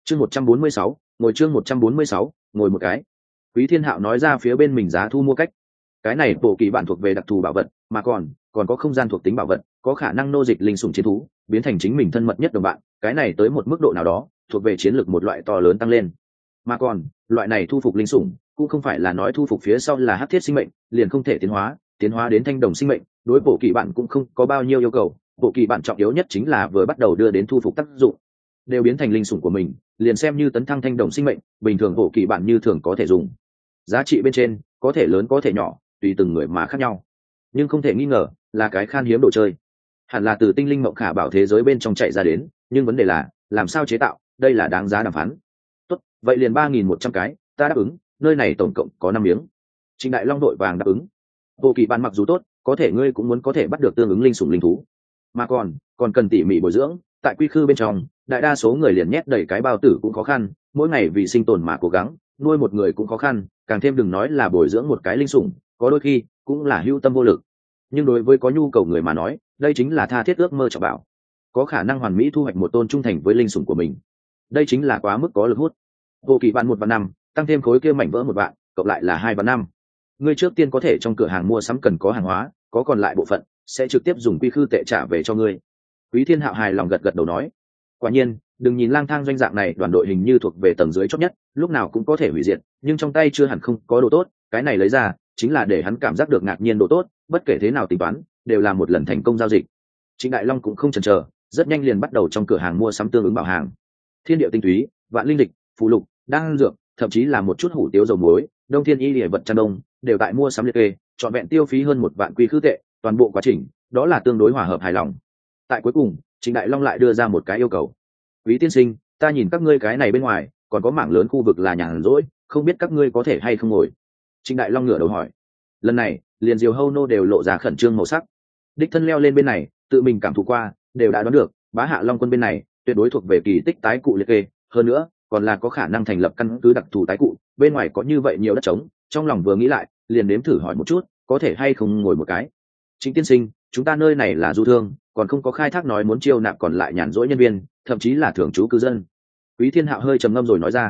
Chương 146, ngồi chương 146, ngồi một cái. Quý Thiên Hạo nói ra phía bên mình giá thu mua cách. Cái này bộ kỳ bản thuộc về đặc thù bảo vật, mà còn có không gian thuộc tính bảo vật, có khả năng nô dịch linh sủng chiến thú, biến thành chính mình thân mật nhất đồng bạn, cái này tới một mức độ nào đó, thuộc về chiến lược một loại to lớn tăng lên. Mà còn, loại này thu phục linh sủng, cũng không phải là nói thu phục phía sau là hắc thiết sinh mệnh, liền không thể tiến hóa đến thanh đồng sinh mệnh, đối bộ kỳ bản cũng không có bao nhiêu yêu cầu, bộ kỳ bản trọng yếu nhất chính là vừa bắt đầu đưa đến thu phục tác dụng, đều biến thành linh sủng của mình, liền xem như tấn thăng thanh đồng sinh mệnh, bình thường bộ kỳ bản như thường có thể dùng. Giá trị bên trên có thể lớn có thể nhỏ, tùy từng người mà khác nhau, nhưng không thể nghi ngờ là cái khan hiếm đồ chơi, hẳn là từ tinh linh mộng khả bảo thế giới bên trong chạy ra đến, nhưng vấn đề là làm sao chế tạo, đây là đáng giá đàm phán. Tốt, vậy liền 3.100 cái, ta đáp ứng, nơi này tổng cộng có 5 miếng. Trịnh Đại Long đội vàng đáp ứng. Bộ kỳ bản mặc dù tốt, có thể ngươi cũng muốn có thể bắt được tương ứng linh sủng linh thú, mà còn cần tỉ mỉ bồi dưỡng. Tại quy khư bên trong, đại đa số người liền nhét đầy cái bao tử cũng khó khăn, mỗi ngày vì sinh tồn mà cố gắng, nuôi một người cũng khó khăn, càng thêm đừng nói là bồi dưỡng một cái linh sủng, có đôi khi cũng là hữu tâm vô lực. Nhưng đối với có nhu cầu người mà nói, đây chính là tha thiết ước mơ trọng bảo, có khả năng hoàn mỹ thu hoạch một tôn trung thành với linh sủng của mình. Đây chính là quá mức có lực hút. Bộ kỳ bạn 1/5, tăng thêm khối kia mảnh vỡ 1 vạn, cộng lại là 2/5. Ngươi trước tiên có thể trong cửa hàng mua sắm cần có hàng hóa, có còn lại bộ phận sẽ trực tiếp dùng quy khư tệ trả về cho ngươi. Quý Thiên Hạo hài lòng gật gật đầu nói, quả nhiên, đừng nhìn lang thang doanh dạng này đoàn đội hình như thuộc về tầng dưới chót nhất, lúc nào cũng có thể hủy diệt, nhưng trong tay chưa hẳn không có đồ tốt, cái này lấy ra chính là để hắn cảm giác được ngạc nhiên đồ tốt, bất kể thế nào tính toán, đều là một lần thành công giao dịch. Trịnh Đại Long cũng không chần chờ, rất nhanh liền bắt đầu trong cửa hàng mua sắm tương ứng bảo hàng. Thiên địa tinh túy, vạn linh lịch, phù lục, đan dược, thậm chí là một chút hủ tiếu dầu muối, đông thiên y liệt vật chăn đông, đều tại mua sắm liệt kê, trọn vẹn tiêu phí hơn 1 vạn quy khư tệ, toàn bộ quá trình đó là tương đối hòa hợp hài lòng. Tại cuối cùng, Trịnh Đại Long lại đưa ra một cái yêu cầu. Quý tiên sinh, ta nhìn các ngươi cái này bên ngoài còn có mảng lớn khu vực là nhàn rỗi, không biết các ngươi có thể hay không ngồi. Trịnh Đại Long ngửa đầu hỏi. Lần này liền Diều Hâu Nô đều lộ ra khẩn trương màu sắc. Đích thân leo lên bên này, tự mình cảm thụ qua, đều đã đoán được Bá Hạ Long quân bên này tuyệt đối thuộc về kỳ tích tái cụ liệt kê, hơn nữa còn là có khả năng thành lập căn cứ đặc thù tái cụ. Bên ngoài có như vậy nhiều đất trống, trong lòng vừa nghĩ lại, liền nếm thử hỏi một chút, có thể hay không ngồi một cái. Trịnh tiên sinh, chúng ta nơi này là du thương, còn không có khai thác nói muốn chiêu nạp còn lại nhàn rỗi nhân viên, thậm chí là thường trú cư dân. Quý Thiên Hạo hơi trầm ngâm rồi nói ra.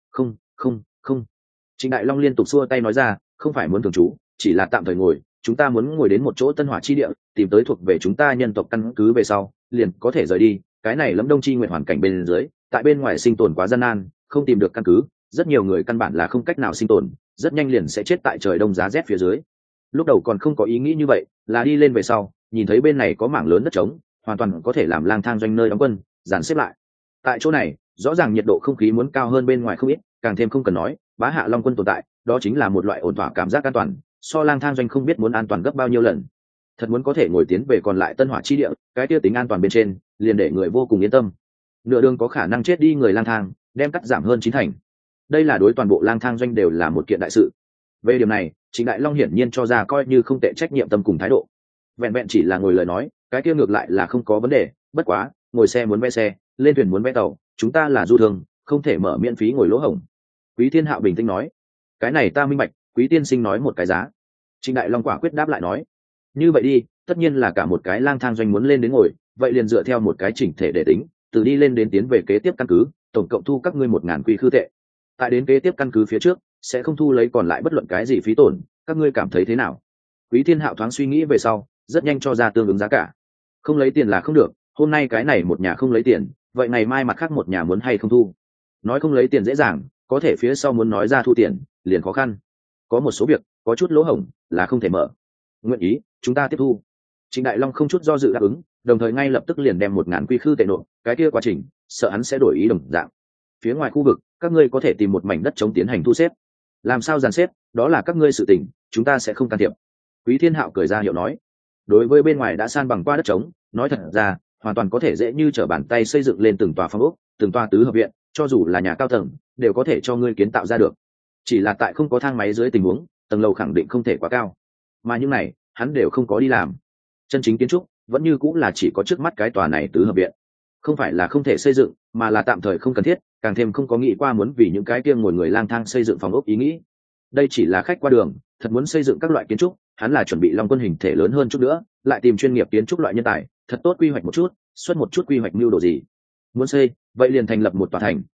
Không. Trịnh Đại Long liên tục xua tay nói ra, không phải muốn thường trú, chỉ là tạm thời ngồi, chúng ta muốn ngồi đến một chỗ tân hỏa chi địa, tìm tới thuộc về chúng ta nhân tộc căn cứ về sau, liền có thể rời đi. Cái này Lâm Đông Chi nguyện hoàn cảnh bên dưới, tại bên ngoài sinh tồn quá gian nan, không tìm được căn cứ, rất nhiều người căn bản là không cách nào sinh tồn, rất nhanh liền sẽ chết tại trời đông giá rét phía dưới. Lúc đầu còn không có ý nghĩ như vậy, là đi lên về sau, nhìn thấy bên này có mảng lớn đất trống, hoàn toàn có thể làm lang thang doanh nơi đóng quân, dàn xếp lại. Tại chỗ này, rõ ràng nhiệt độ không khí muốn cao hơn bên ngoài không ít, càng thêm không cần nói, Bá Hạ Long quân tồn tại, đó chính là một loại ổn thỏa cảm giác an toàn, so lang thang doanh không biết muốn an toàn gấp bao nhiêu lần. Thật muốn có thể ngồi tiến về còn lại tân hỏa chi địa, cái tiêu tính an toàn bên trên, liền để người vô cùng yên tâm. Nửa đường có khả năng chết đi người lang thang, đem cắt giảm hơn 9 thành. Đây là đối toàn bộ lang thang doanh đều là một kiện đại sự. Về điểm này, Trịnh Đại Long hiển nhiên cho ra coi như không tệ trách nhiệm tâm cùng thái độ. Vẹn vẹn chỉ là ngồi lời nói, cái kia ngược lại là không có vấn đề, bất quá, ngồi xe muốn vé xe, lên thuyền muốn vé tàu, chúng ta là du thương, không thể mở miễn phí ngồi lỗ hổng. Quý Thiên Hạo bình tĩnh nói. Cái này ta minh bạch, Quý tiên sinh nói một cái giá. Trịnh Đại Long quả quyết đáp lại nói. Như vậy đi, tất nhiên là cả một cái lang thang doanh muốn lên đến ngồi, vậy liền dựa theo một cái chỉnh thể để tính, từ đi lên đến tiến về kế tiếp căn cứ, tổng cộng thu các ngươi 1.000 quy khư tệ. Tại đến kế tiếp căn cứ phía trước, sẽ không thu lấy còn lại bất luận cái gì phí tổn, các ngươi cảm thấy thế nào? Quý Thiên Hạo thoáng suy nghĩ về sau, rất nhanh cho ra tương ứng giá cả. Không lấy tiền là không được, hôm nay cái này một nhà không lấy tiền, vậy ngày mai mặt khác một nhà muốn hay không thu? Nói không lấy tiền dễ dàng, có thể phía sau muốn nói ra thu tiền, liền khó khăn. Có một số việc, có chút lỗ hổng là không thể mở. Nguyện ý, chúng ta tiếp thu. Trịnh Đại Long không chút do dự đáp ứng, đồng thời ngay lập tức liền đem 1.000 quy khư tệ nộp, cái kia quá trình, sợ hắn sẽ đổi ý đồng dạng. Phía ngoài khu vực, các ngươi có thể tìm một mảnh đất chống tiến hành thu xếp. Làm sao dàn xếp, đó là các ngươi sự tình, chúng ta sẽ không can thiệp. Quý Thiên Hạo cười ra hiệu nói. Đối với bên ngoài đã san bằng qua đất trống, nói thật ra, hoàn toàn có thể dễ như trở bàn tay xây dựng lên từng tòa phòng ốc, từng tòa tứ hợp viện, cho dù là nhà cao tầng, đều có thể cho ngươi kiến tạo ra được. Chỉ là tại không có thang máy dưới tình huống, tầng lầu khẳng định không thể quá cao. Mà những này, hắn đều không có đi làm. Chân chính kiến trúc, vẫn như cũng là chỉ có trước mắt cái tòa này tứ hợp viện. Không phải là không thể xây dựng, mà là tạm thời không cần thiết, càng thêm không có nghĩ qua muốn vì những cái kia ngồi người lang thang xây dựng phòng ốc ý nghĩ. Đây chỉ là khách qua đường, thật muốn xây dựng các loại kiến trúc, hắn là chuẩn bị Long quân hình thể lớn hơn chút nữa, lại tìm chuyên nghiệp kiến trúc loại nhân tài, thật tốt quy hoạch một chút, xuất một chút quy hoạch mưu đồ gì. Muốn xây, vậy liền thành lập một tòa thành,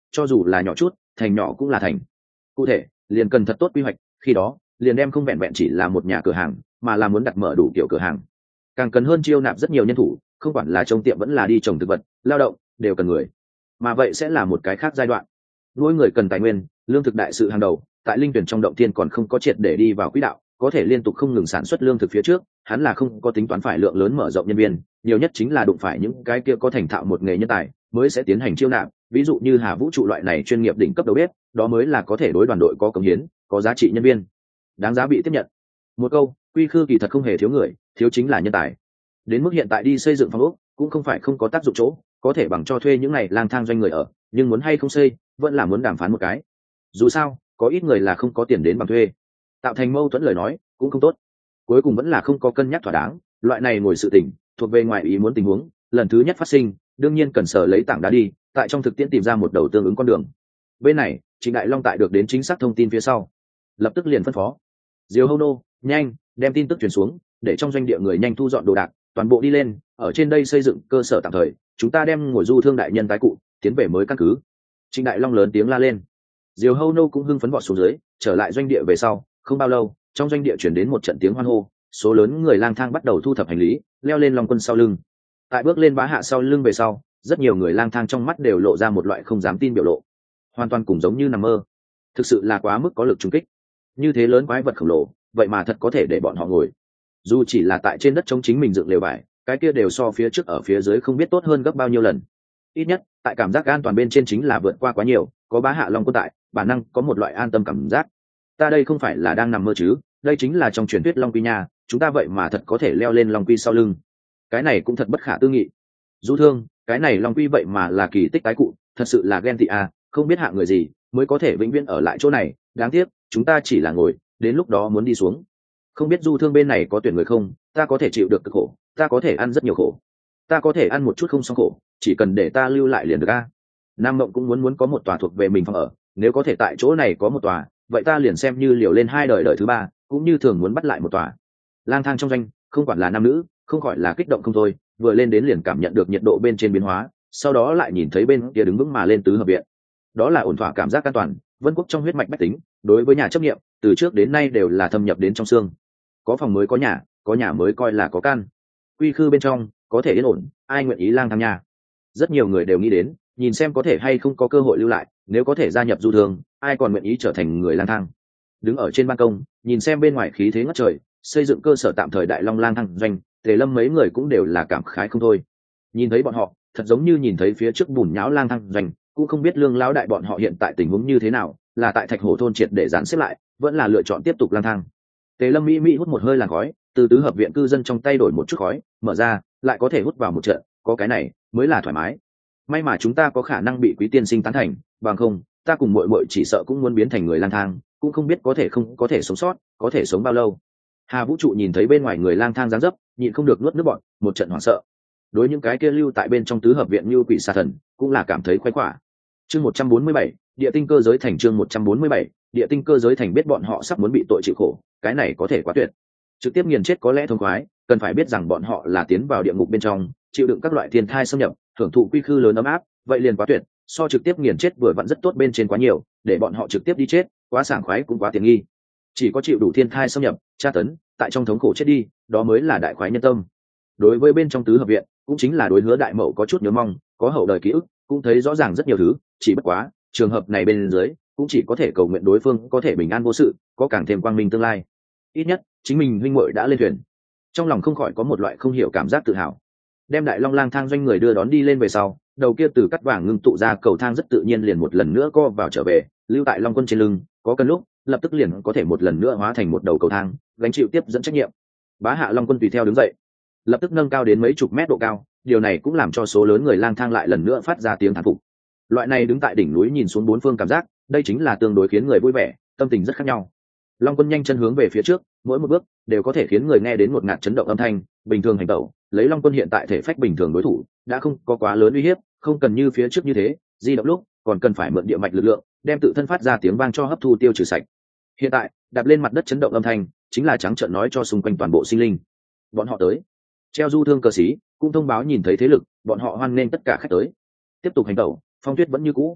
cho dù là nhỏ chút thành nhỏ cũng là thành. Cụ thể liền cần thật tốt quy hoạch, khi đó liền đem không vẹn vẹn chỉ là một nhà cửa hàng, mà là muốn đặt mở đủ kiểu cửa hàng. Càng cần hơn chiêu nạp rất nhiều nhân thủ, không quản là trông tiệm vẫn là đi trồng thực vật, lao động đều cần người, mà vậy sẽ là một cái khác giai đoạn. Mỗi người cần tài nguyên, lương thực đại sự hàng đầu, tại linh tuyển trong động tiên còn không có triệt để đi vào quỹ đạo, có thể liên tục không ngừng sản xuất lương thực phía trước, hắn là không có tính toán phải lượng lớn mở rộng nhân viên, nhiều nhất chính là đụng phải những cái kia có thành thạo một nghề nhân tài mới sẽ tiến hành chiêu nạp, ví dụ như Hà Vũ trụ loại này chuyên nghiệp đỉnh cấp đầu bếp, đó mới là có thể đối đoàn đội có cống hiến, có giá trị nhân viên, đáng giá bị tiếp nhận. Một câu, Quy Khư kỳ thật không hề thiếu người, thiếu chính là nhân tài. Đến mức hiện tại đi xây dựng phòng ốc cũng không phải không có tác dụng chỗ, có thể bằng cho thuê những này lang thang doanh người ở, nhưng muốn hay không xây vẫn là muốn đàm phán một cái. Dù sao có ít người là không có tiền đến bằng thuê, tạo thành mâu thuẫn lời nói cũng không tốt. Cuối cùng vẫn là không có cân nhắc thỏa đáng, loại này ngồi sự tình thuộc về ngoài ý muốn tình huống, lần thứ nhất phát sinh đương nhiên cần sở lấy tảng đá đi, tại trong thực tiễn tìm ra một đầu tương ứng con đường. Bên này Trịnh Đại Long tại được đến chính xác thông tin phía sau, lập tức liền phân phó Diều Hâu Nô nhanh đem tin tức truyền xuống, để trong doanh địa người nhanh thu dọn đồ đạc, toàn bộ đi lên, ở trên đây xây dựng cơ sở tạm thời, chúng ta đem ngồi du thương đại nhân tái cụ tiến về mới căn cứ. Trịnh Đại Long lớn tiếng la lên. Diều Hâu Nô cũng hưng phấn vọt xuống dưới, trở lại doanh địa về sau không bao lâu, trong doanh địa chuyển đến một trận tiếng hoan hô, số lớn người lang thang bắt đầu thu thập hành lý, leo lên Long Quân sau lưng. Tại bước lên Bá Hạ sau lưng về sau, rất nhiều người lang thang trong mắt đều lộ ra một loại không dám tin biểu lộ, hoàn toàn cùng giống như nằm mơ. Thực sự là quá mức có lực trùng kích, như thế lớn quái vật khổng lồ vậy mà thật có thể để bọn họ ngồi, dù chỉ là tại trên đất chống chính mình dựng lều vải, cái kia đều so phía trước ở phía dưới không biết tốt hơn gấp bao nhiêu lần. Ít nhất tại cảm giác an toàn bên trên chính là vượt qua quá nhiều, có Bá Hạ Long Quân tại, bản năng có một loại an tâm cảm giác. Ta đây không phải là đang nằm mơ chứ, đây chính là trong truyền thuyết Long Quy nha, chúng ta vậy mà thật có thể leo lên Long Quy sau lưng, cái này cũng thật bất khả tư nghị. Du thương, cái này Long Quy vậy mà là kỳ tích tái cụ, thật sự là ghen tị à, không biết hạ người gì mới có thể vĩnh viễn ở lại chỗ này, đáng tiếc chúng ta chỉ là ngồi, đến lúc đó muốn đi xuống, không biết du thương bên này có tuyển người không, ta có thể chịu được cực khổ, ta có thể ăn rất nhiều khổ, ta có thể ăn một chút không xong khổ, chỉ cần để ta lưu lại liền được a. Nam Mộng cũng muốn có một tòa thuộc về mình phòng ở, nếu có thể tại chỗ này có một tòa, vậy ta liền xem như liều lên hai đời đời thứ ba cũng như thường muốn bắt lại một tòa. Lang thang trong doanh không quản là nam nữ không khỏi là kích động không thôi, vừa lên đến liền cảm nhận được nhiệt độ bên trên biến hóa, sau đó lại nhìn thấy bên kia đứng vững mà lên tứ hợp viện, đó là ổn thỏa cảm giác an toàn. Vân Quốc trong huyết mạch bách tính đối với nhà chấp nghiệm từ trước đến nay đều là thâm nhập đến trong xương, có phòng mới có nhà mới coi là có căn. Quy Khư bên trong có thể yên ổn, ai nguyện ý lang thang nhà. Rất nhiều người đều nghĩ đến nhìn xem có thể hay không có cơ hội lưu lại, nếu có thể gia nhập du thương, ai còn nguyện ý trở thành người lang thang. Đứng ở trên ban công nhìn xem bên ngoài khí thế ngất trời xây dựng cơ sở tạm thời Đại Long lang thang doanh, Tề Lâm mấy người cũng đều là cảm khái không thôi. Nhìn thấy bọn họ thật giống như nhìn thấy phía trước bùn nhão lang thang doanh, cũng không biết Lương lão đại bọn họ hiện tại tình huống như thế nào, là tại Thạch Hổ thôn triệt để dàn xếp lại, vẫn là lựa chọn tiếp tục lang thang. Tề Lâm mỹ hút một hơi làn khói, từ tứ hợp viện cư dân trong tay đổi một chút khói, mở ra lại có thể hút vào một trận, có cái này mới là thoải mái. May mà chúng ta có khả năng bị Quý tiên sinh tán thành, bằng không ta cùng muội muội chỉ sợ cũng muốn biến thành người lang thang, cũng không biết có thể sống sót, có thể sống bao lâu. Hà Vũ trụ nhìn thấy bên ngoài người lang thang dáng dấp, nhịn không được nuốt nước bọt, một trận hoảng sợ. Đối những cái kia lưu tại bên trong tứ hợp viện như quỷ xà thần, cũng là cảm thấy khoái khỏa. Chương 147, địa tinh cơ giới thành. Chương 147, địa tinh cơ giới thành. Biết bọn họ sắp muốn bị tội chịu khổ, cái này có thể quá tuyệt. Trực tiếp nghiền chết có lẽ thông khoái, cần phải biết rằng bọn họ là tiến vào địa ngục bên trong, chịu đựng các loại thiên thai xâm nhập, hưởng thụ quy khư lớn ấm áp, vậy liền quá tuyệt, so trực tiếp nghiền chết vừa vặn rất tốt bên trên quá nhiều, để bọn họ trực tiếp đi chết, quá sảng khoái cũng quá tiện nghi. Chỉ có chịu đủ thiên thai xâm nhập, tra tấn, tại trong thống khổ chết đi, đó mới là đại khoái nhân tâm. Đối với bên trong tứ hợp viện, cũng chính là đối Hứa Đại Mậu có chút nhớ mong, có hậu đời ký ức, cũng thấy rõ ràng rất nhiều thứ, chỉ bất quá trường hợp này bên dưới cũng chỉ có thể cầu nguyện đối phương có thể bình an vô sự, có càng thêm quang minh tương lai. Ít nhất chính mình huynh muội đã lên thuyền, trong lòng không khỏi có một loại không hiểu cảm giác tự hào. Đem Đại Long lang thang doanh người đưa đón đi lên về sau, đầu kia từ cắt vàng ngưng tụ ra cầu thang rất tự nhiên liền một lần nữa co vào trở về, lưu tại Long Quân trên lưng, có cần lúc lập tức liền có thể một lần nữa hóa thành một đầu cầu thang, gánh chịu tiếp dẫn trách nhiệm. Bá Hạ Long Quân tùy theo đứng dậy, lập tức nâng cao đến mấy chục mét độ cao, điều này cũng làm cho số lớn người lang thang lại lần nữa phát ra tiếng thán phục. Loại này đứng tại đỉnh núi nhìn xuống bốn phương cảm giác, đây chính là tương đối khiến người vui vẻ, tâm tình rất khác nhau. Long Quân nhanh chân hướng về phía trước, mỗi một bước đều có thể khiến người nghe đến một ngạt chấn động âm thanh. Bình thường hành tẩu, lấy Long Quân hiện tại thể phách bình thường đối thủ đã không có quá lớn uy hiếp, không cần như phía trước như thế di động lúc còn cần phải mượn địa mạch lực lượng đem tự thân phát ra tiếng vang cho hấp thu tiêu trừ sạch. Hiện tại đạp lên mặt đất chấn động âm thanh chính là trắng trợn nói cho xung quanh toàn bộ sinh linh bọn họ tới. Treo du thương cờ xí cũng thông báo nhìn thấy thế lực, bọn họ hoan nghênh tất cả khách tới. Tiếp tục hành tẩu, phong tuyết vẫn như cũ,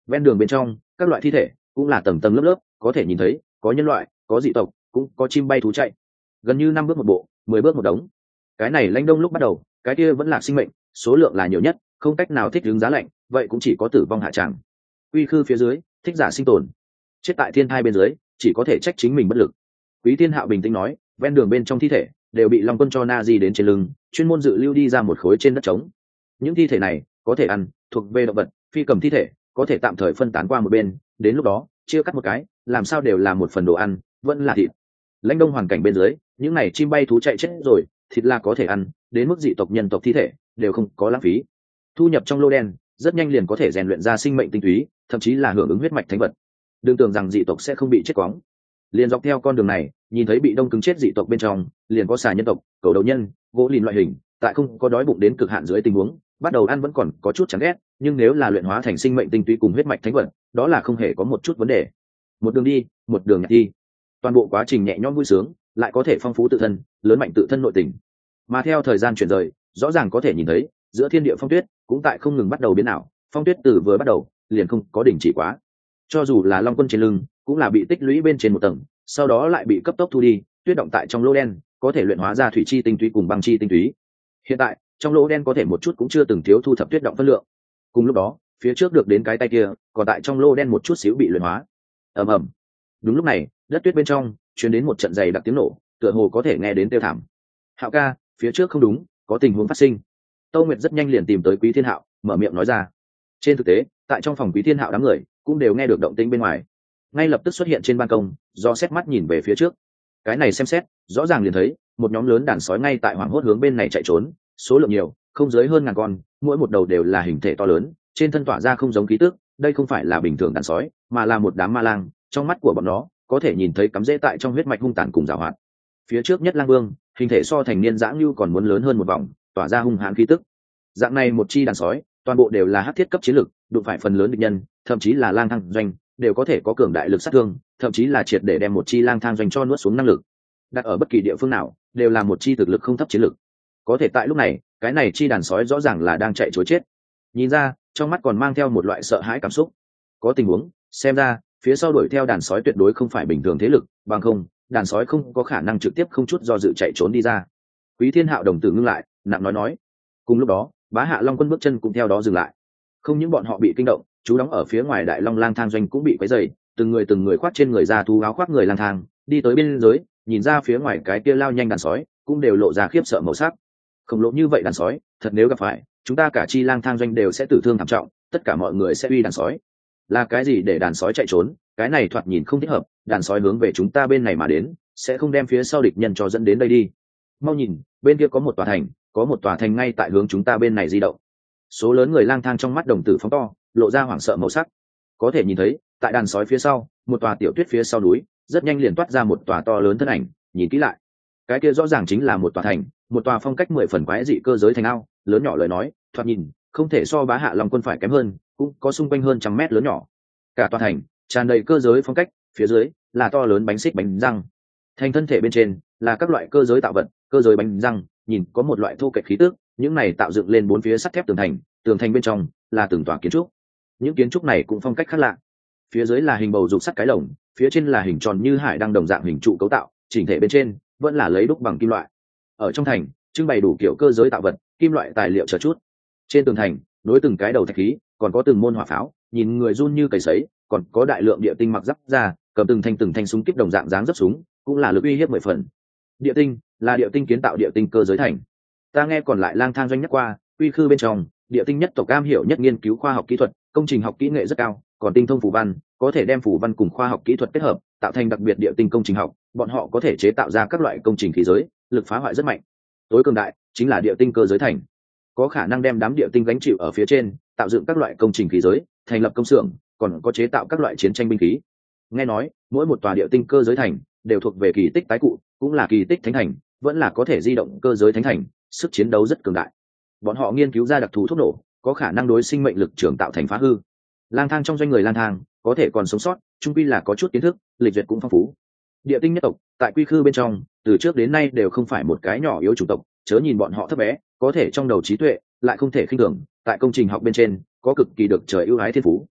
Ven đường bên trong các loại thi thể cũng là tầng tầng lớp lớp, có thể nhìn thấy có nhân loại, có dị tộc, cũng có chim bay thú chạy, gần như 5 bước một bộ, 10 bước một đống. Cái này lãnh đông lúc bắt đầu, cái kia vẫn là sinh mệnh, số lượng là nhiều nhất, không cách nào thích ứng giá lạnh, vậy cũng chỉ có tử vong hạ tràng. Quy khư phía dưới, thích giả sinh tồn, chết tại thiên thai bên dưới, chỉ có thể trách chính mình bất lực. Quý Thiên Hạo bình tĩnh nói, ven đường bên trong thi thể đều bị Long Quân cho na di đến trên lưng, chuyên môn dự lưu đi ra một khối trên đất trống. Những thi thể này có thể ăn, thuộc về động vật, phi cầm thi thể có thể tạm thời phân tán qua một bên, đến lúc đó chia cắt một cái, làm sao đều là một phần đồ ăn, vẫn là thịt. Lãnh đông hoàn cảnh bên dưới, những này chim bay thú chạy chết rồi, thịt là có thể ăn, đến mức dị tộc nhân tộc thi thể đều không có lãng phí. Thu nhập trong lô đen, rất nhanh liền có thể rèn luyện ra sinh mệnh tinh túy, thậm chí là hưởng ứng huyết mạch thánh vật. Đừng tưởng rằng dị tộc sẽ không bị chết quóng. Liền dọc theo con đường này, nhìn thấy bị đông cứng chết dị tộc bên trong, liền có xà nhân tộc, cầu đầu nhân, gỗ lìn loại hình, tại không có đói bụng đến cực hạn dưới tình huống, bắt đầu ăn vẫn còn có chút chán ghét, nhưng nếu là luyện hóa thành sinh mệnh tinh túy cùng huyết mạch thánh vật, đó là không hề có một chút vấn đề. Một đường đi, một đường nhặt đi, toàn bộ quá trình nhẹ nhõm vui sướng, lại có thể phong phú tự thân, lớn mạnh tự thân nội tình. Mà theo thời gian chuyển rời, rõ ràng có thể nhìn thấy, giữa thiên địa phong tuyết cũng tại không ngừng bắt đầu biến ảo, phong tuyết từ vừa bắt đầu liền không có đình chỉ quá. Cho dù là Long Quân trên lưng, cũng là bị tích lũy bên trên một tầng, sau đó lại bị cấp tốc thu đi, tuyết động tại trong lỗ đen, có thể luyện hóa ra thủy chi tinh túy cùng băng chi tinh túy. Hiện tại, trong lỗ đen có thể một chút cũng chưa từng thiếu thu thập tuyết động phân lượng. Cùng lúc đó, phía trước được đến cái tay kia, còn tại trong lỗ đen một chút xíu bị luyện hóa. Ầm ầm. Đúng lúc này, đất tuyết bên trong truyền đến một trận dày đặc tiếng nổ, tựa hồ có thể nghe đến kêu thảm. Hạo ca, phía trước không đúng, có tình huống phát sinh. Tâu Nguyệt rất nhanh liền tìm tới Quý Thiên Hạo, mở miệng nói ra. Trên thực tế, tại trong phòng Quý Thiên Hạo đám người cũng đều nghe được động tĩnh bên ngoài, ngay lập tức xuất hiện trên ban công, do xét mắt nhìn về phía trước. Cái này xem xét, rõ ràng liền thấy một nhóm lớn đàn sói ngay tại hoảng hốt hướng bên này chạy trốn, số lượng nhiều, không dưới hơn ngàn con, mỗi một đầu đều là hình thể to lớn, trên thân tỏa ra không giống khí tức, đây không phải là bình thường đàn sói, mà là một đám ma lang, trong mắt của bọn nó có thể nhìn thấy cắm rễ tại trong huyết mạch hung tàn cùng giàu hoạt. Phía trước nhất lang vương, hình thể so thành niên dã ngưu còn muốn lớn hơn một vòng, tỏa ra hung hãn khí tức. Dạng này một chi đàn sói, toàn bộ đều là hắc thiết cấp chiến lực, đụng phải phần lớn địch nhân, thậm chí là lang thang doanh, đều có thể có cường đại lực sát thương, thậm chí là triệt để đem một chi lang thang doanh cho nuốt xuống năng lực. Đặt ở bất kỳ địa phương nào, đều là một chi thực lực không thấp chiến lực. Có thể tại lúc này, cái này chi đàn sói rõ ràng là đang chạy trối chết. Nhìn ra, trong mắt còn mang theo một loại sợ hãi cảm xúc. Có tình huống, xem ra, phía sau đuổi theo đàn sói tuyệt đối không phải bình thường thế lực, bằng không, đàn sói không có khả năng trực tiếp không chút do dự chạy trốn đi ra. Quý Thiên Hạo đồng tử ngưng lại, nặng nói. Cùng lúc đó, Bá Hạ Long Quân bước chân cũng theo đó dừng lại. Không những bọn họ bị kinh động, chú đóng ở phía ngoài Đại Long lang thang doanh cũng bị quấy rầy, từng người khoác trên người ra thú áo khoác người lang thang, đi tới bên dưới, nhìn ra phía ngoài cái kia lao nhanh đàn sói, cũng đều lộ ra khiếp sợ màu sắc. Khổng lồ như vậy đàn sói, thật nếu gặp phải, chúng ta cả chi lang thang doanh đều sẽ tử thương thảm trọng, tất cả mọi người sẽ uy đàn sói. Là cái gì để đàn sói chạy trốn, cái này thoạt nhìn không thích hợp, đàn sói hướng về chúng ta bên này mà đến, sẽ không đem phía sau địch nhân cho dẫn đến đây đi. Mau nhìn, bên kia có một tòa thành ngay tại hướng chúng ta bên này di động. Số lớn người lang thang trong mắt đồng tử phóng to, lộ ra hoảng sợ màu sắc. Có thể nhìn thấy, tại đàn sói phía sau, một tòa tiểu tuyết phía sau núi, rất nhanh liền toát ra một tòa to lớn thân ảnh, nhìn kỹ lại, cái kia rõ ràng chính là một tòa thành, một tòa phong cách 10 phần quái dị cơ giới thành ao, lớn nhỏ lời nói, thoạt nhìn không thể so Bá Hạ Long Quân phải kém hơn, cũng có xung quanh hơn 100 mét lớn nhỏ. Cả tòa thành tràn đầy cơ giới phong cách, phía dưới là to lớn bánh xích bánh răng, thành thân thể bên trên là các loại cơ giới tạo vật, cơ giới bánh răng, nhìn có một loại thô kệch khí tức, những này tạo dựng lên bốn phía sắt thép tường thành bên trong là từng tòa kiến trúc, những kiến trúc này cũng phong cách khác lạ. Phía dưới là hình bầu dục sắt cái lồng, phía trên là hình tròn như hải đăng đồng dạng hình trụ cấu tạo, chỉnh thể bên trên vẫn là lấy đúc bằng kim loại. Ở trong thành trưng bày đủ kiểu cơ giới tạo vật, kim loại tài liệu chờ chút. Trên tường thành nối từng cái đầu thạch khí, còn có từng môn hỏa pháo, nhìn người run như cầy sấy, còn có đại lượng địa tinh mặc giáp ra, cầm từng thanh súng kíp đồng dạng dáng dấp súng, cũng là lực uy hiếp 10 phần. Địa tinh là địa tinh kiến tạo địa tinh cơ giới thành. Ta nghe còn lại lang thang doanh nhắc qua, quy khư bên trong, địa tinh nhất tộc cam hiểu nhất nghiên cứu khoa học kỹ thuật, công trình học kỹ nghệ rất cao, còn tinh thông phù văn, có thể đem phù văn cùng khoa học kỹ thuật kết hợp, tạo thành đặc biệt địa tinh công trình học, bọn họ có thể chế tạo ra các loại công trình khí giới, lực phá hoại rất mạnh. Tối cường đại chính là địa tinh cơ giới thành, có khả năng đem đám địa tinh gánh chịu ở phía trên, tạo dựng các loại công trình khí giới, thành lập công xưởng, còn có chế tạo các loại chiến tranh binh khí. Nghe nói, mỗi một tòa địa tinh cơ giới thành đều thuộc về kỳ tích tái cụ, cũng là kỳ tích thánh thành, vẫn là có thể di động cơ giới thánh thành, sức chiến đấu rất cường đại. Bọn họ nghiên cứu ra đặc thù thuốc nổ, có khả năng đối sinh mệnh lực trưởng tạo thành phá hư. Lang thang trong doanh người lang thang có thể còn sống sót, chung quy là có chút kiến thức, lịch duyệt cũng phong phú. Địa tinh nhất tộc tại quy khư bên trong, từ trước đến nay đều không phải một cái nhỏ yếu chủng tộc, chớ nhìn bọn họ thấp bé, có thể trong đầu trí tuệ lại không thể khinh thường, tại công trình học bên trên có cực kỳ được trời ưu ái thiên phú.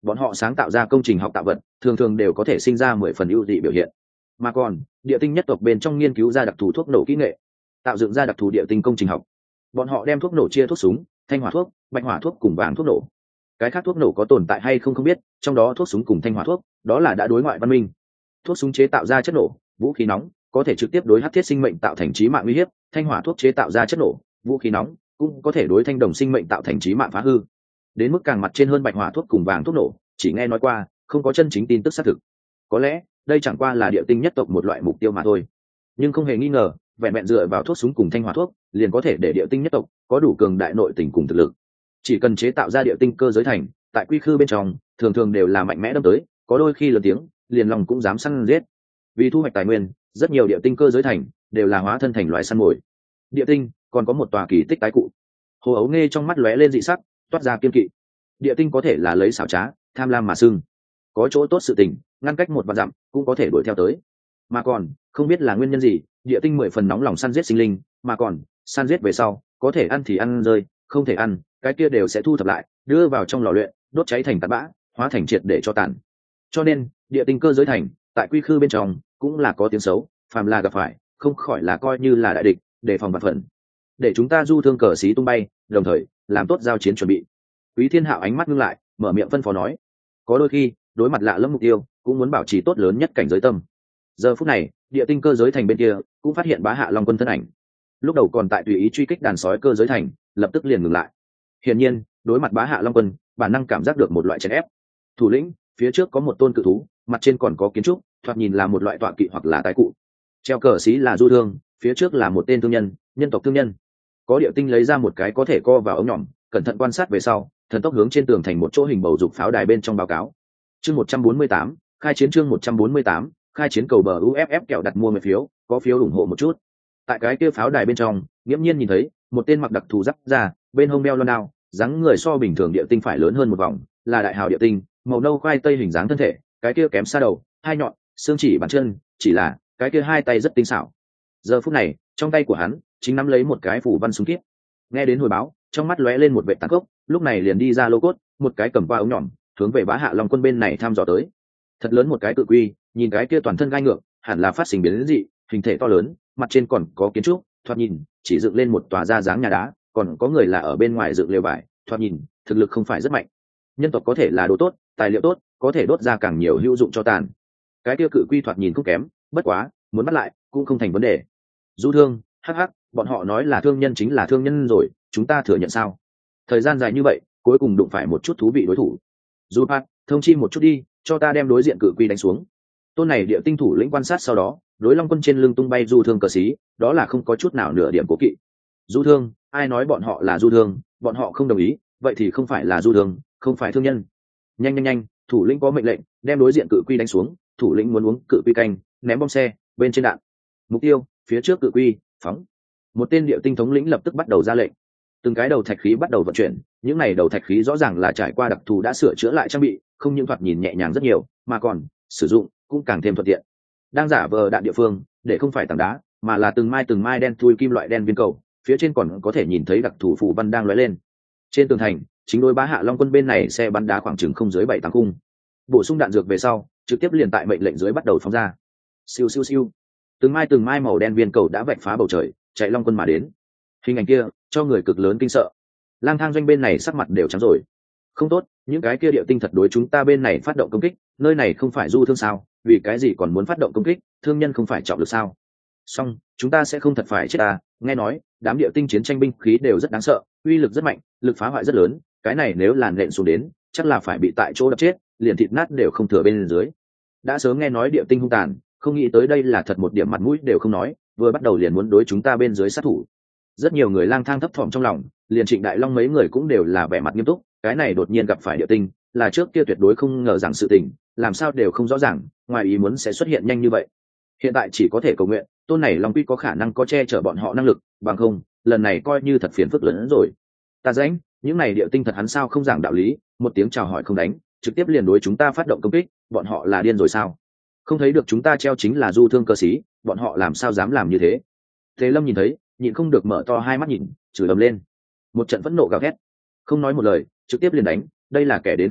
bọn họ sáng tạo ra công trình học tạo vật thường thường đều có thể sinh ra 10 phần ưu dị biểu hiện. Mà còn địa tinh nhất tộc bên trong nghiên cứu ra đặc thù thuốc nổ kỹ nghệ, tạo dựng ra đặc thù địa tinh công trình học. Bọn họ đem thuốc nổ chia thuốc súng, thanh hỏa thuốc, bạch hỏa thuốc cùng vàng thuốc nổ. Cái khác thuốc nổ có tồn tại hay không không biết, trong đó thuốc súng cùng thanh hỏa thuốc đó là đã đối ngoại văn minh. Thuốc súng chế tạo ra chất nổ, vũ khí nóng có thể trực tiếp đối hắc thiết sinh mệnh tạo thành chí mạng nguy hiểm, thanh hỏa thuốc chế tạo ra chất nổ, vũ khí nóng cũng có thể đối thanh đồng sinh mệnh tạo thành chí mạng phá hư. Đến mức càng mặt trên hơn bạch hỏa thuốc cùng vàng thuốc nổ, chỉ nghe nói qua, không có chân chính tin tức xác thực. Có lẽ đây chẳng qua là địa tinh nhất tộc một loại mục tiêu mà thôi, nhưng không hề nghi ngờ, vẹn vẹn dựa vào thuốc súng cùng thanh hỏa thuốc liền có thể để địa tinh nhất tộc có đủ cường đại nội tình cùng thực lực. Chỉ cần chế tạo ra địa tinh cơ giới thành, tại quy khư bên trong thường thường đều là mạnh mẽ đâm tới, có đôi khi lớn tiếng liền lòng cũng dám săn giết. Vì thu hoạch tài nguyên, rất nhiều địa tinh cơ giới thành đều là hóa thân thành loại săn mồi. Địa tinh còn có một tòa kỳ tích tái cụ. Hồ ấu nghe trong mắt lóe lên dị sắc, toát ra kiên kỵ. Địa tinh có thể là lấy xảo trá, tham lam mà xưng, có chỗ tốt sự tình ngăn cách một vạn dặm cũng có thể đuổi theo tới. Mà còn không biết là nguyên nhân gì, địa tinh 10 phần nóng lòng săn giết sinh linh, mà còn săn giết về sau có thể ăn thì ăn rơi, không thể ăn cái kia đều sẽ thu thập lại, đưa vào trong lò luyện, đốt cháy thành tạt bã, hóa thành triệt để cho tàn. Cho nên địa tinh cơ giới thành tại quy khư bên trong cũng là có tiếng xấu, phàm là gặp phải không khỏi là coi như là đại địch, đề phòng vạn phần. Để chúng ta du thương cờ xí tung bay, đồng thời làm tốt giao chiến chuẩn bị. Quý Thiên Hạo ánh mắt ngưng lại, mở miệng phân phó nói. Có đôi khi đối mặt lạ lẫm mục tiêu cũng muốn bảo trì tốt lớn nhất cảnh giới tâm. Giờ phút này địa tinh cơ giới thành bên kia cũng phát hiện Bá Hạ Long Quân thân ảnh. Lúc đầu còn tại tùy ý truy kích đàn sói cơ giới thành, lập tức liền ngừng lại. Hiển nhiên đối mặt Bá Hạ Long Quân, bản năng cảm giác được một loại chèn ép. Thủ lĩnh, phía trước có một tôn cự thú, mặt trên còn có kiến trúc, thoạt nhìn là một loại tọa kỵ hoặc là tái cụ. Treo cờ xí là du thương, phía trước là một tên thương nhân, nhân tộc thương nhân. Có địa tinh lấy ra một cái có thể co vào ống nhỏm, cẩn thận quan sát về sau, thần tốc hướng trên tường thành một chỗ hình bầu dục pháo đài bên trong báo cáo. Chương 148, khai chiến. Chương 148, khai chiến. Cầu bờ UFF kẹo đặt mua 10 phiếu, có phiếu ủng hộ một chút. Tại cái kia pháo đài bên trong, nghiễm nhiên nhìn thấy một tên mặc đặc thù giáp ra, bên hông đeo loan đao, dáng người so bình thường địa tinh phải lớn hơn một vòng, là đại hào địa tinh, màu nâu khoai tây hình dáng thân thể, cái kia kém xa đầu, hai nhọn, xương chỉ bàn chân, chỉ là cái kia hai tay rất tinh xảo. Giờ phút này, trong tay của hắn chính nắm lấy một cái phủ văn súng kíp. Nghe đến hồi báo, trong mắt lóe lên một vẻ tàn khốc, lúc này liền đi ra lô cốt, một cái cầm qua ống nhỏm, hướng về Bá Hạ Long Quân bên này thăm dò tới. Thật lớn một cái cự quy, nhìn cái kia toàn thân gai ngược, hẳn là phát sinh biến dị, hình thể to lớn, mặt trên còn có kiến trúc, thoạt nhìn chỉ dựng lên một tòa ra dáng nhà đá, còn có người là ở bên ngoài dựng lều vải, thoạt nhìn thực lực không phải rất mạnh. Nhân tộc có thể là đồ tốt, tài liệu tốt, có thể đốt ra càng nhiều hữu dụng cho tàn. Cái kia cự quy thoạt nhìn không kém, bất quá muốn bắt lại cũng không thành vấn đề. Du thương, hắc hắc, bọn họ nói là thương nhân chính là thương nhân rồi, chúng ta thừa nhận sao? Thời gian dài như vậy, cuối cùng đụng phải một chút thú vị đối thủ. Du Pat, thông chi một chút đi, cho ta đem đối diện cự quy đánh xuống. Tôn này địa tinh thủ lĩnh quan sát sau đó, đối Long Quân trên lưng tung bay du thương cờ xí, đó là không có chút nào nửa điểm cố kỵ. Du thương, ai nói bọn họ là du thương, bọn họ không đồng ý, vậy thì không phải là du thương, không phải thương nhân. Nhanh nhanh nhanh, thủ lĩnh có mệnh lệnh, đem đối diện cự quy đánh xuống, thủ lĩnh muốn uống cự quy canh, ném bom xe, bên trên đạn. Mục tiêu, phía trước cự quy, phóng. Một tên địa tinh thống lĩnh lập tức bắt đầu ra lệnh. Từng cái đầu thạch khí bắt đầu vận chuyển, những này đầu thạch khí rõ ràng là trải qua đặc thù đã sửa chữa lại trang bị, không những thoạt nhìn nhẹ nhàng rất nhiều, mà còn sử dụng cũng càng thêm thuận tiện. Đang giả vờ đạn địa phương, để không phải tảng đá, mà là từng mai đen thui kim loại đen viên cầu, phía trên còn có thể nhìn thấy đặc thù phù văn đang lóe lên. Trên tường thành, chính đối Bá Hạ Long Quân bên này xe bắn đá khoảng chừng không dưới 7-8 khung. Bổ sung đạn dược về sau, trực tiếp liền tại mệnh lệnh dưới bắt đầu phóng ra. Siêu siêu siêu. Từng mai màu đen viên cầu đã vạch phá bầu trời, chạy Long Quân mà đến. Hình ảnh kia cho người cực lớn kinh sợ. Lang Thang doanh bên này sắc mặt đều trắng rồi. Không tốt, những cái kia địa tinh thật đối chúng ta bên này phát động công kích, nơi này không phải du thương sao, vì cái gì còn muốn phát động công kích, thương nhân không phải trọng lực sao? Song chúng ta sẽ không thật phải chết à? Nghe nói đám địa tinh chiến tranh binh khí đều rất đáng sợ, uy lực rất mạnh, lực phá hoại rất lớn, cái này nếu làn nện xuống đến chắc là phải bị tại chỗ đập chết, liền thịt nát đều không thừa bên dưới. Đã sớm nghe nói địa tinh hung tàn, không nghĩ tới đây là thật một điểm mặt mũi đều không nói, vừa bắt đầu liền muốn đối chúng ta bên dưới sát thủ. Rất nhiều người lang thang thấp thỏm trong lòng, liền Trịnh Đại Long mấy người cũng đều là vẻ mặt nghiêm túc, cái này đột nhiên gặp phải địa tinh, là trước kia tuyệt đối không ngờ rằng sự tình, làm sao đều không rõ ràng, ngoài ý muốn sẽ xuất hiện nhanh như vậy. Hiện tại chỉ có thể cầu nguyện, tôn này Long Quy có khả năng có che chở bọn họ năng lực, bằng không, lần này coi như thật phiền phức lớn hơn rồi. Ta rãnh, những này địa tinh thật hắn sao không giảng đạo lý, một tiếng chào hỏi không đánh, trực tiếp liền đối chúng ta phát động công kích, bọn họ là điên rồi sao? Không thấy được chúng ta treo chính là du thương cơ sĩ, bọn họ làm sao dám làm như thế? Thế Lâm nhìn thấy, nhịn không được mở to hai mắt nhìn, chửi ầm lên. Một trận phẫn nộ gào thét, không nói một lời, trực tiếp liền đánh, đây là kẻ đến không thiện,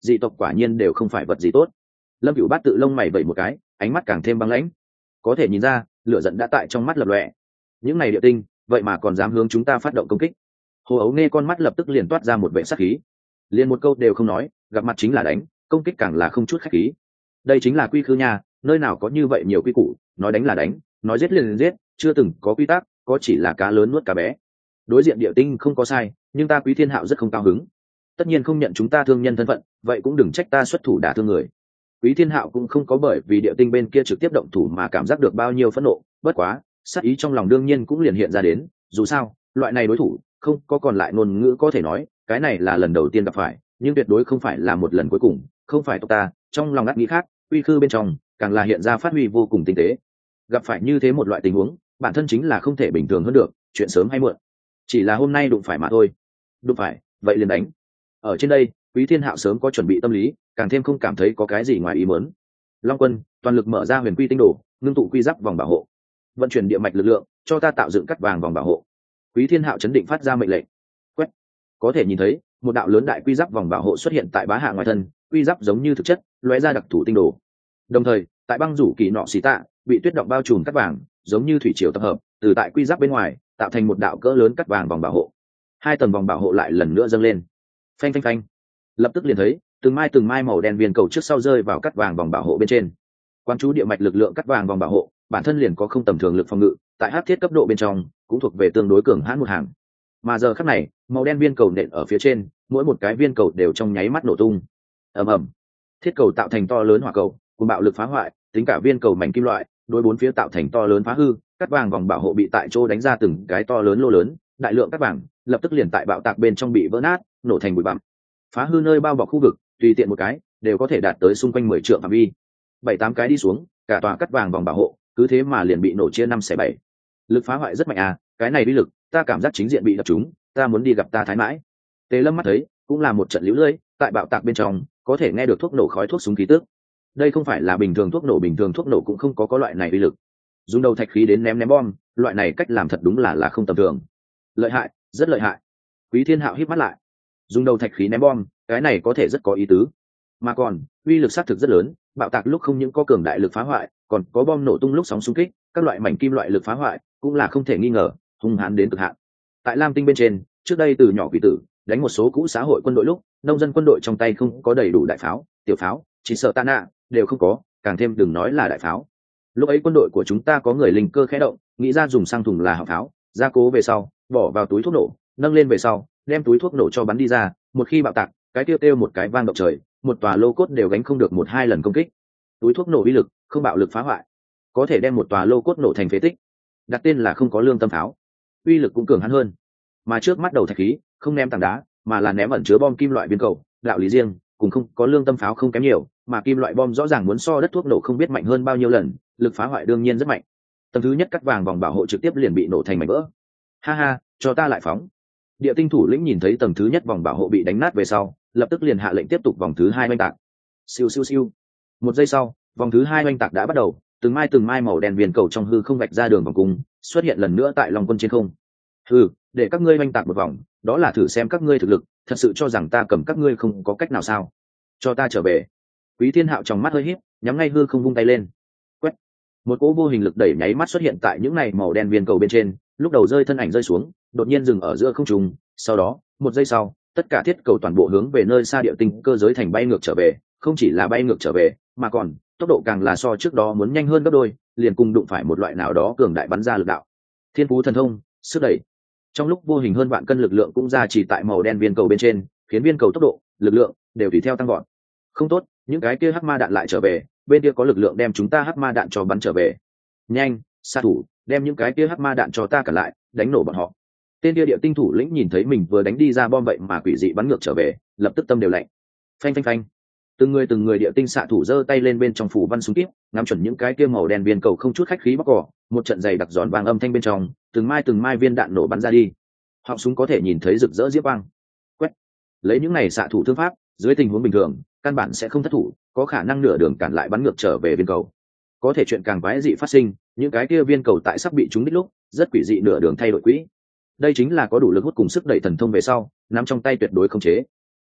dị tộc quả nhiên đều không phải vật gì tốt. Lâm Cửu Bát tự lông mày vẩy một cái, ánh mắt càng thêm băng lãnh. Có thể nhìn ra lửa giận đã tại trong mắt lập lòe. Những này địa tinh vậy mà còn dám hướng chúng ta phát động công kích. Hồ Ấu Nghe con mắt lập tức liền toát ra một vẻ sát khí, liền một câu đều không nói, gặp mặt chính là đánh, công kích càng là không chút khách khí. Đây chính là quy khư nhà, nơi nào có như vậy nhiều quy củ, nói đánh là đánh, nói giết liền giết, chưa từng có quy tắc, có chỉ là cá lớn nuốt cá bé. Đối diện địa tinh không có sai, nhưng ta Quý Thiên Hạo rất không cao hứng. Tất nhiên không nhận chúng ta thương nhân thân phận, vậy cũng đừng trách ta xuất thủ đả thương người. Quý Thiên Hạo cũng không có bởi vì địa tinh bên kia trực tiếp động thủ mà cảm giác được bao nhiêu phẫn nộ, bất quá sát ý trong lòng đương nhiên cũng liền hiện ra đến, dù sao loại này đối thủ không có còn lại ngôn ngữ có thể nói, cái này là lần đầu tiên gặp phải, nhưng tuyệt đối không phải là một lần cuối cùng, không phải tộc ta. Trong lòng ngắt nghĩ khác, uy khư bên trong càng là hiện ra phát huy vô cùng tinh tế. Gặp phải như thế một loại tình huống, bản thân chính là không thể bình thường hơn được, chuyện sớm hay muộn, chỉ là hôm nay đụng phải mà thôi. Đụng phải vậy liền đánh. Ở trên đây Quý Thiên Hạo sớm có chuẩn bị tâm lý, càng thêm không cảm thấy có cái gì ngoài ý muốn. Long Quân toàn lực mở ra huyền quy tinh đồ, ngưng tụ quy giáp vòng bảo hộ, vận chuyển địa mạch lực lượng cho ta tạo dựng cắt vàng vòng bảo hộ. Quý Thiên Hạo chấn định phát ra mệnh lệnh. Quét. Có thể nhìn thấy một đạo lớn đại quy giáp vòng bảo hộ xuất hiện tại Bá Hạ ngoài thân, quy giáp giống như thực chất lóe ra đặc thù tinh đồ. Đồng thời tại băng rủ kỳ nọ xì tạ bị tuyết động bao trùm cắt vàng giống như thủy triều tập hợp từ tại quy giáp bên ngoài tạo thành một đạo cỡ lớn cắt vàng vòng bảo hộ. Hai tầng vòng bảo hộ lại lần nữa dâng lên. Phanh phanh phanh. Lập tức liền thấy từng mai màu đen viên cầu trước sau rơi vào cắt vàng vòng bảo hộ bên trên. Quan chú địa mạch lực lượng cắt vàng vòng bảo hộ bản thân liền có không tầm thường lực phòng ngự, tại hắc thiết cấp độ bên trong cũng thuộc về tương đối cường hãn một hàng. Mà giờ khắc này màu đen viên cầu nện ở phía trên, mỗi một cái viên cầu đều trong nháy mắt nổ tung. Ầm ầm. Thiết cầu tạo thành to lớn hỏa cầu cùng bạo lực phá hoại, tính cả viên cầu mảnh kim loại đối bốn phía tạo thành to lớn phá hư, cắt vàng vòng bảo hộ bị tại chỗ đánh ra từng cái to lớn lô lớn, đại lượng cắt vàng lập tức liền tại bạo tạc bên trong bị vỡ nát, nổ thành bụi bặm. Phá hư nơi bao bọc khu vực tùy tiện một cái đều có thể đạt tới xung quanh 10 trượng phạm vi. 7-8 cái đi xuống, cả tòa cắt vàng vòng bảo hộ cứ thế mà liền bị nổ chia 5/7. Lực phá hoại rất mạnh à, cái này uy lực, ta cảm giác chính diện bị đập trúng, ta muốn đi gặp ta Thái Mãi. Tề Lâm mắt thấy cũng là một trận liễu lơi, tại bạo tạc bên trong có thể nghe được thuốc nổ khói thuốc súng khí tức. Đây không phải là bình thường thuốc nổ cũng không có loại này uy lực. Dùng đầu thạch khí đến ném bom, loại này cách làm thật đúng là không tầm thường. Lợi hại, rất lợi hại. Quý Thiên Hạo híp mắt lại. Dùng đầu thạch khí ném bom, cái này có thể rất có ý tứ. Mà còn uy lực xác thực rất lớn, bạo tạc lúc không những có cường đại lực phá hoại, còn có bom nổ tung lúc sóng xung kích, các loại mảnh kim loại lực phá hoại cũng là không thể nghi ngờ, hung hãn đến cực hạn. Tại Lam Tinh bên trên, trước đây từ nhỏ quỷ tử đánh một số cũ xã hội quân đội lúc, nông dân quân đội trong tay không có đầy đủ đại pháo, tiểu pháo, chỉ sợ tạ nạ đều không có, càng thêm đừng nói là đại pháo. Lúc ấy quân đội của chúng ta có người linh cơ khẽ động, nghĩ ra dùng xăng thùng là họng pháo, gia cố về sau bỏ vào túi thuốc nổ, nâng lên về sau đem túi thuốc nổ cho bắn đi ra, một khi bạo tạc cái tiêu tiêu một cái vang động trời, một tòa lô cốt đều gánh không được 1-2 lần công kích. Túi thuốc nổ uy lực không bạo lực phá hoại, có thể đem một tòa lô cốt nổ thành phế tích. Đặt tên là không có lương tâm pháo, uy lực cũng cường hắn hơn. Mà trước mắt đầu thạch khí không ném tảng đá, mà là ném ẩn chứa bom kim loại viên cầu, đạo lý riêng cùng không có lương tâm pháo không kém nhiều, mà kim loại bom rõ ràng muốn so đất thuốc nổ không biết mạnh hơn bao nhiêu lần, lực phá hoại đương nhiên rất mạnh. Tầng thứ nhất cắt vàng vòng bảo hộ trực tiếp liền bị nổ thành mảnh vỡ. Ha ha, cho ta lại phóng. Địa tinh thủ lĩnh nhìn thấy tầng thứ nhất vòng bảo hộ bị đánh nát về sau, lập tức liền hạ lệnh tiếp tục vòng thứ 2 oanh tạc. Siêu siêu siêu. Một giây sau, vòng thứ 2 oanh tạc đã bắt đầu, từng mai màu đen viên cầu trong hư không vạch ra đường vòng cung, xuất hiện lần nữa tại Long Quân trên không. Hừ, để các ngươi oanh tạc một vòng, đó là thử xem các ngươi thực lực, thật sự cho rằng ta cầm các ngươi không có cách nào sao? Cho ta trở về. Quý Thiên Hạo trong mắt hơi híp, nhắm ngay hư không vung tay lên. Quét. Một cỗ vô hình lực đẩy nháy mắt xuất hiện tại những này màu đen viên cầu bên trên, lúc đầu rơi thân ảnh rơi xuống, đột nhiên dừng ở giữa không trung, sau đó, một giây sau, tất cả thiết cầu toàn bộ hướng về nơi xa địa tinh cơ giới thành bay ngược trở về, không chỉ là bay ngược trở về, mà còn tốc độ càng là so trước đó muốn nhanh hơn gấp đôi, liền cùng đụng phải một loại nào đó cường đại bắn ra lực đạo. Thiên phú thần thông, sức đẩy. Trong lúc vô hình hơn vạn cân lực lượng cũng ra chỉ tại màu đen viên cầu bên trên, khiến viên cầu tốc độ, lực lượng đều tùy theo tăng vọt. Không tốt, những cái kia hắc ma đạn lại trở về, bên kia có lực lượng đem chúng ta hắc ma đạn cho bắn trở về. Nhanh, xạ thủ, đem những cái kia hắc ma đạn cho ta cản lại, đánh nổ bọn họ. Tên kia địa tinh thủ lĩnh nhìn thấy mình vừa đánh đi ra bom vậy mà quỷ dị bắn ngược trở về, lập tức tâm đều lạnh. Phanh phanh phanh. Từng người địa tinh xạ thủ giơ tay lên bên trong phủ văn súng kíp, ngắm chuẩn những cái kia màu đen viên cầu không chút khách khí bóc cỏ, một trận dày đặc giòn vàng âm thanh bên trong, từng mai viên đạn nổ bắn ra đi. Họng súng có thể nhìn thấy rực rỡ diễm quang. Quét. Lấy những này xạ thủ thương pháp, dưới tình huống bình thường, căn bản sẽ không thất thủ, có khả năng nửa đường cản lại bắn ngược trở về viên cầu. Có thể chuyện càng quái dị phát sinh, những cái kia viên cầu tại sắp bị trúng đích lúc, rất quỷ dị nửa đường thay đổi quỹ. Đây chính là có đủ lực hút cùng sức đẩy thần thông về sau, nắm trong tay tuyệt đối không chế.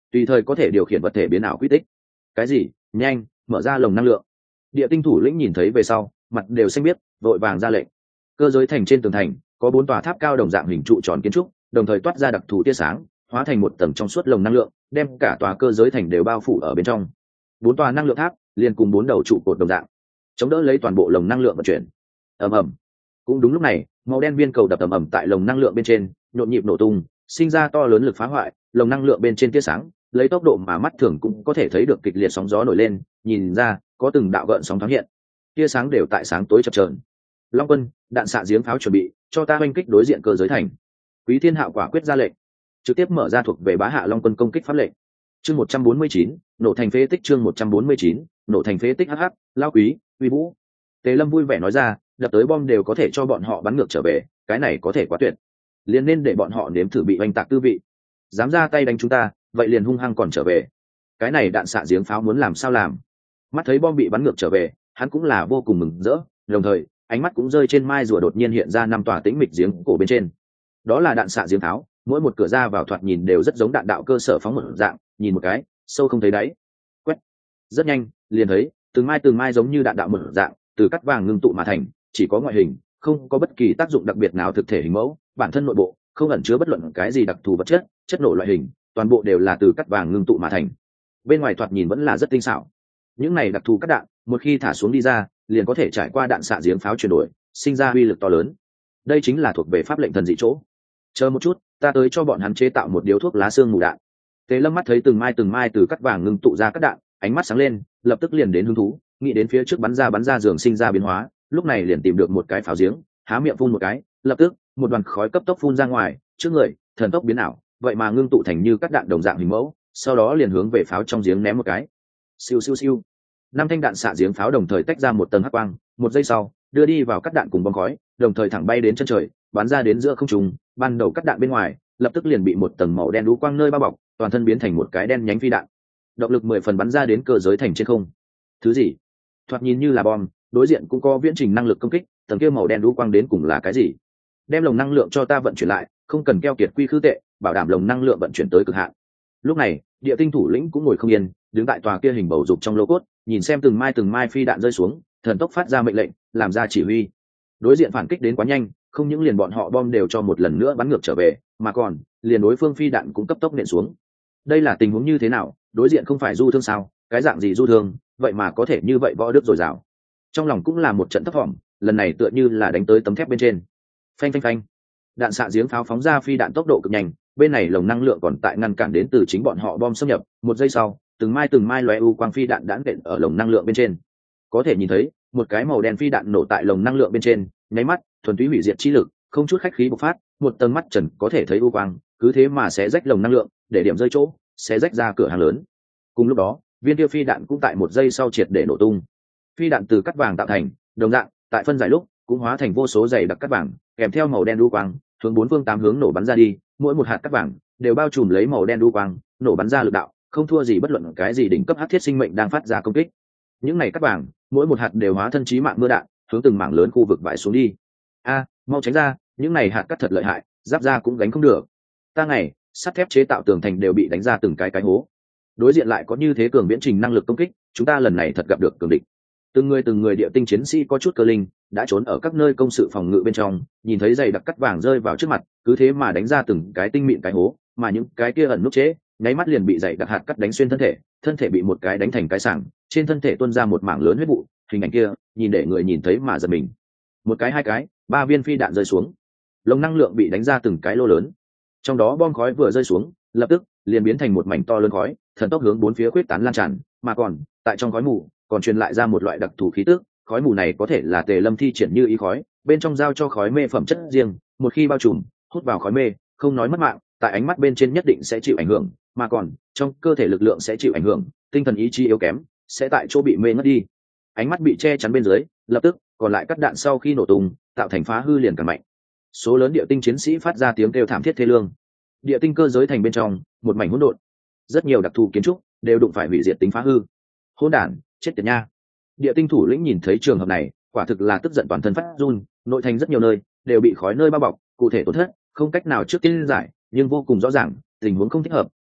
tùy thời có thể điều khiển vật thể biến ảo quy tích. Cái gì? Nhanh, mở ra lồng năng lượng. Địa tinh thủ lĩnh nhìn thấy về sau, mặt đều xanh biếc, vội vàng ra lệnh. Cơ giới thành trên tường thành có 4 tòa tháp cao đồng dạng hình trụ tròn kiến trúc, đồng thời toát ra đặc thù tia sáng, hóa thành một tầng trong suốt lồng năng lượng, đem cả tòa cơ giới thành đều bao phủ ở bên trong. 4 tòa năng lượng tháp liền cùng 4 đầu trụ cột đồng dạng, chống đỡ lấy toàn bộ lồng năng lượng vận chuyển. Ầm ầm. Cũng đúng lúc này, màu đen viên cầu đập ầm ầm tại lồng năng lượng bên trên, nhộn nhịp nổ tung, sinh ra to lớn lực phá hoại, lồng năng lượng bên trên tia sáng, lấy tốc độ mà mắt thường cũng có thể thấy được kịch liệt sóng gió nổi lên, nhìn ra có từng đạo gợn sóng thoáng hiện. Tia sáng đều tại sáng tối chập chờn. Long Quân, đạn xạ giếng pháo chuẩn bị, cho ta oanh kích đối diện cơ giới thành. Quý Thiên Hạo quả quyết ra lệnh, trực tiếp mở ra thuộc về Bá Hạ Long Quân công kích pháp lệnh. Chương 149, nổ thành phế tích. Chương 149, nổ thành phế tích. Hắc, Lao Quý, Uy Vũ. Tề Lâm vui vẻ nói ra, đập tới bom đều có thể cho bọn họ bắn ngược trở về, cái này có thể quá tuyệt. Liền nên để bọn họ nếm thử bị oanh tạc tư vị. Dám ra tay đánh chúng ta, vậy liền hung hăng còn trở về. Cái này đạn xạ giếng pháo muốn làm sao làm? Mắt thấy bom bị bắn ngược trở về, hắn cũng là vô cùng mừng rỡ, đồng thời ánh mắt cũng rơi trên mai rùa đột nhiên hiện ra 5 tòa tĩnh mịch giếng cổ bên trên. Đó là đạn xạ giếng pháo, mỗi một cửa ra vào thoạt nhìn đều rất giống đạn đạo cơ sở phóng một dạng, nhìn một cái sâu không thấy đáy. Quét, rất nhanh liền thấy từng mai giống như đạn đạo một dạng từ cắt vàng ngưng tụ mà thành, chỉ có ngoại hình, không có bất kỳ tác dụng đặc biệt nào thực thể hình mẫu, bản thân nội bộ không ẩn chứa bất luận cái gì đặc thù vật chất, chất nổ loại hình, toàn bộ đều là từ cắt vàng ngưng tụ mà thành. Bên ngoài thoạt nhìn vẫn là rất tinh xảo. Những này đặc thù cắt đạn, một khi thả xuống đi ra, liền có thể trải qua đạn xạ giếng pháo chuyển đổi, sinh ra uy lực to lớn. Đây chính là thuộc về pháp lệnh thần dị chỗ. Chờ một chút, ta tới cho bọn hắn chế tạo một điếu thuốc lá xương mù đạn. Tề Lâm mắt thấy từng mai từ cắt vàng ngưng tụ ra cắt đạn, ánh mắt sáng lên, lập tức liền đến hứng thú, nghĩ đến phía trước bắn ra giường sinh ra biến hóa, lúc này liền tìm được một cái pháo giếng, há miệng phun một cái, lập tức một đoàn khói cấp tốc phun ra ngoài, trước người thần tốc biến ảo, vậy mà ngưng tụ thành như cắt đạn đồng dạng hình mẫu, sau đó liền hướng về pháo trong giếng ném một cái. Siêu siêu siêu. 5 thanh đạn xạ giếng pháo đồng thời tách ra một tầng hắc quang, một giây sau, đưa đi vào cắt đạn cùng bom khói, đồng thời thẳng bay đến chân trời, bắn ra đến giữa không trung, ban đầu cắt đạn bên ngoài, lập tức liền bị một tầng màu đen đú quang nơi bao bọc, toàn thân biến thành một cái đen nhánh phi đạn. Động lực 10 phần bắn ra đến cơ giới thành trên không. Thứ gì? Thoạt nhìn như là bom, đối diện cũng có viễn trình năng lực công kích, tầng kia màu đen đú quang đến cùng là cái gì? Đem lồng năng lượng cho ta vận chuyển lại, không cần keo kiệt quy khư tệ, bảo đảm lồng năng lượng vận chuyển tới cực hạn. Lúc này, Địa tinh thủ lĩnh cũng ngồi không yên, đứng tại tòa kia hình bầu dục trong lô cốt, nhìn xem từng mai phi đạn rơi xuống, thần tốc phát ra mệnh lệnh, làm ra chỉ huy. Đối diện phản kích đến quá nhanh, không những liền bọn họ bom đều cho một lần nữa bắn ngược trở về, mà còn liền đối phương phi đạn cũng cấp tốc nện xuống. Đây là tình huống như thế nào? Đối diện không phải du thương sao? Cái dạng gì du thương, vậy mà có thể như vậy võ đức dồi dào. Trong lòng cũng là một trận thấp thỏm, lần này tựa như là đánh tới tấm thép bên trên. Phanh phanh phanh. Đạn xạ giếng pháo phóng ra phi đạn tốc độ cực nhanh, bên này lồng năng lượng còn tại ngăn cản đến từ chính bọn họ bom xâm nhập, một giây sau, từng mai lóe u quang phi đạn đã nện ở lồng năng lượng bên trên. Có thể nhìn thấy, một cái màu đen phi đạn nổ tại lồng năng lượng bên trên, nháy mắt, thuần túy hủy diệt chi lực, không chút khách khí bộc phát, một tầng mắt trần có thể thấy u quang, cứ thế mà sẽ rách lồng năng lượng, để điểm rơi chỗ, sẽ rách ra cửa hàng lớn. Cùng lúc đó, viên tiêu phi đạn cũng tại một giây sau triệt để nổ tung. Phi đạn từ cắt vàng tạo thành, đồng dạng, tại phân giải lúc, cũng hóa thành vô số dày đặc cắt vàng, kèm theo màu đen u quang, hướng 4 phương 8 hướng nổ bắn ra đi, mỗi một hạt cắt vàng đều bao trùm lấy màu đen u quang, nổ bắn ra lực đạo, không thua gì bất luận cái gì đỉnh cấp hắc thiết sinh mệnh đang phát ra công kích. Những này cắt vàng, mỗi một hạt đều hóa thân chí mạng mưa đạn, hướng từng mảng lớn khu vực vãi xuống đi. Mau tránh ra, những này hạt cắt thật lợi hại, giáp ra cũng gánh không được. Ta ngày, sắt thép chế tạo tường thành đều bị đánh ra từng cái hố. Đối diện lại có như thế cường viễn trình năng lực công kích, chúng ta lần này thật gặp được cường địch. Từng người địa tinh chiến sĩ có chút cơ linh, đã trốn ở các nơi công sự phòng ngự bên trong, nhìn thấy dày đặc cắt vàng rơi vào trước mặt, cứ thế mà đánh ra từng cái tinh mịn hố, mà những cái kia ẩn nút chế, nháy mắt liền bị dày đặc hạt cắt đánh xuyên thân thể bị một cái đánh thành cái sảng, trên thân thể tuôn ra một mảng lớn huyết vụ, hình ảnh kia, nhìn để người nhìn thấy mà giật mình. Một cái, 2 cái, 3 viên phi đạn rơi xuống, lồng năng lượng bị đánh ra từng cái lô lớn, trong đó bom khói vừa rơi xuống, lập tức liền biến thành một mảnh to lớn khói, thần tốc hướng 4 phía khuyết tán lan tràn, mà còn tại trong khói mù còn truyền lại ra một loại đặc thù khí tức, khói mù này có thể là Tề Lâm thi triển như ý khói, bên trong giao cho khói mê phẩm chất riêng, một khi bao trùm, hút vào khói mê, không nói mất mạng, tại ánh mắt bên trên nhất định sẽ chịu ảnh hưởng, mà còn trong cơ thể lực lượng sẽ chịu ảnh hưởng, tinh thần ý chí yếu kém sẽ tại chỗ bị mê ngất đi. Ánh mắt bị che chắn bên dưới, lập tức còn lại cắt đạn sau khi nổ tung, tạo thành phá hư liền càng mạnh. Số lớn địa tinh chiến sĩ phát ra tiếng kêu thảm thiết thê lương. Địa tinh cơ giới thành bên trong, một mảnh hỗn độn, rất nhiều đặc thù kiến trúc đều đụng phải hủy diệt tính phá hư. Hỗn đản, chết tiệt nha! Địa tinh thủ lĩnh nhìn thấy trường hợp này, quả thực là tức giận toàn thân phát run, nội thành rất nhiều nơi đều bị khói nơi bao bọc, cụ thể tổn thất không cách nào trước tiên giải, nhưng vô cùng rõ ràng, tình huống không thích hợp,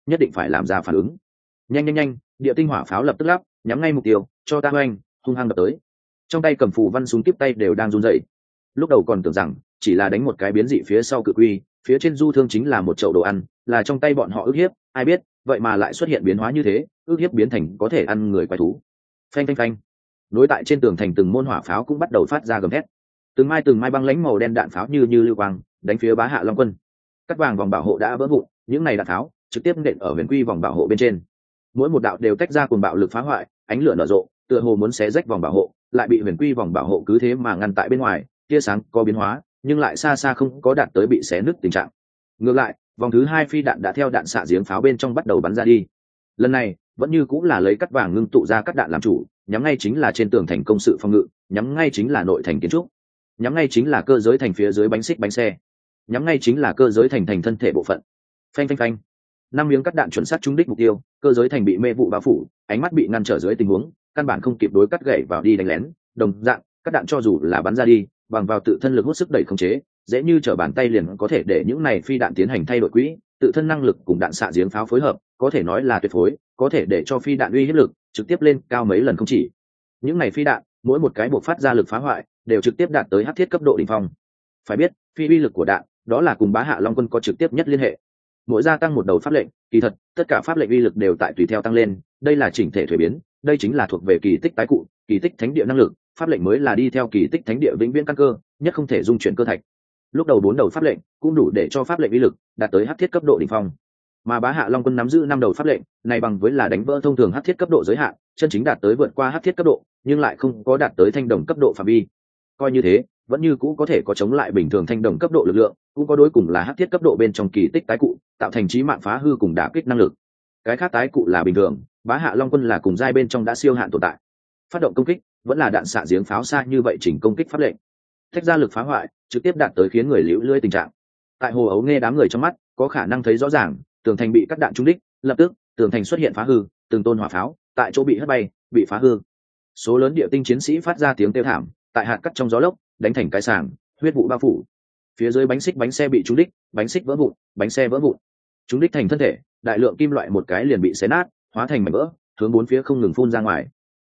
nhất định phải làm ra phản ứng. Nhanh nhanh nhanh, địa tinh hỏa pháo lập tức lắp, nhắm ngay mục tiêu, cho ta oanh, hung hăng đập tới. Trong tay cầm phù văn súng tiếp tay đều đang run rẩy. Lúc đầu còn tưởng rằng chỉ là đánh một cái biến dị phía sau cự quy, phía trên du thương chính là một chậu đồ ăn, là trong tay bọn họ ức hiếp, ai biết vậy mà lại xuất hiện biến hóa như thế, ức hiếp biến thành có thể ăn người quái thú. Phanh phanh phanh, nối tại trên tường thành từng môn hỏa pháo cũng bắt đầu phát ra gầm thét, từng mai băng lãnh màu đen đạn pháo như lưu quang đánh phía Bá Hạ Long Quân. Cắt vàng vòng bảo hộ đã vỡ vụn, những này đạn pháo trực tiếp nện ở huyền quy vòng bảo hộ bên trên, mỗi một đạo đều tách ra cuồng bạo lực phá hoại, ánh lửa nở rộ, tựa hồ muốn xé rách vòng bảo hộ, lại bị huyền quy vòng bảo hộ cứ thế mà ngăn tại bên ngoài. Tia sáng có biến hóa, nhưng lại xa xa không có đạt tới bị xé nứt tình trạng. Ngược lại, vòng thứ hai phi đạn đã theo đạn xạ giếng pháo bên trong bắt đầu bắn ra đi. Lần này vẫn như cũng là lấy cắt vàng ngưng tụ ra cắt đạn làm chủ, nhắm ngay chính là trên tường thành công sự phòng ngự, nhắm ngay chính là nội thành kiến trúc, nhắm ngay chính là cơ giới thành phía dưới bánh xích bánh xe, nhắm ngay chính là cơ giới thành thân thể bộ phận. Phanh phanh phanh, năm miếng cắt đạn chuẩn xác trúng đích mục tiêu, cơ giới thành bị mê vụ bao phủ, ánh mắt bị ngăn trở dưới tình huống căn bản không kịp đối cắt gậy vào đi đánh lén. Đồng dạng, cắt đạn cho dù là bắn ra đi, bằng vào tự thân lực hút sức đẩy khống chế, dễ như trở bàn tay liền có thể để những này phi đạn tiến hành thay đổi quỹ, tự thân năng lực cùng đạn xạ giếng pháo phối hợp, có thể nói là tuyệt phối, có thể để cho phi đạn uy hiếp lực trực tiếp lên cao mấy lần không chỉ. Những này phi đạn, mỗi một cái buộc phát ra lực phá hoại, đều trực tiếp đạt tới hắc thiết cấp độ đỉnh phong. Phải biết, phi uy lực của đạn, đó là cùng Bá Hạ Long Quân có trực tiếp nhất liên hệ. Mỗi gia tăng một đầu pháp lệnh, kỳ thật, tất cả pháp lệnh uy lực đều tại tùy theo tăng lên, đây là chỉnh thể thuế biến, đây chính là thuộc về kỳ tích tái cụ, kỳ tích thánh địa năng lực, pháp lệnh mới là đi theo kỳ tích thánh địa vĩnh viễn căn cơ, nhất không thể dung chuyển cơ thạch. Lúc đầu 4 đầu pháp lệnh cũng đủ để cho pháp lệnh uy lực đạt tới hắc thiết cấp độ đỉnh phong, mà Bá Hạ Long Quân nắm giữ 5 đầu pháp lệnh, này bằng với là đánh vỡ thông thường hắc thiết cấp độ giới hạn, chân chính đạt tới vượt qua hắc thiết cấp độ, nhưng lại không có đạt tới thanh đồng cấp độ phạm vi. Coi như thế, vẫn như cũ có thể có chống lại bình thường thanh đồng cấp độ lực lượng, cũng có đối cùng là hắc thiết cấp độ bên trong kỳ tích tái cụ, tạo thành chí mạng phá hư cùng đả kích năng lực. Cái khác tái cụ là bình thường, Bá Hạ Long Quân là cùng giai bên trong đã siêu hạn tồn tại. Phát động công kích, vẫn là đạn xạ giếng pháo xa như vậy chỉnh công kích pháp lệnh. Thách ra lực phá hoại, trực tiếp đạt tới khiến người liễu lưỡi tình trạng. Tại Hồ Ấu Nghe đám người trong mắt, có khả năng thấy rõ ràng, tường thành bị cắt đạn trúng đích, lập tức, tường thành xuất hiện phá hư, từng tôn hỏa pháo tại chỗ bị hất bay, bị phá hư. Số lớn địa tinh chiến sĩ phát ra tiếng kêu thảm, tại hạt cắt trong gió lốc, đánh thành cái sàng, huyết vụ bao phủ. Phía dưới bánh xích bánh xe bị trúng đích, bánh xích vỡ vụn, bánh xe vỡ vụn. Trúng đích thành thân thể, đại lượng kim loại một cái liền bị xé nát, hóa thành mảnh vỡ, hướng bốn phía không ngừng phun ra ngoài.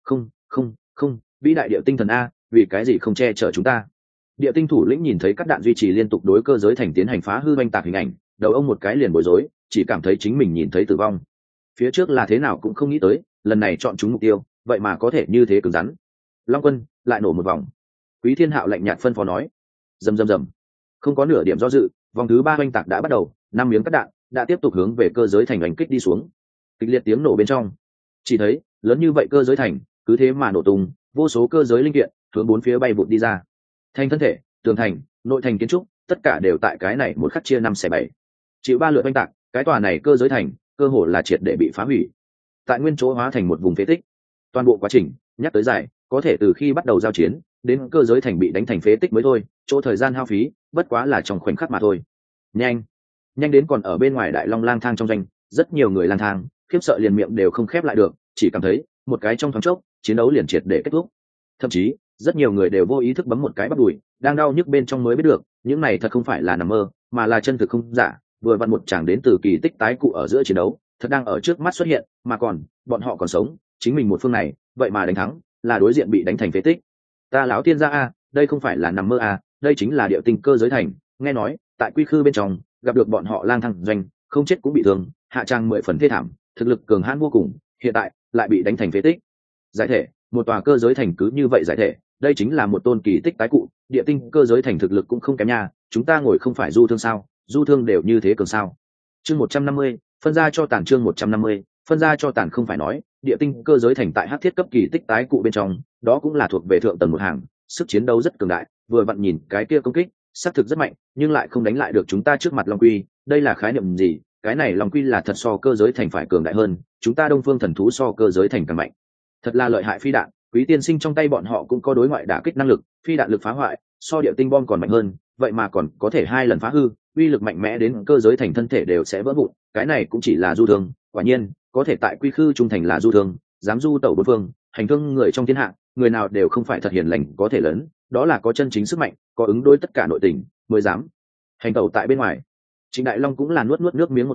Không, vĩ đại địa tinh thần a, vì cái gì không che chở chúng ta? Địa tinh thủ lĩnh nhìn thấy các đạn duy trì liên tục đối cơ giới thành tiến hành phá hư oanh tạc hình ảnh, đầu ông một cái liền bối rối, chỉ cảm thấy chính mình nhìn thấy tử vong. Phía trước là thế nào cũng không nghĩ tới, lần này chọn trúng mục tiêu, vậy mà có thể như thế cứng rắn. Long Quân lại nổ một vòng. Quý Thiên Hạo lạnh nhạt phân phó nói, rầm rầm rầm, không có nửa điểm do dự, vòng thứ 3 oanh tạc đã bắt đầu, 5 miếng cắt đạn đã tiếp tục hướng về cơ giới thành đánh kích đi xuống. Kịch liệt tiếng nổ bên trong, chỉ thấy lớn như vậy cơ giới thành cứ thế mà nổ tung, vô số cơ giới linh kiện hướng bốn phía bay vụt đi ra. Thành thân thể, tường thành, nội thành kiến trúc, tất cả đều tại cái này một khắc chia 5/7. Chịu 3 lượt oanh tạc, cái tòa này cơ giới thành cơ hồ là triệt để bị phá hủy, tại nguyên chỗ hóa thành một vùng phế tích. Toàn bộ quá trình nhắc tới dài, có thể từ khi bắt đầu giao chiến đến cơ giới thành bị đánh thành phế tích mới thôi, chỗ thời gian hao phí bất quá là trong khoảnh khắc mà thôi. Nhanh đến còn ở bên ngoài Đại Long lang thang trong doanh, rất nhiều người lang thang khiếp sợ liền miệng đều không khép lại được, chỉ cảm thấy một cái trong thoáng chốc chiến đấu liền triệt để kết thúc. Thậm chí rất nhiều người đều vô ý thức bấm một cái bắp đùi, đang đau nhức bên trong mới biết được những này thật không phải là nằm mơ, mà là chân thực không giả. Vừa vặn một chàng đến từ kỳ tích tái cụ ở giữa chiến đấu thật đang ở trước mắt xuất hiện, mà còn bọn họ còn sống, chính mình một phương này vậy mà đánh thắng, là đối diện bị đánh thành phế tích. Ta lão tiên gia a, đây không phải là nằm mơ a, đây chính là điệu tinh cơ giới thành. Nghe nói tại quy khư bên trong gặp được bọn họ lang thang doanh, không chết cũng bị thương, hạ trang 10 phần thê thảm, thực lực cường hãn vô cùng, hiện tại lại bị đánh thành phế tích. Giải thể, một tòa cơ giới thành cứ như vậy giải thể, đây chính là một tôn kỳ tích tái cụ, địa tinh cơ giới thành thực lực cũng không kém nha, chúng ta ngồi không phải du thương sao, du thương đều như thế cường sao? Chương 150, phân ra cho tàn. Chương 150, phân ra cho tàn. Không phải nói địa tinh cơ giới thành tại hắc thiết cấp kỳ tích tái cụ bên trong, đó cũng là thuộc về thượng tầng một hàng, sức chiến đấu rất cường đại, vừa vặn nhìn cái kia công kích xác thực rất mạnh, nhưng lại không đánh lại được chúng ta trước mặt Long Quy. Đây là khái niệm gì? Cái này Long Quy là thật so cơ giới thành phải cường đại hơn, chúng ta Đông Phương thần thú so cơ giới thành càng mạnh. Thật là lợi hại phi đạn, Quý tiên sinh trong tay bọn họ cũng có đối ngoại đả kích năng lực, phi đạn lực phá hoại so địa tinh bom còn mạnh hơn, vậy mà còn có thể 2 lần phá hư, uy lực mạnh mẽ đến cơ giới thành thân thể đều sẽ vỡ vụn. Cái này cũng chỉ là du thương, quả nhiên có thể tại quy khư trung thành là du thương, dám du tẩu bốn phương, hành thương người trong thiên hạ, người nào đều không phải thật hiền lành có thể lớn, đó là có chân chính sức mạnh, có ứng đối tất cả nội tình mới dám hành tẩu tại bên ngoài. Trịnh Đại Long cũng là nuốt nước miếng một cái,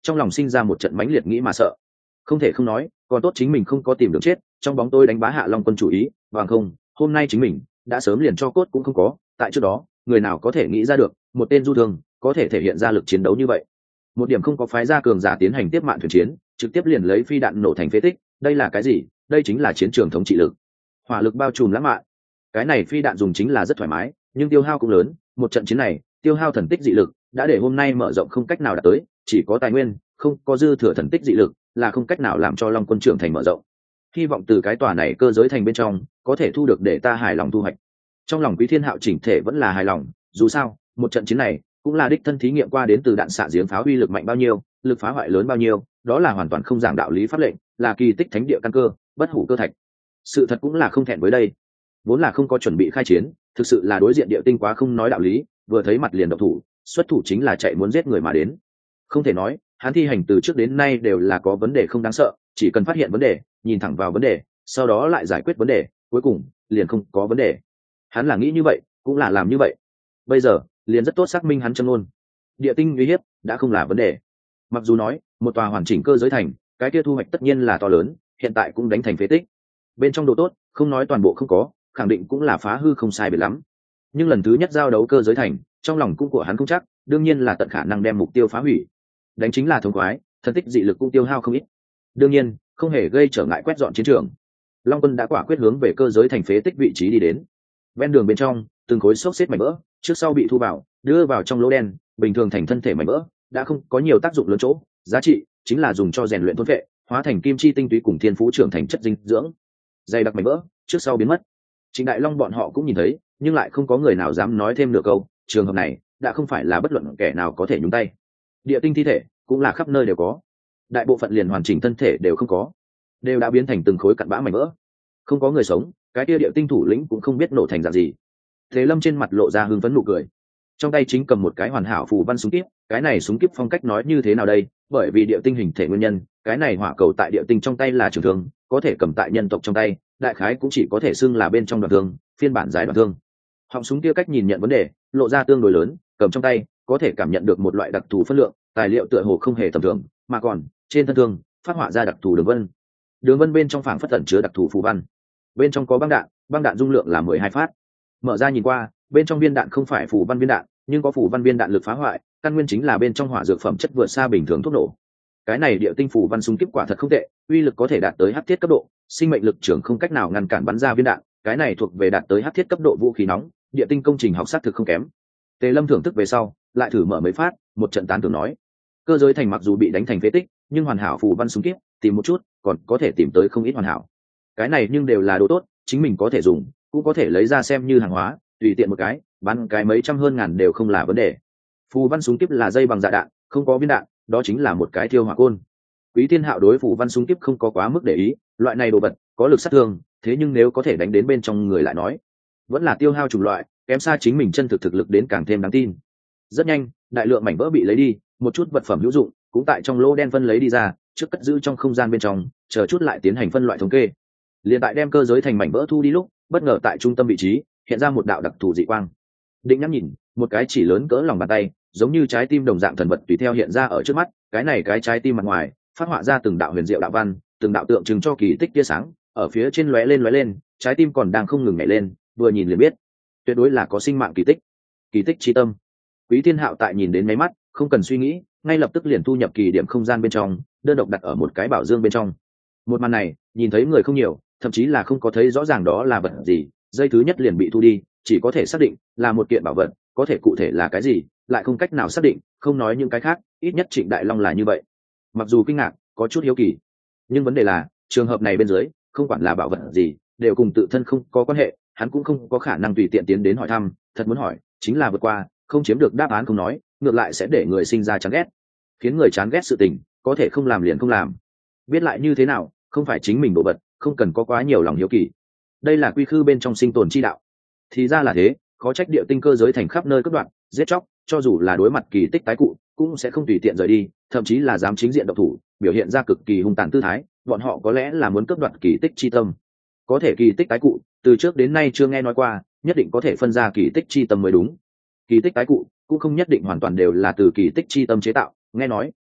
trong lòng sinh ra một trận mãnh liệt nghĩ mà sợ. Không thể không nói, còn tốt chính mình không có tìm đường chết trong bóng tôi đánh bá Hạ Long quân chủ ý, bằng không hôm nay chính mình đã sớm liền cho cốt cũng không có. Tại trước đó người nào có thể nghĩ ra được một tên du thương có thể thể hiện ra lực chiến đấu như vậy, một điểm không có phái ra cường giả tiến hành tiếp mạn thuyền chiến, trực tiếp liền lấy phi đạn nổ thành phế tích. Đây là cái gì? Đây chính là chiến trường thống trị lực, hỏa lực bao trùm lãng mạn. Cái này phi đạn dùng chính là rất thoải mái, nhưng tiêu hao cũng lớn. Một trận chiến này tiêu hao thần tích dị lực đã để hôm nay mở rộng không cách nào đạt tới, chỉ có tài nguyên không có dư thừa thần tích dị lực là không cách nào làm cho Long quân trưởng thành mở rộng. Hy vọng từ cái tòa này cơ giới thành bên trong có thể thu được để ta hài lòng thu hoạch. Trong lòng Quý Thiên Hạo chỉnh thể vẫn là hài lòng, dù sao một trận chiến này cũng là đích thân thí nghiệm qua đến từ đạn xạ giếng pháo uy lực mạnh bao nhiêu, lực phá hoại lớn bao nhiêu, đó là hoàn toàn không giảng đạo lý pháp lệnh, là kỳ tích thánh địa căn cơ, bất hủ cơ thạch. Sự thật cũng là không thẹn với đây, vốn là không có chuẩn bị khai chiến, thực sự là đối diện địa tinh quá không nói đạo lý, vừa thấy mặt liền độc thủ, xuất thủ chính là chạy muốn giết người mà đến. Không thể nói hắn thi hành từ trước đến nay đều là có vấn đề không đáng sợ, chỉ cần phát hiện vấn đề, nhìn thẳng vào vấn đề, sau đó lại giải quyết vấn đề, cuối cùng liền không có vấn đề. Hắn là nghĩ như vậy, cũng là làm như vậy. Bây giờ liền rất tốt xác minh hắn châm ngôn. Địa tinh uy hiếp đã không là vấn đề. Mặc dù nói một tòa hoàn chỉnh cơ giới thành, cái kia thu hoạch tất nhiên là to lớn, hiện tại cũng đánh thành phế tích. Bên trong độ tốt, không nói toàn bộ không có, khẳng định cũng là phá hư không sai biệt lắm. Nhưng lần thứ nhất giao đấu cơ giới thành, trong lòng cũng của hắn không chắc, đương nhiên là tận khả năng đem mục tiêu phá hủy. Đánh chính là thống khoái, thần tích dị lực cũng tiêu hao không ít. Đương nhiên, không hề gây trở ngại quét dọn chiến trường. Long quân đã quả quyết hướng về cơ giới thành phế tích vị trí đi đến. Ven đường bên trong, từng khối xốc xếp mảnh vỡ, trước sau bị thu vào, đưa vào trong lỗ đen. Bình thường thành thân thể mảnh vỡ đã không có nhiều tác dụng lớn chỗ, giá trị chính là dùng cho rèn luyện thôn vệ, hóa thành kim chi tinh túy cùng thiên phú trưởng thành chất dinh dưỡng. Dày đặc mảnh vỡ trước sau biến mất. Trịnh Đại Long bọn họ cũng nhìn thấy, nhưng lại không có người nào dám nói thêm nửa câu. Trường hợp này đã không phải là bất luận kẻ nào có thể nhúng tay. Địa tinh thi thể cũng là khắp nơi đều có, đại bộ phận liền hoàn chỉnh thân thể đều không có, đều đã biến thành từng khối cặn bã mảnh vỡ. Không có người sống, cái kia địa tinh thủ lĩnh cũng không biết nổ thành dạng gì. Thế Lâm trên mặt lộ ra hưng phấn nụ cười, trong tay chính cầm một cái hoàn hảo phù văn súng kíp. Cái này súng kíp phong cách nói như thế nào đây? Bởi vì địa tinh hình thể nguyên nhân, cái này hỏa cầu tại địa tinh trong tay là trường thương, có thể cầm tại nhân tộc trong tay, đại khái cũng chỉ có thể xưng là bên trong đoạn thương, phiên bản dài đoạn thương. Họng súng kia cách nhìn nhận vấn đề, lộ ra tương đối lớn, cầm trong tay có thể cảm nhận được một loại đặc thù phân lượng, tài liệu tựa hồ không hề tầm thường, mà còn trên thân thương phát họa ra đặc thù đường vân bên trong phảng phất tẩn chứa đặc thù phù văn. Bên trong có băng đạn dung lượng là 12 phát. Mở ra nhìn qua, bên trong viên đạn không phải phù văn viên đạn, nhưng có phù văn viên đạn lực phá hoại, căn nguyên chính là bên trong hỏa dược phẩm chất vượt xa bình thường thuốc nổ. Cái này địa tinh phù văn súng kíp quả thật không tệ, uy lực có thể đạt tới hắc thiết cấp độ, sinh mệnh lực trưởng không cách nào ngăn cản bắn ra viên đạn, cái này thuộc về đạt tới hắc thiết cấp độ vũ khí nóng, địa tinh công trình học sát thực không kém. Tề Lâm thưởng thức về sau, lại thử mở mấy phát, một trận tán thưởng nói: cơ giới thành mặc dù bị đánh thành phế tích, nhưng hoàn hảo phù văn súng kíp, tìm một chút, còn có thể tìm tới không ít hoàn hảo. Cái này nhưng đều là đồ tốt, chính mình có thể dùng, cũng có thể lấy ra xem như hàng hóa, tùy tiện một cái, bán cái mấy trăm hơn ngàn đều không là vấn đề. Phù văn súng kíp là dây bằng dạ đạn, không có viên đạn, đó chính là một cái thiêu hỏa côn. Quý Thiên Hạo đối phù văn súng kíp không có quá mức để ý, loại này đồ vật có lực sát thương, thế nhưng nếu có thể đánh đến bên trong người lại nói, vẫn là tiêu hao chủng loại, kém xa chính mình chân thực lực đến càng thêm đáng tin. Rất nhanh, đại lượng mảnh vỡ bị lấy đi, một chút vật phẩm hữu dụng cũng tại trong lô đen phân lấy đi ra, trước cất giữ trong không gian bên trong, chờ chút lại tiến hành phân loại thống kê. Liên tại đem cơ giới thành mảnh vỡ thu đi lúc, bất ngờ tại trung tâm vị trí hiện ra một đạo đặc thù dị quang. Định nhắm nhìn, một cái chỉ lớn cỡ lòng bàn tay, giống như trái tim đồng dạng thần vật tùy theo hiện ra ở trước mắt. Cái này cái trái tim mặt ngoài phát họa ra từng đạo huyền diệu đạo văn, từng đạo tượng trưng cho kỳ tích tia sáng, ở phía trên lóe lên, trái tim còn đang không ngừng nhảy lên, vừa nhìn liền biết, tuyệt đối là có sinh mạng kỳ tích chi tâm. Quý Thiên Hạo tại nhìn đến mấy mắt, không cần suy nghĩ, ngay lập tức liền thu nhập kỳ điểm không gian bên trong, đơn độc đặt ở một cái bảo dương bên trong. Một màn này, nhìn thấy người không nhiều, thậm chí là không có thấy rõ ràng đó là vật gì, dây thứ nhất liền bị thu đi, chỉ có thể xác định là một kiện bảo vật, có thể cụ thể là cái gì, lại không cách nào xác định, không nói những cái khác, ít nhất Trịnh Đại Long là như vậy. Mặc dù kinh ngạc, có chút hiếu kỳ, nhưng vấn đề là, trường hợp này bên dưới, không quản là bảo vật gì, đều cùng tự thân không có quan hệ, hắn cũng không có khả năng tùy tiện tiến đến hỏi thăm, thật muốn hỏi, chính là vượt qua, không chiếm được đáp án không nói, ngược lại sẽ để người sinh ra chán ghét. Khiến người chán ghét sự tình, có thể không làm liền không làm. Biết lại như thế nào, không phải chính mình đồ vật, không cần có quá nhiều lòng hiếu kỳ. Đây là quy khư bên trong sinh tồn chi đạo. Thì ra là thế, khó trách địa tinh cơ giới thành khắp nơi cắt đoạn, giết chóc, cho dù là đối mặt kỳ tích tái cụ, cũng sẽ không tùy tiện rời đi, thậm chí là dám chính diện độc thủ, biểu hiện ra cực kỳ hung tàn tư thái, bọn họ có lẽ là muốn cướp đoạt kỳ tích chi tâm. Có thể kỳ tích tái cụ, từ trước đến nay chưa nghe nói qua, nhất định có thể phân ra kỳ tích chi tâm mới đúng. Kỳ tích tái cụ cũng không nhất định hoàn toàn đều là từ kỳ tích chi tâm chế tạo, nghe nói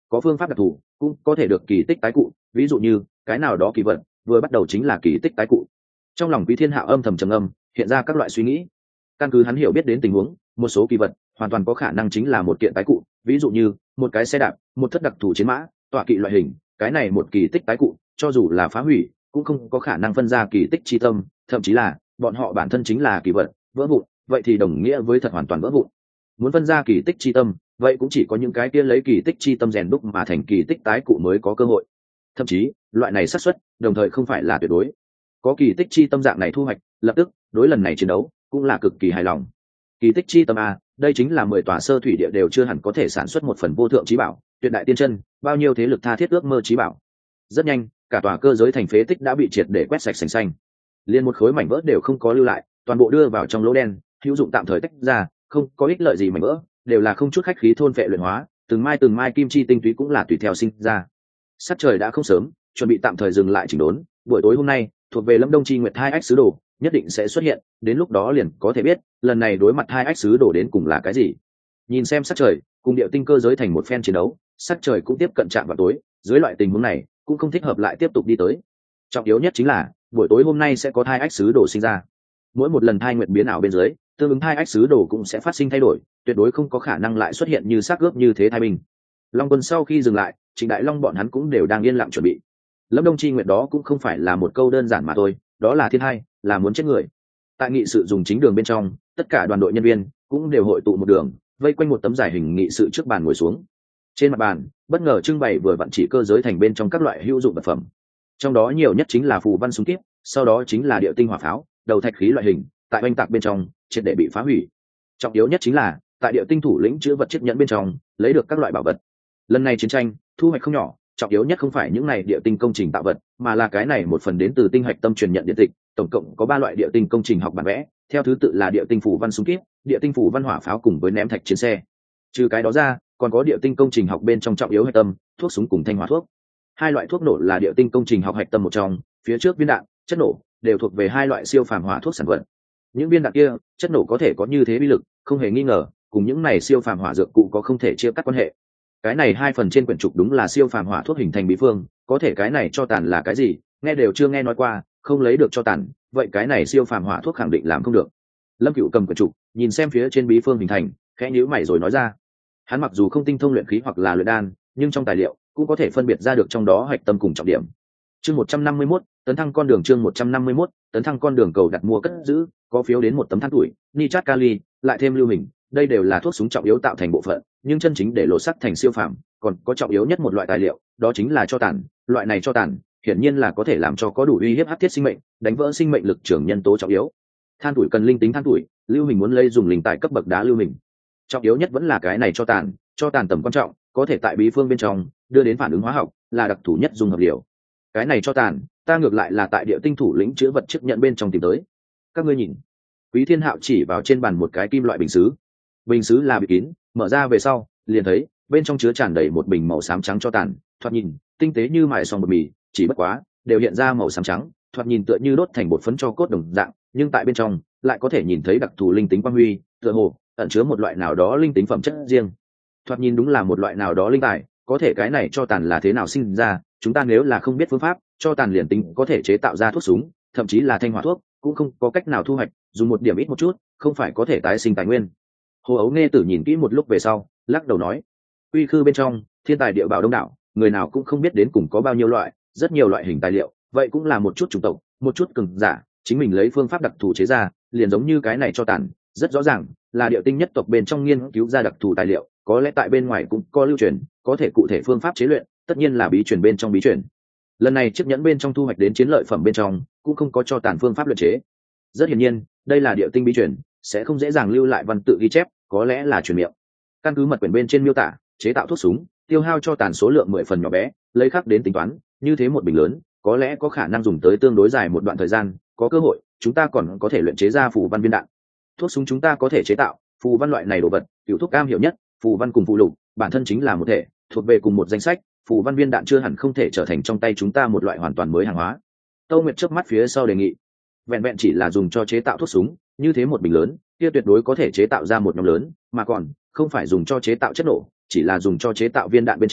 có phương pháp đặc thù cũng có thể được kỳ tích tái cụ, ví dụ như cái nào đó kỳ vật vừa bắt đầu chính là kỳ tích tái cụ. Trong lòng Quý Thiên Hạo âm thầm trầm âm, hiện ra các loại suy nghĩ. Căn cứ hắn hiểu biết đến tình huống, một số kỳ vật hoàn toàn có khả năng chính là một kiện tái cụ, ví dụ như một cái xe đạp, một thất đặc thù chiến mã, tọa kỵ loại hình, cái này một kỳ tích tái cụ cho dù là phá hủy cũng không có khả năng phân ra kỳ tích chi tâm, thậm chí là bọn họ bản thân chính là kỳ vật vỡ vụn, vậy thì đồng nghĩa với thật hoàn toàn vỡ vụn. Muốn phân ra kỳ tích chi tâm, vậy cũng chỉ có những cái kia lấy kỳ tích chi tâm rèn đúc mà thành kỳ tích tái cụ mới có cơ hội. Thậm chí loại này xác suất đồng thời không phải là tuyệt đối. Có kỳ tích chi tâm dạng này thu hoạch, lập tức đối lần này chiến đấu cũng là cực kỳ hài lòng. Kỳ tích chi tâm a, đây chính là 10 tòa sơ thủy địa đều chưa hẳn có thể sản xuất một phần vô thượng chí bảo, tuyệt đại tiên chân, bao nhiêu thế lực tha thiết ước mơ chí bảo. Rất nhanh, cả tòa cơ giới thành phế tích đã bị triệt để quét sạch sành xanh, liền một khối mảnh vỡ đều không có lưu lại, toàn bộ đưa vào trong lỗ đen, hữu dụng tạm thời tách ra, không có ích lợi gì mảnh vỡ, đều là không chút khách khí thôn phệ luyện hóa, từng mai kim chi tinh túy cũng là tùy theo sinh ra. Sắc trời đã không sớm, chuẩn bị tạm thời dừng lại chỉnh đốn, buổi tối hôm nay thuộc về Lâm Đông Chi Nguyệt hai ách sứ đồ nhất định sẽ xuất hiện, đến lúc đó liền có thể biết lần này đối mặt hai ách sứ đồ đến cùng là cái gì. Nhìn xem sắc trời, cùng điệu tinh cơ giới thành một phen chiến đấu, sắc trời cũng tiếp cận chạm vào tối, dưới loại tình huống này cũng không thích hợp lại tiếp tục đi tới. Trọng yếu nhất chính là buổi tối hôm nay sẽ có thai ách sứ đồ sinh ra, mỗi một lần thai nguyệt biến ảo bên dưới, tương ứng thai ách sứ đồ cũng sẽ phát sinh thay đổi, tuyệt đối không có khả năng lại xuất hiện như xác ướp như thế thai binh. Long Quân sau khi dừng lại, Trịnh Đại Long bọn hắn cũng đều đang yên lặng chuẩn bị. Lâm Đông Chi Nguyệt đó cũng không phải là một câu đơn giản mà thôi, đó là thiên hai, là muốn chết người. Tại nghị sự dùng chính đường bên trong, tất cả đoàn đội nhân viên cũng đều hội tụ một đường, vây quanh một tấm giải hình nghị sự trước bàn ngồi xuống. Trên mặt bàn bất ngờ trưng bày vừa vặn chỉ cơ giới thành bên trong các loại hữu dụng vật phẩm, trong đó nhiều nhất chính là phù văn súng kíp, sau đó chính là điệu tinh hỏa pháo, đầu thạch khí loại hình, tại oanh tạc bên trong triệt để bị phá hủy. Trọng yếu nhất chính là tại điệu tinh thủ lĩnh chứa vật chiếc nhẫn bên trong lấy được các loại bảo vật. Lần này chiến tranh thu hoạch không nhỏ, trọng yếu nhất không phải những này điệu tinh công trình tạo vật, mà là cái này một phần đến từ tinh hạch tâm truyền nhận điện tịch, tổng cộng có 3 loại điệu tinh công trình học bản vẽ, theo thứ tự là điệu tinh phủ văn súng kíp, điệu tinh phủ văn hỏa pháo cùng với ném thạch chiến xe. Trừ cái đó ra, còn có điệu tinh công trình học bên trong trọng yếu hạch tâm, thuốc súng cùng thanh hỏa thuốc. 2 loại thuốc nổ là điệu tinh công trình học hạch tâm một trong, phía trước viên đạn, chất nổ đều thuộc về 2 loại siêu phàm hỏa thuốc sản vật. Những viên đạn kia, chất nổ có thể có như thế uy lực, không hề nghi ngờ, cùng những này siêu phàm hỏa dược cụ có không thể chia cắt quan hệ. Cái này 2 phần trên quyển trục đúng là siêu phàm hỏa thuốc hình thành bí phương, có thể cái này cho tàn là cái gì, nghe đều chưa nghe nói qua, không lấy được cho tàn, vậy cái này siêu phàm hỏa thuốc khẳng định làm không được. Lâm Cửu cầm quyển trục, nhìn xem phía trên bí phương hình thành, khẽ nhíu mày rồi nói ra. Hắn mặc dù không tinh thông luyện khí hoặc là luyện đan, nhưng trong tài liệu cũng có thể phân biệt ra được trong đó hạch tâm cùng trọng điểm. Chương 151, tấn thăng con đường, chương 151, tấn thăng con đường, cầu đặt mua cất giữ, có phiếu đến 1 tấm than tuổi, nitrat kali, lại thêm lưu hình, đây đều là thuốc súng trọng yếu tạo thành bộ phận, nhưng chân chính để lộ sắc thành siêu phàm, còn có trọng yếu nhất một loại tài liệu, đó chính là cho tàn, loại này cho tàn, hiển nhiên là có thể làm cho có đủ uy hiếp hắc thiết sinh mệnh, đánh vỡ sinh mệnh lực trưởng nhân tố trọng yếu. Than tuổi cần linh tính than tuổi, lưu hình muốn lấy dùng linh tài cấp bậc đá lưu hình. Trọng yếu nhất vẫn là cái này cho tàn tầm quan trọng, có thể tại bí phương bên trong đưa đến phản ứng hóa học, là đặc thù nhất dùng hợp liều. Cái này cho tàn, ta ngược lại là tại địa tinh thủ lĩnh chứa vật chiếc nhận bên trong tìm tới. Các ngươi nhìn. Quý Thiên Hạo chỉ vào trên bàn một cái kim loại bình sứ. Bình sứ là bịt kín, mở ra về sau, liền thấy bên trong chứa tràn đầy một bình màu xám trắng cho tàn, thoạt nhìn tinh tế như mài xong bột mì, chỉ bất quá đều hiện ra màu xám trắng, thoạt nhìn tựa như đốt thành bột phấn cho cốt đồng dạng, nhưng tại bên trong lại có thể nhìn thấy đặc thù linh tính quang huy, tựa hồ ẩn chứa một loại nào đó linh tính phẩm chất riêng. Thoạt nhìn đúng là một loại nào đó linh tài, có thể cái này cho tàn là thế nào sinh ra, chúng ta nếu là không biết phương pháp, cho tàn liền tính có thể chế tạo ra thuốc súng, thậm chí là thanh hỏa thuốc, cũng không có cách nào thu hoạch, dùng một điểm ít một chút, không phải có thể tái sinh tài nguyên. Hồ Ấu Nghe Tử nhìn kỹ một lúc về sau, lắc đầu nói: Uy khư bên trong, thiên tài địa bảo đông đảo, người nào cũng không biết đến cùng có bao nhiêu loại, rất nhiều loại hình tài liệu, vậy cũng là một chút chủng tộc, một chút cường giả, chính mình lấy phương pháp đặc thù chế ra, liền giống như cái này cho tàn, rất rõ ràng là điệu tinh nhất tộc bên trong nghiên cứu ra đặc thù tài liệu, có lẽ tại bên ngoài cũng có lưu truyền, có thể cụ thể phương pháp chế luyện, tất nhiên là bí truyền bên trong bí truyền. Lần này chiếc nhẫn bên trong thu hoạch đến chiến lợi phẩm bên trong, cũng không có cho tàn phương pháp luyện chế. Rất hiển nhiên, đây là điệu tinh bí truyền, sẽ không dễ dàng lưu lại văn tự ghi chép, có lẽ là truyền miệng. Căn cứ mật quyển bên trên miêu tả, chế tạo thuốc súng, tiêu hao cho tàn số lượng 10 phần nhỏ bé, lấy khắc đến tính toán, như thế một bình lớn, có lẽ có khả năng dùng tới tương đối dài một đoạn thời gian, có cơ hội, chúng ta còn có thể luyện chế ra phù văn viên đạn. Thuốc súng chúng ta có thể chế tạo, phù văn loại này đồ vật, tiểu thuốc cam hiểu nhất, phù văn cùng phù lục, bản thân chính là một thể, thuộc về cùng một danh sách, phù văn viên đạn chưa hẳn không thể trở thành trong tay chúng ta một loại hoàn toàn mới hàng hóa. Tâu Nguyệt chớp mắt phía sau đề nghị, vẹn vẹn chỉ là dùng cho chế tạo thuốc súng, như thế một bình lớn, kia tuyệt đối có thể chế tạo ra một nhóm lớn, mà còn không phải dùng cho chế tạo chất nổ, chỉ là dùng cho chế tạo viên đạn bên trên,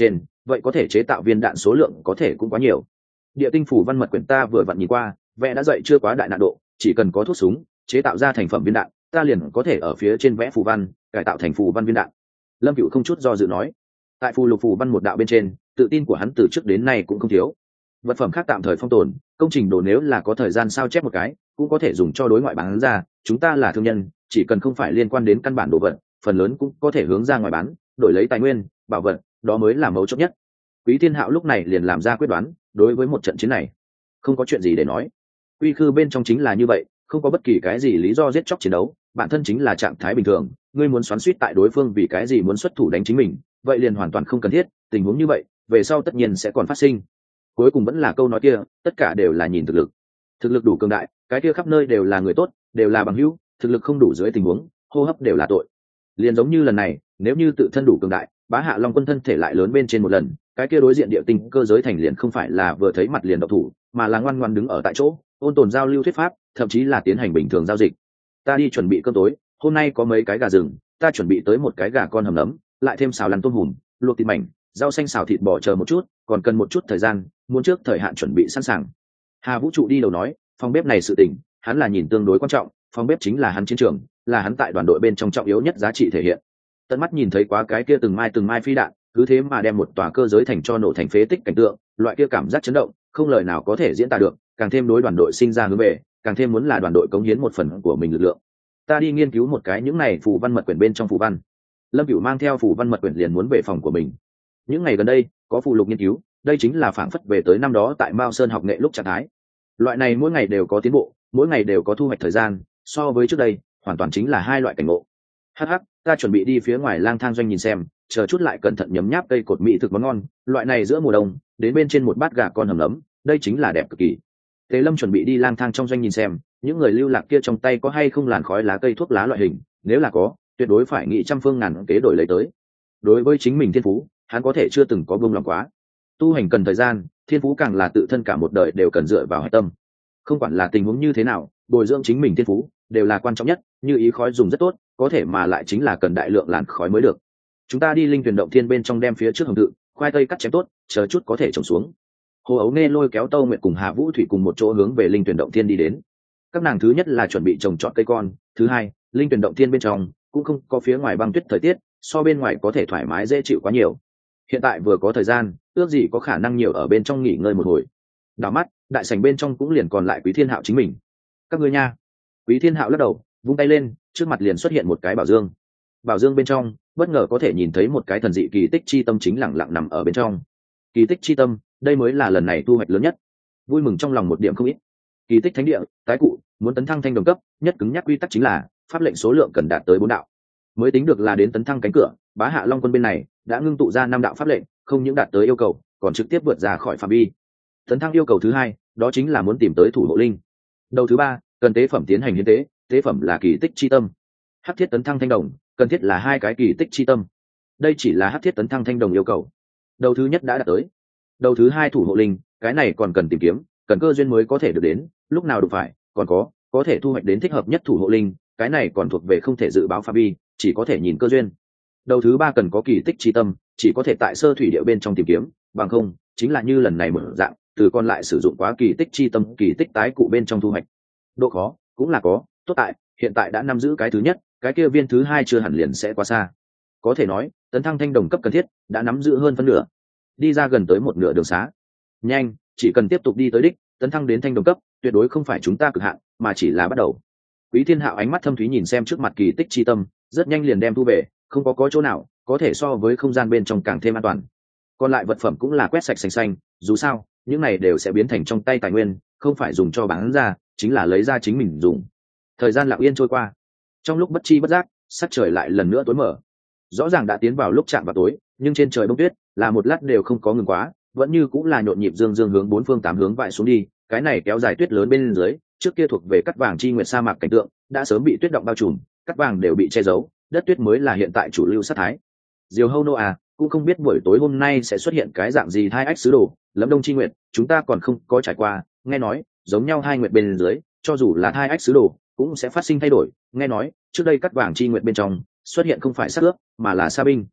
vậy có thể chế tạo viên đạn số lượng có thể cũng quá nhiều. Địa tinh phủ văn mật quyển ta vừa vặn nhìn qua, vẽ đã dậy chưa quá đại nạn độ, chỉ cần có thuốc súng chế tạo ra thành phẩm viên đạn, ta liền có thể ở phía trên vẽ phù văn cải tạo thành phù văn viên đạn. Lâm Cựu không chút do dự nói. Tại phù lục phù văn một đạo bên trên, tự tin của hắn từ trước đến nay cũng không thiếu. Vật phẩm khác tạm thời phong tồn, công trình đồ nếu là có thời gian sao chép một cái cũng có thể dùng cho đối ngoại bán ra. Chúng ta là thương nhân, chỉ cần không phải liên quan đến căn bản đồ vật, phần lớn cũng có thể hướng ra ngoài bán, đổi lấy tài nguyên bảo vật, đó mới là mấu chốt nhất. Quý Thiên Hạo lúc này liền làm ra quyết đoán, đối với một trận chiến này không có chuyện gì để nói. Uy Khư bên trong chính là như vậy, không có bất kỳ cái gì lý do giết chóc chiến đấu, bản thân chính là trạng thái bình thường. Ngươi muốn xoắn xuýt tại đối phương vì cái gì muốn xuất thủ đánh chính mình, vậy liền hoàn toàn không cần thiết. Tình huống như vậy về sau tất nhiên sẽ còn phát sinh. Cuối cùng vẫn là câu nói kia, tất cả đều là nhìn thực lực. Thực lực đủ cường đại, cái kia khắp nơi đều là người tốt, đều là bằng hữu. Thực lực không đủ dưới tình huống, hô hấp đều là tội. Liền giống như lần này, nếu như tự thân đủ cường đại, Bá Hạ Long Quân thân thể lại lớn bên trên một lần, cái kia đối diện địa tinh cơ giới thành liền không phải là vừa thấy mặt liền độc thủ, mà là ngoan ngoãn đứng ở tại chỗ, ôn tồn giao lưu thuyết pháp, thậm chí là tiến hành bình thường giao dịch. Ta đi chuẩn bị cơm tối, hôm nay có mấy cái gà rừng, ta chuẩn bị tới một cái gà con hầm nấm, lại thêm xào lăn tôm hùm, luộc thịt mảnh, rau xanh xào thịt bò, chờ một chút, còn cần một chút thời gian, muốn trước thời hạn chuẩn bị sẵn sàng. Hà Vũ Trụ đi đầu nói, phòng bếp này sự tình, hắn là nhìn tương đối quan trọng, phòng bếp chính là hắn chiến trường, là hắn tại đoàn đội bên trong trọng yếu nhất giá trị thể hiện. Tận mắt nhìn thấy quá cái kia từng mai phi đạn, cứ thế mà đem một tòa cơ giới thành cho nổ thành phế tích cảnh tượng, loại kia cảm giác chấn động, không lời nào có thể diễn tả được, càng thêm đối đoàn đội sinh ra hướng về, càng thêm muốn là đoàn đội cống hiến một phần của mình lực lượng. Ta đi nghiên cứu một cái những này phù văn mật quyển bên trong phù văn. Lâm Cửu mang theo phù văn mật quyển liền muốn về phòng của mình. Những ngày gần đây có phù lục nghiên cứu, đây chính là phảng phất về tới năm đó tại Mao Sơn học nghệ lúc trạng thái. Loại này mỗi ngày đều có tiến bộ, mỗi ngày đều có thu hoạch thời gian, so với trước đây hoàn toàn chính là hai loại cảnh ngộ. Hắc, ta chuẩn bị đi phía ngoài lang thang doanh nhìn xem, chờ chút lại cẩn thận nhấm nháp cây cột mỹ thực món ngon, loại này giữa mùa đông, đến bên trên một bát gà con hầm nấm, đây chính là đẹp cực kỳ. Tế Lâm chuẩn bị đi lang thang trong doanh nhìn xem, những người lưu lạc kia trong tay có hay không làn khói lá cây thuốc lá loại hình, nếu là có, tuyệt đối phải nghĩ trăm phương ngàn kế đổi lấy tới. Đối với chính mình thiên phú, hắn có thể chưa từng có buông lòng quá. Tu hành cần thời gian, thiên phú càng là tự thân cả một đời đều cần dựa vào hải tâm. Không quản là tình huống như thế nào, bồi dưỡng chính mình thiên phú đều là quan trọng nhất, như ý khói dùng rất tốt, có thể mà lại chính là cần đại lượng làn khói mới được. Chúng ta đi linh tuyển động thiên bên trong đem phía trước hồng tự, khoai tây cắt chém tốt, chờ chút có thể trồng xuống. Hồ Ấu Nghe lôi kéo Tâu Nguyệt cùng Hạ Vũ Thủy cùng một chỗ hướng về linh tuyển động thiên đi đến. Các nàng thứ nhất là chuẩn bị trồng trọt cây con, thứ hai, linh tuyển động thiên bên trong cũng không có phía ngoài băng tuyết thời tiết, so bên ngoài có thể thoải mái dễ chịu quá nhiều. Hiện tại vừa có thời gian, ước gì có khả năng nhiều ở bên trong nghỉ ngơi một hồi. Đảo mắt, đại sảnh bên trong cũng liền còn lại Quý Thiên Hạo chính mình. Các ngươi nha. Quý Thiên Hạo lắc đầu, vung tay lên, trước mặt liền xuất hiện một cái bảo dương. Bảo dương bên trong, bất ngờ có thể nhìn thấy một cái thần dị kỳ tích chi tâm chính lặng lặng nằm ở bên trong. Kỳ tích chi tâm, đây mới là lần này thu hoạch lớn nhất. Vui mừng trong lòng một điểm không ít. Kỳ tích thánh địa, tái cụ, muốn tấn thăng thanh đồng cấp, nhất cứng nhắc quy tắc chính là pháp lệnh số lượng cần đạt tới 4 đạo. Mới tính được là đến tấn thăng cánh cửa, Bá Hạ Long Quân bên này đã ngưng tụ ra 5 đạo pháp lệnh, không những đạt tới yêu cầu, còn trực tiếp vượt ra khỏi phạm vi. Tấn thăng yêu cầu thứ hai, đó chính là muốn tìm tới thủ hộ linh. Đầu thứ ba, cần tế phẩm tiến hành hiến tế, tế phẩm là kỳ tích chi tâm. Hắc thiết tấn thăng thanh đồng, cần thiết là 2 cái kỳ tích chi tâm. Đây chỉ là hắc thiết tấn thăng thanh đồng yêu cầu. Đầu thứ nhất đã đạt tới. Đầu thứ hai thủ hộ linh, cái này còn cần tìm kiếm, cần cơ duyên mới có thể được đến, lúc nào đụng phải, còn có thể thu hoạch đến thích hợp nhất thủ hộ linh, cái này còn thuộc về không thể dự báo phạm vi, chỉ có thể nhìn cơ duyên. Đầu thứ ba cần có kỳ tích chi tâm, chỉ có thể tại sơ thủy địa bên trong tìm kiếm, bằng không chính là như lần này mở dạng, từ còn lại sử dụng quá kỳ tích chi tâm, kỳ tích tái cụ bên trong thu hoạch. Độ khó cũng là có, tốt tại hiện tại đã nắm giữ cái thứ nhất, cái kia viên thứ hai chưa hẳn liền sẽ quá xa. Có thể nói, tấn thăng thanh đồng cấp cần thiết đã nắm giữ hơn phân nửa, đi ra gần tới một nửa đường xá. Nhanh, chỉ cần tiếp tục đi tới đích, tấn thăng đến thanh đồng cấp, tuyệt đối không phải chúng ta cực hạn, mà chỉ là bắt đầu. Quý Thiên Hạo ánh mắt thâm thúy nhìn xem trước mặt kỳ tích chi tâm, rất nhanh liền đem thu về, không có chỗ nào có thể so với không gian bên trong càng thêm an toàn. Còn lại vật phẩm cũng là quét sạch sành xanh, dù sao, những này đều sẽ biến thành trong tay tài nguyên, không phải dùng cho bán ra, chính là lấy ra chính mình dùng. Thời gian lặng yên trôi qua, trong lúc bất chi bất giác, sắc trời lại lần nữa tối mở. Rõ ràng đã tiến vào lúc chạm vào tối, nhưng trên trời bông tuyết là một lát đều không có ngừng quá, vẫn như cũng là nhộn nhịp dương dương hướng 4 phương 8 hướng vãi xuống đi. Cái này kéo dài tuyết lớn bên dưới, trước kia thuộc về cắt vàng chi nguyệt sa mạc cảnh tượng, đã sớm bị tuyết động bao trùm, cắt vàng đều bị che giấu, đất tuyết mới là hiện tại chủ lưu sát thái. Diều Hâu Nô à, cũng không biết buổi tối hôm nay sẽ xuất hiện cái dạng gì thai ách sứ đồ, Lâm Đông chi nguyệt, chúng ta còn không có trải qua, nghe nói, giống nhau hai nguyệt bên dưới, cho dù là thai ách sứ đồ, cũng sẽ phát sinh thay đổi, nghe nói, trước đây cắt vàng chi nguyệt bên trong, xuất hiện không phải sát ướp, mà là sa binh.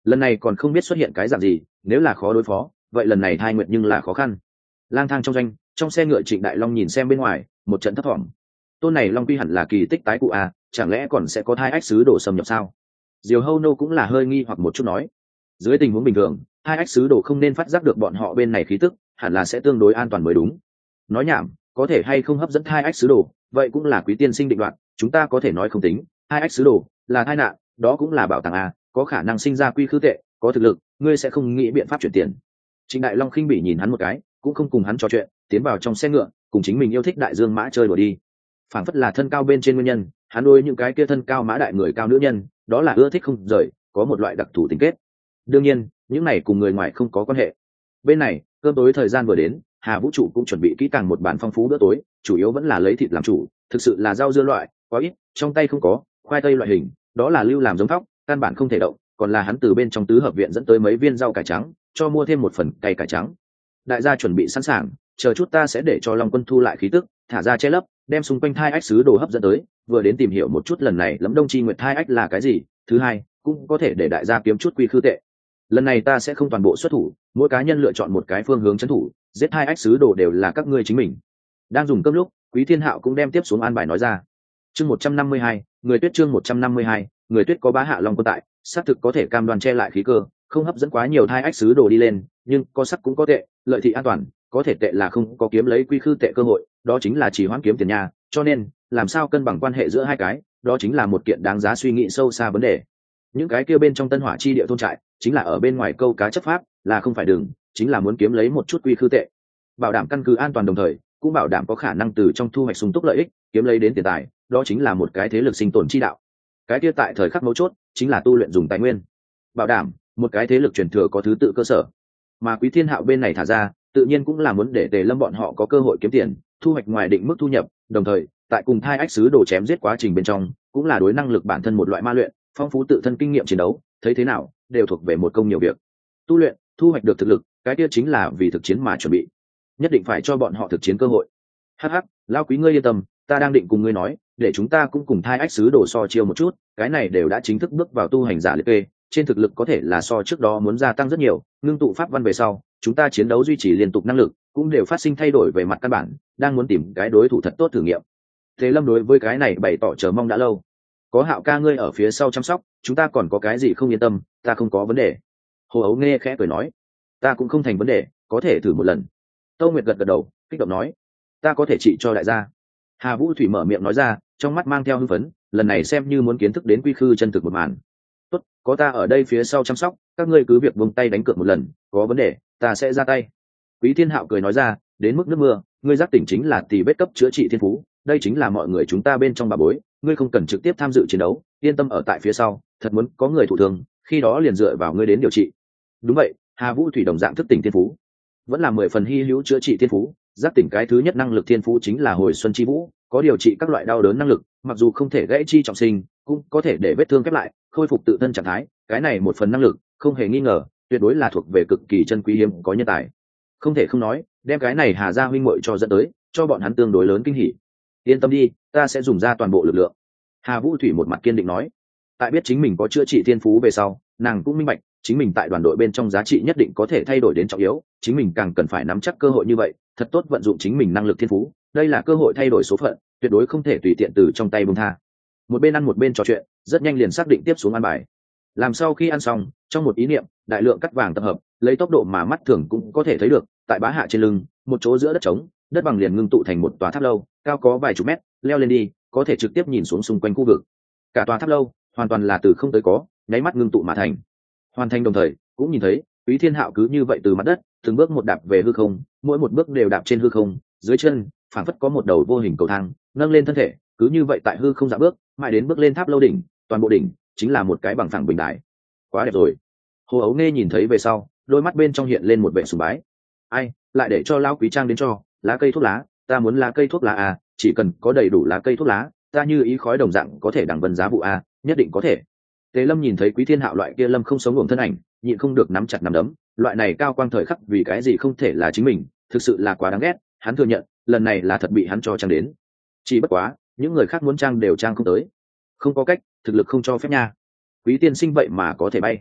lần này còn không biết xuất hiện cái dạng gì, nếu là khó đối phó vậy lần này thai nguyệt nhưng là khó khăn. Lang thang trong doanh, trong xe ngựa Trịnh Đại Long nhìn xem bên ngoài, một trận thấp thỏm. Tôn này Long Quy hẳn là kỳ tích tái cụ à, chẳng lẽ còn sẽ có thai ách sứ đồ xâm nhập sao? Diều Hâu Nô cũng là hơi nghi hoặc một chút nói, dưới tình huống bình thường hai ách sứ đồ không nên phát giác được bọn họ bên này khí tức, hẳn là sẽ tương đối an toàn mới đúng. Nói nhảm, có thể hay không hấp dẫn hai ách sứ đồ vậy cũng là quý tiên sinh định đoạt, chúng ta có thể nói không tính. Hai ách sứ đồ là tai nạn, đó cũng là bảo tàng à, có khả năng sinh ra quy khư tệ, có thực lực ngươi sẽ không nghĩ biện pháp chuyển tiền. Trịnh Đại Long khinh bỉ nhìn hắn một cái, cũng không cùng hắn trò chuyện, tiến vào trong xe ngựa cùng chính mình yêu thích đại dương mã chơi đùa đi. Phảng phất là thân cao bên trên nguyên nhân, hắn đôi những cái kia thân cao mã đại người cao nữ nhân đó là ưa thích không rời, có một loại đặc thù tình kết. Đương nhiên những này cùng người ngoài không có quan hệ. Bên này cơm tối thời gian vừa đến, Hà Vũ trụ cũng chuẩn bị kỹ càng một bàn phong phú bữa tối, chủ yếu vẫn là lấy thịt làm chủ, thực sự là rau dưa loại quá ít, trong tay không có khoai tây loại hình đó là lưu làm giống thóc, căn bản không thể động, còn là hắn từ bên trong tứ hợp viện dẫn tới mấy viên rau cải trắng, cho mua thêm một phần cay cải trắng. Đại gia chuẩn bị sẵn sàng, chờ chút ta sẽ để cho Long Quân thu lại khí tức, thả ra che lấp, đem xung quanh thai ách sứ đồ hấp dẫn tới, vừa đến tìm hiểu một chút lần này Lâm Đông Chi Nguyệt thai ách là cái gì, thứ hai cũng có thể để đại gia kiếm chút quy khư tệ. Lần này ta sẽ không toàn bộ xuất thủ, mỗi cá nhân lựa chọn một cái phương hướng trấn thủ, giết hai ách sứ đồ đều là các ngươi chính mình. Đang dùng cơm lúc, Quý Thiên Hạo cũng đem tiếp xuống an bài nói ra. Chương 152, người tuyết chương 152, người tuyết có bá hạ Long Quân tại, xác thực có thể cam đoan che lại khí cơ, không hấp dẫn quá nhiều thai ách sứ đồ đi lên, nhưng có sắc cũng có tệ, lợi thị an toàn, có thể tệ là không có kiếm lấy quy khư tệ cơ hội, đó chính là chỉ hoãn kiếm tiền nhà, cho nên làm sao cân bằng quan hệ giữa hai cái, đó chính là một kiện đáng giá suy nghĩ sâu xa vấn đề. Những cái kia bên trong Tân Hỏa chi địa thôn trại, chính là ở bên ngoài câu cá chấp pháp, là không phải đừng, chính là muốn kiếm lấy một chút quy khư tệ, bảo đảm căn cứ an toàn đồng thời cũng bảo đảm có khả năng từ trong thu hoạch sung túc lợi ích, kiếm lấy đến tiền tài, đó chính là một cái thế lực sinh tồn chi đạo. Cái kia tại thời khắc mấu chốt chính là tu luyện dùng tài nguyên, bảo đảm một cái thế lực truyền thừa có thứ tự cơ sở. Mà Quý Thiên Hạo bên này thả ra, tự nhiên cũng là muốn để Tề Lâm bọn họ có cơ hội kiếm tiền, thu hoạch ngoài định mức thu nhập, đồng thời tại cùng thai ách sứ đồ chém giết quá trình bên trong cũng là đối năng lực bản thân một loại ma luyện, phong phú tự thân kinh nghiệm chiến đấu, thấy thế nào đều thuộc về một công nhiều việc. Tu luyện, thu hoạch được thực lực, cái kia chính là vì thực chiến mà chuẩn bị, nhất định phải cho bọn họ thực chiến cơ hội. Hắc, lão Quý ngươi yên tâm, ta đang định cùng ngươi nói, để chúng ta cũng cùng thai ách sứ đồ so chiêu một chút, cái này đều đã chính thức bước vào tu hành giả liệt kê, trên thực lực có thể là so trước đó muốn gia tăng rất nhiều, ngưng tụ pháp văn về sau chúng ta chiến đấu duy trì liên tục năng lực cũng đều phát sinh thay đổi về mặt căn bản, đang muốn tìm cái đối thủ thật tốt thử nghiệm. Thế Lâm đối với cái này bày tỏ chờ mong đã lâu. Có Hạo ca ngươi ở phía sau chăm sóc, chúng ta còn có cái gì không yên tâm, ta không có vấn đề. Hồ Ấu nghe khẽ cười nói, ta cũng không thành vấn đề, có thể thử một lần. Tâu Nguyệt gật gật đầu, kích động nói, ta có thể trị cho đại gia. Hà Vũ Thủy mở miệng nói ra, trong mắt mang theo hưng phấn, lần này xem như muốn kiến thức đến quy khư chân thực một màn. Tốt, có ta ở đây phía sau chăm sóc, các ngươi cứ việc buông tay đánh cược một lần, có vấn đề ta sẽ ra tay. Quý Thiên Hạo cười nói ra, đến mức nước mưa ngươi giác tỉnh chính là tỷ bết cấp chữa trị thiên phú, đây chính là mọi người chúng ta bên trong bà bối, ngươi không cần trực tiếp tham dự chiến đấu, yên tâm ở tại phía sau, thật muốn có người thụ thương khi đó liền dựa vào ngươi đến điều trị. Đúng vậy, Hà Vũ Thủy đồng dạng thức tỉnh thiên phú, vẫn là 10 phần hy hữu chữa trị thiên phú, giác tỉnh cái thứ nhất năng lực thiên phú chính là hồi xuân chi vũ, có điều trị các loại đau đớn năng lực, mặc dù không thể gãy chi trọng sinh, cũng có thể để vết thương khép lại, khôi phục tự thân trạng thái, cái này một phần năng lực không hề nghi ngờ tuyệt đối là thuộc về cực kỳ chân quý hiếm có nhân tài. Không thể không nói, đem cái này Hà gia huynh muội cho dẫn tới, cho bọn hắn tương đối lớn kinh hỉ. Yên tâm đi, ta sẽ dùng ra toàn bộ lực lượng. Hà Vũ Thủy một mặt kiên định nói. Tại biết chính mình có chữa trị thiên phú về sau, nàng cũng minh bạch, chính mình tại đoàn đội bên trong giá trị nhất định có thể thay đổi đến trọng yếu, chính mình càng cần phải nắm chắc cơ hội như vậy, thật tốt vận dụng chính mình năng lực thiên phú, đây là cơ hội thay đổi số phận, tuyệt đối không thể tùy tiện từ trong tay buông tha. Một bên ăn một bên trò chuyện, rất nhanh liền xác định tiếp xuống ăn bài. Làm sau khi ăn xong, trong một ý niệm, đại lượng cắt vàng tập hợp, lấy tốc độ mà mắt thường cũng có thể thấy được, tại bá hạ trên lưng, một chỗ giữa đất trống, đất bằng liền ngưng tụ thành một tòa tháp lâu, cao có vài chục mét, leo lên đi, có thể trực tiếp nhìn xuống xung quanh khu vực. Cả tòa tháp lâu hoàn toàn là từ không tới có, nháy mắt ngưng tụ mà thành. Hoàn thành đồng thời, cũng nhìn thấy, Quý Thiên Hạo cứ như vậy từ mặt đất, từng bước một đạp về hư không, mỗi một bước đều đạp trên hư không, dưới chân phảng phất có một đầu vô hình cầu thang, nâng lên thân thể, cứ như vậy tại hư không dạo bước, mãi đến bước lên tháp lâu đỉnh, toàn bộ đỉnh chính là một cái bằng phẳng bình đại. Quá đẹp rồi. Hồ Ấu Nghe nhìn thấy về sau, đôi mắt bên trong hiện lên một vẻ sùng bái. Ai, lại để cho lão Quý Trang đến cho, lá cây thuốc lá, ta muốn lá cây thuốc lá à, chỉ cần có đầy đủ lá cây thuốc lá, ta như ý khói đồng dạng có thể đằng vân giá vụ à, nhất định có thể. Tề Lâm nhìn thấy Quý Thiên Hạo loại kia lâm không sống ngủ thân ảnh, nhịn không được nắm chặt nắm đấm, loại này cao quang thời khắc vì cái gì không thể là chính mình, thực sự là quá đáng ghét, hắn thừa nhận, lần này là thật bị hắn cho trang đến. Chỉ bất quá, những người khác muốn trang đều trang không tới. Không có cách, thực lực không cho phép nha. Quý tiên sinh vậy mà có thể bay.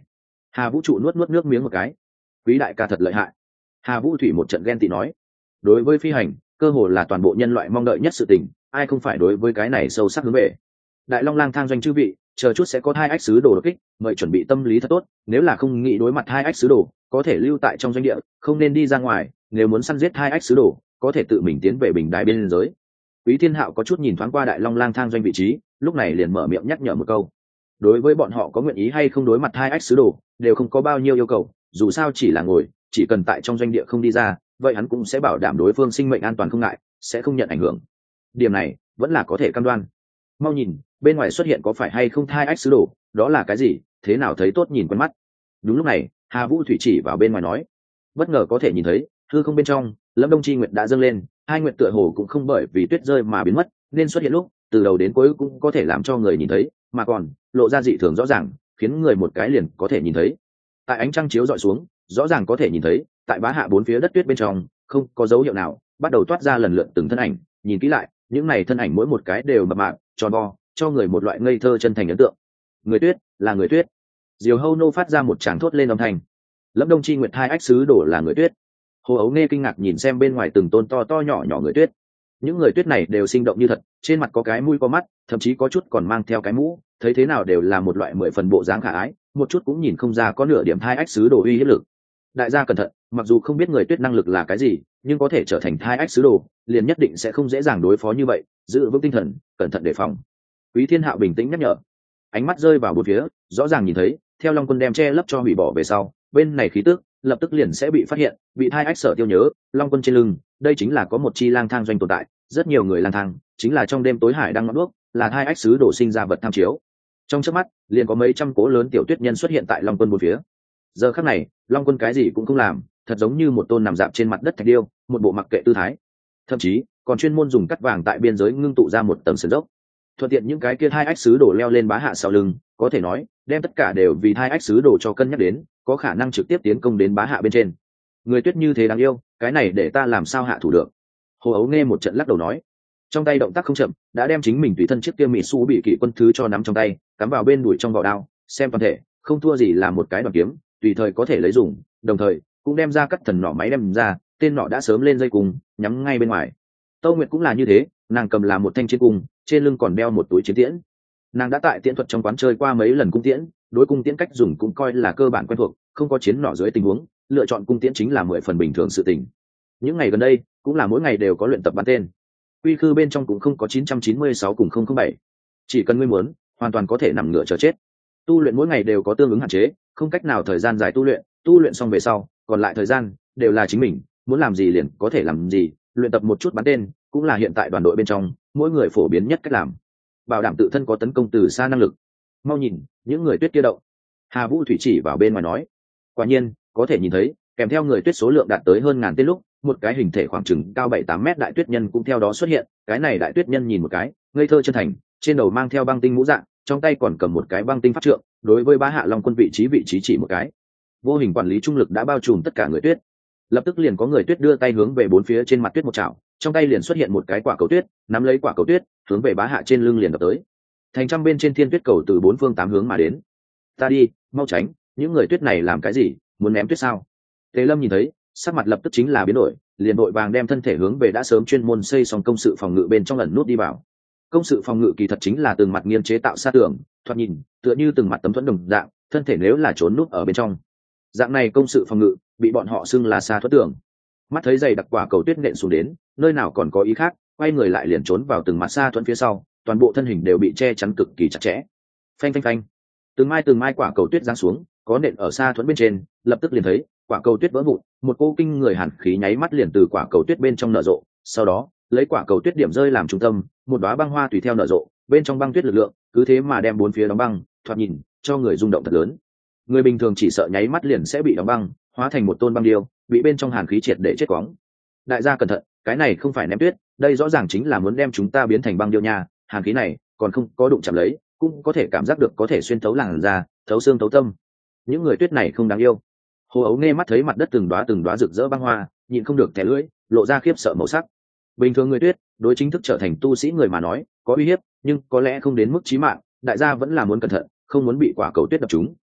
Hà Vũ trụ nuốt nuốt nước miếng một cái. Quý đại ca thật lợi hại. Hà Vũ thủy một trận ghen tị nói. Đối với phi hành, cơ hồ là toàn bộ nhân loại mong đợi nhất sự tình, ai không phải đối với cái này sâu sắc hướng về. Đại Long lang thang doanh chư vị, chờ chút sẽ có hai ách sứ đồ đột kích, mời chuẩn bị tâm lý thật tốt, nếu là không nghĩ đối mặt hai ách sứ đồ, có thể lưu tại trong doanh địa, không nên đi ra ngoài, nếu muốn săn giết hai ách sứ đồ, có thể tự mình tiến về bình đài biên giới. Quý Thiên Hạo có chút nhìn thoáng qua Đại Long lang thang doanh vị trí, lúc này liền mở miệng nhắc nhở một câu. Đối với bọn họ có nguyện ý hay không đối mặt hai ách sứ đồ, đều không có bao nhiêu yêu cầu, dù sao chỉ là ngồi, chỉ cần tại trong doanh địa không đi ra, vậy hắn cũng sẽ bảo đảm đối phương sinh mệnh an toàn không ngại, sẽ không nhận ảnh hưởng. Điểm này vẫn là có thể cam đoan. Mau nhìn, bên ngoài xuất hiện có phải hay không thai ách sứ đồ, đó là cái gì, thế nào thấy tốt nhìn quen mắt. Đúng lúc này, Hà Vũ thủy chỉ vào bên ngoài nói. Bất ngờ có thể nhìn thấy, hư không bên trong, Lâm Đông Chi Nguyệt đã dâng lên, hai nguyệt tựa hồ cũng không bởi vì tuyết rơi mà biến mất, nên xuất hiện lúc, từ đầu đến cuối cũng có thể làm cho người nhìn thấy, mà còn lộ ra dị thường rõ ràng, khiến người một cái liền có thể nhìn thấy. Tại ánh trăng chiếu dọi xuống, rõ ràng có thể nhìn thấy, tại bá hạ bốn phía đất tuyết bên trong, không có dấu hiệu nào, bắt đầu toát ra lần lượt từng thân ảnh, nhìn kỹ lại, những này thân ảnh mỗi một cái đều mập mạp, tròn vo, cho người một loại ngây thơ chân thành ấn tượng. Người tuyết, là người tuyết. Diều Hâu Nô phát ra một tràng thốt lên âm thanh. Lâm Đông Chi Nguyệt hai ách sứ đổ là người tuyết. Hồ Ấu nghe kinh ngạc nhìn xem bên ngoài từng tôn to to nhỏ nhỏ người tuyết. Những người tuyết này đều sinh động như thật, trên mặt có cái mũi có mắt, thậm chí có chút còn mang theo cái mũ, thấy thế nào đều là một loại 10 phần bộ dáng khả ái, một chút cũng nhìn không ra có nửa điểm thai ách sứ đồ uy hiếp lực. Đại gia cẩn thận, mặc dù không biết người tuyết năng lực là cái gì, nhưng có thể trở thành thai ách sứ đồ, liền nhất định sẽ không dễ dàng đối phó như vậy, giữ vững tinh thần, cẩn thận đề phòng. Quý Thiên Hạo bình tĩnh nhắc nhở. Ánh mắt rơi vào bốn phía, rõ ràng nhìn thấy, theo Long Quân đem che lấp cho hủy bỏ về sau, bên này khí tức lập tức liền sẽ bị phát hiện, bị thai ách sở tiêu nhớ, Long Quân trên lưng, đây chính là có một chi lang thang doanh tồn tại, rất nhiều người lang thang, chính là trong đêm tối hải đang ngọn đuốc, là thai ách sứ đổ sinh ra vật tham chiếu. Trong chớp mắt, liền có mấy trăm cố lớn tiểu tuyết nhân xuất hiện tại Long Quân bốn phía. Giờ khắc này, Long Quân cái gì cũng không làm, thật giống như một tôn nằm dạp trên mặt đất thạch điêu, một bộ mặc kệ tư thái. Thậm chí, còn chuyên môn dùng cắt vàng tại biên giới ngưng tụ ra một tầng sườn dốc. Thuận tiện những cái kia thai ách sứ đổ leo lên bá hạ sau lưng, có thể nói, đem tất cả đều vì thai ách sứ đổ cho cân nhắc đến, có khả năng trực tiếp tiến công đến bá hạ bên trên. Người tuyết như thế đáng yêu, cái này để ta làm sao hạ thủ được. Hồ Ấu nghe một trận lắc đầu nói. Trong tay động tác không chậm, đã đem chính mình tùy thân chiếc kia mị su bị kỵ quân thứ cho nắm trong tay, cắm vào bên đùi trong vỏ đao, xem toàn thể, không thua gì là một cái đoàn kiếm, tùy thời có thể lấy dùng, đồng thời cũng đem ra cắt thần nỏ máy đem ra, tên nỏ đã sớm lên dây cung, nhắm ngay bên ngoài. Tâu Nguyệt cũng là như thế, nàng cầm là một thanh chiến cung, trên lưng còn đeo một túi chiến tiễn. Nàng đã tại tiễn thuật trong quán chơi qua mấy lần cung tiễn, đối cung tiễn cách dùng cũng coi là cơ bản quen thuộc, không có chiến nỏ dưới tình huống, lựa chọn cung tiễn chính là 10 phần bình thường sự tình. Những ngày gần đây, cũng là mỗi ngày đều có luyện tập bắn tên. Quy khư bên trong cũng không có 996 cùng 007. Chỉ cần ngươi muốn, hoàn toàn có thể nằm ngửa chờ chết. Tu luyện mỗi ngày đều có tương ứng hạn chế, không cách nào thời gian dài tu luyện xong về sau, còn lại thời gian đều là chính mình, muốn làm gì liền có thể làm gì, luyện tập một chút bắn tên, cũng là hiện tại đoàn đội bên trong, mỗi người phổ biến nhất cách làm. Bảo đảm tự thân có tấn công từ xa năng lực. Mau nhìn, những người tuyết kia động. Hà Vũ thủy chỉ vào bên ngoài nói. Quả nhiên, có thể nhìn thấy, kèm theo người tuyết số lượng đạt tới hơn ngàn tên lúc, một cái hình thể khoảng chừng cao 7-8 mét đại tuyết nhân cũng theo đó xuất hiện. Cái này đại tuyết nhân nhìn một cái, ngây thơ chân thành, trên đầu mang theo băng tinh mũ dạng, trong tay còn cầm một cái băng tinh pháp trượng, đối với bá hạ Long Quân vị trí chỉ một cái. Vô hình quản lý trung lực đã bao trùm tất cả người tuyết. Lập tức liền có người tuyết đưa tay hướng về bốn phía trên mặt tuyết một chảo, trong tay liền xuất hiện một cái quả cầu tuyết, nắm lấy quả cầu tuyết, hướng về bá hạ trên lưng liền đập tới. Thành trăm bên trên thiên tuyết cầu từ bốn phương tám hướng mà đến. Ta đi, mau tránh, những người tuyết này làm cái gì, muốn ném tuyết sao? Tề Lâm nhìn thấy, sắc mặt lập tức chính là biến đổi, liền đội vàng đem thân thể hướng về đã sớm chuyên môn xây xong công sự phòng ngự bên trong ẩn nút đi vào. Công sự phòng ngự kỳ thật chính là từng mặt nghiên chế tạo xa tường, thoạt nhìn tựa như từng mặt tấm thuẫn đồng dạng, thân thể nếu là trốn nút ở bên trong. Dạng này công sự phòng ngự bị bọn họ xưng là xa thuẫn tường. Mắt thấy dày đặc quả cầu tuyết nện xuống đến, nơi nào còn có ý khác, quay người lại liền trốn vào từng mặt xa thuẫn phía sau, toàn bộ thân hình đều bị che chắn cực kỳ chặt chẽ. Phanh phanh phanh, từng mai quả cầu tuyết giáng xuống, có nện ở xa thuẫn bên trên, lập tức liền thấy quả cầu tuyết vỡ vụn, một cô kinh người hàn khí nháy mắt liền từ quả cầu tuyết bên trong nở rộ, sau đó lấy quả cầu tuyết điểm rơi làm trung tâm, một đóa băng hoa tùy theo nở rộ, bên trong băng tuyết lực lượng cứ thế mà đem bốn phía đóng băng, thoạt nhìn cho người rung động thật lớn. Người bình thường chỉ sợ nháy mắt liền sẽ bị đóng băng, hóa thành một tôn băng điêu, bị bên trong hàn khí triệt để chết quóng. Đại gia cẩn thận, cái này không phải ném tuyết, đây rõ ràng chính là muốn đem chúng ta biến thành băng điêu nha, hàn khí này còn không có đụng chạm lấy, cũng có thể cảm giác được có thể xuyên thấu làn da, thấu xương thấu tâm. Những người tuyết này không đáng yêu. Hồ Ấu nghe mắt thấy mặt đất từng đóa rực rỡ băng hoa, nhịn không được thẻ lưỡi, lộ ra khiếp sợ màu sắc. Bình thường người tuyết, đối chính thức trở thành tu sĩ người mà nói, có uy hiếp, nhưng có lẽ không đến mức chí mạng, đại gia vẫn là muốn cẩn thận, không muốn bị quả cầu tuyết đập trúng.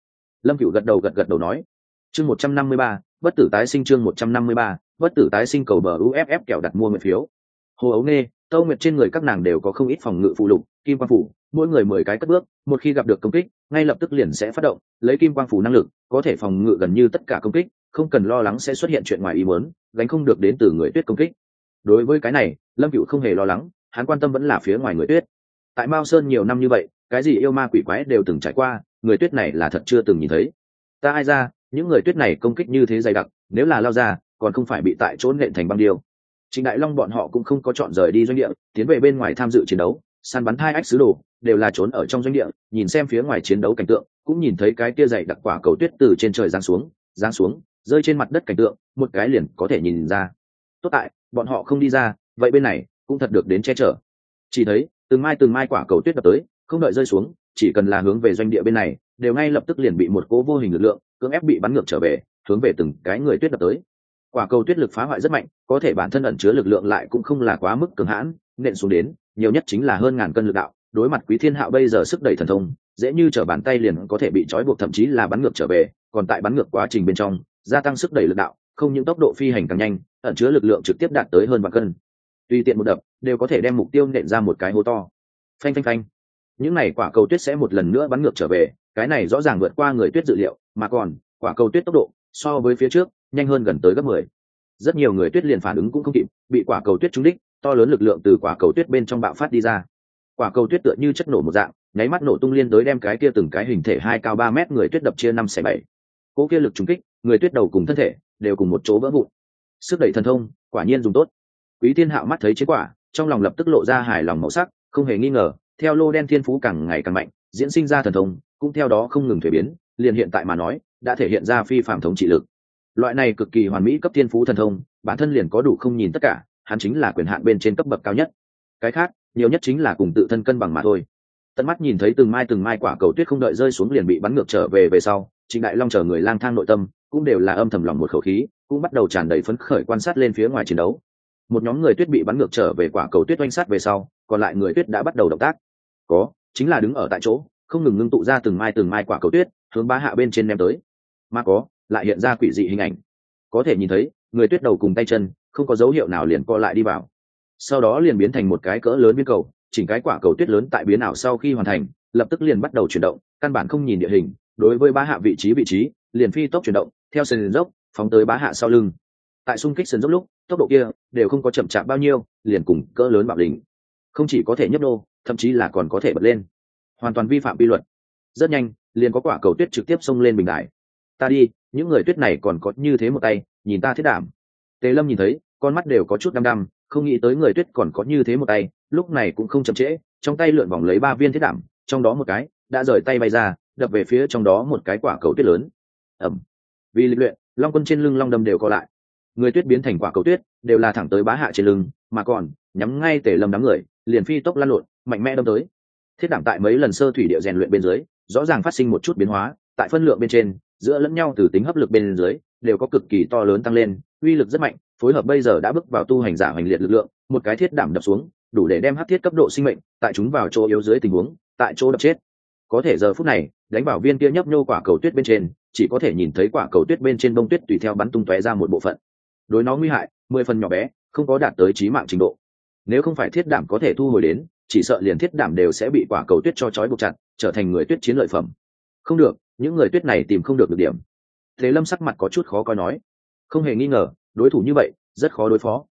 Lâm Cửu gật đầu nói. Chương 153, bất tử tái sinh. Chương 153, bất tử tái sinh. Cầu bờ UFF kẻo đặt mua nguyện phiếu. Hồ Ấu Nê, Tâu Nguyệt trên người các nàng đều có không ít phòng ngự phụ lục, kim quang phủ, mỗi người 10 cái cất bước, một khi gặp được công kích, ngay lập tức liền sẽ phát động, lấy kim quang phủ năng lực, có thể phòng ngự gần như tất cả công kích, không cần lo lắng sẽ xuất hiện chuyện ngoài ý muốn, gánh không được đến từ người tuyết công kích. Đối với cái này, Lâm Cửu không hề lo lắng, hắn quan tâm vẫn là phía ngoài người tuyết. Tại Mao Sơn nhiều năm như vậy, cái gì yêu ma quỷ quái đều từng trải qua, người tuyết này là thật chưa từng nhìn thấy. Ta ai ra, những người tuyết này công kích như thế dày đặc, nếu là lao ra, còn không phải bị tại chỗ nện thành băng điêu. Trịnh Đại Long bọn họ cũng không có chọn rời đi doanh địa, tiến về bên ngoài tham dự chiến đấu, săn bắn hai ách sứ đồ, đều là trốn ở trong doanh địa, nhìn xem phía ngoài chiến đấu cảnh tượng, cũng nhìn thấy cái kia dày đặc quả cầu tuyết từ trên trời giáng xuống, rơi trên mặt đất cảnh tượng, một cái liền có thể nhìn ra. Tốt tại, bọn họ không đi ra, vậy bên này cũng thật được đến che chở. Chỉ thấy, từng mai quả cầu tuyết đập tới, không đợi rơi xuống, chỉ cần là hướng về doanh địa bên này, đều ngay lập tức liền bị một cỗ vô hình lực lượng cưỡng ép bị bắn ngược trở về, hướng về từng cái người tuyết đập tới. Quả cầu tuyết lực phá hoại rất mạnh, có thể bản thân ẩn chứa lực lượng lại cũng không là quá mức cường hãn, nện xuống đến nhiều nhất chính là hơn ngàn cân lực đạo. Đối mặt Quý Thiên Hạo bây giờ sức đẩy thần thông, dễ như trở bàn tay liền có thể bị trói buộc, thậm chí là bắn ngược trở về. Còn tại bắn ngược quá trình bên trong, gia tăng sức đẩy lực đạo, không những tốc độ phi hành càng nhanh, ẩn chứa lực lượng trực tiếp đạt tới hơn vạn cân. Tùy tiện một đập, đều có thể đem mục tiêu nện ra một cái hố to. Phanh phanh phanh. Những này quả cầu tuyết sẽ một lần nữa bắn ngược trở về, cái này rõ ràng vượt qua người tuyết dự liệu, mà còn quả cầu tuyết tốc độ so với phía trước nhanh hơn gần tới gấp 10. Rất nhiều người tuyết liền phản ứng cũng không kịp, bị quả cầu tuyết trúng đích, to lớn lực lượng từ quả cầu tuyết bên trong bạo phát đi ra. Quả cầu tuyết tựa như chất nổ một dạng, nháy mắt nổ tung liên đối đem cái kia từng cái hình thể 2 cao 3 mét người tuyết đập chia 5 xẻ 7. Cỗ kia lực trúng kích, người tuyết đầu cùng thân thể đều cùng một chỗ vỡ vụn. Sức đẩy thần thông, quả nhiên dùng tốt. Quý Thiên Hạo mắt thấy chiến quả, trong lòng lập tức lộ ra hài lòng màu sắc, không hề nghi ngờ, theo lô đen thiên phú càng ngày càng mạnh, diễn sinh ra thần thông, cũng theo đó không ngừng thay biến, liền hiện tại mà nói, đã thể hiện ra phi phàm thống trị lực. Loại này cực kỳ hoàn mỹ cấp thiên phú thần thông, bản thân liền có đủ không nhìn tất cả, hắn chính là quyền hạn bên trên cấp bậc cao nhất. Cái khác, nhiều nhất chính là cùng tự thân cân bằng mà thôi. Tận mắt nhìn thấy từng mai quả cầu tuyết không đợi rơi xuống liền bị bắn ngược trở về sau, Trịnh Đại Long chờ người lang thang nội tâm, cũng đều là âm thầm lòng một khẩu khí, cũng bắt đầu tràn đầy phấn khởi quan sát lên phía ngoài chiến đấu. Một nhóm người tuyết bị bắn ngược trở về quả cầu tuyết oanh sát về sau, còn lại người tuyết đã bắt đầu động tác. Chính là đứng ở tại chỗ, không ngừng ngưng tụ ra từng mai quả cầu tuyết, hướng Bá Hạ bên trên ném tới. Mà lại hiện ra quỷ dị hình ảnh. Có thể nhìn thấy, người tuyết đầu cùng tay chân, không có dấu hiệu nào liền co lại đi vào. Sau đó liền biến thành một cái cỡ lớn viên cầu, chỉnh cái quả cầu tuyết lớn tại biến ảo sau khi hoàn thành, lập tức liền bắt đầu chuyển động, căn bản không nhìn địa hình, đối với Bá Hạ vị trí, liền phi tốc chuyển động, theo sườn dốc, phóng tới Bá Hạ sau lưng. Tại xung kích sườn dốc lúc, tốc độ kia đều không có chậm chạp bao nhiêu, liền cùng cỡ lớn bạo đỉnh. Không chỉ có thể nhấp nô, thậm chí là còn có thể bật lên, hoàn toàn vi phạm quy luật. Rất nhanh, liền có quả cầu tuyết trực tiếp xông lên bình đài. Ta đi, những người tuyết này còn có như thế một tay, nhìn ta thiết đảm. Tề Lâm nhìn thấy, con mắt đều có chút đăm đăm, không nghĩ tới người tuyết còn có như thế một tay, lúc này cũng không chậm trễ, trong tay lượn vòng lấy 3 viên thiết đảm, trong đó một cái đã rời tay bay ra, đập về phía trong đó một cái quả cầu tuyết lớn. Ầm. Vì lịch luyện, long quân trên lưng long đâm đều co lại. Người tuyết biến thành quả cầu tuyết, đều là thẳng tới Bá Hạ trên lưng, mà còn nhắm ngay Tề Lâm đám người, liền phi tốc lăn lộn, mạnh mẽ đâm tới. Thiết đảm tại mấy lần sơ thủy địa rèn luyện bên dưới, rõ ràng phát sinh một chút biến hóa, tại phân lượng bên trên, giữa lẫn nhau từ tính hấp lực bên dưới, đều có cực kỳ to lớn tăng lên, uy lực rất mạnh, phối hợp bây giờ đã bước vào tu hành giả hành liệt lực lượng, một cái thiết đảm đập xuống, đủ để đem hắc thiết cấp độ sinh mệnh, tại chúng vào chỗ yếu dưới tình huống, tại chỗ đập chết. Có thể giờ phút này, đánh vào viên kia nhấp nhô quả cầu tuyết bên trên, chỉ có thể nhìn thấy quả cầu tuyết bên trên bông tuyết tùy theo bắn tung tóe ra một bộ phận. Đối nó nguy hại, 10 phần nhỏ bé, không có đạt tới chí mạng trình độ. Nếu không phải thiết đảm có thể thu hồi đến, chỉ sợ liền thiết đảm đều sẽ bị quả cầu tuyết cho trói buộc chặt, trở thành người tuyết chiến lợi phẩm. Không được, những người tuyết này tìm không được điểm. Thế Lâm sắc mặt có chút khó coi nói, không hề nghi ngờ, đối thủ như vậy rất khó đối phó.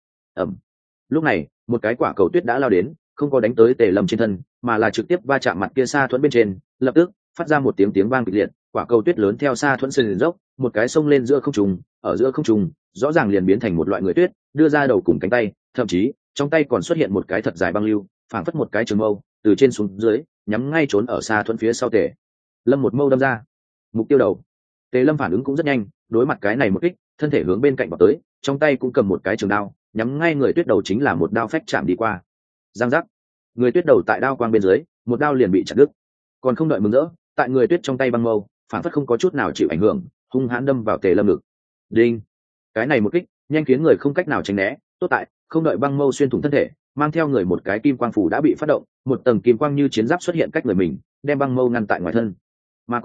Lúc này, một cái quả cầu tuyết đã lao đến, không có đánh tới Tề Lâm trên thân, mà là trực tiếp va chạm mặt kia sa thuẫn bên trên, lập tức phát ra một tiếng vang kịch liệt, quả cầu tuyết lớn theo sa thuẫn sườn dốc, một cái sông lên giữa không trung, ở giữa không trung, rõ ràng liền biến thành một loại người tuyết, đưa ra đầu cùng cánh tay, thậm chí trong tay còn xuất hiện một cái thật dài băng lưu, phảng phất một cái trường mâu, từ trên xuống dưới, nhắm ngay trốn ở sa thuẫn phía sau Tề Lâm một mâu đâm ra. Mục tiêu đầu. Tề Lâm phản ứng cũng rất nhanh, đối mặt cái này một kích, thân thể hướng bên cạnh vào tới, trong tay cũng cầm một cái trường đao, nhắm ngay người tuyết đầu chính là một đao phách chạm đi qua. Giang giác. Người tuyết đầu tại đao quang bên dưới, một đao liền bị chặt đứt. Còn không đợi mừng rỡ, tại người tuyết trong tay băng mâu, phản phất không có chút nào chịu ảnh hưởng, hung hãn đâm vào Tề Lâm ngực. Đinh. Cái này một kích, nhanh khiến người không cách nào tránh né, tốt tại, không đợi băng mâu xuyên thủng thân thể, mang theo người một cái kim quang phủ đã bị phát động, một tầng kim quang như chiến giáp xuất hiện cách người mình, đem băng mâu ngăn tại ngoài thân. Mà còn,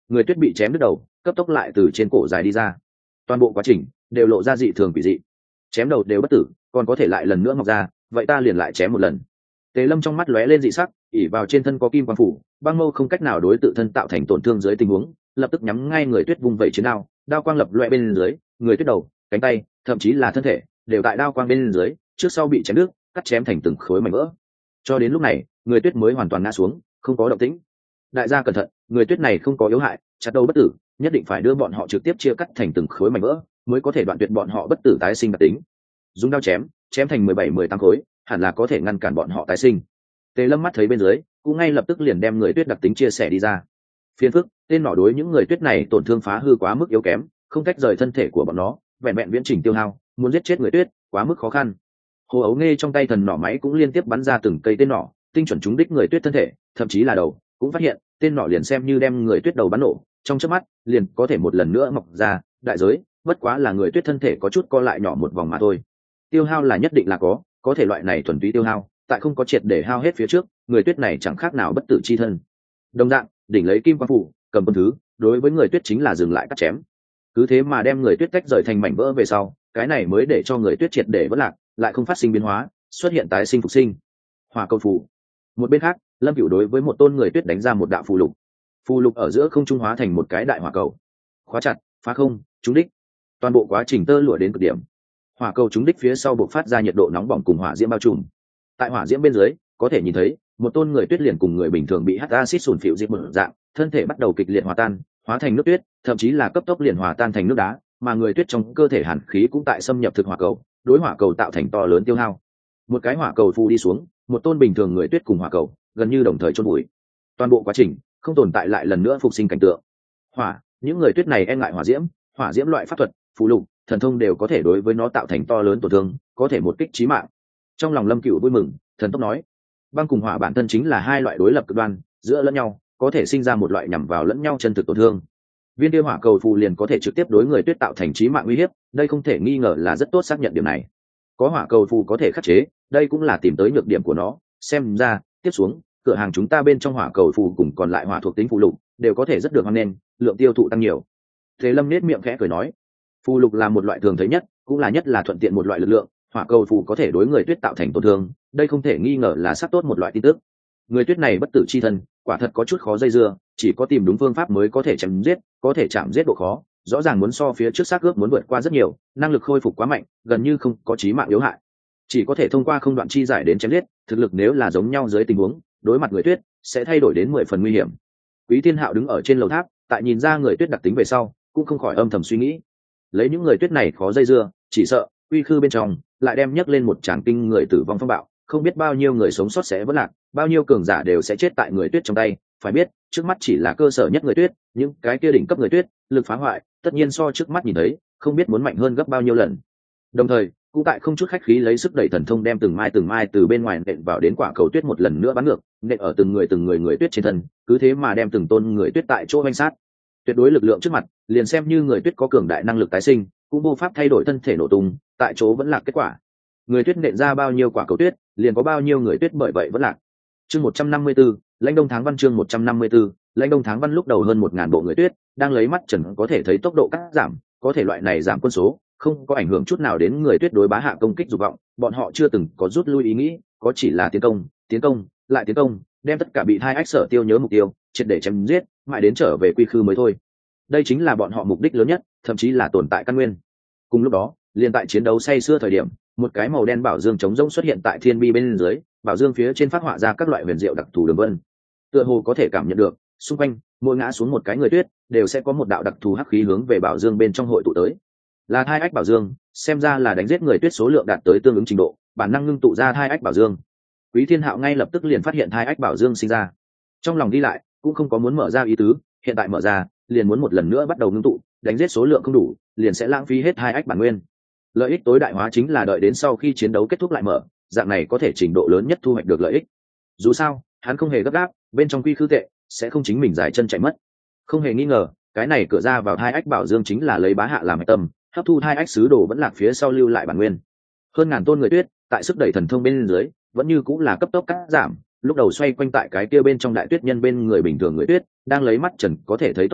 người tuyết bị chém đứt đầu cấp tốc lại từ trên cổ dài đi ra, toàn bộ quá trình đều lộ ra dị thường quỷ dị. Chém đầu đều bất tử còn có thể lại lần nữa mọc ra, vậy ta liền lại chém một lần. Tề Lâm trong mắt lóe lên dị sắc, ỉ vào trên thân có kim quang phủ, băng mâu không cách nào đối tự thân tạo thành tổn thương dưới tình huống, lập tức nhắm ngay người tuyết vung vẩy chiến đao, đao quang lập loè bên dưới, người tuyết đầu, cánh tay, thậm chí là thân thể đều tại đao quang bên dưới trước sau bị chém đứt, cắt chém thành từng khối mảnh vỡ. Cho đến lúc này người tuyết mới hoàn toàn ngã xuống, không có động tĩnh. Đại gia cẩn thận, người tuyết này không có yếu hại, chặt đầu bất tử, nhất định phải đưa bọn họ trực tiếp chia cắt thành từng khối mảnh vỡ mới có thể đoạn tuyệt bọn họ bất tử tái sinh đặc tính. Dùng đao chém thành 17-18 khối, hẳn là có thể ngăn cản bọn họ tái sinh. Tề Lâm mắt thấy bên dưới, cũng ngay lập tức liền đem người tuyết đặc tính chia sẻ đi ra. Phiền phức, tên nỏ đối những người tuyết này tổn thương phá hư quá mức yếu kém, không cách rời thân thể của bọn nó, vẹn vẹn viễn trình tiêu hao, muốn giết chết người tuyết quá mức khó khăn. Hồ ấu nghe trong tay thần nỏ máy cũng liên tiếp bắn ra từng cây tên nỏ, tinh chuẩn trúng đích người tuyết thân thể, thậm chí là đầu, cũng phát hiện tên nỏ liền xem như đem người tuyết đầu bắn nổ, trong chớp mắt liền có thể một lần nữa mọc ra, đại giới bất quá là người tuyết thân thể có chút co lại nhỏ một vòng mà thôi. Tiêu hao là nhất định là có thể loại này thuần túy tiêu hao, tại không có triệt để hao hết phía trước, người tuyết này chẳng khác nào bất tử chi thân. Đồng dạng, đỉnh lấy kim quang phủ, cầm quân thứ, đối với người tuyết chính là dừng lại cắt chém. Cứ thế mà đem người tuyết tách rời thành mảnh vỡ về sau, cái này mới để cho người tuyết triệt để vỡ lạc, lại không phát sinh biến hóa, xuất hiện tái sinh phục sinh. Hỏa cầu phù. Một bên khác, Lâm Cửu đối với một tôn người tuyết đánh ra một đạo phù lục. Phù lục ở giữa không trung hóa thành một cái đại hỏa cầu. Khóa chặt, phá không, trúng đích. Toàn bộ quá trình tơ lụa đến cực điểm. Hỏa cầu trúng đích phía sau bộc phát ra nhiệt độ nóng bỏng cùng hỏa diễm bao trùm. Tại hỏa diễm bên dưới, có thể nhìn thấy một tôn người tuyết liền cùng người bình thường bị hắt acid sủn phịu dịch một dạng, thân thể bắt đầu kịch liệt hòa tan, hóa thành nước tuyết, thậm chí là cấp tốc liền hòa tan thành nước đá, mà người tuyết trong cơ thể hàn khí cũng tại xâm nhập thực hỏa cầu, đối hỏa cầu tạo thành to lớn tiêu hao. Một cái hỏa cầu phù đi xuống, một tôn bình thường người tuyết cùng hỏa cầu gần như đồng thời chôn bụi. Toàn bộ quá trình không tồn tại lại lần nữa phục sinh cảnh tượng. Những người tuyết này e ngại hỏa diễm loại pháp thuật, phù lục, thần thông đều có thể đối với nó tạo thành to lớn tổn thương, có thể một kích chí mạng. Trong lòng Lâm Cửu vui mừng, thần tốc nói: băng cùng hỏa bản thân chính là hai loại đối lập cực đoan, giữa lẫn nhau có thể sinh ra một loại nhằm vào lẫn nhau chân thực tổn thương. Viên tiêu hỏa cầu phù liền có thể trực tiếp đối người tuyết tạo thành chí mạng uy hiếp, đây không thể nghi ngờ là rất tốt xác nhận điểm này. Có hỏa cầu phù có thể khắc chế, đây cũng là tìm tới nhược điểm của nó. Xem ra tiếp xuống cửa hàng chúng ta bên trong hỏa cầu phù cùng còn lại hỏa thuộc tính phù lục đều có thể rất được hoan nghênh, lượng tiêu thụ tăng nhiều. Thế Lâm nét miệng khẽ cười nói: phù lục là một loại thường thấy nhất, cũng là nhất là thuận tiện một loại lực lượng. Hỏa cầu phù có thể đối người tuyết tạo thành tổn thương, đây không thể nghi ngờ là sắc tốt một loại tin tức. Người tuyết này bất tử chi thân, quả thật có chút khó dây dưa, chỉ có tìm đúng phương pháp mới có thể chém giết, có thể chạm giết độ khó rõ ràng muốn so phía trước xác ướp muốn vượt qua rất nhiều, năng lực khôi phục quá mạnh, gần như không có chí mạng yếu hại, chỉ có thể thông qua không đoạn chi giải đến chém giết. Thực lực nếu là giống nhau dưới tình huống, đối mặt người tuyết sẽ thay đổi đến 10 phần nguy hiểm. Quý Thiên Hạo đứng ở trên lầu tháp, tại nhìn ra người tuyết đặc tính về sau, cũng không khỏi âm thầm suy nghĩ, lấy những người tuyết này khó dây dưa, chỉ sợ quy khư bên trong lại đem nhấc lên một tràng kinh người tử vong phong bạo, không biết bao nhiêu người sống sót sẽ vỡ lạc, bao nhiêu cường giả đều sẽ chết tại người tuyết trong tay. Phải biết, trước mắt chỉ là cơ sở nhất người tuyết, những cái kia đỉnh cấp người tuyết, lực phá hoại tất nhiên so trước mắt nhìn thấy không biết muốn mạnh hơn gấp bao nhiêu lần. Đồng thời cũng tại không chút khách khí lấy sức đẩy thần thông đem từng mai từ bên ngoài nện vào đến quả cầu tuyết một lần nữa bắn ngược, nện ở từng người người tuyết trên thân, cứ thế mà đem từng tôn người tuyết tại chỗ vanh sát. Tuyệt đối lực lượng trước mặt, liền xem như người tuyết có cường đại năng lực tái sinh, cũng vô pháp thay đổi thân thể nổ tung, tại chỗ vẫn là kết quả. Người tuyết nện ra bao nhiêu quả cầu tuyết, liền có bao nhiêu người tuyết bởi vậy vẫn lạc. Chương 154, Lãnh Đông Tháng Văn. Chương 154, Lãnh Đông Tháng Văn. Lúc đầu hơn 1000 bộ người tuyết đang lấy mắt trần có thể thấy tốc độ cắt giảm, có thể loại này giảm quân số không có ảnh hưởng chút nào đến người tuyết đối bá hạ công kích dục vọng, bọn họ chưa từng có rút lui ý nghĩ, có chỉ là tiến công lại tiến công, đem tất cả bị thai ách sở tiêu nhớ mục tiêu triệt để chém giết, mãi đến trở về quy khư mới thôi. Đây chính là bọn họ mục đích lớn nhất, thậm chí là tồn tại căn nguyên. Cùng lúc đó, liên tại chiến đấu say sưa thời điểm, một cái màu đen bảo dương trống rỗng xuất hiện tại thiên bi bên dưới, bảo dương phía trên phát họa ra các loại huyền diệu đặc thù đường vân, tựa hồ có thể cảm nhận được xung quanh mỗi ngã xuống một cái người tuyết đều sẽ có một đạo đặc thù hắc khí hướng về bảo dương bên trong hội tụ tới. Là thai ách bảo dương, xem ra là đánh giết người tuyết số lượng đạt tới tương ứng trình độ, bản năng ngưng tụ ra thai ách bảo dương. Quý Thiên Hạo ngay lập tức liền phát hiện thai ách bảo dương sinh ra, trong lòng đi lại cũng không có muốn mở ra ý tứ, hiện tại mở ra liền muốn một lần nữa bắt đầu ngưng tụ, đánh giết số lượng không đủ liền sẽ lãng phí hết thai ách bản nguyên. Lợi ích tối đại hóa chính là đợi đến sau khi chiến đấu kết thúc lại mở, dạng này có thể trình độ lớn nhất thu hoạch được lợi ích. Dù sao hắn không hề gấp gáp, bên trong quy khư tệ sẽ không chính mình dài chân chạy mất. Không hề nghi ngờ, cái này cửa ra vào thai ách bảo dương chính là lấy bá hạ làm tâm, hấp thu thai ách sứ đồ vẫn lạc phía sau lưu lại bản nguyên. Hơn ngàn tôn người tuyết tại sức đẩy thần thông bên dưới vẫn như cũng là cấp tốc cắt giảm, lúc đầu xoay quanh tại cái kia bên trong đại tuyết nhân bên người bình thường người tuyết đang lấy mắt trần có thể thấy tốc độ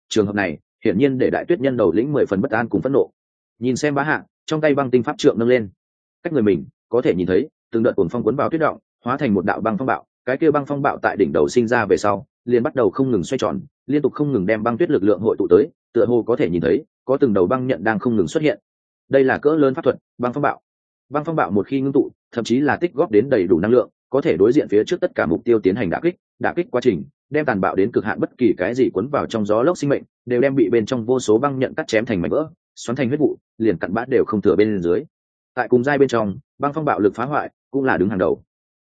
trường hợp này hiển nhiên để đại tuyết nhân đầu lĩnh 10 phần bất an cùng phẫn nộ. Nhìn xem bá hạ trong tay băng tinh pháp trượng nâng lên, cách người mình có thể nhìn thấy từng đợt cuồng phong cuốn vào tuyết động, hóa thành một đạo băng phong bạo. Cái kia băng phong bạo tại đỉnh đầu sinh ra về sau liền bắt đầu không ngừng xoay tròn, liên tục không ngừng đem băng tuyết lực lượng hội tụ tới, tựa hồ có thể nhìn thấy có từng đầu băng nhận đang không ngừng xuất hiện. Đây là cỡ lớn pháp thuật băng phong bạo. Băng phong bạo một khi ngưng tụ, thậm chí là tích góp đến đầy đủ năng lượng, có thể đối diện phía trước tất cả mục tiêu tiến hành đả kích quá trình đem tàn bạo đến cực hạn, bất kỳ cái gì cuốn vào trong gió lốc sinh mệnh đều đem bị bên trong vô số băng nhận cắt chém thành mảnh vỡ, xoắn thành huyết vụ, liền cặn bã đều không thừa bên dưới. Tại cùng giai bên trong, băng phong bạo lực phá hoại cũng là đứng hàng đầu.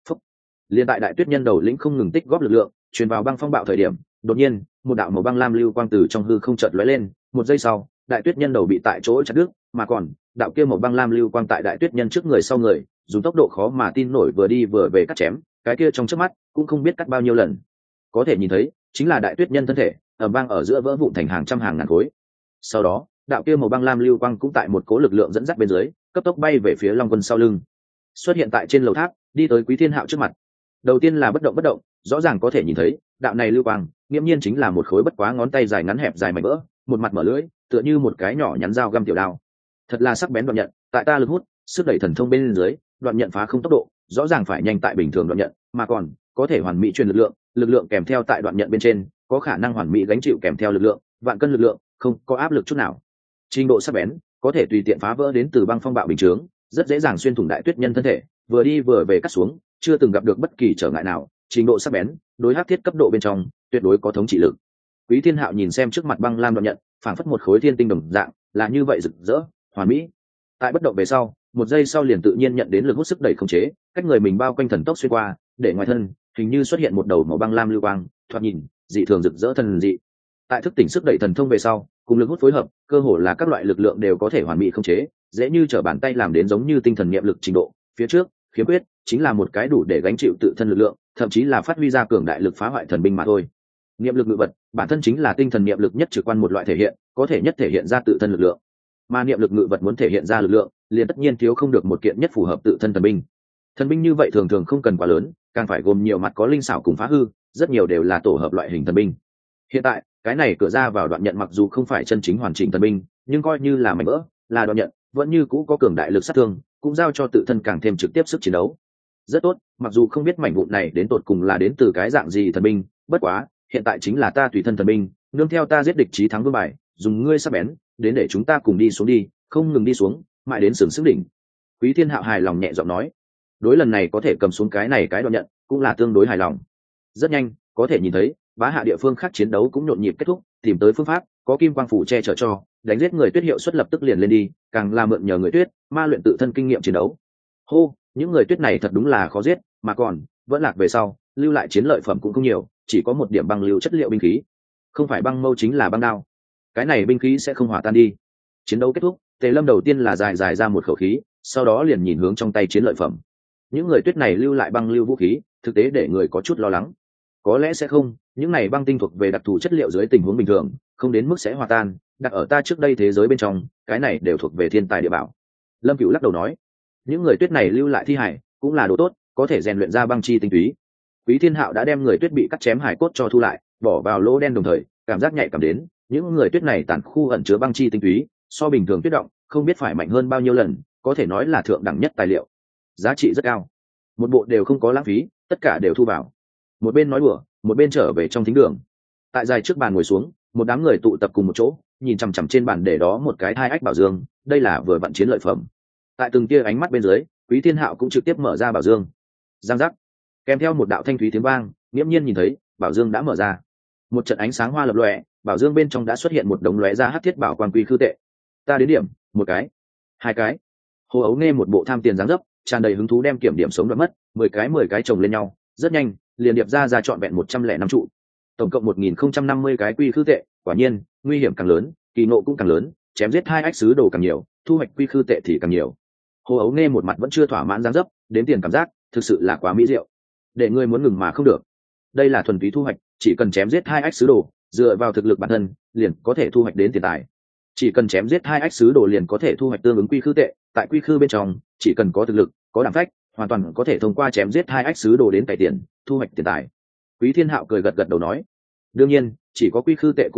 Liên tại đại tuyết nhân đầu lĩnh không ngừng tích góp lực lượng truyền vào băng phong bạo thời điểm, đột nhiên một đạo màu băng lam lưu quang từ trong hư không chợt lóe lên, một giây sau đại tuyết nhân đầu bị tại chỗ chặt đứt, mà còn đạo kia màu băng lam lưu quang tại đại tuyết nhân trước người sau người dùng tốc độ khó mà tin nổi vừa đi vừa về cắt chém, cái kia trong chớp mắt cũng không biết cắt bao nhiêu lần. Có thể nhìn thấy chính là đại tuyết nhân thân thể ầm vang ở giữa vỡ vụn thành hàng trăm hàng ngàn khối. Sau đó đạo kia màu băng lam lưu quang cũng tại một cố lực lượng dẫn dắt bên dưới cấp tốc bay về phía Long Quân sau lưng, xuất hiện tại trên lầu tháp, đi tới Quý Thiên Hạo trước mặt. Đầu tiên là bất động, rõ ràng có thể nhìn thấy đạo này lưu quang nghiễm nhiên chính là một khối bất quá ngón tay dài ngắn hẹp dài mảnh vỡ, một mặt mở lưỡi tựa như một cái nhỏ nhắn dao găm tiểu đao, thật là sắc bén đoạn nhận. Tại ta lực hút sức đẩy thần thông bên dưới, đoạn nhận phá không tốc độ rõ ràng phải nhanh tại bình thường đoạn nhận, mà còn có thể hoàn mỹ truyền lực lượng kèm theo tại đoạn nhận bên trên có khả năng hoàn mỹ gánh chịu kèm theo lực lượng vạn cân lực lượng, không có áp lực chút nào. Trình độ sắc bén có thể tùy tiện phá vỡ đến từ băng phong bạo bình chướng, rất dễ dàng xuyên thủng đại tuyết nhân thân thể, vừa đi vừa về cắt xuống, chưa từng gặp được bất kỳ trở ngại nào. Trình độ sắc bén đối hắc thiết cấp độ bên trong tuyệt đối có thống trị lực. Quý Thiên Hạo nhìn xem trước mặt băng lam đoạn nhận, phảng phất một khối thiên tinh đồng dạng, là như vậy rực rỡ hoàn mỹ. Tại bất động về sau, một giây sau liền tự nhiên nhận đến lực hút sức đẩy khống chế, cách người mình bao quanh thần tốc xuyên qua, để ngoài thân hình như xuất hiện một đầu màu băng lam lưu quang, thoạt nhìn dị thường rực rỡ thần dị. Tại thức tỉnh sức đẩy thần thông về sau, cùng lực hút phối hợp, cơ hồ là các loại lực lượng đều có thể hoàn mỹ khống chế, dễ như trở bàn tay làm đến giống như tinh thần niệm lực trình độ. Phía trước khiếm khuyết chính là một cái đủ để gánh chịu tự thân lực lượng, thậm chí là phát huy ra cường đại lực phá hoại thần binh mà thôi. Niệm lực ngự vật bản thân chính là tinh thần niệm lực nhất trực quan một loại thể hiện, có thể nhất thể hiện ra tự thân lực lượng. Mà niệm lực ngự vật muốn thể hiện ra lực lượng, liền tất nhiên thiếu không được một kiện nhất phù hợp tự thân thần binh. Thần binh như vậy thường thường không cần quá lớn, càng phải gồm nhiều mặt có linh xảo cùng phá hư, rất nhiều đều là tổ hợp loại hình thần binh. Hiện tại cái này cửa ra vào đoạn nhận mặc dù không phải chân chính hoàn chỉnh thần binh, nhưng coi như là mảnh vỡ, là đoạn nhận, vẫn như cũ có cường đại lực sát thương, cũng giao cho tự thân càng thêm trực tiếp sức chiến đấu. Rất tốt, mặc dù không biết mảnh vụn này đến tột cùng là đến từ cái dạng gì thần binh, bất quá hiện tại chính là ta tùy thân thần binh, nương theo ta giết địch chí thắng vương bài, dùng ngươi sắc bén đến để chúng ta cùng đi xuống đi, không ngừng đi xuống, mãi đến sừng sức đỉnh. Quý Thiên Hạo hài lòng nhẹ giọng nói, đối lần này có thể cầm xuống cái này cái đoạn nhận cũng là tương đối hài lòng. Rất nhanh có thể nhìn thấy bá hạ địa phương khác chiến đấu cũng nhộn nhịp kết thúc, tìm tới phương pháp, có kim quang phủ che chở cho, đánh giết người tuyết hiệu suất lập tức liền lên đi, càng là mượn nhờ người tuyết ma luyện tự thân kinh nghiệm chiến đấu. Hô, những người tuyết này thật đúng là khó giết, mà còn vẫn lạc về sau lưu lại chiến lợi phẩm cũng không nhiều, chỉ có một điểm băng lưu chất liệu binh khí, không phải băng mâu chính là băng đao. Cái này binh khí sẽ không hòa tan đi. Chiến đấu kết thúc, Tề Lâm đầu tiên là dài ra một khẩu khí, sau đó liền nhìn hướng trong tay chiến lợi phẩm. Những người tuyết này lưu lại băng lưu vũ khí, thực tế để người có chút lo lắng. Có lẽ sẽ không, những này băng tinh thuộc về đặc thù chất liệu dưới tình huống bình thường, không đến mức sẽ hòa tan, đặt ở ta trước đây thế giới bên trong, cái này đều thuộc về thiên tài địa bảo. Lâm Cửu lắc đầu nói, những người tuyết này lưu lại thi hải cũng là đồ tốt, có thể rèn luyện ra băng chi tinh túy. Quý Thiên Hạo đã đem người tuyết bị cắt chém hải cốt cho thu lại, bỏ vào lỗ đen, đồng thời cảm giác nhạy cảm đến những người tuyết này tàn khu ẩn chứa băng chi tinh túy, so bình thường tuyết động không biết phải mạnh hơn bao nhiêu lần, có thể nói là thượng đẳng nhất tài liệu, giá trị rất cao. Một bộ đều không có lãng phí, tất cả đều thu vào. Một bên nói đùa, một bên trở về trong thính đường. Tại dài trước bàn ngồi xuống, một đám người tụ tập cùng một chỗ, nhìn chằm chằm trên bàn để đó một cái thai ách bảo dương, đây là vừa vặn chiến lợi phẩm. Tại từng tia ánh mắt bên dưới, Quý Thiên Hạo cũng trực tiếp mở ra bảo dương. Giang giác, kèm theo một đạo thanh thúy tiếng vang, nghiễm nhiên nhìn thấy bảo dương đã mở ra. Một trận ánh sáng hoa lập lòe, bảo dương bên trong đã xuất hiện một đống lóe ra hắc thiết bảo quang quy khư tệ. Ta đến điểm, một cái, hai cái. Hồ Ấu nghe một bộ tham tiền dáng dấp, tràn đầy hứng thú đem kiểm điểm sống đoạn mất, 10 cái chồng lên nhau, rất nhanh liền điệp ra trọn vẹn 105 trụ, tổng cộng 1050 cái quy khư tệ. Quả nhiên nguy hiểm càng lớn, kỳ nộ cũng càng lớn, chém giết hai ách sứ đồ càng nhiều, thu hoạch quy khư tệ thì càng nhiều. Hồ Ấu nghe một mặt vẫn chưa thỏa mãn dáng dấp, đến tiền cảm giác thực sự là quá mỹ diệu, để người muốn ngừng mà không được. Đây là thuần túy thu hoạch, chỉ cần chém giết hai ách sứ đồ, dựa vào thực lực bản thân liền có thể thu hoạch đến tiền tài. Chỉ cần chém giết hai ách sứ đồ liền có thể thu hoạch tương ứng quy khư tệ. Tại quy khư bên trong, chỉ cần có thực lực, có đảm phách, hoàn toàn có thể thông qua chém giết hai ách sứ đồ đến cải tiền, thu hoạch tiền tài. Quý Thiên Hạo cười gật gật đầu nói, đương nhiên chỉ có quy khư tệ cũng không được,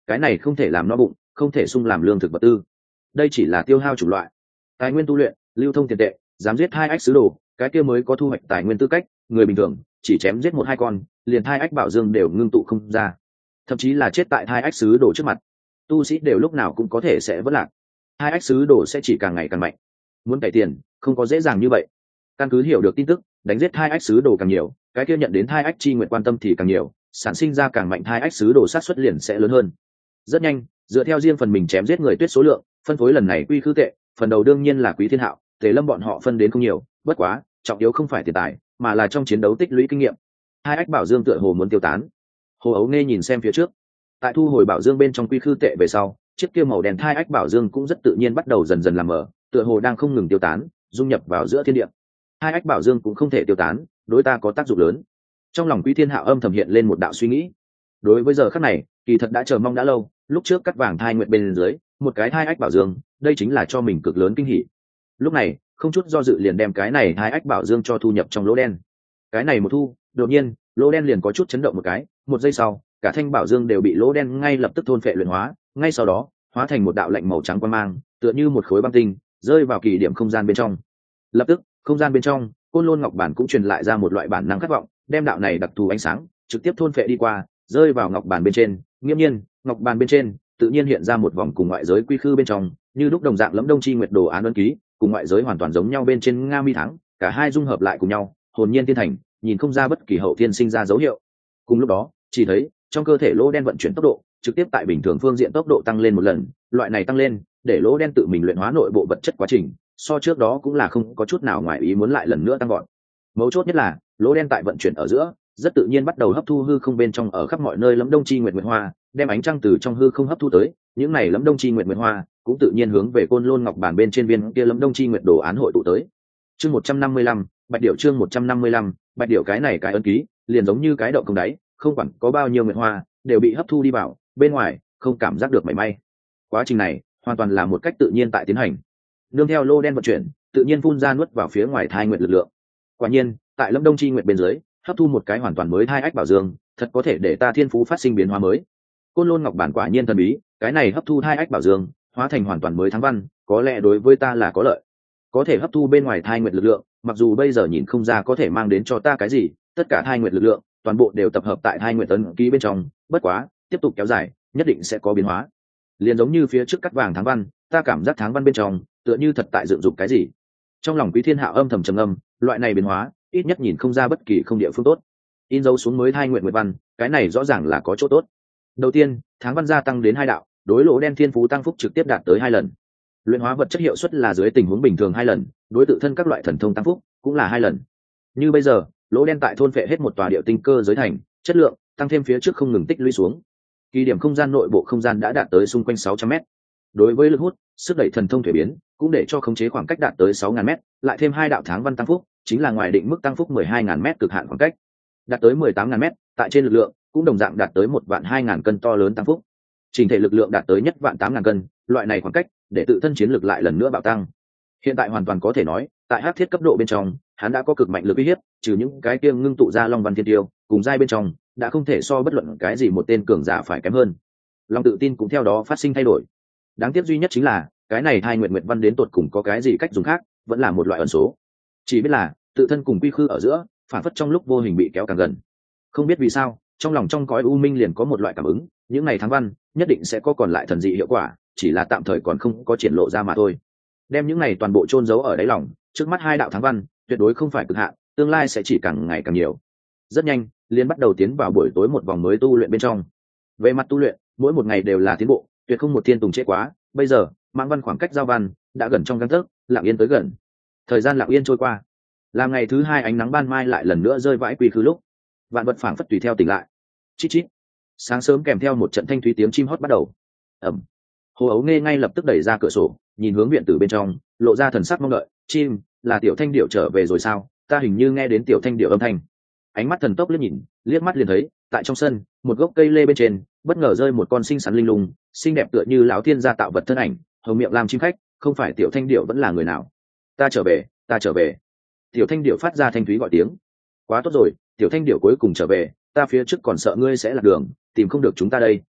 cái này không thể làm no bụng, không thể sung làm lương thực vật tư. Đây chỉ là tiêu hao chủng loại. Tài nguyên tu luyện, lưu thông tiền tệ, dám giết 2X sứ đồ, cái kia mới có thu hoạch tài nguyên tư cách, người bình thường chỉ chém giết 1-2 con, liền 2X bảo dương đều ngưng tụ không ra. Thậm chí là chết tại 2X sứ đồ trước mặt, tu sĩ đều lúc nào cũng có thể sẽ vỡ lạc. 2X sứ đồ sẽ chỉ càng ngày càng mạnh. Muốn cải tiền, không có dễ dàng như vậy. Căn cứ hiểu được tin tức, đánh giết 2X sứ đồ càng nhiều, cái kia nhận đến 2X chi nguyện quan tâm thì càng nhiều, sản sinh ra càng mạnh 2X sứ đồ sát xuất liền sẽ lớn hơn. Rất nhanh, dựa theo riêng phần mình chém giết người tuyết số lượng, phân phối lần này quy khư tệ, phần đầu đương nhiên là Quý Thiên Hạo, Tề Lâm bọn họ phân đến không nhiều, bất quá, trọng yếu không phải tiền tài, mà là trong chiến đấu tích lũy kinh nghiệm. 2X bảo dương tựa hồ muốn tiêu tán. Hồ Ấu Nghe nhìn xem phía trước, tại thu hồi bảo dương bên trong quy khư tệ về sau, chiếc kia màu đen 2X bảo dương cũng rất tự nhiên bắt đầu dần dần làm mờ, tựa hồ đang không ngừng tiêu tán, dung nhập vào giữa thiên địa. 2X bảo dương cũng không thể tiêu tán, đối ta có tác dụng lớn. Trong lòng Quý Thiên Hạo âm thầm hiện lên một đạo suy nghĩ. Đối với giờ khắc này, kỳ thật đã chờ mong đã lâu, lúc trước cắt vàng thai nguyện bên dưới, một cái 2X bảo dương, đây chính là cho mình cực lớn kinh hỉ. Lúc này, không chút do dự liền đem cái này 2X bảo dương cho thu nhập trong lỗ đen. Cái này một thu, đột nhiên, lỗ đen liền có chút chấn động một cái, một giây sau, cả thanh bảo dương đều bị lỗ đen ngay lập tức thôn phệ luyện hóa, ngay sau đó, hóa thành một đạo lạnh màu trắng quang mang, tựa như một khối băng tinh, rơi vào kỳ điểm không gian bên trong. Lập tức, không gian bên trong, Côn Lôn Ngọc Bản cũng truyền lại ra một loại bản năng khát vọng, đem đạo này đặc thù ánh sáng trực tiếp thôn phệ đi qua, rơi vào ngọc bàn bên trên. Nghiễm nhiên, ngọc bàn bên trên tự nhiên hiện ra một vòng cùng ngoại giới quy khư bên trong, như lúc đồng dạng lẫm đông chi nguyệt đồ án ấn ký, cùng ngoại giới hoàn toàn giống nhau bên trên nga mi thắng, cả hai dung hợp lại cùng nhau, hồn nhiên thiên thành, nhìn không ra bất kỳ hậu thiên sinh ra dấu hiệu. Cùng lúc đó, chỉ thấy trong cơ thể lỗ đen vận chuyển tốc độ trực tiếp tại bình thường phương diện tốc độ tăng lên một lần, loại này tăng lên để lỗ đen tự mình luyện hóa nội bộ vật chất quá trình so trước đó cũng là không có chút nào ngoài ý muốn lại lần nữa tăng gọn. Mấu chốt nhất là lỗ đen tại vận chuyển ở giữa rất tự nhiên bắt đầu hấp thu hư không bên trong ở khắp mọi nơi lẫm đông chi nguyệt nguyệt hoa, đem ánh trăng từ trong hư không hấp thu tới, những này lẫm đông chi nguyệt nguyệt hoa cũng tự nhiên hướng về Côn Lôn Ngọc Bản bên trên viên kia lẫm đông chi nguyệt đồ án hội tụ tới. Chương 155, Bạch Điểu chương 155, Bạch Điểu cái này cái ấn ký, liền giống như cái động không đáy, không quản có bao nhiêu nguyệt hoa, đều bị hấp thu đi vào, bên ngoài không cảm giác được mảy may. Quá trình này hoàn toàn là một cách tự nhiên tại tiến hành. Nương theo lô đen vận chuyển, tự nhiên phun ra nuốt vào phía ngoài thai nguyệt lực lượng. Quả nhiên, tại Lâm Đông chi nguyệt bên dưới, hấp thu một cái hoàn toàn mới thai ách bảo dương, thật có thể để ta thiên phú phát sinh biến hóa mới. Côn Lôn Ngọc Bản quả nhiên thần bí, cái này hấp thu thai ách bảo dương, hóa thành hoàn toàn mới thắng văn, có lẽ đối với ta là có lợi. Có thể hấp thu bên ngoài thai nguyệt lực lượng, mặc dù bây giờ nhìn không ra có thể mang đến cho ta cái gì, tất cả thai nguyệt lực lượng, toàn bộ đều tập hợp tại thai nguyệt ấn ký bên trong, bất quá, tiếp tục kéo dài, nhất định sẽ có biến hóa. Liền giống như phía trước cắt vàng tháng văn, ta cảm giác tháng văn bên trong, tựa như thật tại dựng dục cái gì. Trong lòng Quý Thiên Hạo âm thầm trầm ngâm, loại này biến hóa, ít nhất nhìn không ra bất kỳ không địa phương tốt. In dấu xuống mới thai nguyện nguyệt văn, cái này rõ ràng là có chỗ tốt. Đầu tiên, tháng văn gia tăng đến 2 đạo, đối lỗ đen thiên phú tăng phúc trực tiếp đạt tới 2 lần. Luyện hóa vật chất hiệu suất là dưới tình huống bình thường 2 lần, đối tự thân các loại thần thông tăng phúc cũng là 2 lần. Như bây giờ, lỗ đen tại thôn phệ hết một tòa điệu tinh cơ giới thành, chất lượng tăng thêm phía trước không ngừng tích lũy xuống. Kỳ điểm không gian nội bộ không gian đã đạt tới xung quanh 600m. Đối với lực hút, sức đẩy thần thông thuế biến, cũng để cho khống chế khoảng cách đạt tới 6000m, lại thêm 2 đạo tháng văn tăng phúc, chính là ngoài định mức tăng phúc 12000m cực hạn khoảng cách. Đạt tới 18000m, tại trên lực lượng, cũng đồng dạng đạt tới 12000 cân to lớn tăng phúc. Chỉnh thể lực lượng đạt tới nhất 18000 cân, loại này khoảng cách, để tự thân chiến lực lại lần nữa bạo tăng. Hiện tại hoàn toàn có thể nói, tại hắc thiết cấp độ bên trong, hắn đã có cực mạnh lực uy hiếp, trừ những cái kia ngưng tụ ra long văn thiên tiêu, cùng giai bên trong, đã không thể so bất luận cái gì một tên cường giả phải kém hơn. Lòng tự tin cũng theo đó phát sinh thay đổi. Đáng tiếc duy nhất chính là, cái này thai nguyện nguyện văn đến tột cùng có cái gì cách dùng khác, vẫn là một loại ẩn số. Chỉ biết là, tự thân cùng quy khư ở giữa, phản phất trong lúc vô hình bị kéo càng gần. Không biết vì sao, trong lòng trong cõi u minh liền có một loại cảm ứng, những ngày tháng văn, nhất định sẽ có còn lại thần dị hiệu quả, chỉ là tạm thời còn không có triển lộ ra mà thôi. Đem những này toàn bộ chôn giấu ở đáy lòng, trước mắt 2 đạo tháng văn, tuyệt đối không phải cực hạn, tương lai sẽ chỉ càng ngày càng nhiều. Rất nhanh, liền bắt đầu tiến vào buổi tối một vòng mới tu luyện bên trong. Về mặt tu luyện, mỗi một ngày đều là tiến bộ, tuyệt không một thiên tùng trễ quá. Bây giờ, Mãng Văn khoảng cách giao văn đã gần trong gang tấc, lặng yên tới gần. Thời gian lặng yên trôi qua. Làm ngày thứ 2 ánh nắng ban mai lại lần nữa rơi vãi quy khứ lúc, vạn vật phảng phất tùy theo tỉnh lại. Chít chít. Sáng sớm kèm theo một trận thanh thúy tiếng chim hót bắt đầu. Ầm. Hồ Ấu Nghe ngay lập tức đẩy ra cửa sổ, nhìn hướng viện tử bên trong, lộ ra thần sắc mong đợi. Chim, là Tiểu Thanh Điểu trở về rồi sao? Ta hình như nghe đến Tiểu Thanh Điểu âm thanh. Ánh mắt thần tốc liếc nhìn, liếc mắt liền thấy, tại trong sân, một gốc cây lê bên trên, bất ngờ rơi một con xinh xắn linh lung, xinh đẹp tựa như lão thiên gia tạo vật thân ảnh, hồng miệng làm chim khách, không phải Tiểu Thanh Điểu vẫn là người nào? Ta trở về, ta trở về. Tiểu Thanh Điểu phát ra thanh thúy gọi tiếng. Quá tốt rồi, Tiểu Thanh Điểu cuối cùng trở về, ta phía trước còn sợ ngươi sẽ lạc đường, tìm không được chúng ta đây,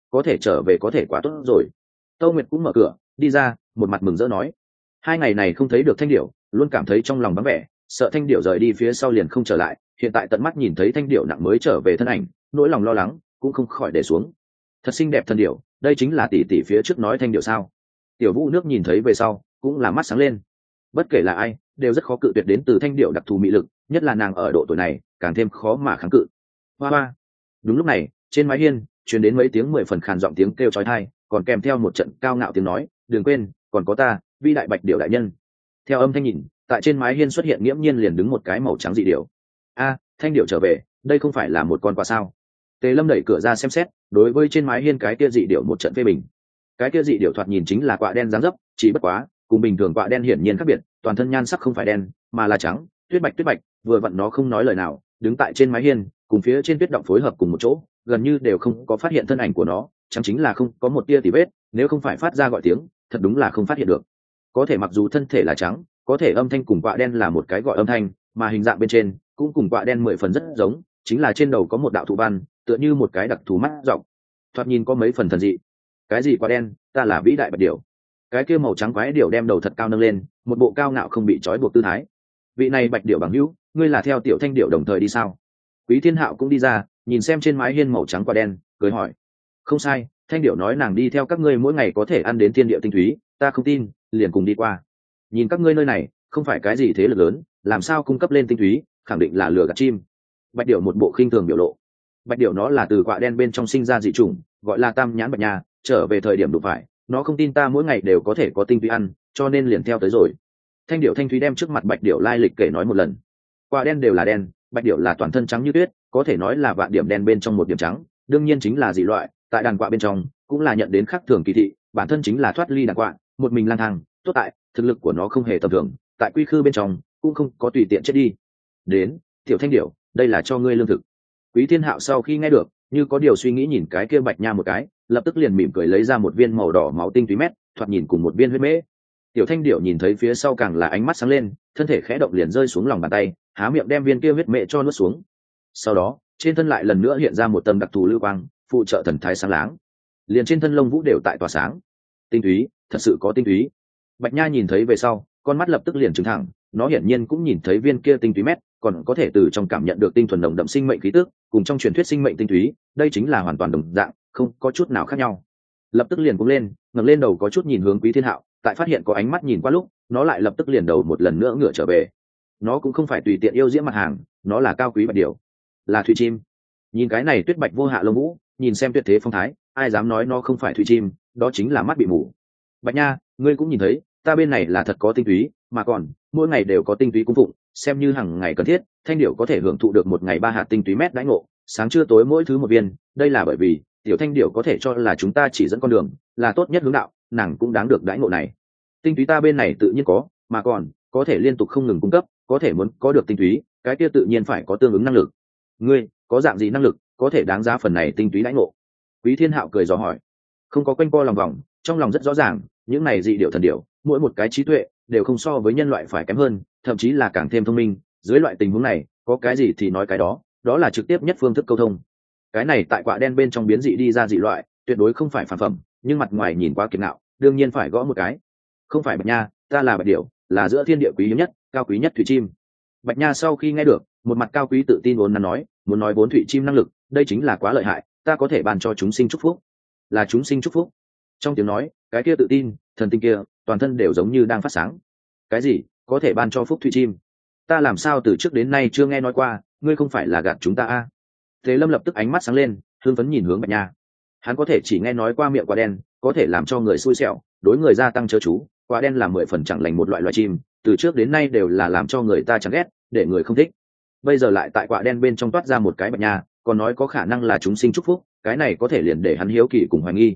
có thể trở về có thể quá tốt rồi. Tâu Nguyệt cũng mở cửa đi ra, một mặt mừng rỡ nói, 2 ngày này không thấy được Thanh Điểu, luôn cảm thấy trong lòng vắng vẻ, sợ Thanh Điểu rời đi phía sau liền không trở lại, hiện tại tận mắt nhìn thấy Thanh Điểu nặng mới trở về thân ảnh, nỗi lòng lo lắng cũng không khỏi để xuống. Thật xinh đẹp thân điểu, đây chính là tỷ tỷ phía trước nói Thanh Điểu sao? Tiểu Vũ Nước nhìn thấy về sau cũng là mắt sáng lên. Bất kể là ai đều rất khó cự tuyệt đến từ Thanh Điểu đặc thù mị lực, nhất là nàng ở độ tuổi này càng thêm khó mà kháng cự. Hoa hoa. Đúng lúc này, trên mái hiên truyền đến mấy tiếng 10 phần khàn giọng tiếng kêu chói tai, còn kèm theo một trận cao ngạo tiếng nói, đừng quên còn có ta, vi đại bạch điểu đại nhân. Theo âm thanh nhìn, tại trên mái hiên xuất hiện nghiễm nhiên liền đứng một cái màu trắng dị điểu. A, Thanh Điểu trở về, đây không phải là một con quạ sao? Tề Lâm đẩy cửa ra xem xét, đối với trên mái hiên cái kia dị điểu một trận phê bình. Cái kia dị điểu thoạt nhìn chính là quạ đen dáng dấp, chỉ bất quá cùng bình thường quạ đen hiển nhiên khác biệt, toàn thân nhan sắc không phải đen mà là trắng, tuyết bạch, vừa vặn nó không nói lời nào, đứng tại trên mái hiên cùng phía trên tuyết động phối hợp cùng một chỗ, gần như đều không có phát hiện thân ảnh của nó, chẳng chính là không có một tia tì vết, nếu không phải phát ra gọi tiếng thật đúng là không phát hiện được. Có thể mặc dù thân thể là trắng, có thể âm thanh cùng quạ đen là một cái gọi âm thanh, mà hình dạng bên trên cũng cùng quạ đen 10 phần rất giống, chính là trên đầu có một đạo thụ văn, tựa như một cái đặc thù mắt rộng, thoạt nhìn có mấy phần thần dị. Cái gì quạ đen, ta là vĩ đại bạch điểu. Cái kia màu trắng quái điểu đem đầu thật cao nâng lên, một bộ cao ngạo không bị trói buộc tư thái. Vị này bạch điểu bằng hữu, ngươi là theo tiểu Thanh điểu đồng thời đi sao? Quý Thiên Hạo cũng đi ra, nhìn xem trên mái hiên màu trắng quạ đen, cười hỏi. Không sai, Thanh điểu nói nàng đi theo các ngươi mỗi ngày có thể ăn đến thiên địa tinh túy, ta không tin, liền cùng đi qua. Nhìn các ngươi nơi này không phải cái gì thế lực lớn, làm sao cung cấp lên tinh túy, khẳng định là lừa gạt chim. Bạch điểu một bộ khinh thường biểu lộ. Bạch điểu nó là từ quạ đen bên trong sinh ra dị chủng, gọi là tam nhãn bạch nha, trở về thời điểm đủ phải, nó không tin ta mỗi ngày đều có thể có tinh túy ăn, cho nên liền theo tới rồi. Thanh điểu thanh thúy đem trước mặt bạch điểu lai lịch kể nói một lần. Quạ đen đều là đen, bạch điểu là toàn thân trắng như tuyết, có thể nói là vạn điểm đen bên trong một điểm trắng, đương nhiên chính là dị loại, tại đàn quạ bên trong cũng là nhận đến khác thường kỳ thị, bản thân chính là thoát ly đàn quạ, một mình lang thang, tốt tại thực lực của nó không hề tầm thường, tại quy khư bên trong cũng không có tùy tiện chết đi. Đến, tiểu Thanh điểu, đây là cho ngươi lương thực. Quý Thiên Hạo sau khi nghe được, như có điều suy nghĩ nhìn cái kia bạch nha một cái, lập tức liền mỉm cười lấy ra một viên màu đỏ máu tinh túy mét, thoạt nhìn cùng một viên huyết mễ. Tiểu Thanh điểu nhìn thấy phía sau càng là ánh mắt sáng lên, thân thể khẽ động liền rơi xuống lòng bàn tay, há miệng đem viên kia huyết mễ cho nuốt xuống. Sau đó, trên thân lại lần nữa hiện ra một tầng đặc thù lưu quang, phụ trợ thần thái sáng láng. Liền trên thân lông vũ đều tại tỏa sáng. Tinh túy, thật sự có tinh túy. Bạch nha nhìn thấy về sau, con mắt lập tức liền trừng thẳng, nó hiển nhiên cũng nhìn thấy viên kia tinh túy mét, còn có thể từ trong cảm nhận được tinh thuần nồng đậm sinh mệnh khí tức, cùng trong truyền thuyết sinh mệnh tinh túy, đây chính là hoàn toàn đồng dạng, không có chút nào khác nhau. Lập tức liền cũng lên, ngẩng lên đầu có chút nhìn hướng Quý Thiên Hạo, tại phát hiện có ánh mắt nhìn qua lúc, nó lại lập tức liền đầu một lần nữa ngửa trở về. Nó cũng không phải tùy tiện yêu diễm mặt hàng, nó là cao quý bạch điểu, là thủy chim. Nhìn cái này tuyết bạch vô hạ lông vũ, nhìn xem tuyệt thế phong thái, ai dám nói nó không phải thủy chim, đó chính là mắt bị mù. Bạch nha, ngươi cũng nhìn thấy, ta bên này là thật có tinh túy, mà còn mỗi ngày đều có tinh túy cung phụng, xem như hàng ngày cần thiết, Thanh điểu có thể hưởng thụ được một ngày 3 hạt tinh túy mét đãi ngộ, sáng trưa tối mỗi thứ một viên, đây là bởi vì tiểu Thanh điểu có thể cho là chúng ta chỉ dẫn con đường, là tốt nhất hướng đạo, nàng cũng đáng được đãi ngộ này. Tinh túy ta bên này tự nhiên có, mà còn có thể liên tục không ngừng cung cấp, có thể muốn có được tinh túy, cái kia tự nhiên phải có tương ứng năng lực. Ngươi có dạng gì năng lực có thể đáng giá phần này tinh túy đãi ngộ? Quý Thiên Hạo cười dò hỏi. Không có quanh co lòng vòng, trong lòng rất rõ ràng, những này dị điểu thần điểu, mỗi một cái trí tuệ đều không so với nhân loại phải kém hơn, thậm chí là càng thêm thông minh. Dưới loại tình huống này, có cái gì thì nói cái đó, đó là trực tiếp nhất phương thức câu thông. Cái này tại quạ đen bên trong biến dị đi ra dị loại, tuyệt đối không phải phản phẩm, nhưng mặt ngoài nhìn quá kiệt ngạo, đương nhiên phải gõ một cái. Không phải bạch nha, ta là bạch điểu, là giữa thiên địa quý hiếm nhất, cao quý nhất thủy chim. Bạch nha sau khi nghe được, một mặt cao quý tự tin vốn nói, muốn nói vốn thủy chim năng lực, đây chính là quá lợi hại, ta có thể ban cho chúng sinh chúc phúc. Là chúng sinh chúc phúc. Trong tiếng nói, cái kia tự tin, thần tinh kia, toàn thân đều giống như đang phát sáng. Cái gì có thể ban cho phúc thủy chim? Ta làm sao từ trước đến nay chưa nghe nói qua, ngươi không phải là gạt chúng ta à? Thế Lâm lập tức ánh mắt sáng lên, hưng phấn nhìn hướng Bạch nha. Hắn có thể chỉ nghe nói qua miệng quả đen có thể làm cho người xui xẻo, đối người gia tăng chớ chú, quả đen là 10 phần chẳng lành một loại loài chim, từ trước đến nay đều là làm cho người ta chán ghét, để người không thích. Bây giờ lại tại quả đen bên trong toát ra một cái Bạch nha, còn nói có khả năng là chúng sinh chúc phúc, cái này có thể liền để hắn hiếu kỳ cùng hoài nghi.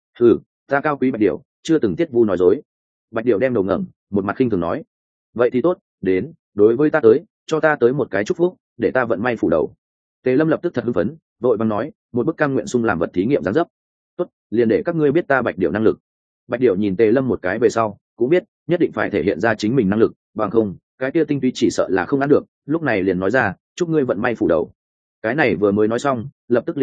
Ta cao quý bạch điểu, chưa từng tiết vu nói dối. Bạch điểu đem đầu ngẩng, một mặt khinh thường nói. Vậy thì tốt, đến, đối với ta tới, cho ta tới một cái chúc phúc, để ta vận may phủ đầu. Tề Lâm lập tức thật hưng phấn, vội vàng nói, một bức cam nguyện sung làm vật thí nghiệm gián dấp. Tốt, liền để các ngươi biết ta bạch điểu năng lực. Bạch điểu nhìn Tề Lâm một cái về sau, cũng biết nhất định phải thể hiện ra chính mình năng lực, bằng không cái kia tinh túy chỉ sợ là không ăn được. Lúc này liền nói ra, chúc ngươi vận may phủ đầu. Cái này vừa mới nói xong, lập tức liền thấy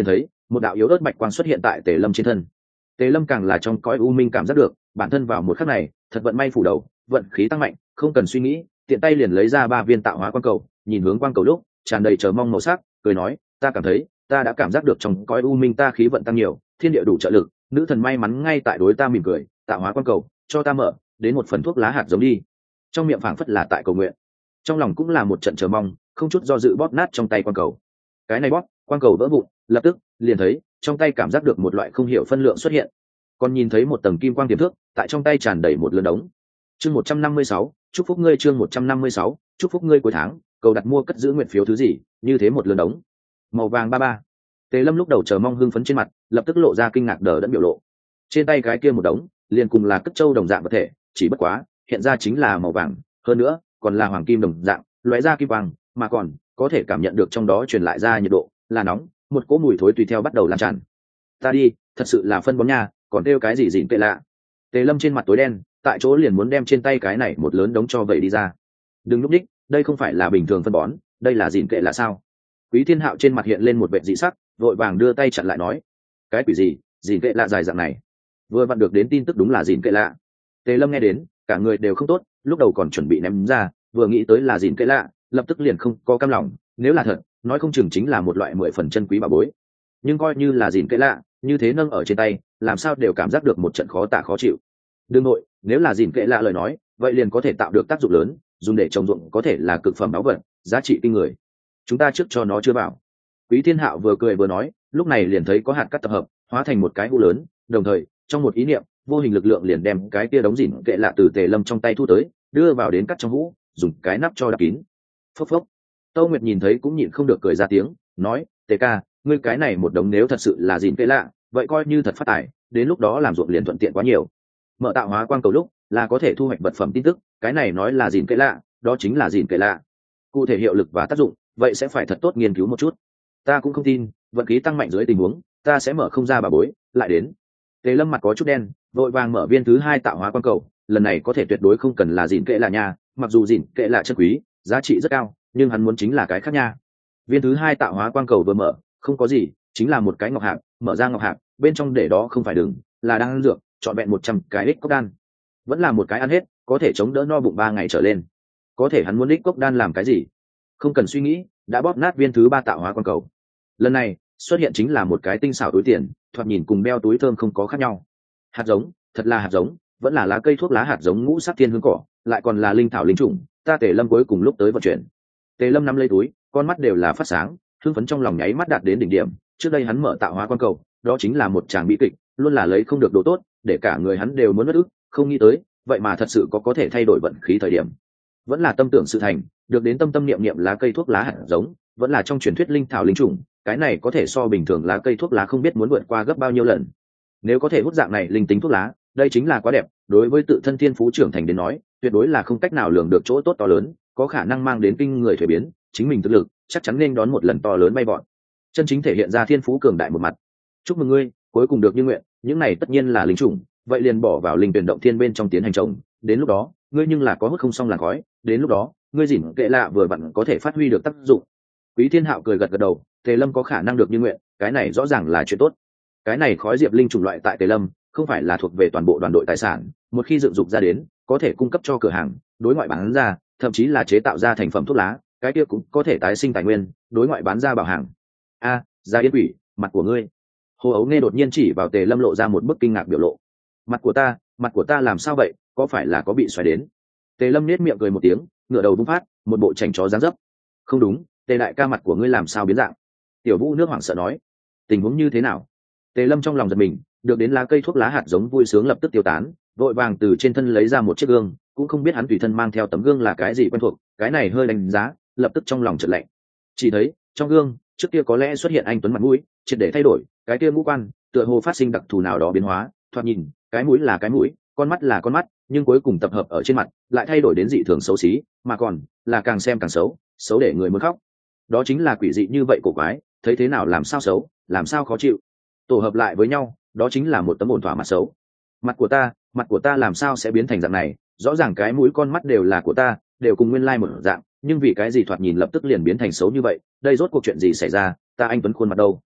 một đạo yếu ớt bạch quang xuất hiện tại tề lâm trên thân. Tề lâm càng là trong cõi u minh cảm giác được bản thân vào một khắc này thật vận may phủ đầu, vận khí tăng mạnh, không cần suy nghĩ, tiện tay liền lấy ra 3 viên tạo hóa quang cầu, nhìn hướng quang cầu lúc tràn đầy chờ mong màu sắc, cười nói, ta cảm thấy ta đã cảm giác được trong cõi u minh ta khí vận tăng nhiều, thiên địa đủ trợ lực, nữ thần may mắn ngay tại đối ta mỉm cười, tạo hóa quang cầu cho ta mở đến một phần thuốc lá hạt giống đi. Trong miệng phảng phất là tại cầu nguyện, trong lòng cũng là một trận chờ mong, không chút do dự bóp nát trong tay quang cầu. Cái này bóp, quang cầu vỡ vụn, lập tức liền thấy trong tay cảm giác được một loại không hiểu phân lượng xuất hiện, còn nhìn thấy một tầng kim quang tiềm thước tại trong tay tràn đầy một lớn đống. Chương 156, chúc phúc ngươi. Chương 156, chúc phúc ngươi. Cuối tháng cầu đặt mua cất giữ nguyện phiếu thứ gì như thế một lớn đống màu vàng 33. Tề lâm lúc đầu chờ mong hưng phấn trên mặt lập tức lộ ra kinh ngạc đờ đẫn biểu lộ. Trên tay cái kia một đống liền cùng là cất châu đồng dạng vật thể, chỉ bất quá hiện ra chính là màu vàng, hơn nữa còn là hoàng kim đồng dạng lóe ra kim quang, mà còn có thể cảm nhận được trong đó truyền lại ra nhiệt độ là nóng, một cỗ mùi thối tùy theo bắt đầu lan tràn. Ta đi, thật sự là phân bón nha, còn kêu cái gì dịn tệ lạ. Tề lâm trên mặt tối đen, tại chỗ liền muốn đem trên tay cái này một lớn đống cho vậy đi ra. Đừng lúc đích, đây không phải là bình thường phân bón, đây là dịn kệ lạ sao? Quý thiên hạo trên mặt hiện lên một vệ dị sắc, vội vàng đưa tay chặn lại nói, cái quỷ gì, dịn kệ lạ dài dạng này? Vừa vặn được đến tin tức đúng là dịn kệ lạ. Tề lâm nghe đến cả người đều không tốt, lúc đầu còn chuẩn bị ném ra, vừa nghĩ tới là dịn kệ lạ lập tức liền không có cam lòng, nếu là thật nói không chừng chính là một loại 10 phần chân quý bảo bối, nhưng coi như là dịn kệ lạ như thế nâng ở trên tay làm sao đều cảm giác được một trận khó tả khó chịu. Đương nội, nếu là dịn kệ lạ lời nói vậy liền có thể tạo được tác dụng lớn, dùng để trồng ruộng có thể là cực phẩm báu vật, giá trị kinh người. Chúng ta trước cho nó chưa bảo. Quý thiên hạo vừa cười vừa nói, lúc này liền thấy có hạt cát tập hợp hóa thành một cái hũ lớn, đồng thời trong một ý niệm vô hình lực lượng liền đem cái kia đống dịn kệ lạ từ tề lâm trong tay thu tới, đưa vào đến cắt trong hũ, dùng cái nắp cho đắp kín. Phốc phốc. Tâu Nguyệt nhìn thấy cũng nhịn không được cười ra tiếng, nói, tề ca, ngươi cái này một đống nếu thật sự là dịn kệ lạ vậy coi như thật phát tài, đến lúc đó làm ruộng liền thuận tiện quá nhiều. Mở tạo hóa quang cầu lúc là có thể thu hoạch vật phẩm tin tức, cái này nói là dịn kệ lạ, đó chính là dịn kệ lạ. Cụ thể hiệu lực và tác dụng vậy sẽ phải thật tốt nghiên cứu một chút. Ta cũng không tin vận khí tăng mạnh dưới tình huống ta sẽ mở không ra bà bối lại đến. Tề lâm mặt có chút đen, vội vàng mở viên thứ 2 tạo hóa quang cầu, lần này có thể tuyệt đối không cần là dịn kệ lạ nha, mặc dù dịn kệ lạ chân quý giá trị rất cao, nhưng hắn muốn chính là cái khác nha. Viên thứ 2 tạo hóa quang cầu vừa mở, không có gì, chính là một cái ngọc hạp, mở ra ngọc hạp bên trong để đó không phải đường, là đan dược, trọn vẹn 100 cái ích cốc đan, vẫn là một cái ăn hết có thể chống đỡ no bụng 3 ngày trở lên. Có thể hắn muốn ích cốc đan làm cái gì? Không cần suy nghĩ, đã bóp nát viên thứ 3 tạo hóa quang cầu. Lần này xuất hiện chính là một cái tinh xảo túi tiền, thoạt nhìn cùng đeo túi thơm không có khác nhau. Hạt giống, thật là hạt giống, vẫn là lá cây thuốc lá hạt giống ngũ sắc thiên hương cỏ, lại còn là linh thảo linh trùng. Ta Tề lâm cuối cùng lúc tới vận chuyển. Tề lâm nắm lấy túi, con mắt đều là phát sáng, hưng phấn trong lòng nháy mắt đạt đến đỉnh điểm. Trước đây hắn mở tạo hóa quang cầu, đó chính là một tràng bi kịch, luôn là lấy không được đồ tốt, để cả người hắn đều muốn mất ức, không nghĩ tới vậy mà thật sự có thể thay đổi vận khí thời điểm. Vẫn là tâm tưởng sự thành, được đến tâm tâm niệm niệm lá cây thuốc lá hạt giống, vẫn là trong truyền thuyết linh thảo linh trùng, cái này có thể so bình thường lá cây thuốc lá không biết muốn vượt qua gấp bao nhiêu lần. Nếu có thể hút dạng này linh tính thuốc lá, đây chính là quá đẹp, đối với tự thân thiên phú trưởng thành đến nói tuyệt đối là không cách nào lường được chỗ tốt to lớn, có khả năng mang đến kinh người thuế biến, chính mình thực lực chắc chắn nên đón một lần to lớn bay vọt, chân chính thể hiện ra thiên phú cường đại một mặt. Chúc mừng ngươi, cuối cùng được như nguyện, những này tất nhiên là linh trùng, vậy liền bỏ vào linh tuyển động thiên bên trong tiến hành trồng, đến lúc đó ngươi nhưng là có hút không xong là khói, đến lúc đó ngươi dỉn kệ lạ vừa vặn có thể phát huy được tác dụng. Quý thiên hạo cười gật gật đầu, Tề lâm có khả năng được như nguyện, cái này rõ ràng là chuyện tốt. Cái này khói diệp linh trùng loại tại Tề lâm không phải là thuộc về toàn bộ đoàn đội tài sản, một khi dựng dục ra đến có thể cung cấp cho cửa hàng, đối ngoại bán ra, thậm chí là chế tạo ra thành phẩm thuốc lá, cái kia cũng có thể tái sinh tài nguyên, đối ngoại bán ra bảo hàng. A, Gia Yên Quỷ, mặt của ngươi. Hồ Ấu Nghe đột nhiên chỉ vào Tề lâm lộ ra một bức kinh ngạc biểu lộ. Mặt của ta làm sao vậy, có phải là có bị xoáy đến? Tề lâm nết miệng cười một tiếng, ngửa đầu bung phát một bộ chảnh chó dáng dấp. Không đúng, Tề đại ca, mặt của ngươi làm sao biến dạng? Tiểu Vũ nước hoảng sợ nói. Tình huống như thế nào? Tề lâm trong lòng giật mình, được đến lá cây thuốc lá hạt giống vui sướng lập tức tiêu tán, vội vàng từ trên thân lấy ra một chiếc gương, cũng không biết hắn tùy thân mang theo tấm gương là cái gì quen thuộc, cái này hơi đánh giá, lập tức trong lòng chợt lạnh. Chỉ thấy trong gương trước kia có lẽ xuất hiện anh tuấn mặt mũi, triệt để thay đổi, cái kia ngũ quan tựa hồ phát sinh đặc thù nào đó biến hóa, thoạt nhìn cái mũi là cái mũi, con mắt là con mắt, nhưng cuối cùng tập hợp ở trên mặt lại thay đổi đến dị thường xấu xí, mà còn là càng xem càng xấu, xấu để người muốn khóc. Đó chính là quỷ dị như vậy cổ quái, thấy thế nào làm sao xấu, làm sao khó chịu, tổ hợp lại với nhau đó chính là một tấm ổn thỏa mặt xấu. Mặt của ta làm sao sẽ biến thành dạng này? Rõ ràng cái mũi con mắt đều là của ta, đều cùng nguyên lai một dạng, nhưng vì cái gì thoạt nhìn lập tức liền biến thành xấu như vậy? Đây rốt cuộc chuyện gì xảy ra? Ta anh tuấn khuôn mặt đâu?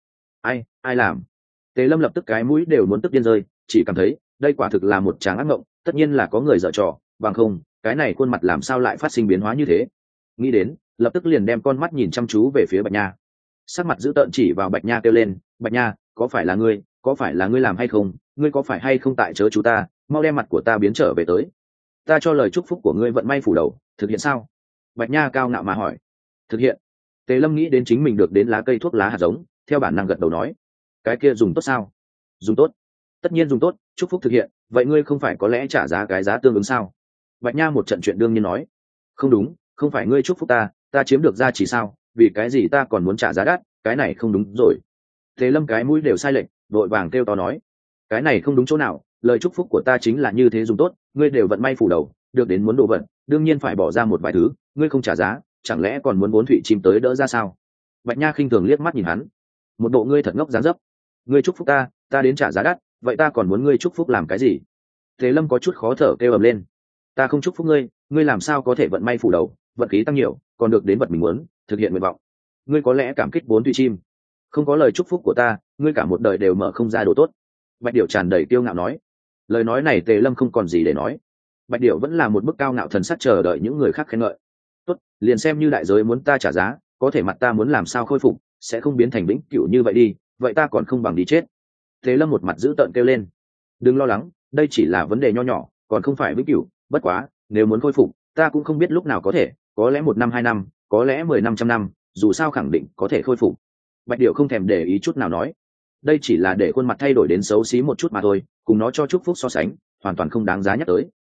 Ai làm? Tề Lâm lập tức cái mũi đều muốn tức điên rơi, chỉ cảm thấy đây quả thực là một tràng ác mộng, tất nhiên là có người giở trò, bằng không cái này khuôn mặt làm sao lại phát sinh biến hóa như thế. Nghĩ đến, lập tức liền đem con mắt nhìn chăm chú về phía Bạch Nha, sắc mặt dữ tợn chỉ vào Bạch Nha kêu lên, Bạch Nha, có phải là ngươi làm hay không? Ngươi có phải hay không tại chớ chú ta, mau đem mặt của ta biến trở về tới. Ta cho lời chúc phúc của ngươi vận may phủ đầu, thực hiện sao? Bạch Nha cao ngạo mà hỏi. Thực hiện. Tề Lâm nghĩ đến chính mình được đến lá cây thuốc lá hạt giống, theo bản năng gật đầu nói, cái kia dùng tốt sao? Dùng tốt, tất nhiên dùng tốt, chúc phúc thực hiện, vậy ngươi không phải có lẽ trả giá cái giá tương ứng sao? Bạch Nha một trận chuyện đương nhiên nói, không đúng, không phải ngươi chúc phúc ta chiếm được ra chỉ sao, vì cái gì ta còn muốn trả giá đắt, cái này không đúng rồi. Tề Lâm cái mũi đều sai lệch, vội vàng kêu to nói, cái này không đúng chỗ nào, lời chúc phúc của ta chính là như thế dùng tốt, ngươi đều vận may phủ đầu, được đến muốn đồ vật, đương nhiên phải bỏ ra một vài thứ, ngươi không trả giá, chẳng lẽ còn muốn bốn thủy chim tới đỡ ra sao? Bạch Nha khinh thường liếc mắt nhìn hắn, một bộ ngươi thật ngốc dáng dấp, ngươi chúc phúc ta đến trả giá đắt, vậy ta còn muốn ngươi chúc phúc làm cái gì? Tề Lâm có chút khó thở kêu ầm lên, ta không chúc phúc ngươi làm sao có thể vận may phủ đầu, vận khí tăng nhiều, còn được đến vật mình muốn, thực hiện nguyện vọng. Ngươi có lẽ cảm kích bốn thủy chim, không có lời chúc phúc của ta, ngươi cả một đời đều mở không ra đồ tốt. Bạch Điểu tràn đầy kiêu ngạo nói. Lời nói này Tề Lâm không còn gì để nói. Bạch Điểu vẫn là một bức cao ngạo thần sắc chờ đợi những người khác khen ngợi. Tốt, liền xem như đại giới muốn ta trả giá, có thể mặt ta muốn làm sao khôi phục, sẽ không biến thành vĩnh cửu như vậy đi, vậy ta còn không bằng đi chết. Tề Lâm một mặt dữ tợn kêu lên. Đừng lo lắng, đây chỉ là vấn đề nho nhỏ, còn không phải vĩnh cửu, bất quá, nếu muốn khôi phục, ta cũng không biết lúc nào có thể, có lẽ 1 năm 2 năm, có lẽ 10 năm trăm năm, dù sao khẳng định có thể khôi phục. Bạch Điểu không thèm để ý chút nào nói, đây chỉ là để khuôn mặt thay đổi đến xấu xí một chút mà thôi, cùng nó cho chúc phúc so sánh, hoàn toàn không đáng giá nhắc tới.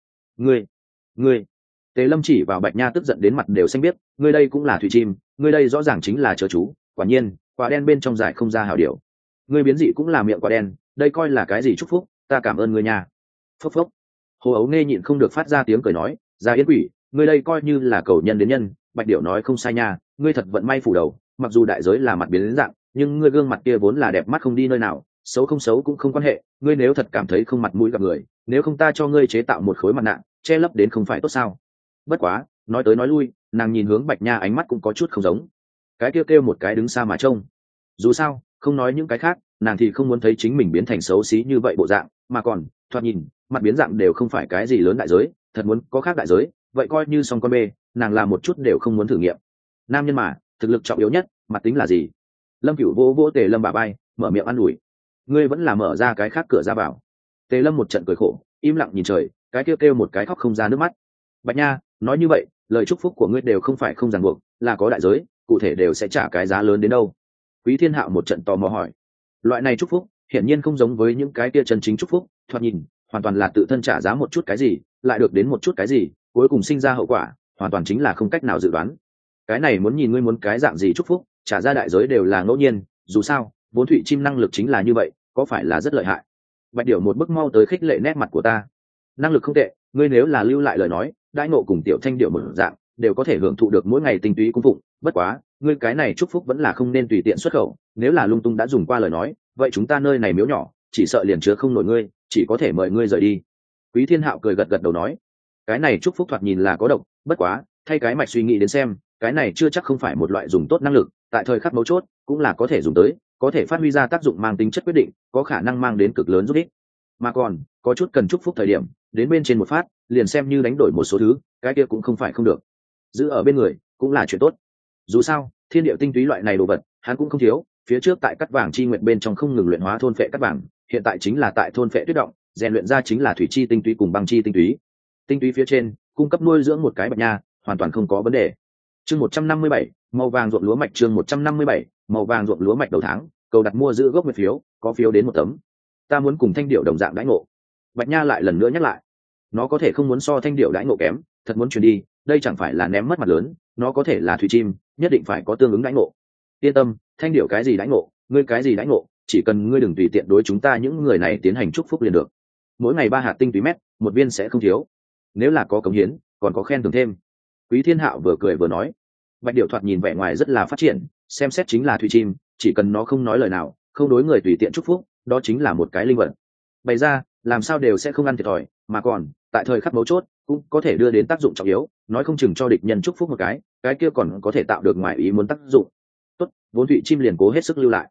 Ngươi. Tề Lâm chỉ vào Bạch Nha tức giận đến mặt đều xanh biếc, ngươi đây cũng là thủy chim, ngươi đây rõ ràng chính là chớ chú, quả nhiên, quả đen bên trong giải không ra hảo điều. Ngươi biến dị cũng là miệng quả đen, đây coi là cái gì chúc phúc, ta cảm ơn ngươi nha. Phốc phốc. Hồ Ấu Nê nhịn không được phát ra tiếng cười nói, Gia Yên Quỷ, ngươi đây coi như là cầu nhân đến nhân, Bạch Điểu nói không sai nha, ngươi thật vận may phủ đầu, mặc dù đại giới là mặt biến đến dạng, nhưng ngươi gương mặt kia vốn là đẹp mắt không đi nơi nào, xấu không xấu cũng không quan hệ, ngươi nếu thật cảm thấy không mặt mũi gặp người, nếu không ta cho ngươi chế tạo một khối mặt nạ, che lấp đến không phải tốt sao? Bất quá, nói tới nói lui, nàng nhìn hướng Bạch Nha ánh mắt cũng có chút không giống. Cái kêu một cái đứng xa mà trông. Dù sao, không nói những cái khác, nàng thì không muốn thấy chính mình biến thành xấu xí như vậy bộ dạng, mà còn, thoạt nhìn, mặt biến dạng đều không phải cái gì lớn đại giới, thật muốn có khác đại giới, vậy coi như xong con bê, nàng làm một chút đều không muốn thử nghiệm. Nam nhân mà, thực lực trọng yếu nhất, mặt tính là gì? Lâm Cửu vô vô Tề Lâm bả vai, mở miệng an ủi, ngươi vẫn là mở ra cái khác cửa ra vào. Tề Lâm một trận cười khổ, im lặng nhìn trời, cái kêu một cái khóc không ra nước mắt. Bạch Nha, nói như vậy, lời chúc phúc của ngươi đều không phải không ràng buộc, là có đại giới, cụ thể đều sẽ trả cái giá lớn đến đâu? Quý Thiên Hạo một trận tò mò hỏi. Loại này chúc phúc, hiển nhiên không giống với những cái kia chân chính chúc phúc, thoạt nhìn, hoàn toàn là tự thân trả giá một chút cái gì, lại được đến một chút cái gì, cuối cùng sinh ra hậu quả, hoàn toàn chính là không cách nào dự đoán. Cái này muốn nhìn ngươi muốn cái dạng gì chúc phúc, trả ra đại giới đều là ngẫu nhiên, dù sao, vốn thủy chim năng lực chính là như vậy, có phải là rất lợi hại? Bạch Điểu một bức mau tới khích lệ nét mặt của ta. Năng lực không tệ, ngươi nếu là lưu lại lời nói, đãi ngộ cùng Tiểu Thanh Điểu một dạng, đều có thể hưởng thụ được mỗi ngày tinh túy cung phụng, bất quá, ngươi cái này chúc phúc vẫn là không nên tùy tiện xuất khẩu, nếu là lung tung đã dùng qua lời nói, vậy chúng ta nơi này miếu nhỏ, chỉ sợ liền chứa không nổi ngươi, chỉ có thể mời ngươi rời đi. Quý Thiên Hạo cười gật gật đầu nói, cái này chúc phúc thoạt nhìn là có độc, bất quá, thay cái mạch suy nghĩ đến xem, cái này chưa chắc không phải một loại dùng tốt năng lực, tại thời khắc mấu chốt, cũng là có thể dùng tới, có thể phát huy ra tác dụng mang tính chất quyết định, có khả năng mang đến cực lớn giúp ích. Mà còn, có chút cần chúc phúc thời điểm, đến bên trên một phát, liền xem như đánh đổi một số thứ, cái kia cũng không phải không được. Giữ ở bên người, cũng là chuyện tốt. Dù sao, thiên địa tinh túy loại này đồ vật, hắn cũng không thiếu, phía trước tại cắt vàng chi nguyện bên trong không ngừng luyện hóa thôn phệ cắt vàng, hiện tại chính là tại thôn phệ tuyết động, rèn luyện ra chính là thủy chi tinh túy cùng băng chi tinh túy. Tinh túy phía trên, cung cấp nuôi dưỡng một cái Bạch Nha, hoàn toàn không có vấn đề. Chương 157, màu vàng ruộng lúa mạch chương 157, màu vàng ruộng lúa mạch đầu tháng, cầu đặt mua giữ gốc nguyệt phiếu, có phiếu đến 1 tấm. Ta muốn cùng Thanh Điểu đồng dạng đãi ngộ. Bạch Nha lại lần nữa nhắc lại, nó có thể không muốn so Thanh Điểu đãi ngộ kém, thật muốn chuyển đi, đây chẳng phải là ném mất mặt lớn, nó có thể là thủy chim, nhất định phải có tương ứng đãi ngộ. Yên tâm, Thanh Điểu cái gì đãi ngộ, ngươi cái gì đãi ngộ, chỉ cần ngươi đừng tùy tiện đối chúng ta những người này tiến hành chúc phúc liền được. Mỗi ngày 3 hạt tinh túy mét, một viên sẽ không thiếu. Nếu là có cống hiến, còn có khen thưởng thêm. Quý Thiên Hạo vừa cười vừa nói. Bạch Điểu thoạt nhìn vẻ ngoài rất là phát triển, xem xét chính là thủy chim, chỉ cần nó không nói lời nào, không đối người tùy tiện chúc phúc, đó chính là một cái linh vật. Bày ra, làm sao đều sẽ không ăn thiệt thòi, mà còn, tại thời khắc mấu chốt, cũng có thể đưa đến tác dụng trọng yếu, nói không chừng cho địch nhân chúc phúc một cái kia còn có thể tạo được ngoài ý muốn tác dụng. Tốt, vốn thủy chim liền cố hết sức lưu lại.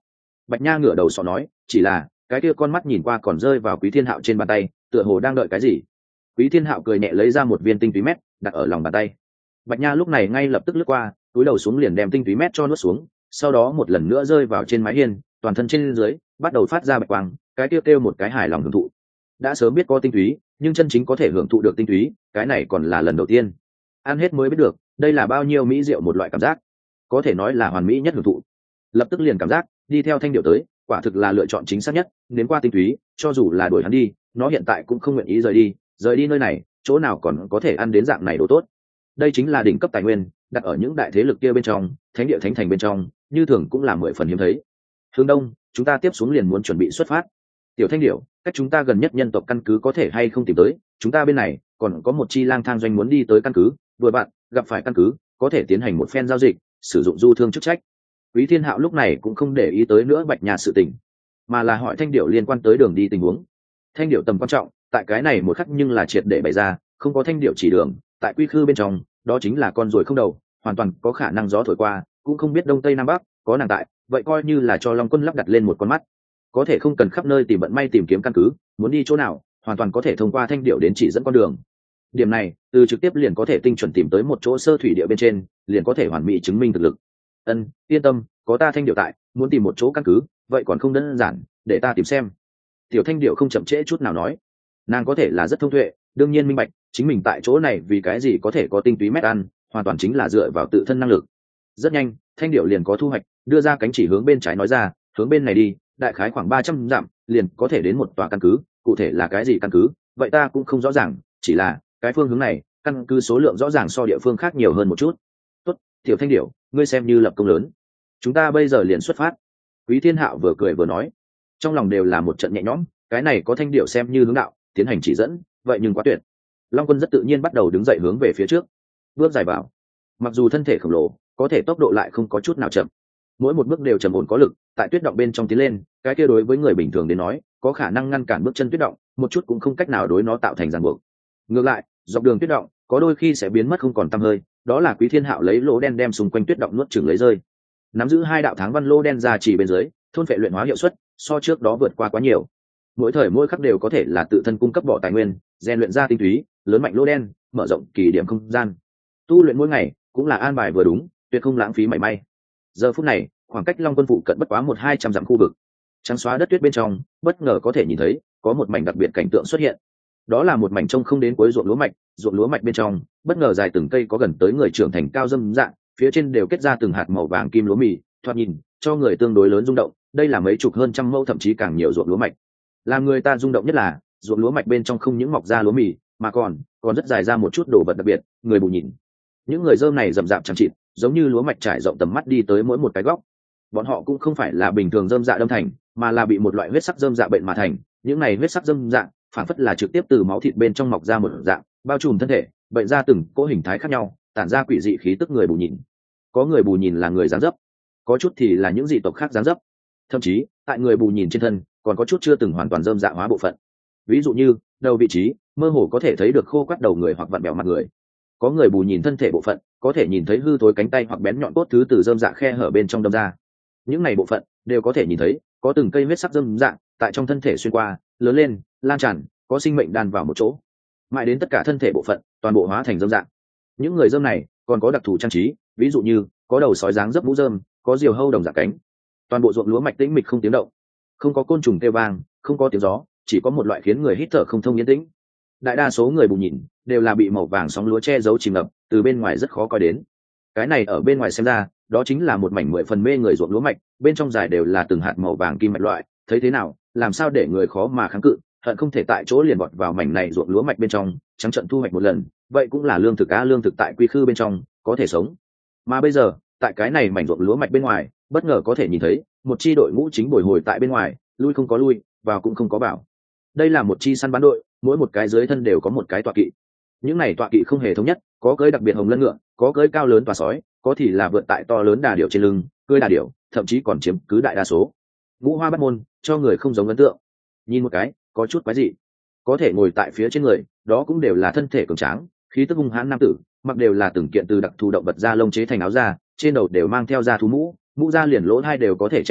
Bạch Nha ngửa đầu sọ nói, chỉ là cái kia con mắt nhìn qua còn rơi vào Quý Thiên Hạo trên bàn tay, tựa hồ đang đợi cái gì. Quý Thiên Hạo cười nhẹ lấy ra một viên tinh túy mét đặt ở lòng bàn tay. Bạch Nha lúc này ngay lập tức lướt qua, túi đầu xuống liền đem tinh túy mét cho nuốt xuống, sau đó một lần nữa rơi vào trên mái hiên, toàn thân trên dưới bắt đầu phát ra bạch quang, cái kia kêu một cái hài lòng hưởng thụ. Đã sớm biết có tinh túy, nhưng chân chính có thể hưởng thụ được tinh túy, cái này còn là lần đầu tiên. Ăn hết mới biết được, đây là bao nhiêu mỹ diệu một loại cảm giác, có thể nói là hoàn mỹ nhất hưởng thụ. Lập tức liền cảm giác đi theo Thanh Điệu tới, quả thực là lựa chọn chính xác nhất. Đến qua tinh túy, cho dù là đuổi hắn đi, nó hiện tại cũng không nguyện ý rời đi nơi này, chỗ nào còn có thể ăn đến dạng này đồ tốt. Đây chính là đỉnh cấp tài nguyên, đặt ở những đại thế lực kia bên trong, thánh địa thánh thành bên trong, như thường cũng là 10 phần hiếm thấy. Hướng đông, chúng ta tiếp xuống liền muốn chuẩn bị xuất phát. Tiểu Thanh Điểu, cách chúng ta gần nhất nhân tộc căn cứ có thể hay không tìm tới, chúng ta bên này còn có một chi lang thang doanh muốn đi tới căn cứ, vừa bạn gặp phải căn cứ, có thể tiến hành một phen giao dịch, sử dụng du thương chức trách. Quý Thiên Hạo lúc này cũng không để ý tới nữa Bạch Nha sự tình, mà là hỏi Thanh Điểu liên quan tới đường đi tình huống. Thanh Điểu tầm quan trọng, tại cái này một khắc nhưng là triệt để bày ra, không có Thanh Điểu chỉ đường, tại quy khư bên trong, đó chính là con ruồi không đầu, hoàn toàn có khả năng gió thổi qua, cũng không biết đông tây nam bắc, có nàng tại, vậy coi như là cho Long Quân lắp đặt lên một con mắt, có thể không cần khắp nơi tìm vận may tìm kiếm căn cứ, muốn đi chỗ nào, hoàn toàn có thể thông qua Thanh Điểu đến chỉ dẫn con đường. Điểm này, từ trực tiếp liền có thể tinh chuẩn tìm tới một chỗ sơ thủy địa bên trên, liền có thể hoàn mỹ chứng minh thực lực. Yên tâm, có ta Thanh Điểu tại, muốn tìm một chỗ căn cứ, vậy còn không đơn giản, để ta tìm xem. Tiểu Thanh Điểu không chậm trễ chút nào nói, nàng có thể là rất thông tuệ, đương nhiên minh bạch chính mình tại chỗ này vì cái gì có thể có tinh túy mét ăn, hoàn toàn chính là dựa vào tự thân năng lực. Rất nhanh, Thanh Điểu liền có thu hoạch, đưa ra cánh chỉ hướng bên trái nói ra, hướng bên này đi, đại khái khoảng 300 dặm, liền có thể đến một tòa căn cứ, cụ thể là cái gì căn cứ, vậy ta cũng không rõ ràng, chỉ là cái phương hướng này, căn cứ số lượng rõ ràng so địa phương khác nhiều hơn một chút. Tốt, Tiểu Thanh Điểu, ngươi xem như lập công lớn. Chúng ta bây giờ liền xuất phát. Quý Thiên Hạo vừa cười vừa nói, trong lòng đều là một trận nhẹ nhõm, cái này có Thanh Điểu xem như hướng đạo, tiến hành chỉ dẫn, vậy nhưng quá tuyệt. Long Quân rất tự nhiên bắt đầu đứng dậy hướng về phía trước, bước dài vào. Mặc dù thân thể khổng lồ, có thể tốc độ lại không có chút nào chậm, mỗi một bước đều trầm ổn có lực, tại tuyết động bên trong tiến lên, cái kia đối với người bình thường đến nói, có khả năng ngăn cản bước chân tuyết động, một chút cũng không cách nào đối nó tạo thành ràng buộc. Ngược lại, dọc đường tuyết động, có đôi khi sẽ biến mất không còn tăm hơi, đó là Quý Thiên Hạo lấy lỗ đen đem xung quanh tuyết động nuốt chửng lấy rơi. Nắm giữ 2 đạo tháng văn lỗ đen ra chỉ bên dưới, thôn phệ luyện hóa hiệu suất so trước đó vượt qua quá nhiều. Mỗi thời mỗi khắc đều có thể là tự thân cung cấp bỏ tài nguyên, rèn luyện ra tinh túy, lớn mạnh lỗ đen, mở rộng kỳ điểm không gian. Tu luyện mỗi ngày cũng là an bài vừa đúng, tuyệt không lãng phí mảy may. Giờ phút này, khoảng cách Long Quân phụ cận bất quá 100-200 dặm khu vực, trắng xóa đất tuyết bên trong, bất ngờ có thể nhìn thấy có một mảnh đặc biệt cảnh tượng xuất hiện. Đó là một mảnh trông không đến cuối ruộng lúa mạch bên trong, bất ngờ dài từng cây có gần tới người trưởng thành cao dâm dạng, phía trên đều kết ra từng hạt màu vàng kim lúa mì, thoạt nhìn cho người tương đối lớn rung động. Đây là mấy chục hơn trăm mẫu thậm chí càng nhiều ruộng lúa mạch. Làm người ta rung động nhất là, ruộng lúa mạch bên trong không những mọc ra lúa mì, mà còn rất dài ra một chút đồ vật đặc biệt, người bù nhìn. Những người rơm này rậm rạp chẳng chịt, giống như lúa mạch trải rộng tầm mắt đi tới mỗi một cái góc. Bọn họ cũng không phải là bình thường rơm dạ đâm thành, mà là bị một loại huyết sắc rơm dạ bệnh mà thành. Những này huyết sắc rơm dạ phản phất là trực tiếp từ máu thịt bên trong mọc ra một dạng, bao trùm thân thể, bệnh ra từng cỗ hình thái khác nhau, tản ra quỷ dị khí tức người bù nhìn. Có người bù nhìn là người dáng dấp, có chút thì là những dị tộc khác dáng dấp. Thậm chí, tại người bù nhìn trên thân, còn có chút chưa từng hoàn toàn rơm dạ hóa bộ phận. Ví dụ như, đầu vị trí, mơ hồ có thể thấy được khô quắt đầu người hoặc vặn bèo mặt người. Có người bù nhìn thân thể bộ phận, có thể nhìn thấy hư thối cánh tay hoặc bén nhọn cốt thứ từ rơm dạ khe hở bên trong đâm ra. Những này bộ phận đều có thể nhìn thấy, có từng cây huyết sắc rơm dạ tại trong thân thể xuyên qua, lớn lên, lan tràn, có sinh mệnh đan vào một chỗ, mãi đến tất cả thân thể bộ phận toàn bộ hóa thành rơm dạ. Những người rơm này còn có đặc thù trang trí, ví dụ như có đầu sói dáng dấp mũ rơm, có diều hâu đồng dạng cánh. Toàn bộ ruộng lúa mạch tĩnh mịch không tiếng động, không có côn trùng kêu vang, không có tiếng gió, chỉ có một loại khiến người hít thở không thông yên tĩnh. Đại đa số người bù nhìn đều là bị màu vàng sóng lúa che giấu chìm ngập, từ bên ngoài rất khó coi đến. Cái này ở bên ngoài xem ra, đó chính là một mảnh 10 phần mê người ruộng lúa mạch, bên trong dài đều là từng hạt màu vàng kim mạch loại, thấy thế nào, làm sao để người khó mà kháng cự, hận không thể tại chỗ liền vọt vào mảnh này ruộng lúa mạch bên trong, trắng trận thu hoạch một lần, vậy cũng là lương thực lương thực tại quy khư bên trong, có thể sống. Mà bây giờ, tại cái này mảnh ruộng lúa mạch bên ngoài, bất ngờ có thể nhìn thấy một chi đội ngũ chính bồi hồi tại bên ngoài, lui không có lui, vào cũng không có vào. Đây là một chi săn bắn đội, mỗi một cái dưới thân đều có một cái tọa kỵ. Những này tọa kỵ không hề thống nhất, có cưỡi đặc biệt hồng lân ngựa, có cưỡi cao lớn tòa sói, có thì là vượt tại to lớn đà điểu trên lưng, cưỡi đà điểu, thậm chí còn chiếm cứ đại đa số. Ngũ hoa bát môn, cho người không giống ấn tượng. Nhìn một cái, có chút quái dị. Có thể ngồi tại phía trên người, đó cũng đều là thân thể cường tráng, khí tức hung hãn nam tử, mặc đều là từng kiện từ đặc thù động vật da lông chế thành áo da, trên đầu đều mang theo da thú mũ, mũ da liền lỗ hai đều có thể che kín,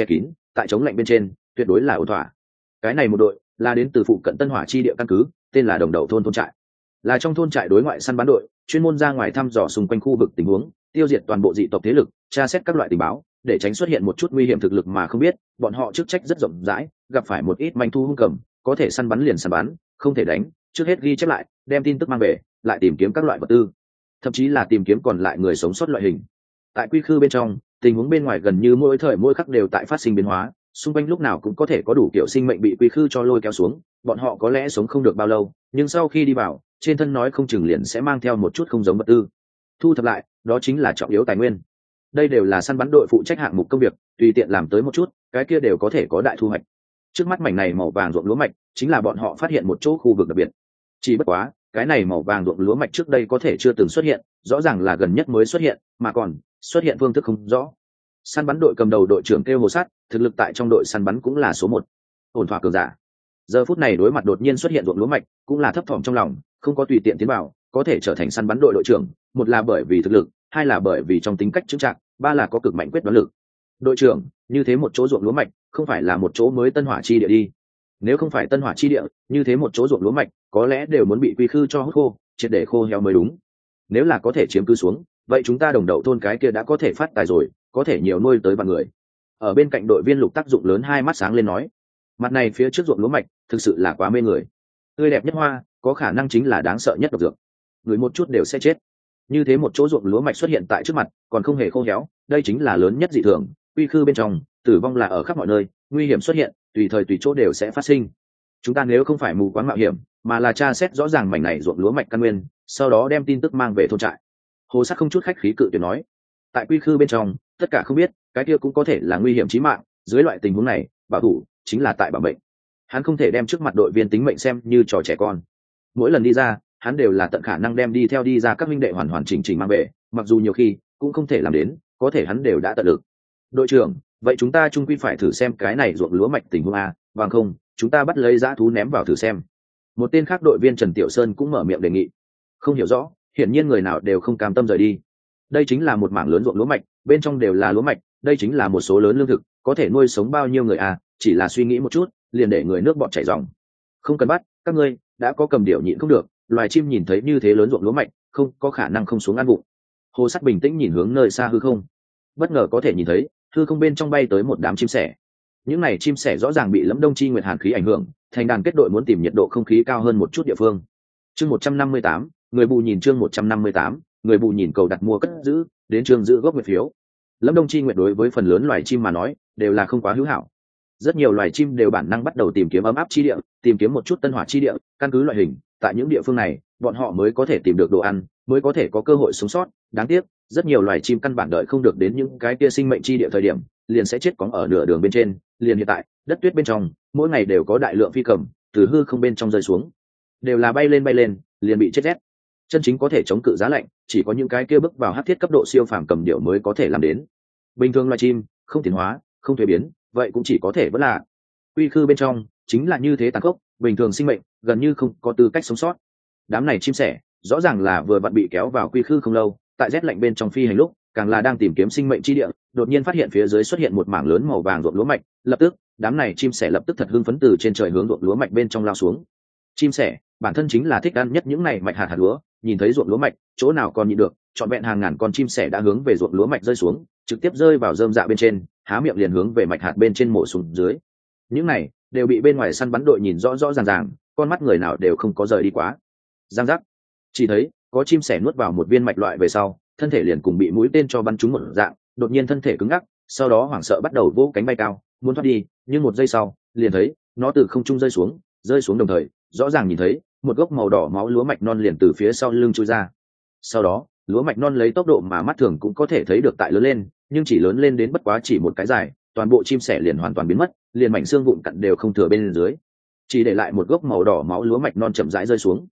tại chống lạnh bên trên tuyệt đối là ổn thỏa. Cái này một đội là đến từ phụ cận Tân Hỏa chi địa căn cứ, tên là Đồng Đậu thôn thôn trại, là trong thôn trại đối ngoại săn bắn đội, chuyên môn ra ngoài thăm dò xung quanh khu vực tình huống, tiêu diệt toàn bộ dị tộc thế lực, tra xét các loại tình báo, để tránh xuất hiện một chút nguy hiểm thực lực mà không biết. Bọn họ chức trách rất rộng rãi, gặp phải một ít manh thu hung cầm, có thể săn bắn liền săn bắn, không thể đánh, trước hết ghi chép lại, đem tin tức mang về, lại tìm kiếm các loại vật tư, thậm chí là tìm kiếm còn lại người sống sót loại hình. Tại quy khư bên trong, tình huống bên ngoài gần như mỗi thời mỗi khắc đều tại phát sinh biến hóa, xung quanh lúc nào cũng có thể có đủ kiểu sinh mệnh bị quy khư cho lôi kéo xuống. Bọn họ có lẽ sống không được bao lâu, nhưng sau khi đi vào, trên thân nói không chừng liền sẽ mang theo một chút không giống vật tư. Thu thập lại, đó chính là trọng yếu tài nguyên. Đây đều là săn bắn đội phụ trách hạng mục công việc, tùy tiện làm tới một chút, cái kia đều có thể có đại thu hoạch. Trước mắt mảnh này màu vàng ruộng lúa mạch, chính là bọn họ phát hiện một chỗ khu vực đặc biệt. Chỉ bất quá, cái này màu vàng ruộng lúa mạch trước đây có thể chưa từng xuất hiện, rõ ràng là gần nhất mới xuất hiện, mà còn xuất hiện phương thức không rõ. Săn bắn đội cầm đầu đội trưởng kêu Hồ Sát, thực lực tại trong đội săn bắn cũng là số 1, ổn thỏa cường giả. Giờ phút này đối mặt đột nhiên xuất hiện ruộng lúa mạch, cũng là thấp thỏm trong lòng, không có tùy tiện tiến vào, có thể trở thành săn bắn đội đội trưởng, một là bởi vì thực lực, hai là bởi vì trong tính cách chững chạc, ba là có cực mạnh quyết đoán lực. Đội trưởng, như thế một chỗ ruộng lúa mạch, không phải là một chỗ mới Tân Hỏa chi địa đi? Nếu không phải Tân Hỏa chi địa, như thế một chỗ ruộng lúa mạch, có lẽ đều muốn bị quy khư cho hút khô, triệt để khô heo mới đúng. Nếu là có thể chiếm cứ xuống, vậy chúng ta Đồng Đậu thôn cái kia đã có thể phát tài rồi, có thể nhiều nuôi tới vạn người. Ở bên cạnh đội viên Lục tác dụng lớn hai mắt sáng lên nói, mặt này phía trước ruộng lúa mạch, thực sự là quá mê người. Tươi đẹp nhất hoa, có khả năng chính là đáng sợ nhất độc dược. Người một chút đều sẽ chết. Như thế một chỗ ruộng lúa mạch xuất hiện tại trước mặt, còn không hề khô héo, đây chính là lớn nhất dị thường. Quy khư bên trong, tử vong là ở khắp mọi nơi, nguy hiểm xuất hiện, tùy thời tùy chỗ đều sẽ phát sinh. Chúng ta nếu không phải mù quáng mạo hiểm, mà là tra xét rõ ràng mảnh này ruộng lúa mạch căn nguyên, sau đó đem tin tức mang về thôn trại. Hồ Sắc không chút khách khí cự tuyệt nói, tại quy khư bên trong, tất cả không biết, cái kia cũng có thể là nguy hiểm chí mạng, dưới loại tình huống này, bảo thủ chính là tại bảo mệnh. Hắn không thể đem trước mặt đội viên tính mệnh xem như trò trẻ con. Mỗi lần đi ra, hắn đều là tận khả năng đem đi theo đi ra các minh đệ hoàn hoàn chỉnh chỉnh mang về, mặc dù nhiều khi cũng không thể làm đến, có thể hắn đều đã tận lực. Đội trưởng, vậy chúng ta chung quy phải thử xem cái này ruộng lúa mạch tình huống a, bằng không, chúng ta bắt lấy dã thú ném vào thử xem. Một tên khác đội viên Trần Tiểu Sơn cũng mở miệng đề nghị. Không hiểu rõ, hiển nhiên người nào đều không cam tâm rời đi. Đây chính là một mảng lớn ruộng lúa mạch, bên trong đều là lúa mạch, đây chính là một số lớn lương thực, có thể nuôi sống bao nhiêu người à, chỉ là suy nghĩ một chút, liền để người nước bọt chảy ròng. Không cần bắt, các ngươi đã có cầm điểu nhịn không được, loài chim nhìn thấy như thế lớn ruộng lúa mạch, không có khả năng không xuống ăn vụng. Hồ Sắt bình tĩnh nhìn hướng nơi xa hư không, bất ngờ có thể nhìn thấy hư không bên trong bay tới một đám chim sẻ. Những này chim sẻ rõ ràng bị Lâm Đông Chi Nguyệt hàn khí ảnh hưởng, thành đàn kết đội muốn tìm nhiệt độ không khí cao hơn một chút địa phương. Chương 158, người bù nhìn chương 158, người bù nhìn cầu đặt mua cất giữ, đến chương giữ gốc nguyệt phiếu. Lâm Đông Chi Nguyệt đối với phần lớn loài chim mà nói, đều là không quá hữu hảo. Rất nhiều loài chim đều bản năng bắt đầu tìm kiếm ấm áp chi địa, tìm kiếm một chút tân hỏa chi địa, căn cứ loại hình, tại những địa phương này, bọn họ mới có thể tìm được đồ ăn, mới có thể có cơ hội sống sót. Đáng tiếc, rất nhiều loài chim căn bản đợi không được đến những cái kia sinh mệnh chi địa thời điểm, liền sẽ chết cóng ở nửa đường bên trên. Liền hiện tại, đất tuyết bên trong, mỗi ngày đều có đại lượng phi cầm từ hư không bên trong rơi xuống, đều là bay lên, liền bị chết rét. Chân chính có thể chống cự giá lạnh, chỉ có những cái kia bước vào hắc thiết cấp độ siêu phàm cầm điểu mới có thể làm đến. Bình thường loài chim, không tiến hóa, không thuế biến, vậy cũng chỉ có thể vẫn là quy khư bên trong, chính là như thế tàn khốc, bình thường sinh mệnh gần như không có tư cách sống sót. Đám này chim sẻ, rõ ràng là vừa vặn bị kéo vào quy khư không lâu, tại rét lạnh bên trong phi hành lúc, càng là đang tìm kiếm sinh mệnh chi địa, đột nhiên phát hiện phía dưới xuất hiện một mảng lớn màu vàng ruộng lúa mạch, lập tức, đám này chim sẻ lập tức thật hưng phấn từ trên trời hướng ruộng lúa mạch bên trong lao xuống. Chim sẻ, bản thân chính là thích ăn nhất những này mạch hạt lúa, nhìn thấy ruộng lúa mạch, chỗ nào còn nhịn được, trọn vẹn hàng ngàn con chim sẻ đã hướng về ruộng lúa mạch rơi xuống, trực tiếp rơi vào rơm dạ bên trên, há miệng liền hướng về mạch hạt bên trên mổ xuống dưới. Những này đều bị bên ngoài săn bắn đội nhìn rõ rõ ràng, con mắt người nào đều không có rời đi quá. Giang giác, chỉ thấy có chim sẻ nuốt vào một viên mạch loại về sau, thân thể liền cùng bị mũi tên cho bắn trúng một dạng, đột nhiên thân thể cứng ngắc, sau đó hoảng sợ bắt đầu vỗ cánh bay cao, muốn thoát đi, nhưng một giây sau, liền thấy nó từ không trung rơi xuống đồng thời, rõ ràng nhìn thấy một gốc màu đỏ máu lúa mạch non liền từ phía sau lưng chui ra. Sau đó, lúa mạch non lấy tốc độ mà mắt thường cũng có thể thấy được tại lớn lên, nhưng chỉ lớn lên đến bất quá chỉ một cái dài, toàn bộ chim sẻ liền hoàn toàn biến mất, liền mảnh xương vụn cặn đều không thừa bên dưới, chỉ để lại một gốc màu đỏ máu lúa mạch non chậm rãi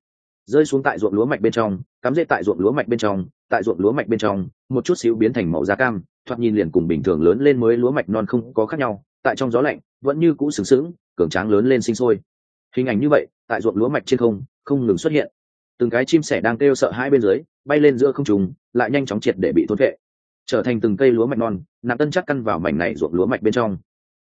rơi xuống tại ruộng lúa mạch bên trong, cắm rễ tại ruộng lúa mạch bên trong, tại ruộng lúa mạch bên trong, một chút xíu biến thành màu da cam, thoạt nhìn liền cùng bình thường lớn lên mới lúa mạch non không có khác nhau, tại trong gió lạnh vẫn như cũ sừng sững, cường tráng lớn lên sinh sôi. Hình ảnh như vậy, tại ruộng lúa mạch trên không ngừng xuất hiện. Từng cái chim sẻ đang kêu sợ hãi bên dưới, bay lên giữa không trung, lại nhanh chóng triệt để bị thôn phệ, trở thành từng cây lúa mạch non, nặng tân chắc căn vào mảnh này ruộng lúa mạch bên trong.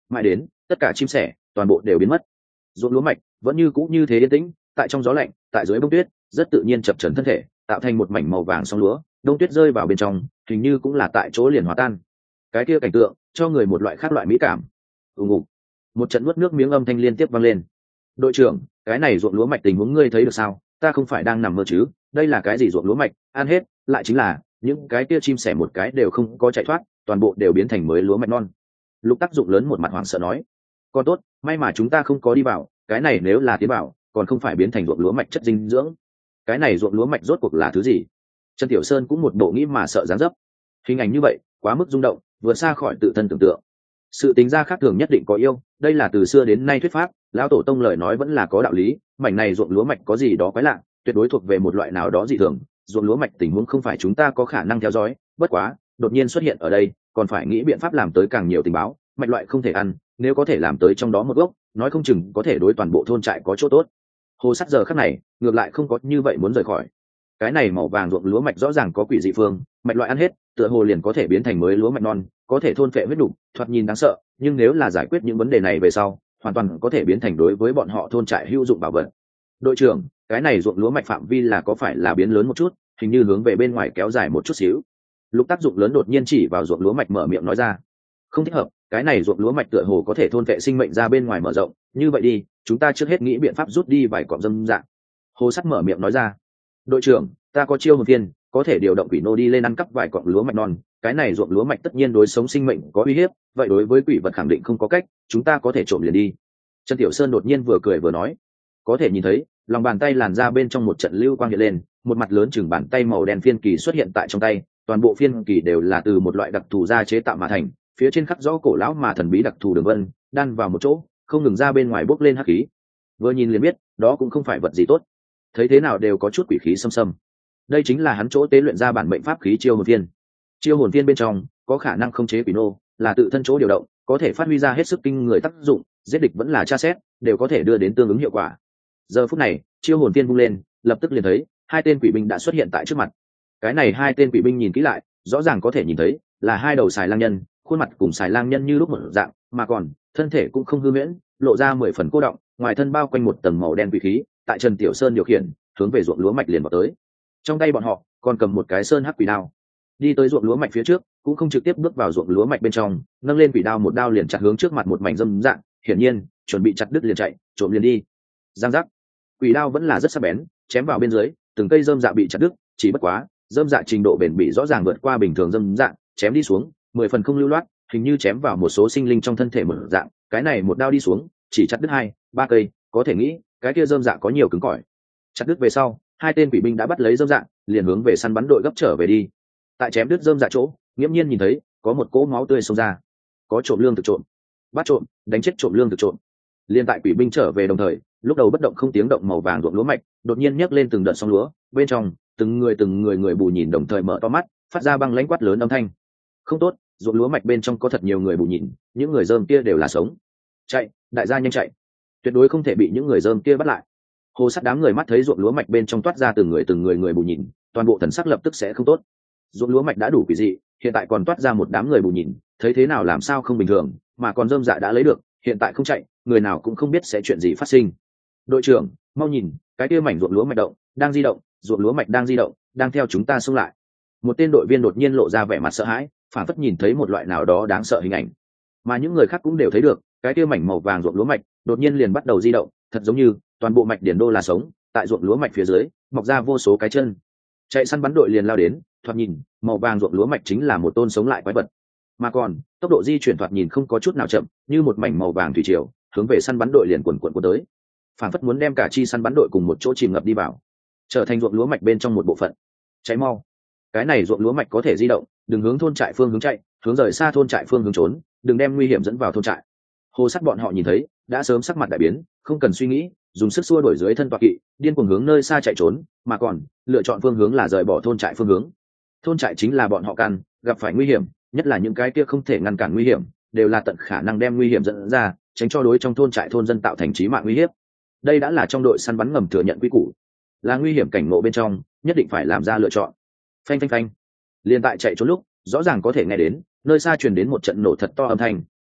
mãi đến tất cả chim sẻ toàn bộ đều biến mất. Ruộng lúa mạch vẫn như cũ như thế yên tĩnh, tại trong gió lạnh, tại dưới bông tuyết rất tự nhiên chập trần thân thể, tạo thành một mảnh màu vàng song lúa. Đông tuyết rơi vào bên trong, hình như cũng là tại chỗ liền hòa tan. Cái kia cảnh tượng cho người một loại khác loại mỹ cảm. Ùng ục, một trận nuốt nước miếng âm thanh liên tiếp vang lên. Đội trưởng, cái này ruộng lúa mạch tình huống ngươi thấy được sao? Ta không phải đang nằm mơ chứ? Đây là cái gì ruộng lúa mạch? Ăn hết, lại chính là những cái kia chim sẻ một cái đều không có chạy thoát, toàn bộ đều biến thành mới lúa mạch non. Lục Tác Dụng lớn một mặt hoảng sợ nói: còn tốt, may mà chúng ta không có đi vào, cái này nếu là tiến vào, còn không phải biến thành ruộng lúa mạch chất dinh dưỡng. Cái này ruộng lúa mạch rốt cuộc là thứ gì? Trần Tiểu Sơn cũng một bộ nghĩ mà sợ dáng dấp. Hình ảnh như vậy, quá mức rung động, vượt xa khỏi tự thân tưởng tượng. Sự tính ra khác thường nhất định có yêu, đây là từ xưa đến nay thuyết pháp, lão tổ tông lời nói vẫn là có đạo lý. Mảnh này ruộng lúa mạch có gì đó quái lạ, tuyệt đối thuộc về một loại nào đó dị thường. Ruộng lúa mạch tình huống không phải chúng ta có khả năng theo dõi, bất quá đột nhiên xuất hiện ở đây, còn phải nghĩ biện pháp làm tới càng nhiều tình báo. Mạch loại không thể ăn, nếu có thể làm tới trong đó một gốc, nói không chừng có thể đối toàn bộ thôn trại có chỗ tốt. Hồ Sắt giờ khắc này ngược lại không có như vậy muốn rời khỏi. Cái này màu vàng ruộng lúa mạch rõ ràng có quỷ dị phương, mạch loại ăn hết, tựa hồ liền có thể biến thành mới lúa mạch non, có thể thôn phệ huyết đủ, thoạt nhìn đáng sợ, nhưng nếu là giải quyết những vấn đề này về sau, hoàn toàn có thể biến thành đối với bọn họ thôn trại hữu dụng bảo vật. Đội trưởng, cái này ruộng lúa mạch phạm vi là có phải là biến lớn một chút, hình như hướng về bên ngoài kéo dài một chút xíu. Lục Tác Dụng lớn đột nhiên chỉ vào ruộng lúa mạch mở miệng nói ra: không thích hợp, cái này ruộng lúa mạch tựa hồ có thể thôn vệ sinh mệnh ra bên ngoài mở rộng, như vậy đi, chúng ta trước hết nghĩ biện pháp rút đi vài cọng dâm dạng. Hồ Sắt mở miệng nói ra: đội trưởng, ta có chiêu hồn viên, có thể điều động quỷ nô đi lên ăn cắp vài cọng lúa mạch non, cái này ruộng lúa mạch tất nhiên đối sống sinh mệnh có uy hiếp, vậy đối với quỷ vật khẳng định không có cách, chúng ta có thể trộm liền đi. Trần Tiểu Sơn đột nhiên vừa cười vừa nói. Có thể nhìn thấy lòng bàn tay làn ra bên trong một trận lưu quang hiện lên, một mặt lớn chừng bàn tay màu đen phiên kỳ xuất hiện tại trong tay, toàn bộ phiên kỳ đều là từ một loại đặc thù da chế tạo mà thành, phía trên khắc rõ cổ lão mà thần bí đặc thù đường vân, đan vào một chỗ, không ngừng ra bên ngoài bốc lên hắc khí. Vừa nhìn liền biết, đó cũng không phải vật gì tốt. Thấy thế nào đều có chút quỷ khí xâm xâm. Đây chính là hắn chỗ tế luyện ra bản mệnh pháp khí chiêu hồn viên. Chiêu hồn viên bên trong có khả năng khống chế quỷ nô, là tự thân chỗ điều động, có thể phát huy ra hết sức kinh người tác dụng, giết địch vẫn là tra xét, đều có thể đưa đến tương ứng hiệu quả. Giờ phút này, chiêu hồn viên vung lên, lập tức liền thấy hai tên quỷ binh đã xuất hiện tại trước mặt. Cái này hai tên quỷ binh nhìn kỹ lại, rõ ràng có thể nhìn thấy là hai đầu xài lang nhân, khuôn mặt cùng xài lang nhân như lúc một dạng, mà còn thân thể cũng không hư huyễn, lộ ra 10 phần cô động, ngoài thân bao quanh một tầng màu đen quỷ khí. Tại Trần Tiểu Sơn điều khiển, hướng về ruộng lúa mạch liền vào tới. Trong tay bọn họ còn cầm một cái sơn hắc quỷ đao, đi tới ruộng lúa mạch phía trước, cũng không trực tiếp bước vào ruộng lúa mạch bên trong, nâng lên quỷ đao một đao liền chặt hướng trước mặt một mảnh dâm dạng, hiển nhiên chuẩn bị chặt đứt liền chạy, trộm liền đi. Giang giác, quỷ đao vẫn là rất sắc bén, chém vào bên dưới, từng cây dơm dạ bị chặt đứt, chỉ bất quá dơm dạ trình độ bền bỉ rõ ràng vượt qua bình thường dơm dạ, chém đi xuống 10 phần không lưu loát, hình như chém vào một số sinh linh trong thân thể một dạng. Cái này một đao đi xuống, chỉ chặt đứt 2-3 cây, có thể nghĩ cái kia dơm dạ có nhiều cứng cỏi. Chặt đứt về sau, hai tên quỷ binh đã bắt lấy dơm dạ, liền hướng về săn bắn đội gấp trở về đi. Tại chém đứt dơm dạ chỗ, nghiễm nhiên nhìn thấy có một cỗ máu tươi xông ra, có trộm lương thực trộm, bắt trộm, đánh chết trộm lương thực trộm. Liên tại quỷ binh trở về đồng thời, lúc đầu bất động không tiếng động màu vàng ruộng lúa mạch đột nhiên nhấc lên từng đợt sóng lúa, bên trong từng người bù nhìn đồng thời mở to mắt, phát ra băng lãnh quát lớn âm thanh. Không tốt, ruộng lúa mạch bên trong có thật nhiều người bù nhìn, những người dơm kia đều là sống. Chạy, đại gia nhanh chạy, tuyệt đối không thể bị những người dơm kia bắt lại. Hồ Sắt đám người mắt thấy ruộng lúa mạch bên trong toát ra từng người bù nhìn, toàn bộ thần sắc lập tức sẽ không tốt. Ruộng lúa mạch đã đủ quỷ dị, hiện tại còn toát ra một đám người bù nhìn, thấy thế nào làm sao không bình thường, mà còn dơm dạ đã lấy được, hiện tại không chạy, người nào cũng không biết sẽ chuyện gì phát sinh. Đội trưởng, mau nhìn, cái kia mảnh ruộng lúa mạch động, đang di động, ruộng lúa mạch đang di động, đang theo chúng ta xông lại. Một tên đội viên đột nhiên lộ ra vẻ mặt sợ hãi, phản phất nhìn thấy một loại nào đó đáng sợ hình ảnh. Mà những người khác cũng đều thấy được, cái kia mảnh màu vàng ruộng lúa mạch đột nhiên liền bắt đầu di động, thật giống như toàn bộ mạch điển đô là sống, tại ruộng lúa mạch phía dưới mọc ra vô số cái chân. Chạy săn bắn đội liền lao đến, thoạt nhìn màu vàng ruộng lúa mạch chính là một tôn sống lại quái vật, mà còn tốc độ di chuyển thoạt nhìn không có chút nào chậm, như một mảnh màu vàng thủy triều hướng về săn bắn đội liền cuồn cuộn tới, phản phất muốn đem cả chi săn bắn đội cùng một chỗ chìm ngập đi vào, trở thành ruộng lúa mạch bên trong một bộ phận. Cháy mau, cái này ruộng lúa mạch có thể di động, đừng hướng thôn trại phương hướng chạy, hướng rời xa thôn trại phương hướng trốn, đừng đem nguy hiểm dẫn vào thôn trại. Hồ Sắt bọn họ nhìn thấy đã sớm sắc mặt đại biến, không cần suy nghĩ, dùng sức xua đuổi dưới thân tọa kỵ, điên cuồng hướng nơi xa chạy trốn, mà còn lựa chọn phương hướng là rời bỏ thôn trại phương hướng. Thôn trại chính là bọn họ can gặp phải nguy hiểm, nhất là những cái kia không thể ngăn cản nguy hiểm, đều là tận khả năng đem nguy hiểm dẫn ra, tránh cho đối trong thôn trại thôn dân tạo thành chí mạng nguy hiểm. Đây đã là trong đội săn bắn ngầm thừa nhận quy củ, là nguy hiểm cảnh ngộ bên trong nhất định phải làm ra lựa chọn. Phanh phanh phanh, liên tại chạy trốn lúc, rõ ràng có thể nghe đến nơi xa truyền đến một trận nổ thật to âm thanh,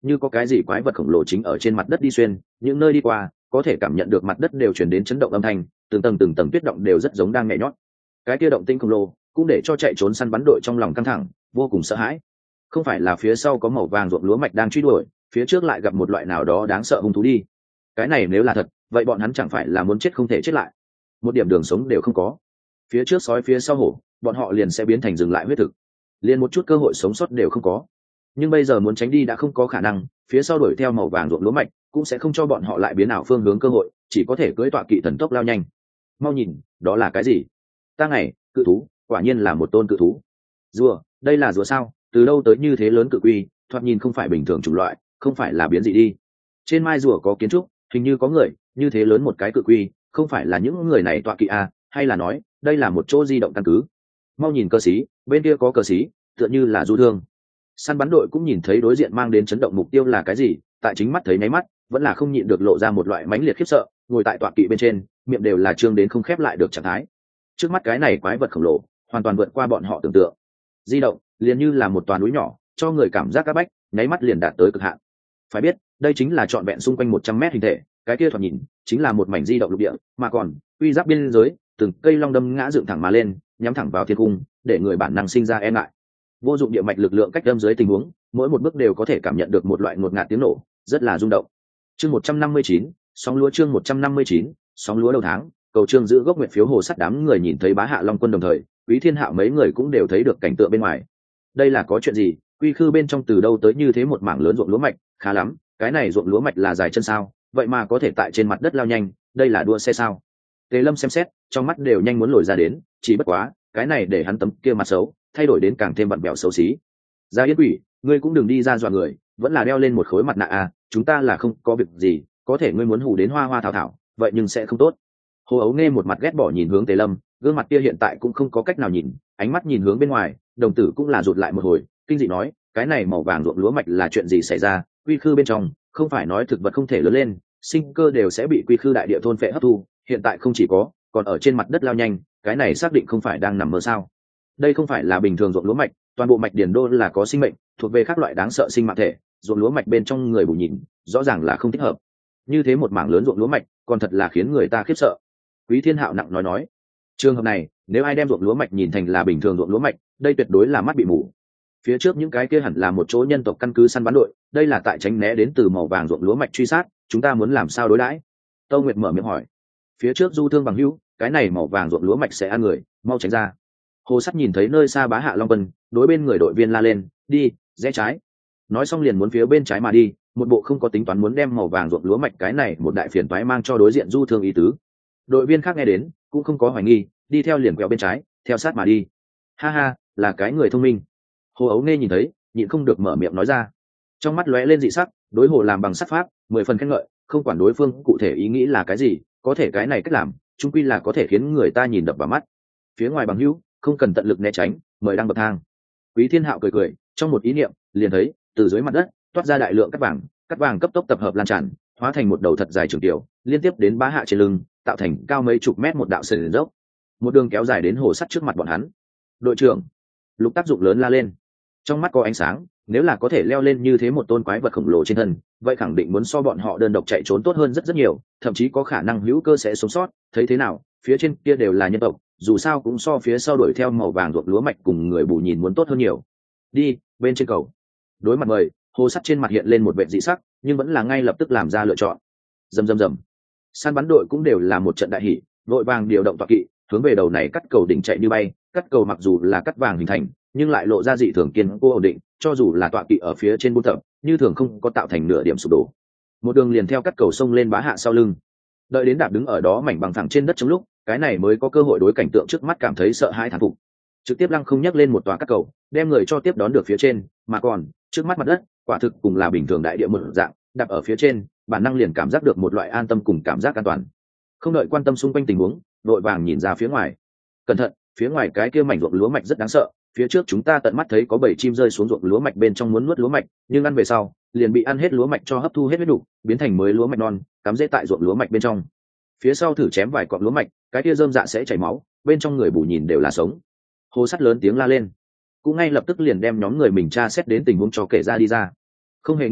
như có cái gì quái vật khổng lồ chính ở trên mặt đất đi xuyên, những nơi đi qua có thể cảm nhận được mặt đất đều chuyển đến chấn động âm thanh, từng tầng tuyết động đều rất giống đang nhẹ nhót. Cái kia động tinh khổng lồ cũng để cho chạy trốn săn bắn đội trong lòng căng thẳng, vô cùng sợ hãi. Không phải là phía sau có màu vàng ruộng lúa mạch đang truy đuổi, phía trước lại gặp một loại nào đó đáng sợ hung thú đi. Cái này nếu là thật, vậy bọn hắn chẳng phải là muốn chết không thể chết lại, một điểm đường sống đều không có. Phía trước sói phía sau hổ, bọn họ liền sẽ biến thành dừng lại huyết thực, liền một chút cơ hội sống sót đều không có. Nhưng bây giờ muốn tránh đi đã không có khả năng, phía sau đuổi theo màu vàng ruộng lúa mạch cũng sẽ không cho bọn họ lại biến ảo phương hướng cơ hội, chỉ có thể cưỡi tọa kỵ thần tốc lao nhanh. Mau nhìn, đó là cái gì? Ta ngày, cự thú, quả nhiên là một tôn cự thú. Rùa, đây là rùa sao? Từ đâu tới như thế lớn cự quy, thoạt nhìn không phải bình thường chủng loại, không phải là biến dị đi. Trên mai rùa có kiến trúc, hình như có người, như thế lớn một cái cự quy, không phải là những người này tọa kỵ à, hay là nói đây là một chỗ di động căn cứ? Mau nhìn cơ sĩ, bên kia có cơ sĩ, tựa như là du thương. Săn bắn đội cũng nhìn thấy đối diện mang đến chấn động mục tiêu là cái gì, tại chính mắt thấy nháy mắt vẫn là không nhịn được lộ ra một loại mãnh liệt khiếp sợ, ngồi tại tọa kỵ bên trên, miệng đều là trương đến không khép lại được trạng thái. Trước mắt cái này quái vật khổng lồ hoàn toàn vượt qua bọn họ tưởng tượng, di động liền như là một toàn núi nhỏ, cho người cảm giác áp bách, nháy mắt liền đạt tới cực hạn. Phải biết đây chính là trọn vẹn xung quanh 100 mét hình thể, cái kia thoạt nhìn chính là một mảnh di động lục địa, mà còn uy giáp biên giới từng cây long đâm ngã dựng thẳng mà lên, nhắm thẳng vào thiên cung, để người bản năng sinh ra e ngại. Vô dụng địa mạch lực lượng cách đâm dưới tình huống, mỗi một bước đều có thể cảm nhận được một loại ngột ngạt tiếng nổ, rất là rung động. Chương 159, sóng lúa. Chương 159, sóng lúa đầu tháng, cầu trương giữ gốc nguyện phiếu hồ sắt. Đám người nhìn thấy Bá Hạ Long Quân đồng thời, Quý Thiên Hạo mấy người cũng đều thấy được cảnh tượng bên ngoài. Đây là có chuyện gì? Quy khư bên trong từ đâu tới như thế một mảng lớn ruộng lúa mạch? Khá lắm, cái này ruộng lúa mạch là dài chân sao? Vậy mà có thể tại trên mặt đất lao nhanh, đây là đua xe sao? Tề Lâm xem xét, trong mắt đều nhanh muốn lồi ra đến, chỉ bất quá, cái này để hắn tấm kia mặt xấu thay đổi đến càng thêm bặm bẹo xấu xí. Gia Yên Quỷ, ngươi cũng đừng đi ra dọa người, vẫn là đeo lên một khối mặt nạ à, chúng ta là không có việc gì, có thể ngươi muốn hù đến Hoa Hoa Thảo Thảo, vậy nhưng sẽ không tốt. Hồ Ấu nghe một mặt ghét bỏ nhìn hướng Tề Lâm, gương mặt kia hiện tại cũng không có cách nào nhìn, ánh mắt nhìn hướng bên ngoài, đồng tử cũng là rụt lại một hồi, kinh dị nói, cái này màu vàng ruộng lúa mạch là chuyện gì xảy ra? Quy khư bên trong, không phải nói thực vật không thể lớn lên, sinh cơ đều sẽ bị quy khư đại địa thôn phệ hấp thu, hiện tại không chỉ có, còn ở trên mặt đất lao nhanh, cái này xác định không phải đang nằm mơ sao? Đây không phải là bình thường ruộng lúa mạch, toàn bộ mạch điển đô là có sinh mệnh, thuộc về các loại đáng sợ sinh mạng thể, ruộng lúa mạch bên trong người bù nhìn, rõ ràng là không thích hợp. Như thế một mảng lớn ruộng lúa mạch, còn thật là khiến người ta khiếp sợ. Quý Thiên Hạo nặng nói, trường hợp này, nếu ai đem ruộng lúa mạch nhìn thành là bình thường ruộng lúa mạch, đây tuyệt đối là mắt bị mù. Phía trước những cái kia hẳn là một chỗ nhân tộc căn cứ săn bắn đội, đây là tại tránh né đến từ màu vàng ruộng lúa mạch truy sát, chúng ta muốn làm sao đối đãi? Tâu Nguyệt mở miệng hỏi. Phía trước du thương bằng hữu, cái này màu vàng ruộng lúa mạch sẽ ăn người, mau tránh ra. Hồ Sắt nhìn thấy nơi xa Bá Hạ Long Quân, đối bên người đội viên la lên, đi, rẽ trái. Nói xong liền muốn phía bên trái mà đi, một bộ không có tính toán muốn đem màu vàng ruộng lúa mạch cái này một đại phiền toái mang cho đối diện du thương ý tứ. Đội viên khác nghe đến, cũng không có hoài nghi, đi theo liền quẹo bên trái, theo sát mà đi. Ha ha, là cái người thông minh. Hồ Ấu nghe nhìn thấy, nhịn không được mở miệng nói ra. Trong mắt lóe lên dị sắc, đối Hồ làm bằng sắt pháp, 10 phần khen ngợi, không quản đối phương cụ thể ý nghĩ là cái gì, có thể cái này cách làm, chung quy là có thể khiến người ta nhìn đập vào mắt. Phía ngoài bằng hữu, không cần tận lực né tránh, mời đăng bậc thang. Quý Thiên Hạo cười cười, trong một ý niệm, liền thấy từ dưới mặt đất toát ra đại lượng cắt vàng cấp tốc tập hợp lan tràn, hóa thành một đầu thật dài trường tiểu, liên tiếp đến Bá Hạ trên lưng, tạo thành cao mấy chục mét một đạo sườn dốc, một đường kéo dài đến Hồ Sắt trước mặt bọn hắn. Đội trưởng, Lục tác dụng lớn la lên, trong mắt có ánh sáng, nếu là có thể leo lên như thế một tôn quái vật khổng lồ trên thân, vậy khẳng định muốn so bọn họ đơn độc chạy trốn tốt hơn rất rất nhiều, thậm chí có khả năng hữu cơ sẽ sống sót. Thấy thế nào, phía trên kia đều là nhân tộc, dù sao cũng so phía sau đuổi theo màu vàng ruộng lúa mạch cùng người bù nhìn muốn tốt hơn nhiều. Đi bên trên cầu. Đối mặt mời, Hồ Sắt trên mặt hiện lên một vẻ dị sắc, nhưng vẫn là ngay lập tức làm ra lựa chọn. Rầm. Săn bắn đội cũng đều là một trận đại hỉ, vội vàng điều động tọa kỵ, hướng về đầu này cắt cầu đỉnh chạy như bay. Cắt cầu mặc dù là cắt vàng hình thành, nhưng lại lộ ra dị thường kiên cố ổn định, cho dù là tọa kỵ ở phía trên buôn tập, như thường không có tạo thành nửa điểm sụp đổ. Một đường liền theo cắt cầu sông lên Bá Hạ sau lưng. Đợi đến đạp đứng ở đó mảnh bằng phẳng trên đất trong lúc, cái này mới có cơ hội đối cảnh tượng trước mắt cảm thấy sợ hãi thán phục. Trực tiếp lăng không nhấc lên một tòa cắt cầu, đem người cho tiếp đón được phía trên, mà còn trước mắt mặt đất, quả thực cùng là bình thường đại địa một dạng, đạp ở phía trên, bản năng liền cảm giác được một loại an tâm cùng cảm giác an toàn. Không đợi quan tâm xung quanh tình huống, đội vàng nhìn ra phía ngoài. Cẩn thận, phía ngoài cái kia mảnh ruộng lúa mạch rất đáng sợ, phía trước chúng ta tận mắt thấy có bầy chim rơi xuống ruộng lúa mạch bên trong muốn nuốt lúa mạch, nhưng ăn về sau liền bị ăn hết lúa mạch cho hấp thu hết huyết đủ, biến thành mới lúa mạch non, cắm rễ tại ruộng lúa mạch bên trong. Phía sau thử chém vài cọng lúa mạch, cái kia rơm dạ sẽ chảy máu, bên trong người bù nhìn đều là sống. Hồ Sắt lớn tiếng la lên, cũng ngay lập tức liền đem nhóm người mình tra xét đến tình huống cho kể ra đi ra. Không hề nghi ngờ,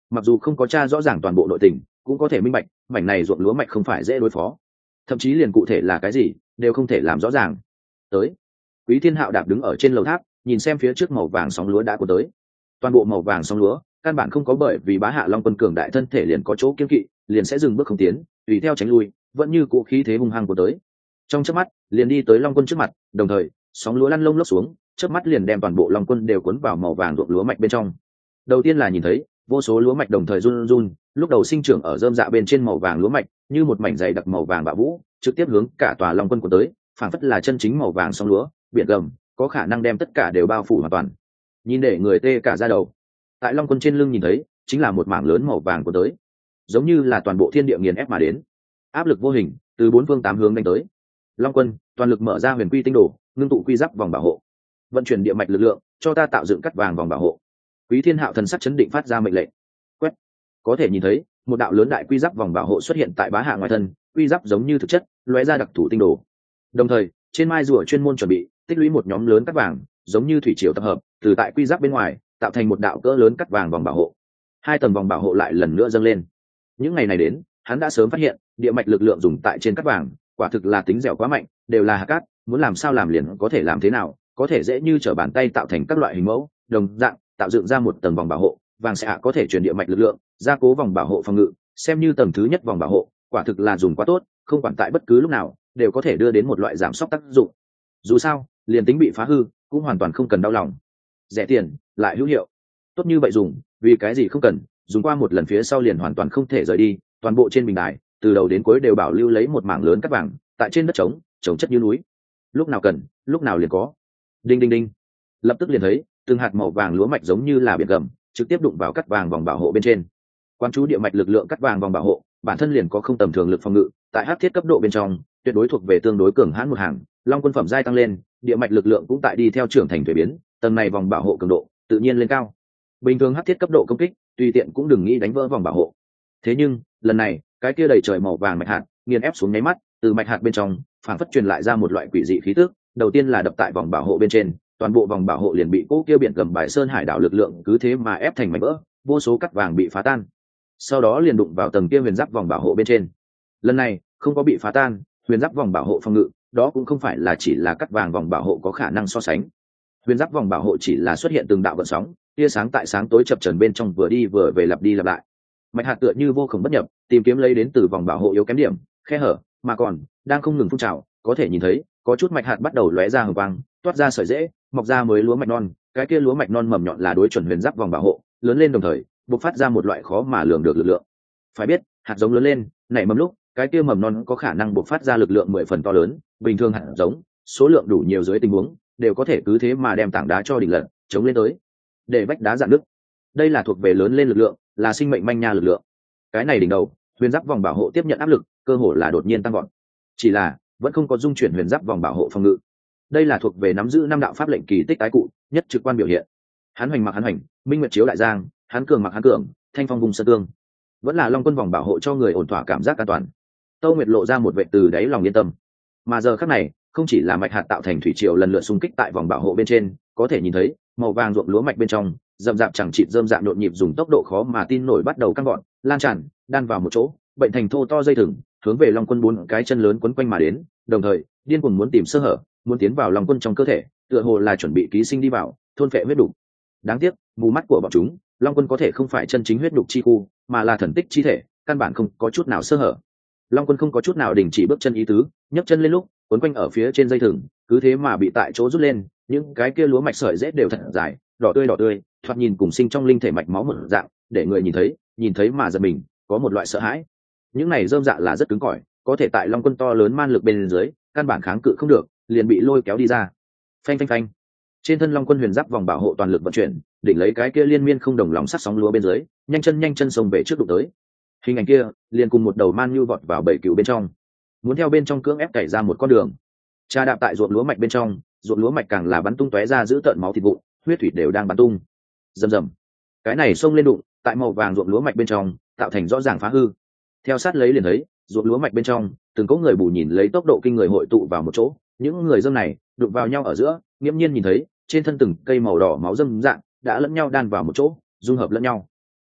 mặc dù không có tra rõ ràng toàn bộ nội tình, cũng có thể minh bạch mảnh này ruộng lúa mạch không phải dễ đối phó, thậm chí liền cụ thể là cái gì đều không thể làm rõ ràng. Tới, Quý Thiên Hạo đạp đứng ở trên lầu tháp, nhìn xem phía trước màu vàng sóng lúa đã cuốn tới. Toàn bộ màu vàng sóng lúa căn bản không có bởi vì Bá Hạ Long Quân cường đại thân thể liền có chỗ kiêng kỵ, liền sẽ dừng bước không tiến, tùy theo tránh lui, vẫn như cũ khí thế hung hăng của tới. Trong chớp mắt, liền đi tới Long Quân trước mặt, đồng thời, sóng lúa lăn lông lốc xuống, chớp mắt liền đem toàn bộ Long Quân đều cuốn vào màu vàng ruộng lúa mạch bên trong. Đầu tiên là nhìn thấy vô số lúa mạch đồng thời run run, lúc đầu sinh trưởng ở rơm dạ bên trên màu vàng lúa mạch, như một mảnh dày đặc màu vàng bạo vũ, trực tiếp hướng cả tòa Long Quân của tới, phảng phất là chân chính màu vàng sóng lúa, biển gầm, có khả năng đem tất cả đều bao phủ hoàn toàn. Nhìn để người tê cả da đầu. Tại Long Quân trên lưng nhìn thấy, chính là một mảng lớn màu vàng của tới, giống như là toàn bộ thiên địa nghiền ép mà đến, áp lực vô hình từ bốn phương tám hướng đánh tới. Long Quân toàn lực mở ra huyền quy tinh đồ, ngưng tụ quy giáp vòng bảo hộ, vận chuyển địa mạch lực lượng cho ta tạo dựng cắt vàng vòng bảo hộ. Quý Thiên Hạo thần sắc chấn định phát ra mệnh lệnh. Quét, có thể nhìn thấy một đạo lớn đại quy giáp vòng bảo hộ xuất hiện tại Bá Hạ ngoài thân, quy giáp giống như thực chất, lóe ra đặc thủ tinh đồ. Đồng thời, trên mai rùa chuyên môn chuẩn bị tích lũy một nhóm lớn cắt vàng, giống như thủy triều tập hợp, từ tại quy giáp bên ngoài tạo thành một đạo cỡ lớn cắt vàng vòng bảo hộ. Hai tầng vòng bảo hộ lại lần nữa dâng lên. Những ngày này đến, hắn đã sớm phát hiện địa mạch lực lượng dùng tại trên cắt vàng, quả thực là tính dẻo quá mạnh, đều là hạt cát, muốn làm sao làm liền có thể làm thế nào, có thể dễ như trở bàn tay tạo thành các loại hình mẫu, đồng dạng tạo dựng ra một tầng vòng bảo hộ, vàng sẽ có thể truyền địa mạch lực lượng, gia cố vòng bảo hộ phòng ngự, xem như tầng thứ nhất vòng bảo hộ, quả thực là dùng quá tốt, không quản tại bất cứ lúc nào đều có thể đưa đến một loại giảm sốc tác dụng. Dù sao, liền tính bị phá hư, cũng hoàn toàn không cần đau lòng. Rẻ tiền, lại hữu hiệu. Tốt như vậy dùng, vì cái gì không cần, dùng qua một lần phía sau liền hoàn toàn không thể rời đi, toàn bộ trên bình đài, từ đầu đến cuối đều bảo lưu lấy một mảng lớn cát vàng, tại trên đất trống, trồng chất như núi. Lúc nào cần, lúc nào liền có. Đinh đinh đinh. Lập tức liền thấy, từng hạt màu vàng lúa mạch giống như là biển gầm, trực tiếp đụng vào cát vàng vòng bảo hộ bên trên. Quan chú địa mạch lực lượng cát vàng vòng bảo hộ, bản thân liền có không tầm thường lực phòng ngự, tại hắc thiết cấp độ bên trong, tuyệt đối thuộc về tương đối cường hãn một hàng, Long Quân phẩm giai tăng lên, địa mạch lực lượng cũng tại đi theo trưởng thành thay biến, tầng này vòng bảo hộ cường độ tự nhiên lên cao. Bình thường hắc thiết cấp độ công kích, tùy tiện cũng đừng nghĩ đánh vỡ vòng bảo hộ. Thế nhưng, lần này, cái kia đầy trời màu vàng mạch hạt, nghiền ép xuống nháy mắt, từ mạch hạt bên trong, phản phất truyền lại ra một loại quỷ dị khí tức, đầu tiên là đập tại vòng bảo hộ bên trên, toàn bộ vòng bảo hộ liền bị cỗ kia biển gầm bài sơn hải đảo lực lượng cứ thế mà ép thành mảnh vỡ, vô số cắt vàng bị phá tan. Sau đó liền đụng vào tầng kia huyền giáp vòng bảo hộ bên trên. Lần này, không có bị phá tan, huyền giáp vòng bảo hộ phòng ngự, đó cũng không phải là chỉ là cắt vàng vòng bảo hộ có khả năng so sánh. Huyền giáp vòng bảo hộ chỉ là xuất hiện từng đạo gợn sóng, tia sáng tại sáng tối chập chờn bên trong vừa đi vừa về lặp đi lặp lại. Mạch hạt tựa như vô cùng bất nhập, tìm kiếm lấy đến từ vòng bảo hộ yếu kém điểm, khe hở, mà còn đang không ngừng phun trào, có thể nhìn thấy, có chút mạch hạt bắt đầu lóe ra hồng quang, toát ra sợi rễ, mọc ra mới lúa mạch non, cái kia lúa mạch non mầm nhọn là đối chuẩn huyền giáp vòng bảo hộ, lớn lên đồng thời, bộc phát ra một loại khó mà lường được lực lượng. Phải biết, hạt giống lớn lên, nảy mầm lúc, cái kia mầm non có khả năng bộc phát ra lực lượng 10 phần to lớn, bình thường hạt giống, số lượng đủ nhiều dưới tình huống, đều có thể cứ thế mà đem tảng đá cho đỉnh lật, chống lên tới, để vách đá dạn nứt. Đây là thuộc về lớn lên lực lượng, là sinh mệnh manh nha lực lượng. Cái này đỉnh đầu, huyền giáp vòng bảo hộ tiếp nhận áp lực, cơ hồ là đột nhiên tăng vọt. Chỉ là vẫn không có dung chuyển huyền giáp vòng bảo hộ phòng ngự. Đây là thuộc về nắm giữ năm đạo pháp lệnh kỳ tích tái cụ, nhất trực quan biểu hiện. Hắn hoành mặc hắn hoành, minh nguyệt chiếu đại giang, hắn cường mặc hắn cường, thanh phong vùng sơn tương. Vẫn là Long Quân vòng bảo hộ cho người ổn thỏa cảm giác an toàn. Tâu Nguyệt lộ ra một vệt từ đáy lòng yên tâm. Mà giờ khắc này, không chỉ là mạch hạt tạo thành thủy triều lần lượt xung kích tại vòng bảo hộ bên trên, có thể nhìn thấy màu vàng ruộng lúa mạch bên trong, rậm rạp chẳng chịt rơm rạm nhộn nhịp dùng tốc độ khó mà tin nổi bắt đầu căng gọn, lan tràn, đan vào một chỗ, bệnh thành thô to dây thừng, hướng về Long Quân bốn cái chân lớn quấn quanh mà đến, đồng thời, điên cuồng muốn tìm sơ hở, muốn tiến vào Long Quân trong cơ thể, tựa hồ là chuẩn bị ký sinh đi vào, thôn phệ huyết đủ. Đáng tiếc, mù mắt của bọn chúng, Long Quân có thể không phải chân chính huyết đục chi khu, mà là thần tích chi thể, căn bản không có chút nào sơ hở. Long Quân không có chút nào đình chỉ bước chân ý tứ, nhấc chân lên lúc, quấn quanh ở phía trên dây thừng, cứ thế mà bị tại chỗ rút lên, những cái kia lúa mạch sợi rễ đều thật dài, đỏ tươi, thoạt nhìn cùng sinh trong linh thể mạch máu một dạng, để người nhìn thấy mà giật mình, có một loại sợ hãi. Những này rơm dạ là rất cứng cỏi, có thể tại Long Quân to lớn man lực bên dưới, căn bản kháng cự không được, liền bị lôi kéo đi ra. Phanh phanh phanh. Trên thân Long Quân huyền giáp vòng bảo hộ toàn lực vận chuyển, đỉnh lấy cái kia liên miên không đồng lòng sắt sóng lúa bên dưới, nhanh chân xông về trước đụng tới. Hình ảnh kia liền cùng một đầu man nhu vọt vào bầy cừu bên trong, muốn theo bên trong cưỡng ép cày ra một con đường. Cha đạp tại ruộng lúa mạch bên trong, ruộng lúa mạch càng là bắn tung tóe ra giữ tợn máu thịt vụn, huyết thủy đều đang bắn tung. Rầm rầm. Cái này xông lên đụng, tại màu vàng ruộng lúa mạch bên trong, tạo thành rõ ràng phá hư. Theo sát lấy liền thấy, ruộng lúa mạch bên trong, từng có người bù nhìn lấy tốc độ kinh người hội tụ vào một chỗ, những người dâm này đụng vào nhau ở giữa, nghiễm nhiên nhìn thấy, trên thân từng cây màu đỏ máu dâm dạng đã lẫn nhau đan vào một chỗ, dung hợp lẫn nhau.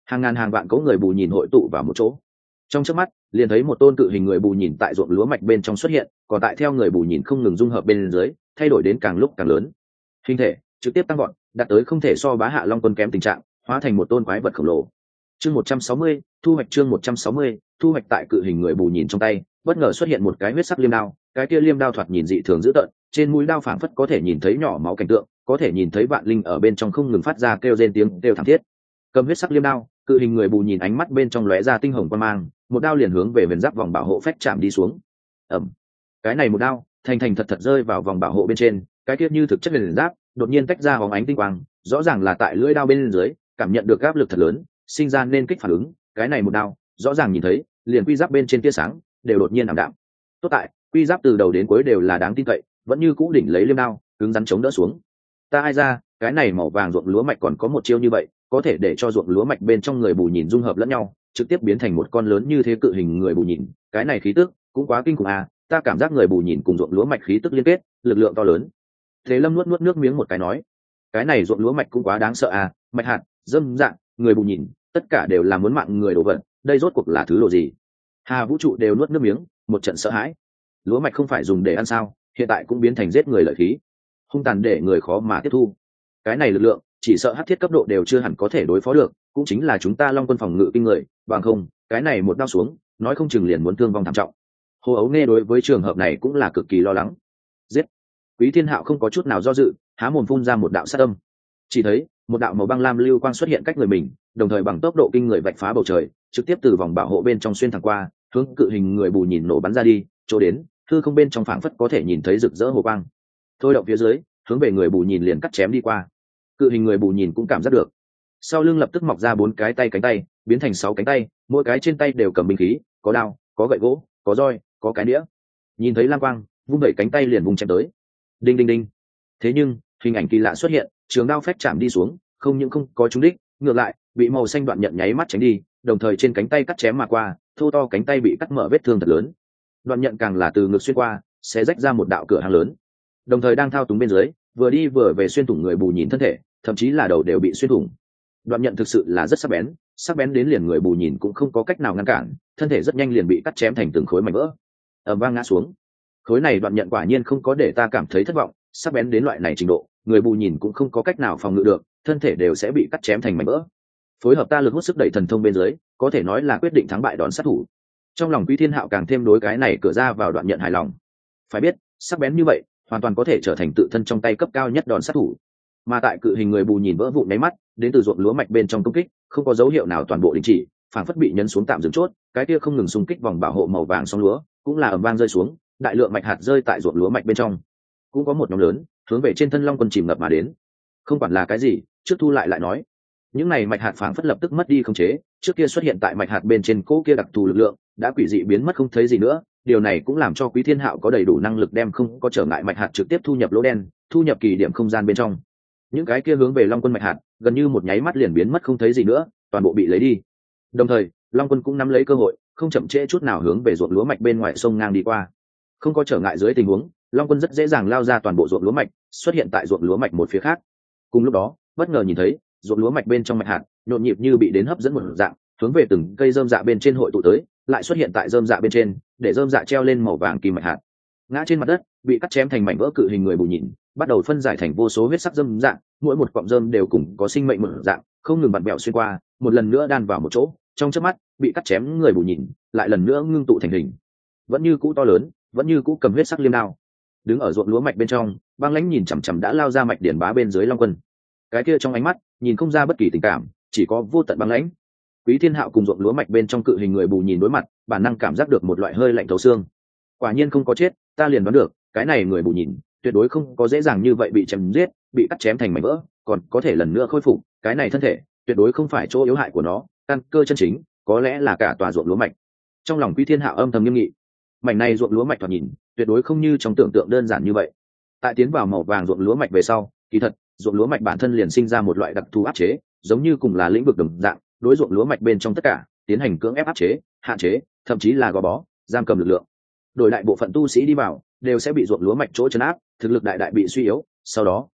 hàng ngàn hàng vạn cỗ người bù nhìn hội tụ vào một chỗ. Trong chớp mắt liền thấy một tôn cự hình người bù nhìn tại ruộng lúa mạch bên trong xuất hiện, còn tại theo người bù nhìn không ngừng dung hợp bên dưới, thay đổi đến càng lúc càng lớn, hình thể trực tiếp tăng gọn, đạt tới không thể so bá hạ long quân kém tình trạng, hóa thành một tôn quái vật khổng lồ. Chương 160, thu hoạch. Chương 160, thu hoạch. Tại cự hình người bù nhìn trong tay bất ngờ xuất hiện một cái huyết sắc liêm đao, cái kia liêm đao thoạt nhìn dị thường dữ tợn, trên mũi đao phảng phất có thể nhìn thấy nhỏ máu cảnh tượng, có thể nhìn thấy vạn linh ở bên trong không ngừng phát ra kêu rên tiếng kêu thảm thiết. Cầm huyết sắc liêm đao, cự hình người bù nhìn ánh mắt bên trong lóe ra tinh hồng quang mang, một đao liền hướng về viền giáp vòng bảo hộ phách chạm đi xuống. Ầm. Cái này một đao thành thành thật thật rơi vào vòng bảo hộ bên trên, cái kia như thực chất viền giáp đột nhiên tách ra hóng ánh tinh quang, rõ ràng là tại lưỡi đao bên dưới cảm nhận được áp lực thật lớn, sinh ra nên kích phản ứng. Cái này một đao rõ ràng nhìn thấy liền quy giáp bên trên tia sáng đều đột nhiên ảm đạm. Tốt tại quy giáp từ đầu đến cuối đều là đáng tin cậy, vẫn như cũ đỉnh lấy liêm đao cứng rắn chống đỡ xuống. Ta ai ra, cái này màu vàng ruộng lúa mạch còn có một chiêu như vậy, có thể để cho ruộng lúa mạch bên trong người bù nhìn dung hợp lẫn nhau, trực tiếp biến thành một con lớn như thế cự hình người bù nhìn. Cái này khí tức cũng quá kinh khủng à, ta cảm giác người bù nhìn cùng ruộng lúa mạch khí tức liên kết, lực lượng to lớn. Thế Lâm nuốt nước miếng một cái nói, cái này ruộng lúa mạch cũng quá đáng sợ à, mạch hạt, dâm dạng, người bù nhìn, tất cả đều là muốn mạng người đồ vật, đây rốt cuộc là thứ đồ gì? Hà Vũ Trụ đều nuốt nước miếng, một trận sợ hãi. Lúa mạch không phải dùng để ăn sao, hiện tại cũng biến thành giết người lợi khí, hung tàn để người khó mà tiếp thu. Cái này lực lượng chỉ sợ hắc thiết cấp độ đều chưa hẳn có thể đối phó được, cũng chính là chúng ta Long Quân phòng ngự kinh người, bằng không cái này một đao xuống nói không chừng liền muốn thương vong thảm trọng. Hồ Ấu nghe đối với trường hợp này cũng là cực kỳ lo lắng. Giết! Quý Thiên Hạo không có chút nào do dự, há mồm phun ra một đạo sát âm. Chỉ thấy một đạo màu băng lam lưu quang xuất hiện cách người mình, đồng thời bằng tốc độ kinh người vạch phá bầu trời, trực tiếp từ vòng bảo hộ bên trong xuyên thẳng qua, hướng cự hình người bù nhìn nổ bắn ra đi, chỗ đến hư không bên trong phảng phất có thể nhìn thấy rực rỡ hồ quang. Thôi động phía dưới, hướng về người bù nhìn liền cắt chém đi qua. Cự hình người bù nhìn cũng cảm giác được, sau lưng lập tức mọc ra 4 cái tay cánh tay, biến thành 6 cánh tay, mỗi cái trên tay đều cầm binh khí, có đao, có gậy gỗ, có roi, có cái đĩa. Nhìn thấy lam quang, vung đẩy cánh tay liền vùng chém tới. Đinh đinh đinh. Thế nhưng hình ảnh kỳ lạ xuất hiện, trường đao phách chạm đi xuống, không những không có trúng đích, ngược lại bị màu xanh đoạn nhận nháy mắt tránh đi, đồng thời trên cánh tay cắt chém mà qua, thô to cánh tay bị cắt mở vết thương thật lớn. Đoạn nhận càng là từ ngực xuyên qua, sẽ rách ra một đạo cửa hàng lớn, đồng thời đang thao túng bên dưới, vừa đi vừa về xuyên thủng người bù nhìn thân thể, thậm chí là đầu đều bị xuyên thủng. Đoạn nhận thực sự là rất sắc bén đến liền người bù nhìn cũng không có cách nào ngăn cản, thân thể rất nhanh liền bị cắt chém thành từng khối mảnh vỡ, ầm vang ngã xuống. Khối này đoạn nhận quả nhiên không có để ta cảm thấy thất vọng, sắc bén đến loại này trình độ, người bù nhìn cũng không có cách nào phòng ngự được, thân thể đều sẽ bị cắt chém thành mảnh vỡ. Phối hợp ta lực hút sức đẩy thần thông bên dưới, có thể nói là quyết định thắng bại đòn sát thủ. Trong lòng Quý Thiên Hạo càng thêm đối cái này cửa ra vào đoạn nhận hài lòng. Phải biết, sắc bén như vậy, hoàn toàn có thể trở thành tự thân trong tay cấp cao nhất đòn sát thủ. Mà tại cự hình người bù nhìn vỡ vụn nháy mắt, đến từ ruộng lúa mạch bên trong công kích, không có dấu hiệu nào toàn bộ đình chỉ, phản phất bị nhấn xuống tạm dừng chốt, cái kia không ngừng xung kích vòng bảo hộ màu vàng song lúa, cũng là ầm vang rơi xuống, đại lượng mạch hạt rơi tại ruộng lúa mạch bên trong. Cũng có một nhóm lớn hướng về trên thân Long Quân chìm ngập mà đến. Không quản là cái gì, trước thu lại nói. Những này mạch hạt phản phất lập tức mất đi khống chế, trước kia xuất hiện tại mạch hạt bên trên cỗ kia đặc thù lực lượng đã quỷ dị biến mất không thấy gì nữa. Điều này cũng làm cho Quý Thiên Hạo có đầy đủ năng lực đem không có trở ngại mạch hạt trực tiếp thu nhập lỗ đen, thu nhập kỳ điểm không gian bên trong. Những cái kia hướng về Long Quân mạch hạt gần như một nháy mắt liền biến mất không thấy gì nữa, toàn bộ bị lấy đi. Đồng thời Long Quân cũng nắm lấy cơ hội, không chậm trễ chút nào hướng về ruộng lúa mạch bên ngoài sông ngang đi qua. Không có trở ngại dưới tình huống, Long Quân rất dễ dàng lao ra toàn bộ ruộng lúa mạch, xuất hiện tại ruộng lúa mạch một phía khác. Cùng lúc đó, bất ngờ nhìn thấy ruộng lúa mạch bên trong mạch hạt nhộn nhịp như bị đến hấp dẫn một dạng, hướng về từng cây rơm dạ bên trên hội tụ tới, lại xuất hiện tại rơm dạ bên trên, để rơm dạ treo lên màu vàng kim mạch hạt. Ngã trên mặt đất, bị cắt chém thành mảnh vỡ cự hình người bù nhìn, bắt đầu phân giải thành vô số huyết sắc rơm dạ, mỗi một cọng rơm đều cùng có sinh mệnh một dạng, không ngừng vặn vẹo xuyên qua, một lần nữa đan vào một chỗ, trong chớp mắt, bị cắt chém người bù nhìn, lại lần nữa ngưng tụ thành hình. Vẫn như cũ to lớn, vẫn như cũ cầm huyết sắc liêm đao. Đứng ở ruộng lúa mạch bên trong, băng lãnh nhìn chằm chằm đã lao ra mạch điển bá bên dưới Long Quân. Cái kia trong ánh mắt nhìn không ra bất kỳ tình cảm, chỉ có vô tận băng lãnh. Quý Thiên Hạo cùng ruộng lúa mạch bên trong cự hình người bù nhìn đối mặt, bản năng cảm giác được một loại hơi lạnh thấu xương. Quả nhiên không có chết, ta liền đoán được, cái này người bù nhìn tuyệt đối không có dễ dàng như vậy bị chém giết, bị cắt chém thành mảnh vỡ, còn có thể lần nữa khôi phục, cái này thân thể tuyệt đối không phải chỗ yếu hại của nó, căn cơ chân chính có lẽ là cả tòa ruộng lúa mạch. Trong lòng Quý Thiên Hạo âm thầm nghiêm nghị, mảnh này ruộng lúa mạch thoạt nhìn tuyệt đối không như trong tưởng tượng đơn giản như vậy. Tại tiến vào màu vàng ruộng lúa mạch về sau, kỳ thật ruộng lúa mạch bản thân liền sinh ra một loại đặc thù áp chế, giống như cùng là lĩnh vực đồng dạng, đối ruộng lúa mạch bên trong tất cả tiến hành cưỡng ép áp chế, hạn chế, thậm chí là gò bó, giam cầm lực lượng. Đổi đại bộ phận tu sĩ đi vào đều sẽ bị ruộng lúa mạch chỗ chấn áp, thực lực đại đại bị suy yếu, sau đó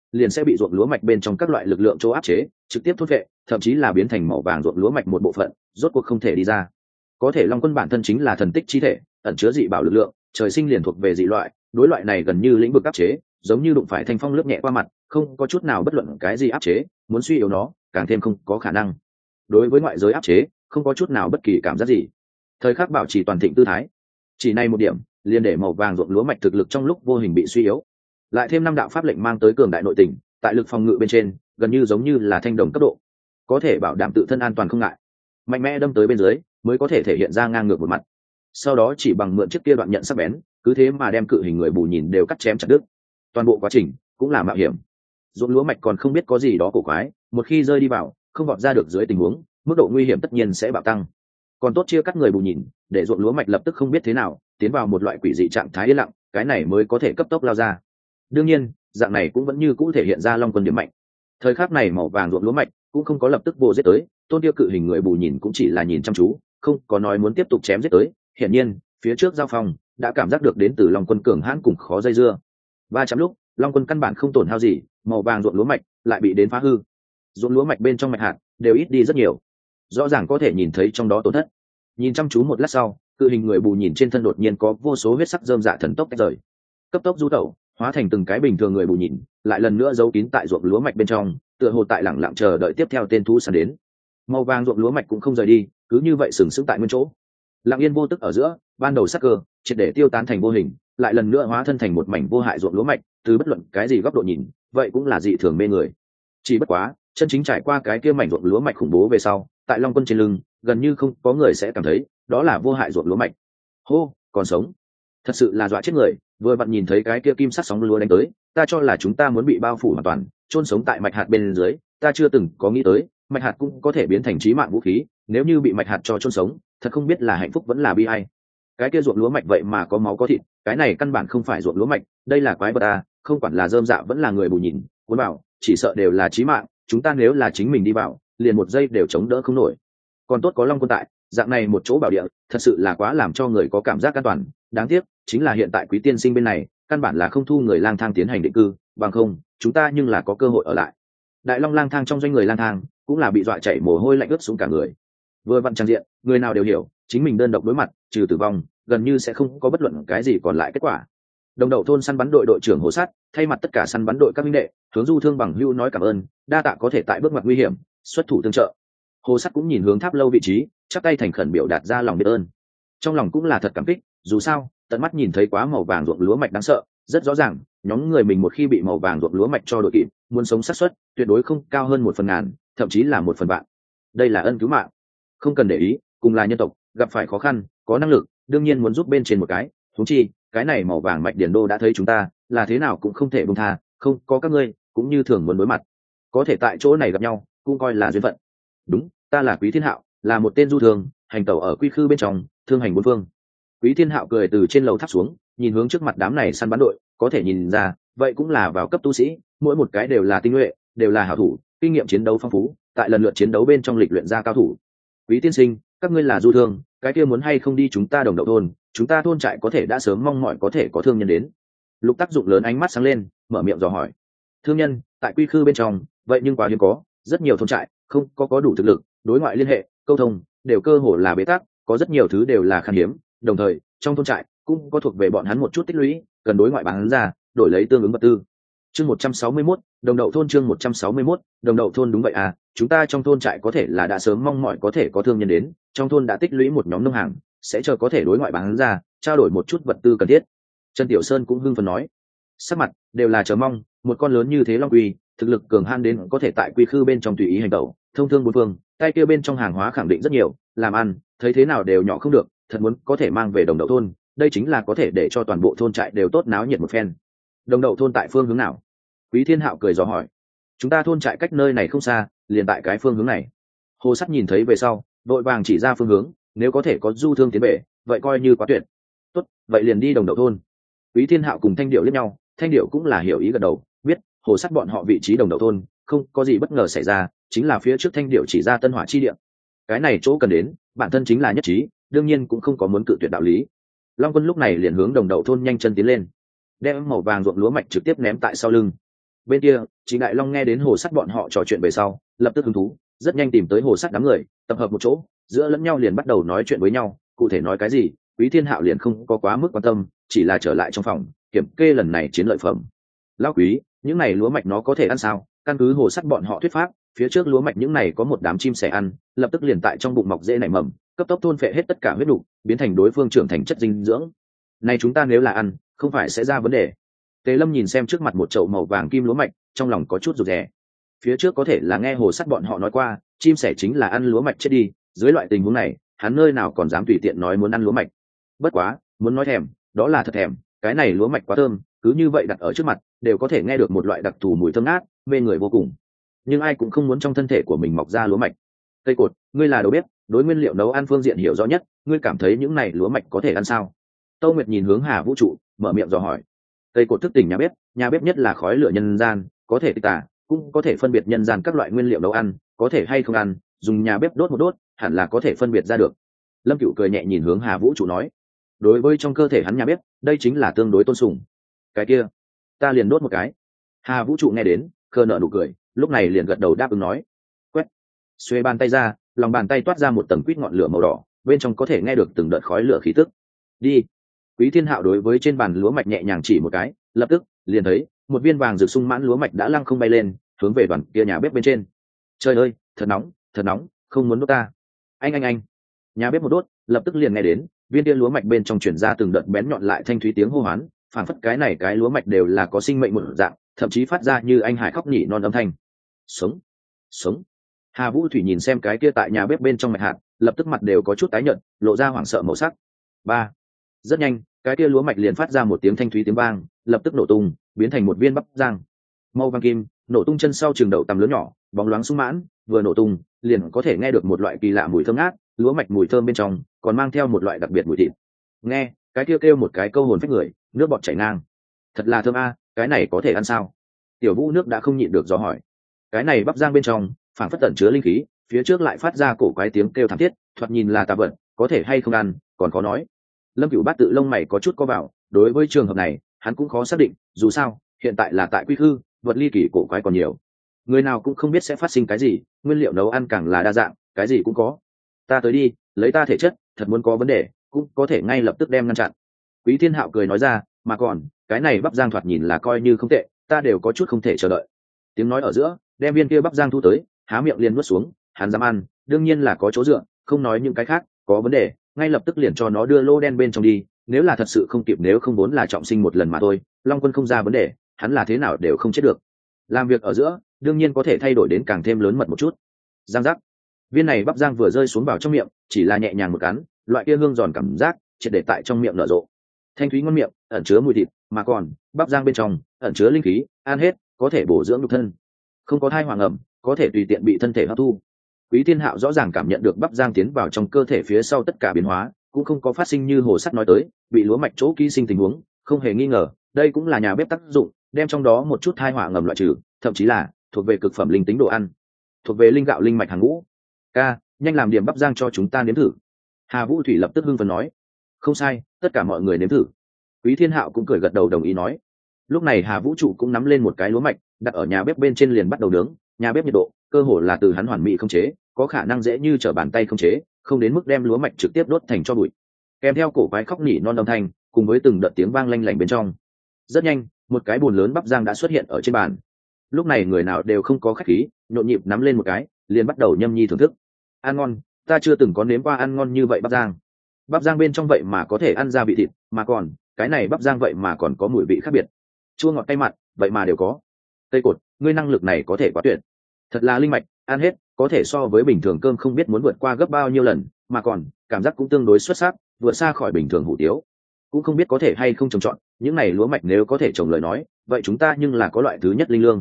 liền sẽ bị ruộng lúa mạch bên trong các loại lực lượng chỗ áp chế, trực tiếp thốt vệ, thậm chí là biến thành màu vàng ruộng lúa mạch một bộ phận, rốt cuộc không thể đi ra. Có thể long quân bản thân chính là thần tích chi thể, ẩn chứa dị bảo lực lượng, trời sinh liền thuộc về dị loại, đối loại này gần như lĩnh vực áp chế, giống như đụng phải thanh phong lướt nhẹ qua mặt, không có chút nào bất luận cái gì áp chế, muốn suy yếu nó, càng thêm không có khả năng. Đối với ngoại giới áp chế, không có chút nào bất kỳ cảm giác gì. Thời khắc bảo trì toàn thịnh tư thái, chỉ này một điểm, liền để màu vàng ruộng lúa mạch thực lực trong lúc vô hình bị suy yếu. Lại thêm 5 đạo pháp lệnh mang tới cường đại nội tình, tại lực phòng ngự bên trên, gần như giống như là thanh đồng cấp độ, có thể bảo đảm tự thân an toàn không ngại. Mạnh mẽ đâm tới bên dưới, mới có thể thể hiện ra ngang ngược một mặt. Sau đó chỉ bằng mượn chiếc kia đoạn nhận sắc bén, cứ thế mà đem cự hình người bù nhìn đều cắt chém chặt đứt. Toàn bộ quá trình cũng là mạo hiểm. Ruộng lúa mạch còn không biết có gì đó cổ quái, một khi rơi đi vào, không vọt ra được dưới tình huống, mức độ nguy hiểm tất nhiên sẽ bạo tăng. Còn tốt chia cắt người bù nhìn, để ruộng lúa mạch lập tức không biết thế nào, tiến vào một loại quỷ dị trạng thái yên lặng, cái này mới có thể cấp tốc lao ra. Đương nhiên, dạng này cũng vẫn như cũ thể hiện ra long quân điểm mạnh. Thời khắc này màu vàng ruộng lúa mạch cũng không có lập tức vô giết tới, tôn tiêu cự hình người bù nhìn cũng chỉ là nhìn chăm chú, không có nói muốn tiếp tục chém giết tới. Hiển nhiên, phía trước giao phòng đã cảm giác được đến từ long quân cường hãn cùng khó dây dưa. Va chạm lúc, long quân căn bản không tổn hao gì, màu vàng ruộng lúa mạch lại bị đến phá hư. Ruộng lúa mạch bên trong mạch hạt đều ít đi rất nhiều, rõ ràng có thể nhìn thấy trong đó tổn thất. Nhìn chăm chú một lát sau, cự hình người bù nhìn trên thân đột nhiên có vô số huyết sắc rơm dạ thần tốc tách rời, cấp tốc du tẩu, hóa thành từng cái bình thường người bù nhìn, lại lần nữa giấu kín tại ruộng lúa mạch bên trong, tựa hồ tại lẳng lặng chờ đợi tiếp theo tên thú săn đến. Màu vàng ruộng lúa mạch cũng không rời đi, cứ như vậy sừng sững tại nguyên chỗ. Lặng yên vô tức ở giữa, ban đầu sắc cơ triệt để tiêu tán thành vô hình, lại lần nữa hóa thân thành một mảnh vô hại ruộng lúa mạch, từ bất luận cái gì góc độ nhìn, vậy cũng là dị thường mê người. Chỉ bất quá, chân chính trải qua cái kia mảnh ruộng lúa mạch khủng bố về sau, tại long quân trên lưng, gần như không có người sẽ cảm thấy đó là vô hại ruộng lúa mạch. Hô, còn sống, thật sự là dọa chết người. Vừa vặn nhìn thấy cái kia kim sắc sóng lúa đánh tới, ta cho là chúng ta muốn bị bao phủ hoàn toàn, chôn sống tại mạch hạt bên dưới. Ta chưa từng có nghĩ tới mạch hạt cũng có thể biến thành chí mạng vũ khí, nếu như bị mạch hạt cho chôn sống, thật không biết là hạnh phúc vẫn là bi ai. Cái kia ruộng lúa mạch vậy mà có máu có thịt, cái này căn bản không phải ruộng lúa mạch, đây là quái vật à, không quản là rơm dạ vẫn là người bù nhìn, cuốn bảo chỉ sợ đều là chí mạng, chúng ta nếu là chính mình đi vào, liền một giây đều chống đỡ không nổi. Còn tốt có long quân tại, dạng này một chỗ bảo địa, thật sự là quá làm cho người có cảm giác an toàn. Đáng tiếc chính là hiện tại quý tiên sinh bên này căn bản là không thu người lang thang tiến hành định cư, bằng không chúng ta nhưng là có cơ hội ở lại. Đại long lang thang trong doanh người lang thang cũng là bị dọa chảy mồ hôi lạnh ướt xuống cả người. Vừa vặn trang diện, người nào đều hiểu, chính mình đơn độc đối mặt, trừ tử vong, gần như sẽ không có bất luận cái gì còn lại kết quả. Đồng đầu thôn săn bắn đội đội trưởng Hồ Sát thay mặt tất cả săn bắn đội các minh đệ, hướng Du Thương bằng hữu nói cảm ơn, đa tạ có thể tại bước ngoặt nguy hiểm xuất thủ tương trợ. Hồ Sát cũng nhìn hướng tháp lâu vị trí, chắp tay thành khẩn biểu đạt ra lòng biết ơn. Trong lòng cũng là thật cảm kích, dù sao tận mắt nhìn thấy quá màu vàng ruộng lúa mạch đáng sợ, rất rõ ràng nhóm người mình một khi bị màu vàng ruộng lúa mạch cho đội kịp, muốn sống xác suất tuyệt đối không cao hơn 1/1000, thậm chí là 1/1000. Đây là ân cứu mạng, không cần để ý, cùng là nhân tộc, gặp phải khó khăn, có năng lực, đương nhiên muốn giúp bên trên một cái. Huống chi cái này màu vàng mạch điển đô đã thấy chúng ta, là thế nào cũng không thể buông tha, không có các ngươi cũng như thường muốn đối mặt, có thể tại chỗ này gặp nhau cũng coi là duyên phận. Đúng, ta là Quý Thiên Hạo, là một tên du thường, hành tẩu ở quy khư bên trong, thương hành bốn phương. Quý Thiên Hạo cười từ trên lầu tháp xuống, nhìn hướng trước mặt đám này săn bắn đội, có thể nhìn ra, vậy cũng là vào cấp tu sĩ, mỗi một cái đều là tinh nhuệ, đều là hảo thủ, kinh nghiệm chiến đấu phong phú, tại lần lượt chiến đấu bên trong lịch luyện ra cao thủ. Quý tiên sinh, các ngươi là du thương, cái kia muốn hay không đi chúng ta Đồng Đậu thôn, chúng ta thôn trại có thể đã sớm mong mỏi có thể có thương nhân đến. Lục Tác Dụng lớn ánh mắt sáng lên, mở miệng dò hỏi. Thương nhân tại quy khư bên trong, vậy nhưng quá hiếm có, rất nhiều thôn trại không có đủ thực lực, đối ngoại liên hệ, câu thông đều cơ hồ là bế tắc, có rất nhiều thứ đều là khan hiếm, đồng thời trong thôn trại cũng có thuộc về bọn hắn một chút tích lũy, cần đối ngoại bán ra, đổi lấy tương ứng vật tư. Chương 161, Đồng Đậu thôn. Chương 161, Đồng Đậu thôn. Đúng vậy à, chúng ta trong thôn trại có thể là đã sớm mong mỏi có thể có thương nhân đến, trong thôn đã tích lũy một nhóm nông hàng, sẽ chờ có thể đối ngoại bán ra, trao đổi một chút vật tư cần thiết. Trần Tiểu Sơn cũng hưng phấn nói, sắc mặt đều là chờ mong, một con lớn như thế long quy, thực lực cường han đến có thể tại quy khư bên trong tùy ý hành tẩu, thông thương bốn phương, tay kia bên trong hàng hóa khẳng định rất nhiều, làm ăn thấy thế nào đều nhỏ không được, thật muốn có thể mang về Đồng Đậu thôn, đây chính là có thể để cho toàn bộ thôn trại đều tốt náo nhiệt một phen. Đồng Đậu thôn tại phương hướng nào? Quý Thiên Hạo cười dò hỏi. Chúng ta thôn trại cách nơi này không xa, liền tại cái phương hướng này. Hồ Sắt nhìn thấy về sau, đội vàng chỉ ra phương hướng, nếu có thể có du thương tiến về, vậy coi như quá tuyệt. Tốt, vậy liền đi Đồng Đậu thôn. Quý Thiên Hạo cùng Thanh Điệu liếc nhau, Thanh Điệu cũng là hiểu ý gật đầu, biết Hồ Sắt bọn họ vị trí Đồng Đậu thôn, không có gì bất ngờ xảy ra, chính là phía trước Thanh Điệu chỉ ra Tân Hỏa chi địa. Cái này chỗ cần đến, bản thân chính là nhất trí, đương nhiên cũng không có muốn cự tuyệt đạo lý. Long Quân lúc này liền hướng Đồng Đậu thôn nhanh chân tiến lên, đem màu vàng ruộng lúa mạch trực tiếp ném tại sau lưng. Bên kia Trịnh Đại Long nghe đến Hồ Sắt bọn họ trò chuyện về sau lập tức hứng thú, rất nhanh tìm tới Hồ Sắt đám người tập hợp một chỗ, giữa lẫn nhau liền bắt đầu nói chuyện với nhau. Cụ thể nói cái gì Quý Thiên Hạo liền không có quá mức quan tâm, chỉ là trở lại trong phòng kiểm kê lần này chiến lợi phẩm. Lão Quý, những này lúa mạch nó có thể ăn sao? Căn cứ Hồ Sắt bọn họ thuyết pháp, phía trước lúa mạch những này có một đám chim sẻ ăn, lập tức liền tại trong bụng mọc rễ nảy mầm, cấp tốc thôn phệ hết tất cả huyết đủ, biến thành đối phương trưởng thành chất dinh dưỡng. Này chúng ta nếu là ăn, không phải sẽ ra vấn đề. Tề Lâm nhìn xem trước mặt một chậu màu vàng kim lúa mạch, trong lòng có chút rụt rè. Phía trước có thể là nghe Hồ Sắt bọn họ nói qua, chim sẻ chính là ăn lúa mạch chết đi, dưới loại tình huống này, hắn nơi nào còn dám tùy tiện nói muốn ăn lúa mạch. Bất quá, muốn nói thèm, đó là thật thèm, cái này lúa mạch quá thơm, cứ như vậy đặt ở trước mặt, đều có thể nghe được một loại đặc thù mùi thơm ngát, mê người vô cùng. Nhưng ai cũng không muốn trong thân thể của mình mọc ra lúa mạch. Cây cột, ngươi là đầu bếp, đối nguyên liệu nấu ăn phương diện hiểu rõ nhất, ngươi cảm thấy những này lúa mạch có thể ăn sao? Tâu Nguyệt nhìn hướng Hà Vũ Trụ, mở miệng dò hỏi. Cây cột thức tỉnh nhà bếp nhất là khói lửa nhân gian, có thể tả, cũng có thể phân biệt nhân gian các loại nguyên liệu nấu ăn, có thể hay không ăn, dùng nhà bếp đốt một đốt, hẳn là có thể phân biệt ra được. Lâm Cửu cười nhẹ nhìn hướng Hà Vũ Trụ nói, đối với trong cơ thể hắn nhà bếp, đây chính là tương đối tôn sùng. Cái kia, ta liền đốt một cái. Hà Vũ Trụ nghe đến, khờ nợ nụ cười, lúc này liền gật đầu đáp ứng nói. Quét, xuê bàn tay ra, lòng bàn tay toát ra một tầng quýt ngọn lửa màu đỏ, bên trong có thể nghe được từng đợt khói lửa khí tức. Đi. Quý Thiên Hạo đối với trên bàn lúa mạch nhẹ nhàng chỉ một cái, lập tức liền thấy một viên vàng rực sung mãn lúa mạch đã lăng không bay lên, hướng về đoàn kia nhà bếp bên trên. Trời ơi, thật nóng, không muốn đốt ta. Anh. Nhà bếp một đốt, lập tức liền nghe đến viên kia lúa mạch bên trong truyền ra từng đợt bén nhọn lại thanh thúy tiếng hô hoán, phảng phất cái này cái lúa mạch đều là có sinh mệnh một dạng, thậm chí phát ra như anh hải khóc nhỉ non âm thanh. Sống. Hà Vũ Thủy nhìn xem cái kia tại nhà bếp bên trong mạch hạt, lập tức mặt đều có chút tái nhợt, lộ ra hoảng sợ màu sắc. Ba. Rất nhanh, cái kia lúa mạch liền phát ra một tiếng thanh thúy tiếng vang, lập tức nổ tung, biến thành một viên bắp rang màu vàng kim, nổ tung chân sau trường đậu tầm lớn nhỏ, bóng loáng sung mãn, vừa nổ tung, liền có thể nghe được một loại kỳ lạ mùi thơm ngát, lúa mạch mùi thơm bên trong còn mang theo một loại đặc biệt mùi thịt. Nghe, cái kia kêu một cái câu hồn phách người, nước bọt chảy ngang. Thật là thơm a, cái này có thể ăn sao? Tiểu Vũ nước đã không nhịn được dò hỏi. Cái này bắp rang bên trong, phảng phất tẩn chứa linh khí, phía trước lại phát ra cổ quái tiếng kêu thảm thiết, thoạt nhìn là tà vật, có thể hay không ăn, còn khó nói. Lâm Cửu Bát tự lông mày có chút co vào, đối với trường hợp này, hắn cũng khó xác định, dù sao, hiện tại là tại quy khư, vật ly kỳ cổ quái còn nhiều. Người nào cũng không biết sẽ phát sinh cái gì, nguyên liệu nấu ăn càng là đa dạng, cái gì cũng có. Ta tới đi, lấy ta thể chất, thật muốn có vấn đề, cũng có thể ngay lập tức đem ngăn chặn. Quý Thiên Hạo cười nói ra, mà còn, cái này bắp rang thoạt nhìn là coi như không tệ, ta đều có chút không thể chờ đợi. Tiếng nói ở giữa, đem viên kia bắp rang thu tới, há miệng liền nuốt xuống, hắn dám ăn, đương nhiên là có chỗ dựa, không nói những cái khác, có vấn đề, ngay lập tức liền cho nó đưa lô đen bên trong đi, nếu là thật sự không kịp, nếu không vốn là trọng sinh một lần mà thôi, Long Quân không ra vấn đề, hắn là thế nào đều không chết được. Làm việc ở giữa, đương nhiên có thể thay đổi đến càng thêm lớn mật một chút. Giang giác, viên này bắp rang vừa rơi xuống vào trong miệng, chỉ là nhẹ nhàng một cắn, loại kia hương giòn cảm giác triệt để tại trong miệng nở rộ. Thanh thúy ngon miệng, ẩn chứa mùi thịt, mà còn bắp rang bên trong ẩn chứa linh khí, ăn hết có thể bổ dưỡng nhục thân, không có thai hoàng ẩm, có thể tùy tiện bị thân thể hấp thu. Quý Thiên Hạo rõ ràng cảm nhận được bắp rang tiến vào trong cơ thể phía sau tất cả biến hóa, cũng không có phát sinh như Hồ Sắt nói tới, bị lúa mạch chỗ ký sinh tình huống, không hề nghi ngờ, đây cũng là nhà bếp tác dụng, đem trong đó một chút thai họa ngầm loại trừ, thậm chí là thuộc về cực phẩm linh tính đồ ăn, thuộc về linh gạo linh mạch hàng ngũ. Ca, nhanh làm điểm bắp rang cho chúng ta nếm thử. Hà Vũ Thủy lập tức hưng phấn nói. Không sai, tất cả mọi người nếm thử. Quý Thiên Hạo cũng cười gật đầu đồng ý nói. Lúc này Hà Vũ Trụ cũng nắm lên một cái lúa mạch, đặt ở nhà bếp bên trên liền bắt đầu nướng, nhà bếp nhiệt độ cơ hồ là từ hắn hoàn mỹ không chế, có khả năng dễ như trở bàn tay không chế, không đến mức đem lúa mạch trực tiếp đốt thành tro bụi. Kèm theo cổ quái khóc nỉ non âm thanh, cùng với từng đợt tiếng vang lanh lảnh bên trong. Rất nhanh, một cái bồn lớn bắp rang đã xuất hiện ở trên bàn. Lúc này người nào đều không có khách khí, nhộn nhịp nắm lên một cái, liền bắt đầu nhâm nhi thưởng thức. Ăn ngon, ta chưa từng có nếm qua ăn ngon như vậy bắp rang. Bắp rang bên trong vậy mà có thể ăn ra vị thịt, mà còn cái này bắp rang vậy mà còn có mùi vị khác biệt, chua ngọt cay mặn vậy mà đều có. Cây cột, ngươi năng lực này có thể quá tuyệt, thật là linh mạch, ăn hết có thể so với bình thường cơm không biết muốn vượt qua gấp bao nhiêu lần, mà còn cảm giác cũng tương đối xuất sắc, vượt xa khỏi bình thường hủ tiếu. Cũng không biết có thể hay không trồng trọt những này lúa mạch, nếu có thể trồng lời nói, vậy chúng ta nhưng là có loại thứ nhất linh lương.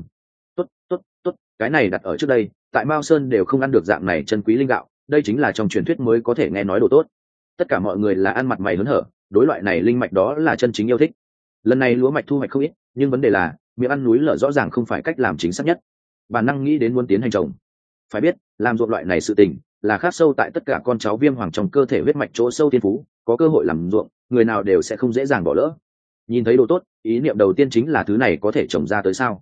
Tốt, cái này đặt ở trước đây, tại Mao Sơn đều không ăn được dạng này chân quý linh gạo, đây chính là trong truyền thuyết mới có thể nghe nói đồ tốt. Tất cả mọi người là ăn mặt mày hớn hở, đối loại này linh mạch đó là chân chính yêu thích. Lần này lúa mạch thu hoạch không ít, nhưng vấn đề là miệng ăn núi lở rõ ràng không phải cách làm chính xác nhất. Bản năng nghĩ đến muốn tiến hành trồng. Phải biết, làm ruộng loại này sự tình là khắc sâu tại tất cả con cháu Viêm Hoàng trong cơ thể huyết mạch chỗ sâu thiên phú, có cơ hội làm ruộng, người nào đều sẽ không dễ dàng bỏ lỡ. Nhìn thấy đồ tốt, ý niệm đầu tiên chính là thứ này có thể trồng ra tới sao?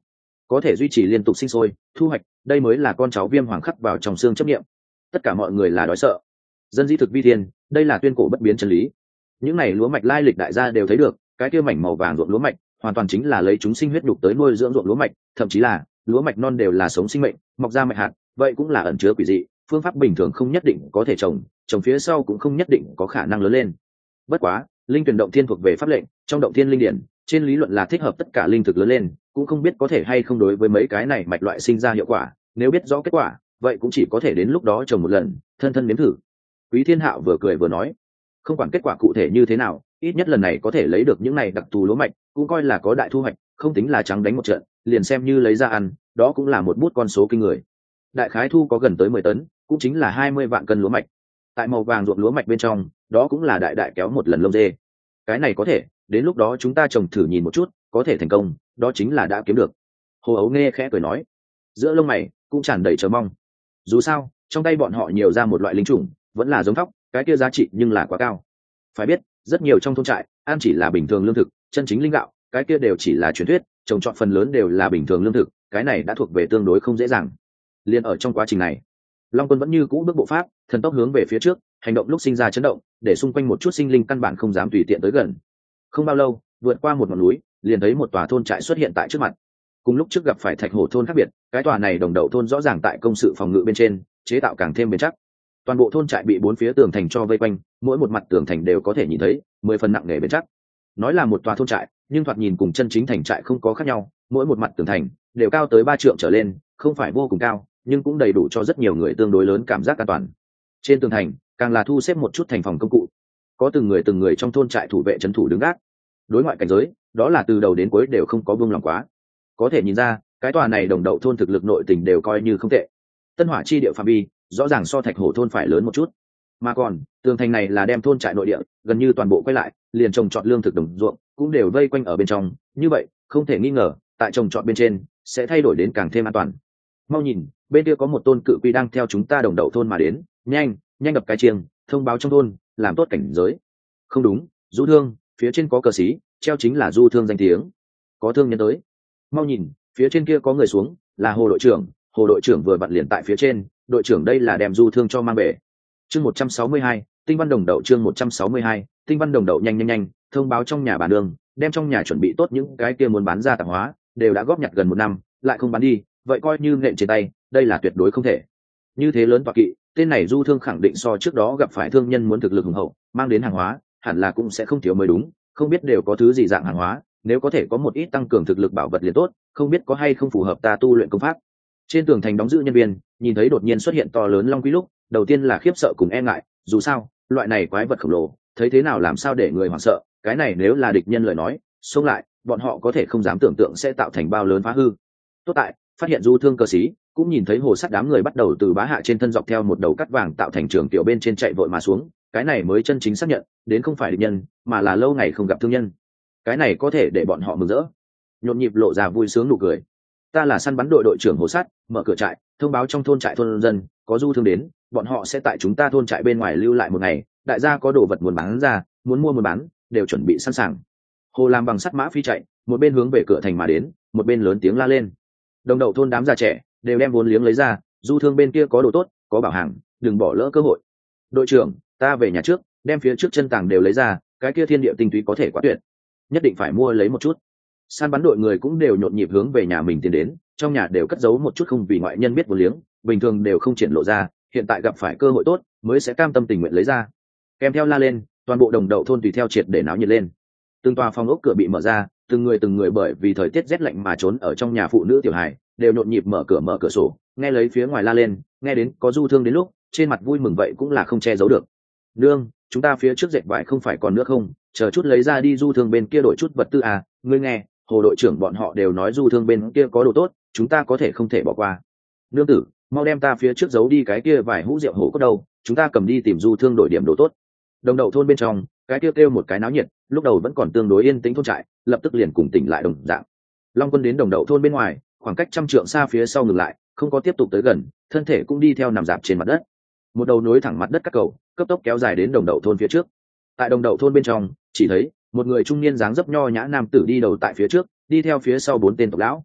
có thể duy trì liên tục sinh sôi thu hoạch, đây mới là con cháu Viêm Hoàng khắc vào trong xương chấp nghiệm. Tất cả mọi người là đói sợ, dân dĩ thực vi thiên, đây là tuyên cổ bất biến chân lý. Những này lúa mạch lai lịch đại gia đều thấy được, cái kia mảnh màu vàng ruộng lúa mạch hoàn toàn chính là lấy chúng sinh huyết nhục tới nuôi dưỡng ruộng lúa mạch, thậm chí là lúa mạch non đều là sống sinh mệnh, mọc ra mạch hạt, vậy cũng là ẩn chứa quỷ dị, phương pháp bình thường không nhất định có thể trồng phía sau cũng không nhất định có khả năng lớn lên. Bất quá linh tuyển động thiên thuộc về pháp lệnh, trong động thiên linh điển trên lý luận là thích hợp tất cả linh thực lớn lên, cũng không biết có thể hay không đối với mấy cái này mạch loại sinh ra hiệu quả, nếu biết rõ kết quả vậy cũng chỉ có thể đến lúc đó trồng một lần, thân thân nếm thử. Quý Thiên Hạo vừa cười vừa nói, không quản kết quả cụ thể như thế nào, ít nhất lần này có thể lấy được những này đặc thù lúa mạch cũng coi là có đại thu hoạch, không tính là trắng đánh một trận, liền xem như lấy ra ăn, đó cũng là một bút con số kinh người. Đại khái thu có gần tới 10 tấn, cũng chính là 20 vạn cân lúa mạch. Tại màu vàng ruộng lúa mạch bên trong, đó cũng là đại đại kéo một lần lông dê. Cái này có thể, đến lúc đó chúng ta trồng thử nhìn một chút, có thể thành công, đó chính là đã kiếm được. Hồ Ấu nghe khẽ cười nói, giữa lông mày cũng tràn đầy chờ mong. Dù sao, trong tay bọn họ nhiều ra một loại linh chủng, vẫn là giống thóc, cái kia giá trị nhưng là quá cao. Phải biết, rất nhiều trong thôn trại, ăn chỉ là bình thường lương thực, chân chính linh gạo, cái kia đều chỉ là truyền thuyết, trồng trọt phần lớn đều là bình thường lương thực, cái này đã thuộc về tương đối không dễ dàng. Liên ở trong quá trình này, Long Quân vẫn như cũ bước bộ pháp, thần tốc hướng về phía trước, hành động lúc sinh ra chấn động, để xung quanh một chút sinh linh căn bản không dám tùy tiện tới gần. Không bao lâu, vượt qua một ngọn núi, liền thấy một tòa thôn trại xuất hiện tại trước mặt. Cùng lúc trước gặp phải Thạch Hổ thôn khác biệt, cái tòa này đồng đậu thôn rõ ràng tại công sự phòng ngự bên trên, chế tạo càng thêm bền chắc. Toàn bộ thôn trại bị 4 phía tường thành cho vây quanh, mỗi một mặt tường thành đều có thể nhìn thấy 10 phần nặng nề bền chắc. Nói là một tòa thôn trại, nhưng thoạt nhìn cùng chân chính thành trại không có khác nhau, mỗi một mặt tường thành đều cao tới 3 trượng trở lên, không phải vô cùng cao, nhưng cũng đầy đủ cho rất nhiều người tương đối lớn cảm giác an toàn. Trên tường thành càng là thu xếp một chút thành phòng công cụ, có từng người trong thôn trại thủ vệ trấn thủ đứng gác. Đối ngoại cảnh giới, đó là từ đầu đến cuối đều không có buông lòng quá. Có thể nhìn ra, cái tòa này đồng đậu thôn thực lực nội tình đều coi như không tệ. Tân Hỏa chi địa phạm vi rõ ràng so Thạch Hổ thôn phải lớn một chút, mà còn tường thành này là đem thôn trại nội địa gần như toàn bộ quay lại, liền trồng trọt lương thực đồng ruộng cũng đều vây quanh ở bên trong, như vậy không thể nghi ngờ tại trồng trọt bên trên sẽ thay đổi đến càng thêm an toàn. Mau nhìn, bên kia có một tôn cự quy đang theo chúng ta đồng đậu thôn mà đến, nhanh nhanh đập cái chiêng thông báo trong thôn, làm tốt cảnh giới. Không đúng, Du Thương, phía trên có cờ xí treo, chính là Du Thương danh tiếng, có thương nhân tới. Mau nhìn, phía trên kia có người xuống, là Hồ đội trưởng, Hồ đội trưởng vừa vặn liền tại phía trên, đội trưởng đây là đem Du Thương cho mang về. Chương 162, Tinh Văn Đồng Đậu. Chương 162, Tinh Văn Đồng Đậu. Nhanh thông báo trong nhà bà đường, đem trong nhà chuẩn bị tốt những cái kia muốn bán ra tạp hóa, đều đã góp nhặt gần 1 năm, lại không bán đi, vậy coi như nện trên tay, đây là tuyệt đối không thể. Như thế lớn tọa kỵ, tên này Du Thương khẳng định so trước đó gặp phải thương nhân muốn thực lực hùng hậu, mang đến hàng hóa hẳn là cũng sẽ không thiếu mới đúng, không biết đều có thứ gì dạng hàng hóa, nếu có thể có một ít tăng cường thực lực bảo vật liền tốt, không biết có hay không phù hợp ta tu luyện công pháp. Trên tường thành đóng giữ nhân viên nhìn thấy đột nhiên xuất hiện to lớn long quy lúc, đầu tiên là khiếp sợ cùng e ngại, dù sao loại này quái vật khổng lồ thấy thế nào làm sao để người hoảng sợ, cái này nếu là địch nhân lời nói xông lại, bọn họ có thể không dám tưởng tượng sẽ tạo thành bao lớn phá hư. Tốt tại phát hiện Du Thương cờ sĩ, cũng nhìn thấy hồ sắt đám người bắt đầu từ bá hạ trên thân dọc theo một đầu cắt vàng tạo thành trường tiểu bên trên chạy vội mà xuống, cái này mới chân chính xác nhận đến không phải địch nhân, mà là lâu ngày không gặp thương nhân. Cái này có thể để bọn họ mừng rỡ, nhộn nhịp lộ ra vui sướng nụ cười. Ta là săn bắn đội đội trưởng Hồ Sắt, mở cửa trại thông báo trong thôn trại thôn dân có Du Thương đến, bọn họ sẽ tại chúng ta thôn trại bên ngoài lưu lại 1 ngày, đại gia có đồ vật muốn bán ra, muốn mua muốn bán đều chuẩn bị sẵn sàng. Hồ làm bằng sắt mã phi chạy, một bên hướng về cửa thành mà đến, một bên lớn tiếng la lên. Đồng đậu thôn đám già trẻ đều đem vốn liếng lấy ra, Du Thương bên kia có đồ tốt, có bảo hàng, đừng bỏ lỡ cơ hội. Đội trưởng, ta về nhà trước, đem phía trước chân tàng đều lấy ra, cái kia thiên địa tinh túy có thể quá tuyệt, nhất định phải mua lấy một chút. Săn bắn đội người cũng đều nhộn nhịp hướng về nhà mình tiến đến, trong nhà đều cất giấu một chút không vì ngoại nhân biết vốn liếng, bình thường đều không triển lộ ra, hiện tại gặp phải cơ hội tốt mới sẽ cam tâm tình nguyện lấy ra. Kèm theo la lên, toàn bộ đồng đậu thôn tùy theo triệt để náo nhiệt lên. Từng tòa phòng ốc cửa bị mở ra, từng người bởi vì thời tiết rét lạnh mà trốn ở trong nhà phụ nữ tiểu hài đều nhộn nhịp mở cửa sổ, nghe lấy phía ngoài la lên, nghe đến có Du Thương đến lúc, trên mặt vui mừng vậy cũng là không che giấu được. Nương, chúng ta phía trước dệt vải không phải còn nước không, chờ chút lấy ra đi Du Thương bên kia đổi chút vật tư à, ngươi nghe, Hồ đội trưởng bọn họ đều nói Du Thương bên kia có đồ tốt, chúng ta có thể không thể bỏ qua. Nương tử, mau đem ta phía trước giấu đi cái kia vài hũ rượu hổ cốt đâu, chúng ta cầm đi tìm Du Thương đổi điểm đồ tốt. Đồng đậu thôn bên trong, cái kia kêu một cái náo nhiệt, lúc đầu vẫn còn tương đối yên tĩnh thôn trại, lập tức liền cùng tỉnh lại đồng dạng. Long Quân đến đồng đậu thôn bên ngoài, khoảng cách 100 trượng xa phía sau ngừng lại, không có tiếp tục tới gần, thân thể cũng đi theo nằm dạp trên mặt đất. Một đầu nối thẳng mặt đất các cầu, cấp tốc kéo dài đến đồng đậu thôn phía trước. Tại đồng đậu thôn bên trong, chỉ thấy một người trung niên dáng dấp nho nhã nam tử đi đầu tại phía trước, đi theo phía sau 4 tên tộc lão.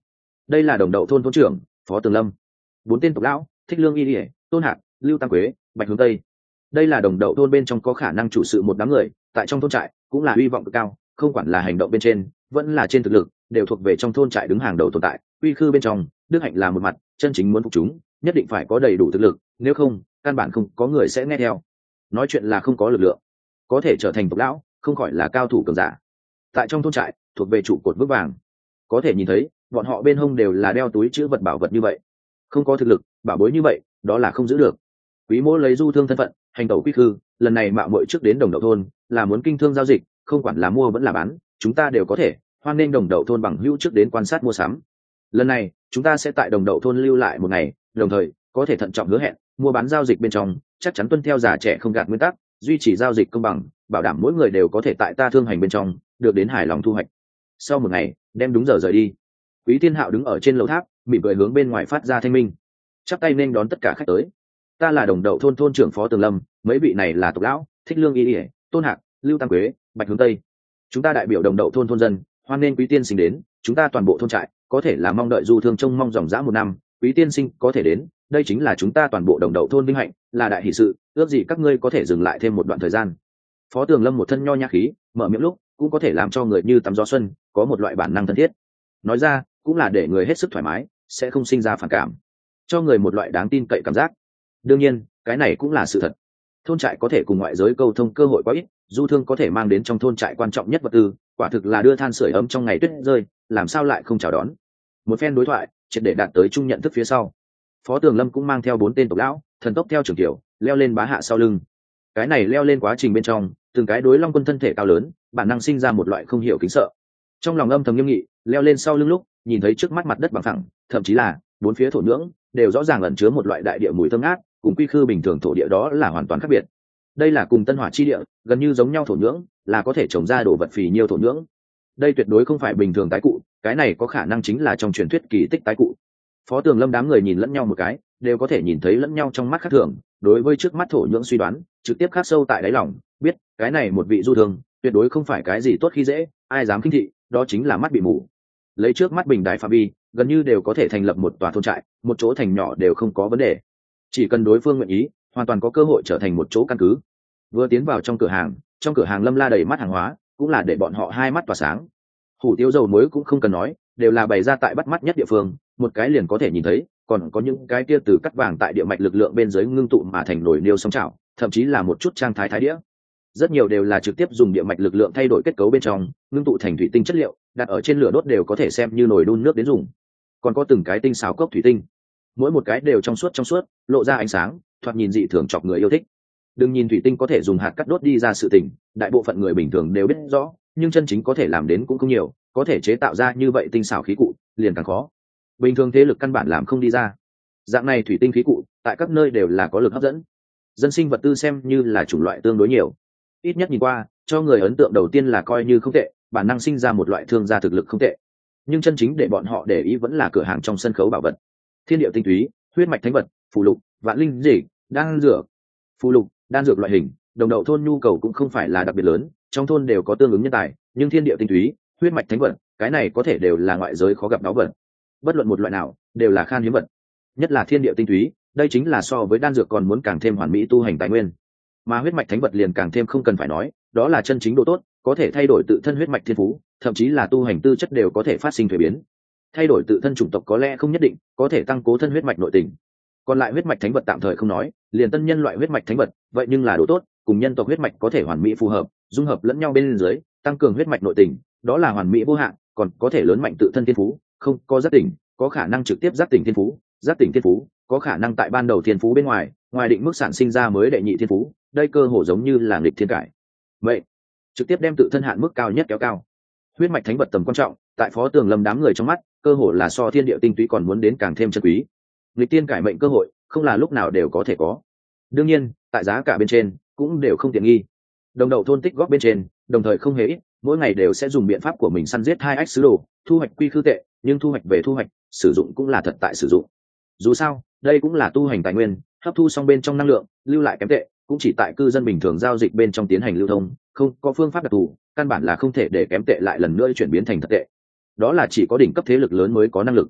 đây là đồng đậu thôn thôn trưởng Phó Tường Lâm. 4 tên tộc lão: Thích Lương Y Lìa, Tôn Hạc, Lưu Tam Quế, Bạch Hướng Tây. Đây là đồng đậu thôn bên trong có khả năng chủ sự một đám người, tại trong thôn trại cũng là uy vọng cực cao, không quản là hành động bên trên vẫn là trên thực lực đều thuộc về trong thôn trại đứng hàng đầu tồn tại. Uy khư bên trong đức hạnh là một mặt, chân chính muốn phục chúng nhất định phải có đầy đủ thực lực, nếu không căn bản không có người sẽ nghe theo. Nói chuyện là không có lực lượng có thể trở thành tộc lão, không khỏi là cao thủ cường giả. Tại trong thôn trại thuộc về trụ cột vững vàng, có thể nhìn thấy bọn họ bên hông đều là đeo túi chữ vật bảo vật như vậy, không có thực lực bảo bối như vậy đó là không giữ được. Quý Mỗ lấy du thương thân phận hành tẩu quy khư, lần này mạo muội trước đến đồng đậu thôn là muốn kinh thương giao dịch, không quản là mua vẫn là bán chúng ta đều có thể, hoan nghênh đồng đậu thôn bằng hữu trước đến quan sát mua sắm. Lần này chúng ta sẽ tại đồng đậu thôn lưu lại một ngày, đồng thời có thể thận trọng hứa hẹn mua bán giao dịch bên trong chắc chắn tuân theo già trẻ không gạt nguyên tắc, duy trì giao dịch công bằng, bảo đảm mỗi người đều có thể tại ta thương hành bên trong được đến hài lòng thu hoạch. Sau một ngày đem đúng giờ rời đi. Quý Thiên Hạo đứng ở trên lầu tháp mỉm cười hướng bên ngoài phát ra thanh minh, chắp tay nên đón tất cả khách tới. Ta là đồng đậu thôn thôn trưởng Phó Tường Lâm, mấy vị này là tộc lão: Thích Lương Y Lìa, Tôn Hạc, Lưu Tam Quế, Bạch Hướng Tây. Chúng ta đại biểu đồng đậu thôn thôn dân hoan nên quý tiên sinh đến, chúng ta toàn bộ thôn trại có thể là mong đợi du thương trông mong dòng dã 1 năm, quý tiên sinh có thể đến, đây chính là chúng ta toàn bộ đồng đậu thôn vinh hạnh, là đại hỷ sự, ước gì các ngươi có thể dừng lại thêm một đoạn thời gian. Phó Tường Lâm một thân nho nhã khí, mở miệng lúc cũng có thể làm cho người như tắm gió xuân, có một loại bản năng thân thiết. Nói ra cũng là để người hết sức thoải mái, sẽ không sinh ra phản cảm, cho người một loại đáng tin cậy cảm giác. Đương nhiên cái này cũng là sự thật, thôn trại có thể cùng ngoại giới câu thông cơ hội quá ít, du thương có thể mang đến trong thôn trại quan trọng nhất vật tư quả thực là đưa than sưởi ấm trong ngày tuyết rơi, làm sao lại không chào đón. Một phen đối thoại triệt để đạt tới chung nhận thức phía sau, Phó Tường Lâm cũng mang theo 4 tên tộc lão thần tốc theo trưởng tiểu leo lên bá hạ sau lưng. Cái này leo lên quá trình bên trong từng cái đối long quân thân thể cao lớn bản năng sinh ra một loại không hiểu kính sợ, trong lòng âm thầm nghiêm nghị. Leo lên sau lưng lúc nhìn thấy trước mắt mặt đất bằng phẳng, thậm chí là 4 phía thổ nhưỡng đều rõ ràng ẩn chứa một loại đại địa mùi thơm ngát, cùng quy khư bình thường thổ địa đó là hoàn toàn khác biệt. Đây là cùng tân hỏa chi địa gần như giống nhau thổ nhưỡng, là có thể trồng ra đồ vật phì nhiêu thổ nhưỡng. Đây tuyệt đối không phải bình thường tái cụ, cái này có khả năng chính là trong truyền thuyết kỳ tích tái cụ. Phó Tường Lâm đám người nhìn lẫn nhau một cái, đều có thể nhìn thấy lẫn nhau trong mắt khác thường, đối với trước mắt thổ nhưỡng suy đoán trực tiếp khắc sâu tại đáy lòng, biết cái này một vị du thương tuyệt đối không phải cái gì tốt khi dễ, ai dám khinh thị đó chính là mắt bị mù. Lấy trước mắt bình đài phạm vi gần như đều có thể thành lập một tòa thôn trại, một chỗ thành nhỏ đều không có vấn đề, chỉ cần đối phương nguyện ý hoàn toàn có cơ hội trở thành một chỗ căn cứ. Vừa tiến vào trong cửa hàng lâm la đầy mắt hàng hóa, cũng là để bọn họ hai mắt tỏa sáng. Hủ tiếu dầu muối cũng không cần nói, đều là bày ra tại bắt mắt nhất địa phương, một cái liền có thể nhìn thấy, còn có những cái kia từ cắt vàng tại địa mạch lực lượng bên dưới ngưng tụ mà thành nồi niêu song chảo, thậm chí là một chút trang thái thái đĩa. Rất nhiều đều là trực tiếp dùng địa mạch lực lượng thay đổi kết cấu bên trong, ngưng tụ thành thủy tinh chất liệu, đặt ở trên lửa đốt đều có thể xem như nồi đun nước đến dùng. Còn có từng cái tinh xào cốc thủy tinh, mỗi một cái đều trong suốt, lộ ra ánh sáng, thoạt nhìn dị thường chọc người yêu thích. Đừng nhìn thủy tinh có thể dùng hạt cắt đốt đi ra sự tình, đại bộ phận người bình thường đều biết rõ, nhưng chân chính có thể làm đến cũng không nhiều, có thể chế tạo ra như vậy tinh xảo khí cụ liền càng khó, bình thường thế lực căn bản làm không đi ra. Dạng này thủy tinh khí cụ tại các nơi đều là có lực hấp dẫn, dân sinh vật tư xem như là chủng loại tương đối nhiều, ít nhất nhìn qua cho người ấn tượng đầu tiên là coi như không tệ, bản năng sinh ra một loại thương gia thực lực không tệ. Nhưng chân chính để bọn họ để ý vẫn là cửa hàng trong sân khấu bảo vật, thiên địa tinh túy, huyết mạch thánh vật, phù lục, vạn linh dị, đan dược. Phù lục, đan dược loại hình đồng đậu thôn nhu cầu cũng không phải là đặc biệt lớn, trong thôn đều có tương ứng nhân tài, nhưng thiên địa tinh túy, huyết mạch thánh vật, cái này có thể đều là ngoại giới khó gặp báu vật, bất luận một loại nào đều là khan hiếm vật, nhất là thiên địa tinh túy, đây chính là so với đan dược còn muốn càng thêm hoàn mỹ tu hành tài nguyên. Mà huyết mạch thánh vật liền càng thêm không cần phải nói, đó là chân chính độ tốt, có thể thay đổi tự thân huyết mạch thiên phú, thậm chí là tu hành tư chất đều có thể phát sinh thuế biến. Thay đổi tự thân chủng tộc có lẽ không nhất định, có thể tăng cố thân huyết mạch nội tình. Còn lại huyết mạch thánh vật tạm thời không nói, liền tân nhân loại huyết mạch thánh vật vậy nhưng là độ tốt, cùng nhân tộc huyết mạch có thể hoàn mỹ phù hợp, dung hợp lẫn nhau bên dưới, tăng cường huyết mạch nội tình, đó là hoàn mỹ vô hạn, còn có thể lớn mạnh tự thân thiên phú, không có giác tỉnh, có khả năng trực tiếp giác tỉnh thiên phú, giác tỉnh thiên phú có khả năng tại ban đầu thiên phú bên ngoài ngoài định mức sản sinh ra mới đệ nhị thiên phú, đây cơ hồ giống như là nghịch thiên cải vậy, trực tiếp đem tự thân hạn mức cao nhất kéo cao. Huyết mạch thánh vật tầm quan trọng tại Phó Tường Lâm đám người trong mắt cơ hồ là so thiên địa tinh túy còn muốn đến càng thêm chân quý. Nghịch tiên cải mệnh cơ hội không là lúc nào đều có thể có, đương nhiên tại giá cả bên trên cũng đều không tiện nghi. Đồng đậu thôn tích góp bên trên đồng thời không hề ít, mỗi ngày đều sẽ dùng biện pháp của mình săn giết 2 ách sứ đồ, thu hoạch quy khư tệ, nhưng thu hoạch về thu hoạch, sử dụng cũng là thật tại sử dụng. Dù sao đây cũng là tu hành tài nguyên, hấp thu xong bên trong năng lượng lưu lại kém tệ cũng chỉ tại cư dân bình thường giao dịch bên trong tiến hành lưu thông, không có phương pháp đặc thù, căn bản là không thể để kém tệ lại lần nữa chuyển biến thành thật tệ, đó là chỉ có đỉnh cấp thế lực lớn mới có năng lực.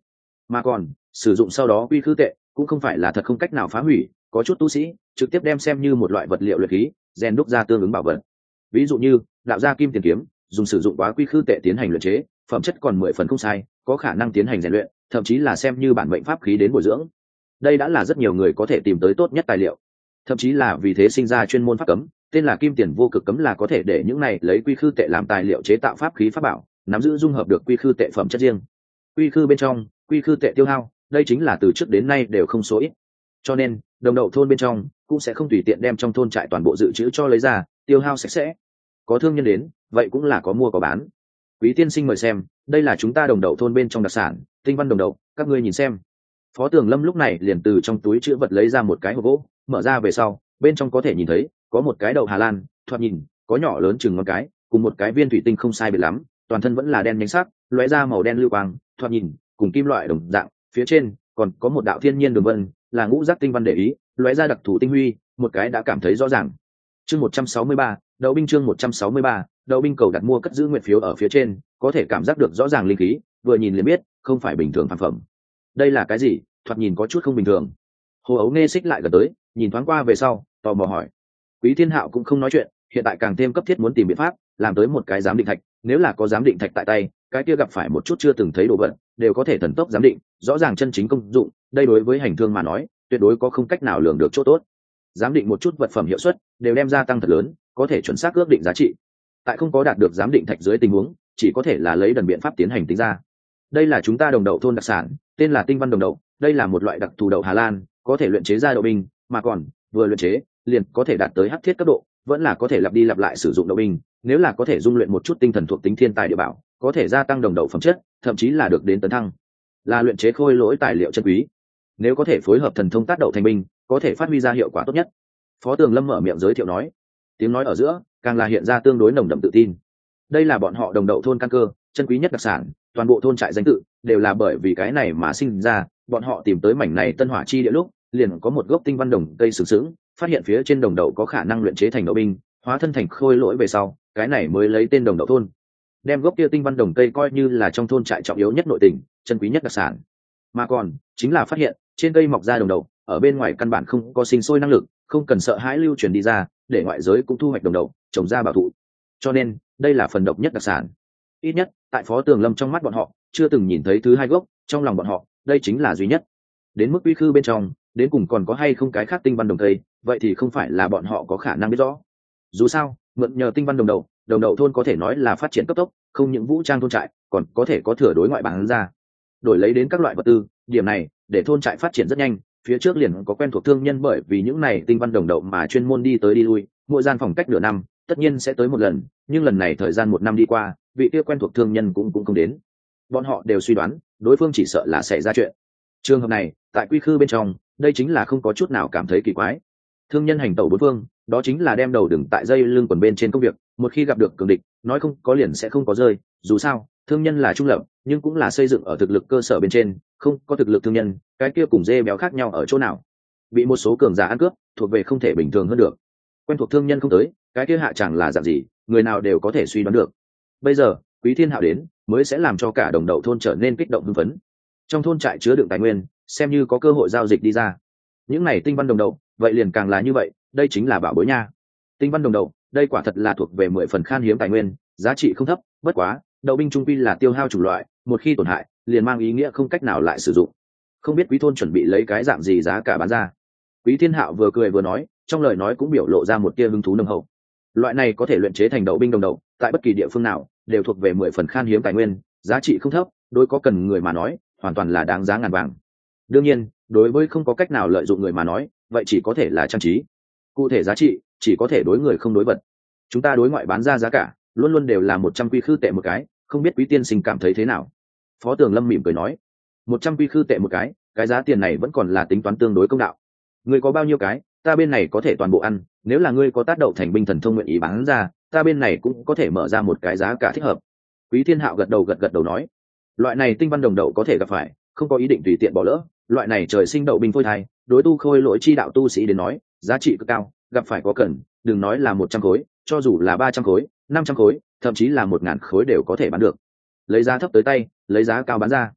Mà còn sử dụng sau đó quy khư tệ cũng không phải là thật không cách nào phá hủy, có chút tu sĩ trực tiếp đem xem như một loại vật liệu luyện khí rèn đúc ra tương ứng bảo vật. Ví dụ như đạo gia kim tiền kiếm dùng sử dụng quá quy khư tệ tiến hành luyện chế, phẩm chất còn 10 phần không sai, có khả năng tiến hành rèn luyện, thậm chí là xem như bản mệnh pháp khí đến bồi dưỡng. Đây đã là rất nhiều người có thể tìm tới tốt nhất tài liệu, thậm chí là vì thế sinh ra chuyên môn pháp cấm, tên là kim tiền vô cực cấm, là có thể để những này lấy quy khư tệ làm tài liệu chế tạo pháp khí pháp bảo, nắm giữ dung hợp được quy khư tệ phẩm chất riêng. Quy khư bên trong quy khư tệ tiêu hao, đây chính là từ trước đến nay đều không số ít, cho nên đồng đậu thôn bên trong cũng sẽ không tùy tiện đem trong thôn trại toàn bộ dự trữ cho lấy ra tiêu hao sạch sẽ. Có thương nhân đến, vậy cũng là có mua có bán. Quý tiên sinh mời xem, đây là chúng ta đồng đậu thôn bên trong đặc sản tinh văn đồng đậu, các ngươi nhìn xem. Phó Tường Lâm lúc này liền từ trong túi chữ vật lấy ra một cái hộp gỗ, mở ra về sau bên trong có thể nhìn thấy có một cái đậu Hà Lan, thoạt nhìn có nhỏ lớn chừng ngón cái, cùng một cái viên thủy tinh không sai biệt lắm, toàn thân vẫn là đen nhánh sắc, lóe ra màu đen lưu quang, thoạt nhìn cùng kim loại đồng dạng. Phía trên còn có một đạo thiên nhiên đường vân, là ngũ giác tinh văn để ý, lóe ra đặc thù tinh huy, một cái đã cảm thấy rõ ràng. Chương 163, đậu binh chương 163, đậu binh cầu đặt mua cất giữ nguyện phiếu ở phía trên, có thể cảm giác được rõ ràng linh khí, vừa nhìn liền biết không phải bình thường phàm phẩm. Đây là cái gì? Thoạt nhìn có chút không bình thường. Hồ Ấu nghe xích lại gần tới, nhìn thoáng qua về sau, tò mò hỏi. Quý Thiên Hạo cũng không nói chuyện, hiện tại càng thêm cấp thiết muốn tìm biện pháp làm tới một cái giám định thạch, nếu là có giám định thạch tại tay, cái kia gặp phải một chút chưa từng thấy đồ vật đều có thể thần tốc giám định rõ ràng chân chính công dụng, đây đối với hành thương mà nói tuyệt đối có không cách nào lường được chỗ tốt. Giám định một chút vật phẩm hiệu suất đều đem gia tăng thật lớn, có thể chuẩn xác ước định giá trị. Tại không có đạt được giám định thạch dưới tình huống, chỉ có thể là lấy đần biện pháp tiến hành tính ra. Đây là chúng ta đồng đậu thôn đặc sản, tên là tinh văn đồng đậu, đây là một loại đặc thù đậu Hà Lan, có thể luyện chế ra đậu binh, mà còn vừa luyện chế liền có thể đạt tới hắc thiết cấp độ, vẫn là có thể lặp đi lặp lại sử dụng đậu binh, nếu là có thể dung luyện một chút tinh thần thuộc tính thiên tài địa bảo, có thể gia tăng đồng đậu phẩm chất, thậm chí là được đến tấn thăng, là luyện chế khôi lỗi tài liệu chân quý. Nếu có thể phối hợp thần thông tác đậu thành binh, có thể phát huy ra hiệu quả tốt nhất. Phó Tường Lâm mở miệng giới thiệu nói, tiếng nói ở giữa càng là hiện ra tương đối nồng đậm tự tin. Đây là bọn họ đồng đậu thôn căn cơ, chân quý nhất đặc sản, toàn bộ thôn trại danh tự đều là bởi vì cái này mà sinh ra. Bọn họ tìm tới mảnh này Tân Hỏa chi địa lúc, liền có một gốc tinh văn đồng cây sừng sững, phát hiện phía trên đồng đậu có khả năng luyện chế thành đậu binh, hóa thân thành khôi lỗi về sau, cái này mới lấy tên đồng đậu thôn. Đem gốc kia tinh văn đồng cây coi như là trong thôn trại trọng yếu nhất nội tình, chân quý nhất đặc sản. Mà còn chính là phát hiện trên cây mọc ra đồng đậu, ở bên ngoài căn bản không có sinh sôi năng lực, không cần sợ hãi lưu truyền đi ra, để ngoại giới cũng thu hoạch đồng đậu, trồng ra bảo thụ. Cho nên đây là phần độc nhất đặc sản. Ít nhất tại Phó Tường Lâm trong mắt bọn họ chưa từng nhìn thấy thứ hai gốc, trong lòng bọn họ đây chính là duy nhất. Đến mức quy khư bên trong đến cùng còn có hay không cái khác tinh văn đồng cây, vậy thì không phải là bọn họ có khả năng biết rõ. Dù sao mượn nhờ tinh văn đồng đậu thôn có thể nói là phát triển cấp tốc, không những vũ trang thôn trại, còn có thể có thừa đối ngoại bán ra, đổi lấy đến các loại vật tư. Điểm này để thôn trại phát triển rất nhanh, phía trước liền có quen thuộc thương nhân bởi vì những này tinh văn đồng đậu mà chuyên môn đi tới đi lui, mỗi gian phòng cách nửa năm tất nhiên sẽ tới một lần, nhưng lần này thời gian một năm đi qua, vị kia quen thuộc thương nhân cũng không đến. Bọn họ đều suy đoán đối phương chỉ sợ là xảy ra chuyện. Trường hợp này tại quy khư bên trong, đây chính là không có chút nào cảm thấy kỳ quái. Thương nhân hành tẩu bốn phương, đó chính là đem đầu đừng tại dây lưng quần bên trên công việc, một khi gặp được cường địch, nói không có liền sẽ không có rơi. Dù sao thương nhân là trung lập, nhưng cũng là xây dựng ở thực lực cơ sở bên trên, không có thực lực thương nhân, cái kia cùng dê béo khác nhau ở chỗ nào? Bị một số cường giả ăn cướp, thuộc về không thể bình thường hơn được. Quen thuộc thương nhân không tới, cái kia hạ chẳng là dạng gì, người nào đều có thể suy đoán được. Bây giờ Quý Thiên Hạo đến, mới sẽ làm cho cả đồng đậu thôn trở nên kích động hưng phấn. Trong thôn trại chứa đựng tài nguyên, xem như có cơ hội giao dịch đi ra. Những này tinh văn đồng đậu, vậy liền càng là như vậy, đây chính là bảo bối nha. Tinh văn đồng đậu, đây quả thật là thuộc về 10 phần khan hiếm tài nguyên, giá trị không thấp, bất quá đậu binh trung quy là tiêu hao chủng loại, một khi tổn hại liền mang ý nghĩa không cách nào lại sử dụng. Không biết quý thôn chuẩn bị lấy cái dạng gì giá cả bán ra. Quý Thiên Hạo vừa cười vừa nói, trong lời nói cũng biểu lộ ra một tia hứng thú nồng hậu. Loại này có thể luyện chế thành đậu binh đồng đậu, tại bất kỳ địa phương nào đều thuộc về 10 phần khan hiếm tài nguyên, giá trị không thấp, đối có cần người mà nói hoàn toàn là đáng giá ngàn vàng. Đương nhiên đối với không có cách nào lợi dụng người mà nói, vậy chỉ có thể là trang trí. Cụ thể giá trị chỉ có thể đối người không đối vật. Chúng ta đối ngoại bán ra giá cả luôn luôn đều là 100 quy khư tệ một cái, không biết quý tiên sinh cảm thấy thế nào? Phó Tường Lâm mỉm cười nói, 100 quy khư tệ một cái giá tiền này vẫn còn là tính toán tương đối công đạo. Ngươi có bao nhiêu cái, ta bên này có thể toàn bộ ăn, nếu là ngươi có tác đậu thành binh thần thông nguyện ý bán ra, ta bên này cũng có thể mở ra một cái giá cả thích hợp. Quý Thiên Hạo gật đầu nói, loại này tinh văn đồng đậu có thể gặp phải, không có ý định tùy tiện bỏ lỡ. Loại này trời sinh đậu binh phôi thai, đối tu khôi lỗi chi đạo tu sĩ đến nói giá trị cực cao, gặp phải có cần, đừng nói là 100 khối, cho dù là 300 khối, 500 khối, thậm chí là 1000 khối đều có thể bán được. Lấy giá thấp tới tay, lấy giá cao bán ra.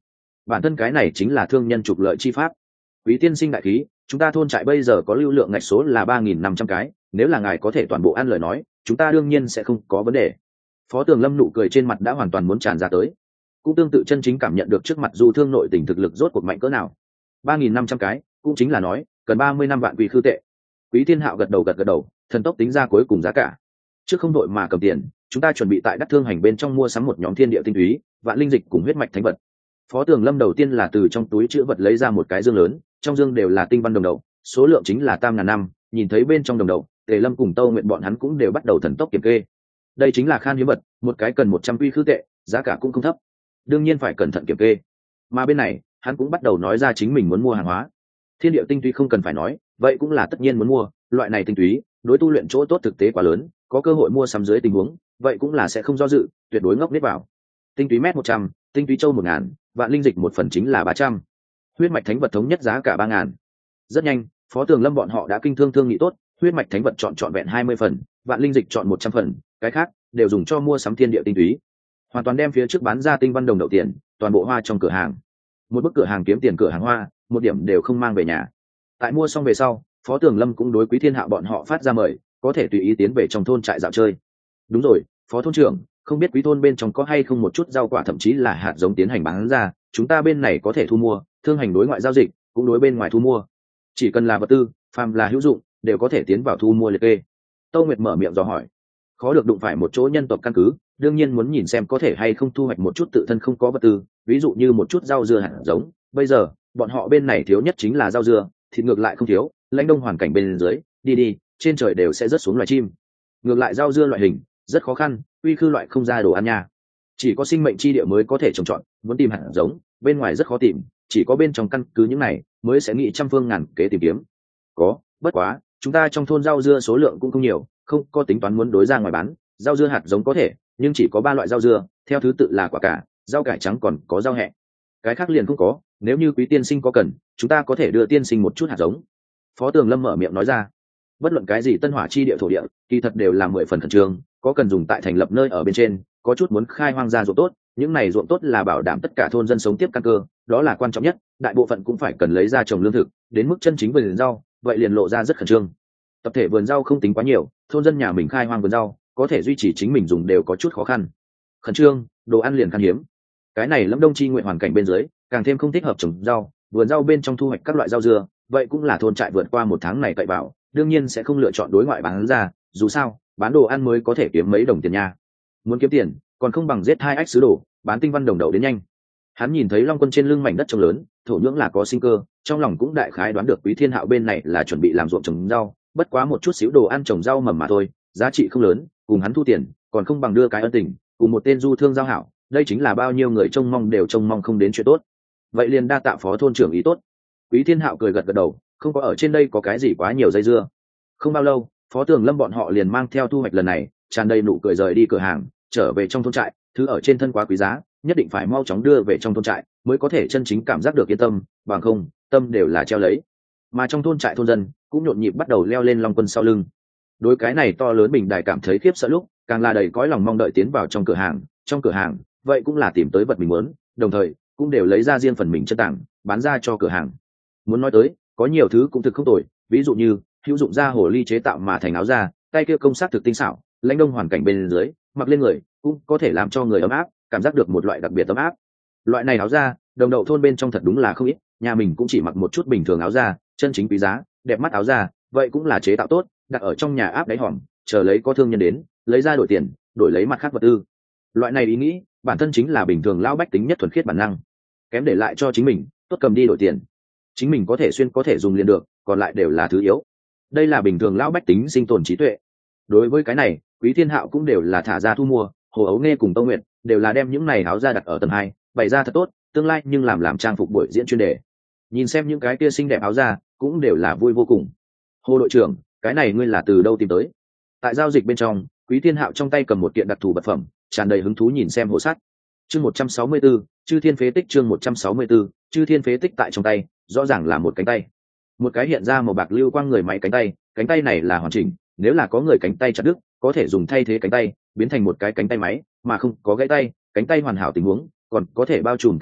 bản thân cái này chính là thương nhân trục lợi chi pháp. Quý tiên sinh đại khí, chúng ta thôn trại bây giờ có lưu lượng ngạch số là 3.500 cái, nếu là ngài có thể toàn bộ ăn lời nói, chúng ta đương nhiên sẽ không có vấn đề. Phó Tường Lâm nụ cười trên mặt đã hoàn toàn muốn tràn ra tới, cũng tương tự chân chính cảm nhận được trước mặt du thương nội tình thực lực rốt cuộc mạnh cỡ nào. 3.500 cái, cũng chính là nói cần 30 năm vạn quy khư tệ. Quý Thiên Hạo gật đầu, thần tốc tính ra cuối cùng giá cả. Trước không đội mà cầm tiền, chúng ta chuẩn bị tại đắc thương hành bên trong mua sắm một nhóm thiên địa tinh túy, vạn linh dịch cùng huyết mạch thánh vật. Phó Tường Lâm đầu tiên là từ trong túi chữ vật lấy ra một cái dương lớn, trong dương đều là tinh văn đồng đậu, số lượng chính là tam ngàn năm. Nhìn thấy bên trong đồng đậu, Tề Lâm cùng Tâu Nguyện bọn hắn cũng đều bắt đầu thần tốc kiểm kê. Đây chính là khan hiếm vật, một cái cần 100 quy khư tệ, giá cả cũng không thấp, đương nhiên phải cẩn thận kiểm kê. Mà bên này, hắn cũng bắt đầu nói ra chính mình muốn mua hàng hóa. Thiên địa tinh túy không cần phải nói, vậy cũng là tất nhiên muốn mua, loại này tinh túy, đối tu luyện chỗ tốt thực tế quá lớn, có cơ hội mua sắm dưới tình huống, vậy cũng là sẽ không do dự, tuyệt đối ngốc nít vào. Tinh túy mét 100, tinh túy châu 1000, vạn linh dịch một phần chính là 300. Huyết mạch thánh vật thống nhất giá cả 3000. Rất nhanh, Phó Tường Lâm bọn họ đã kinh thương nghị tốt, huyết mạch thánh vật chọn trọn vẹn 20 phần, vạn linh dịch chọn 100 phần, cái khác đều dùng cho mua sắm thiên địa tinh túy. Hoàn toàn đem phía trước bán ra tinh văn đồng đậu tiền, toàn bộ hoa trong cửa hàng. Một bức cửa hàng kiếm tiền cửa hàng hoa, một điểm đều không mang về nhà. Tại mua xong về sau, Phó Tường Lâm cũng đối Quý Thiên Hạo bọn họ phát ra mời, có thể tùy ý tiến về trong thôn trại dạo chơi. Đúng rồi, Phó thôn trưởng, không biết quý thôn bên trong có hay không một chút rau quả thậm chí là hạt giống tiến hành bán ra, chúng ta bên này có thể thu mua, thương hành đối ngoại giao dịch, cũng đối bên ngoài thu mua. Chỉ cần là vật tư, phàm là hữu dụng, đều có thể tiến vào thu mua liệt kê. Tô Nguyệt mở miệng dò hỏi. Khó được đụng phải một chỗ nhân tộc căn cứ, đương nhiên muốn nhìn xem có thể hay không thu hoạch một chút tự thân không có vật tư, ví dụ như một chút rau dưa hạt giống. Bây giờ, bọn họ bên này thiếu nhất chính là rau dưa, thịt ngược lại không thiếu, lãnh đông hoàn cảnh bên dưới, đi, trên trời đều sẽ rớt xuống loài chim. Ngược lại rau dưa loại hình, rất khó khăn, uy khư loại không ra đồ ăn nha. Chỉ có sinh mệnh chi địa mới có thể trồng trọt, muốn tìm hạt giống, bên ngoài rất khó tìm, chỉ có bên trong căn cứ những này mới sẽ nghĩ trăm phương ngàn kế tìm kiếm. Có, bất quá, chúng ta trong thôn rau dưa số lượng cũng không nhiều, không có tính toán muốn đối ra ngoài bán, rau dưa hạt giống có thể, nhưng chỉ có 3 loại rau dưa, theo thứ tự là quả cà, rau cải trắng còn có rau hẹ. Cái khác liền không có, nếu như quý tiên sinh có cần, chúng ta có thể đưa tiên sinh một chút hạt giống. Phó Tường Lâm mở miệng nói ra. Bất luận cái gì tân hỏa chi địa thổ địa, kỳ thật đều là 10 phần khẩn trương, có cần dùng tại thành lập nơi ở bên trên, có chút muốn khai hoang ra ruộng tốt, những này ruộng tốt là bảo đảm tất cả thôn dân sống tiếp căn cơ, đó là quan trọng nhất, đại bộ phận cũng phải cần lấy ra trồng lương thực, đến mức chân chính vườn rau, vậy liền lộ ra rất khẩn trương. Tập thể vườn rau không tính quá nhiều, thôn dân nhà mình khai hoang vườn rau, có thể duy trì chính mình dùng đều có chút khó khăn. Khẩn trương, đồ ăn liền khan hiếm. Cái này Lâm Đông chi nguyện hoàn cảnh bên dưới, càng thêm không thích hợp trồng rau, vườn rau bên trong thu hoạch các loại rau dưa, vậy cũng là thôn trại vượt qua một tháng này cậy vào, đương nhiên sẽ không lựa chọn đối ngoại bán ra, dù sao, bán đồ ăn mới có thể kiếm mấy đồng tiền nha. Muốn kiếm tiền, còn không bằng giết 2 ách sứ đồ, bán tinh văn đồng đậu đến nhanh. Hắn nhìn thấy Long Quân trên lưng mảnh đất trồng lớn, thổ nhưỡng là có sinh cơ, trong lòng cũng đại khái đoán được Quý Thiên Hạo bên này là chuẩn bị làm ruộng trồng rau, bất quá một chút xíu đồ ăn trồng rau mầm mà thôi, giá trị không lớn, cùng hắn thu tiền, còn không bằng đưa cái ân tình, cùng một tên du thương giao hảo, đây chính là bao nhiêu người trông mong đều trông mong không đến chuyện tốt. Vậy liền đa tạ Phó thôn trưởng ý tốt. Quý Thiên Hạo cười gật gật đầu, không có ở trên đây có cái gì quá nhiều dây dưa. Không bao lâu, Phó Tường Lâm bọn họ liền mang theo thu hoạch lần này, tràn đầy nụ cười rời đi cửa hàng, trở về trong thôn trại, thứ ở trên thân quá quý giá, nhất định phải mau chóng đưa về trong thôn trại, mới có thể chân chính cảm giác được yên tâm, bằng không, tâm đều là treo lấy. Mà trong thôn trại thôn dân cũng nhộn nhịp bắt đầu leo lên Long Quân sau lưng. Đối cái này to lớn bình đài cảm thấy khiếp sợ lúc, càng là đầy cõi lòng mong đợi tiến vào trong cửa hàng, vậy cũng là tìm tới vật mình muốn, đồng thời cũng đều lấy ra riêng phần mình chân tảng, bán ra cho cửa hàng. Muốn nói tới, có nhiều thứ cũng thực không tồi, ví dụ như hữu dụng da hồ ly chế tạo mà thành áo da, tay kia công sắc thực tinh xảo, lãnh đông hoàn cảnh bên dưới, mặc lên người cũng có thể làm cho người ấm áp, cảm giác được một loại đặc biệt ấm áp. Loại này áo da, đồng đậu thôn bên trong thật đúng là không ít, nhà mình cũng chỉ mặc một chút bình thường áo da, chân chính quý giá, đẹp mắt áo da, vậy cũng là chế tạo tốt, đặt ở trong nhà áp đáy hòm, chờ lấy có thương nhân đến, lấy ra đổi tiền, đổi lấy mặt khác vật tư. Loại này ý nghĩ, bản thân chính là bình thường lão bách tính nhất thuần khiết bản năng, kém để lại cho chính mình, tốt cầm đi đổi tiền. Chính mình có thể xuyên có thể dùng liền được, còn lại đều là thứ yếu. Đây là bình thường lão bách tính sinh tồn trí tuệ. Đối với cái này, Quý Thiên Hạo cũng đều là thả ra thu mua, Hồ Ấu Nghe cùng Tông Nguyệt đều là đem những này áo ra đặt ở tầng 2, bày ra thật tốt, tương lai nhưng làm trang phục buổi diễn chuyên đề. Nhìn xem những cái kia xinh đẹp áo ra, cũng đều là vui vô cùng. Hồ đội trưởng, cái này ngươi là từ đâu tìm tới? Tại giao dịch bên trong, Quý Thiên Hạo trong tay cầm một kiện đặc thù vật phẩm, tràn đầy hứng thú nhìn xem hồ sắt. Chương 164, Chư Thiên Phế Tích chương 164, Chư Thiên Phế Tích tại trong tay, rõ ràng là một cánh tay. Một cái hiện ra màu bạc lưu quang người máy cánh tay này là hoàn chỉnh, nếu là có người cánh tay chặt đứt, có thể dùng thay thế cánh tay, biến thành một cái cánh tay máy, mà không có gãy tay, cánh tay hoàn hảo tình huống, còn có thể bao trùm cánh tay,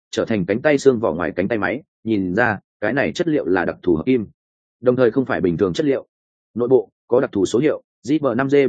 trở thành cánh tay xương vỏ ngoài cánh tay máy, nhìn ra cái này chất liệu là đặc thù hợp kim, đồng thời không phải bình thường chất liệu. Nội bộ có đặc thù số hiệu JB5G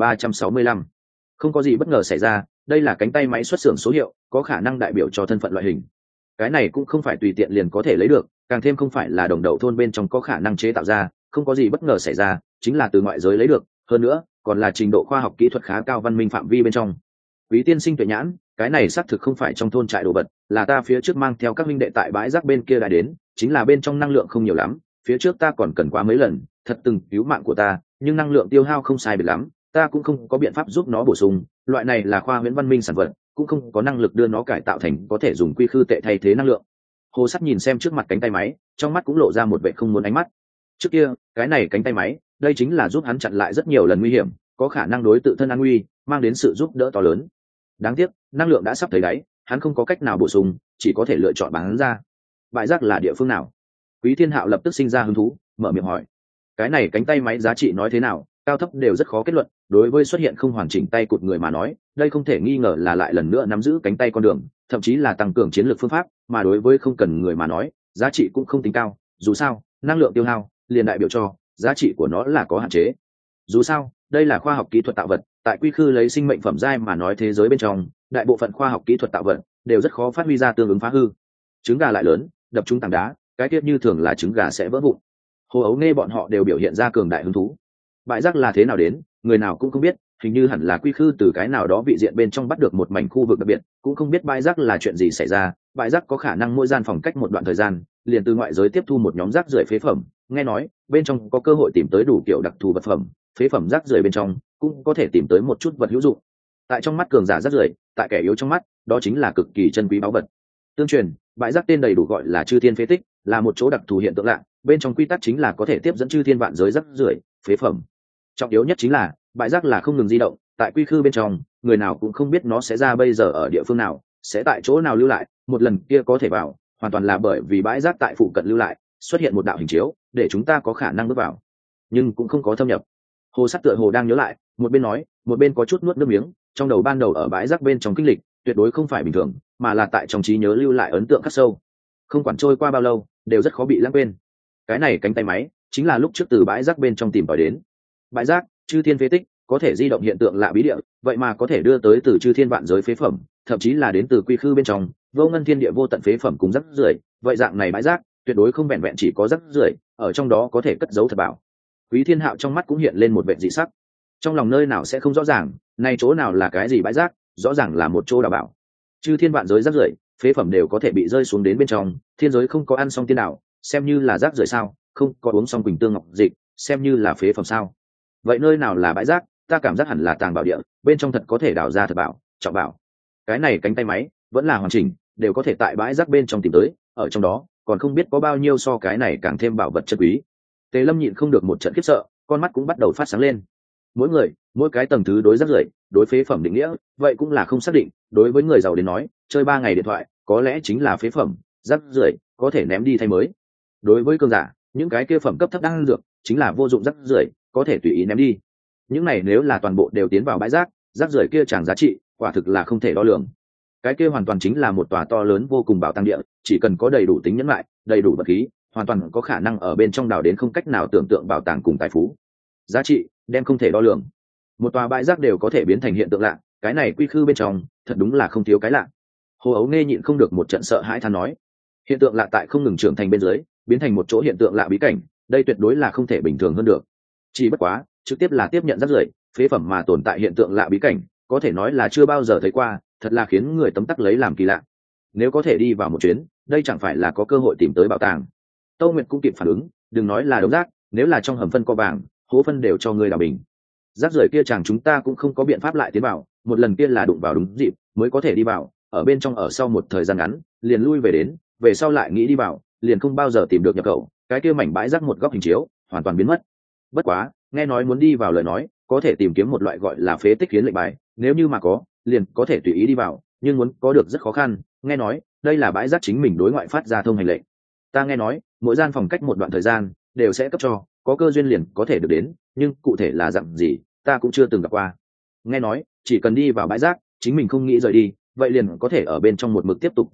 7365. Không có gì bất ngờ xảy ra, đây là cánh tay máy xuất xưởng số hiệu, có khả năng đại biểu cho thân phận loại hình. Cái này cũng không phải tùy tiện liền có thể lấy được, càng thêm không phải là đồng đậu thôn bên trong có khả năng chế tạo ra, không có gì bất ngờ xảy ra, chính là từ ngoại giới lấy được, hơn nữa còn là trình độ khoa học kỹ thuật khá cao văn minh phạm vi bên trong. Quý tiên sinh tuệ nhãn, cái này xác thực không phải trong thôn trại đồ vật, là ta phía trước mang theo các huynh đệ tại bãi rác bên kia đã đến, chính là bên trong năng lượng không nhiều lắm, phía trước ta còn cần quá mấy lần, thật từng cứu mạng của ta, nhưng năng lượng tiêu hao không sai biệt lắm, ta cũng không có biện pháp giúp nó bổ sung, loại này là khoa huyễn văn minh sản vật, cũng không có năng lực đưa nó cải tạo thành có thể dùng quy khư tệ thay thế năng lượng. Hồ Sắt nhìn xem trước mặt cánh tay máy, trong mắt cũng lộ ra một vẻ không muốn ánh mắt. Trước kia, cái này cánh tay máy, đây chính là giúp hắn chặn lại rất nhiều lần nguy hiểm, có khả năng đối tự thân an nguy, mang đến sự giúp đỡ to lớn. Đáng tiếc, năng lượng đã sắp thấy đáy, hắn không có cách nào bổ sung, chỉ có thể lựa chọn bán ra. Bãi rác là địa phương nào? Quý Thiên Hạo lập tức sinh ra hứng thú, mở miệng hỏi. Cái này cánh tay máy giá trị nói thế nào, cao thấp đều rất khó kết luận, đối với xuất hiện không hoàn chỉnh tay cụt người mà nói, đây không thể nghi ngờ là lại lần nữa nắm giữ cánh tay con đường, thậm chí là tăng cường chiến lược phương pháp, mà đối với không cần người mà nói, giá trị cũng không tính cao, dù sao, năng lượng tiêu hao liền đại biểu cho giá trị của nó là có hạn chế. Dù sao, đây là khoa học kỹ thuật tạo vật, tại quy khư lấy sinh mệnh phẩm giai mà nói thế giới bên trong, đại bộ phận khoa học kỹ thuật tạo vật đều rất khó phát huy ra tương ứng phá hư. Trứng gà lại lớn, đập trúng tảng đá, cái tiết như thường là trứng gà sẽ vỡ vụn. Hồ Ấu nghe bọn họ đều biểu hiện ra cường đại hứng thú. Bãi rác là thế nào đến, người nào cũng không biết, hình như hẳn là quy khư từ cái nào đó vị diện bên trong bắt được một mảnh khu vực đặc biệt, cũng không biết bãi rác là chuyện gì xảy ra. Bãi rác có khả năng mỗi gian phòng cách một đoạn thời gian, liền từ ngoại giới tiếp thu một nhóm rác rưởi phế phẩm, nghe nói bên trong có cơ hội tìm tới đủ kiểu đặc thù vật phẩm, phế phẩm rác rưởi bên trong cũng có thể tìm tới một chút vật hữu dụng. Tại trong mắt cường giả rác rưởi, tại kẻ yếu trong mắt, đó chính là cực kỳ chân quý báu vật. Tương truyền, bãi rác tên đầy đủ gọi là Chư Thiên phế tích, là một chỗ đặc thù hiện tượng lạ, bên trong quy tắc chính là có thể tiếp dẫn chư thiên vạn giới rác rưởi, phế phẩm. Trọng yếu nhất chính là bãi rác là không ngừng di động, tại quy khư bên trong, người nào cũng không biết nó sẽ ra bây giờ ở địa phương nào, sẽ tại chỗ nào lưu lại, một lần kia có thể vào, hoàn toàn là bởi vì bãi rác tại phụ cận lưu lại, xuất hiện một đạo hình chiếu, để chúng ta có khả năng bước vào, nhưng cũng không có thâm nhập. Hồ Sắt tựa hồ đang nhớ lại, một bên nói, một bên có chút nuốt nước miếng, trong đầu ban đầu ở bãi rác bên trong kinh lịch, tuyệt đối không phải bình thường, mà là tại trong trí nhớ lưu lại ấn tượng khắc sâu. Không quản trôi qua bao lâu, đều rất khó bị lãng quên. Cái này cánh tay máy, chính là lúc trước từ bãi rác bên trong tìm tòi đến. Bãi rác, Chư Thiên phế tích, có thể di động hiện tượng lạ bí địa, vậy mà có thể đưa tới từ chư thiên vạn giới phế phẩm, thậm chí là đến từ quy khư bên trong, vô ngân thiên địa vô tận phế phẩm cùng rác rưởi. Vậy dạng này bãi rác, tuyệt đối không vẹn vẹn chỉ có rác rưởi, ở trong đó có thể cất giấu thật bảo. Quý Thiên Hạo trong mắt cũng hiện lên một vẻ dị sắc. Trong lòng nơi nào sẽ không rõ ràng, nay chỗ nào là cái gì bãi rác, rõ ràng là một chỗ đào bảo. Chư thiên vạn giới rác rưởi, phế phẩm đều có thể bị rơi xuống đến bên trong, thiên giới không có ăn xong tiên nào, xem như là rác rưởi sao? Không có uống xong quỳnh tương ngọc dịch, xem như là phế phẩm sao? Vậy nơi nào là bãi rác? Ta cảm giác hẳn là tàng bảo địa, bên trong thật có thể đào ra thật bảo, trọng bảo. Cái này cánh tay máy vẫn là hoàn chỉnh, đều có thể tại bãi rác bên trong tìm tới, ở trong đó còn không biết có bao nhiêu so cái này càng thêm bảo vật chân quý. Tề Lâm nhịn không được một trận khiếp sợ, con mắt cũng bắt đầu phát sáng lên. Mỗi người, mỗi cái tầng thứ đối rác rưởi, đối phế phẩm định nghĩa, vậy cũng là không xác định. Đối với người giàu đến nói, chơi 3 ngày điện thoại, có lẽ chính là phế phẩm, rác rưởi, có thể ném đi thay mới. Đối với cường giả, những cái kia phẩm cấp thấp đan dược, chính là vô dụng rác rưởi, có thể tùy ý ném đi. Những này nếu là toàn bộ đều tiến vào bãi rác, rác rưởi kia chẳng giá trị, quả thực là không thể đo lường. Cái kia hoàn toàn chính là một tòa to lớn vô cùng bảo tàng địa, chỉ cần có đầy đủ tính nhẫn lại, đầy đủ vật khí, hoàn toàn có khả năng ở bên trong đào đến không cách nào tưởng tượng bảo tàng cùng tài phú. Giá trị đem không thể đo lường. Một tòa bãi rác đều có thể biến thành hiện tượng lạ, cái này quy khư bên trong, thật đúng là không thiếu cái lạ. Hồ Ấu nghe nhịn không được một trận sợ hãi than nói, hiện tượng lạ tại không ngừng trưởng thành bên dưới, biến thành một chỗ hiện tượng lạ bí cảnh, đây tuyệt đối là không thể bình thường hơn được. Chỉ bất quá, trực tiếp là tiếp nhận rác rưởi, phế phẩm mà tồn tại hiện tượng lạ bí cảnh, có thể nói là chưa bao giờ thấy qua, thật là khiến người tấm tắc lấy làm kỳ lạ. Nếu có thể đi vào một chuyến, đây chẳng phải là có cơ hội tìm tới bảo tàng. Tâu Nguyệt cũng kịp phản ứng, đừng nói là đống rác, nếu là trong hầm phân có vàng, hố phân đều cho ngươi đào bình. Rác rưởi kia chẳng chúng ta cũng không có biện pháp lại tiến vào, một lần kia là đụng vào đúng dịp, mới có thể đi vào, ở bên trong ở sau một thời gian ngắn, liền lui về đến, về sau lại nghĩ đi vào, liền không bao giờ tìm được nhập khẩu, cái kia mảnh bãi rác một góc hình chiếu, hoàn toàn biến mất. Bất quá, nghe nói muốn đi vào lời nói, có thể tìm kiếm một loại gọi là phế tích hiến lệnh bài, nếu như mà có, liền có thể tùy ý đi vào, nhưng muốn có được rất khó khăn, nghe nói, đây là bãi rác chính mình đối ngoại phát ra thông hành lệnh. Ta nghe nói, mỗi gian phòng cách một đoạn thời gian, đều sẽ cấp cho, có cơ duyên liền có thể được đến, nhưng cụ thể là dạng gì, ta cũng chưa từng gặp qua. Nghe nói, chỉ cần đi vào bãi rác, chính mình không nghĩ rời đi, vậy liền có thể ở bên trong một mực tiếp tục chờ đợi,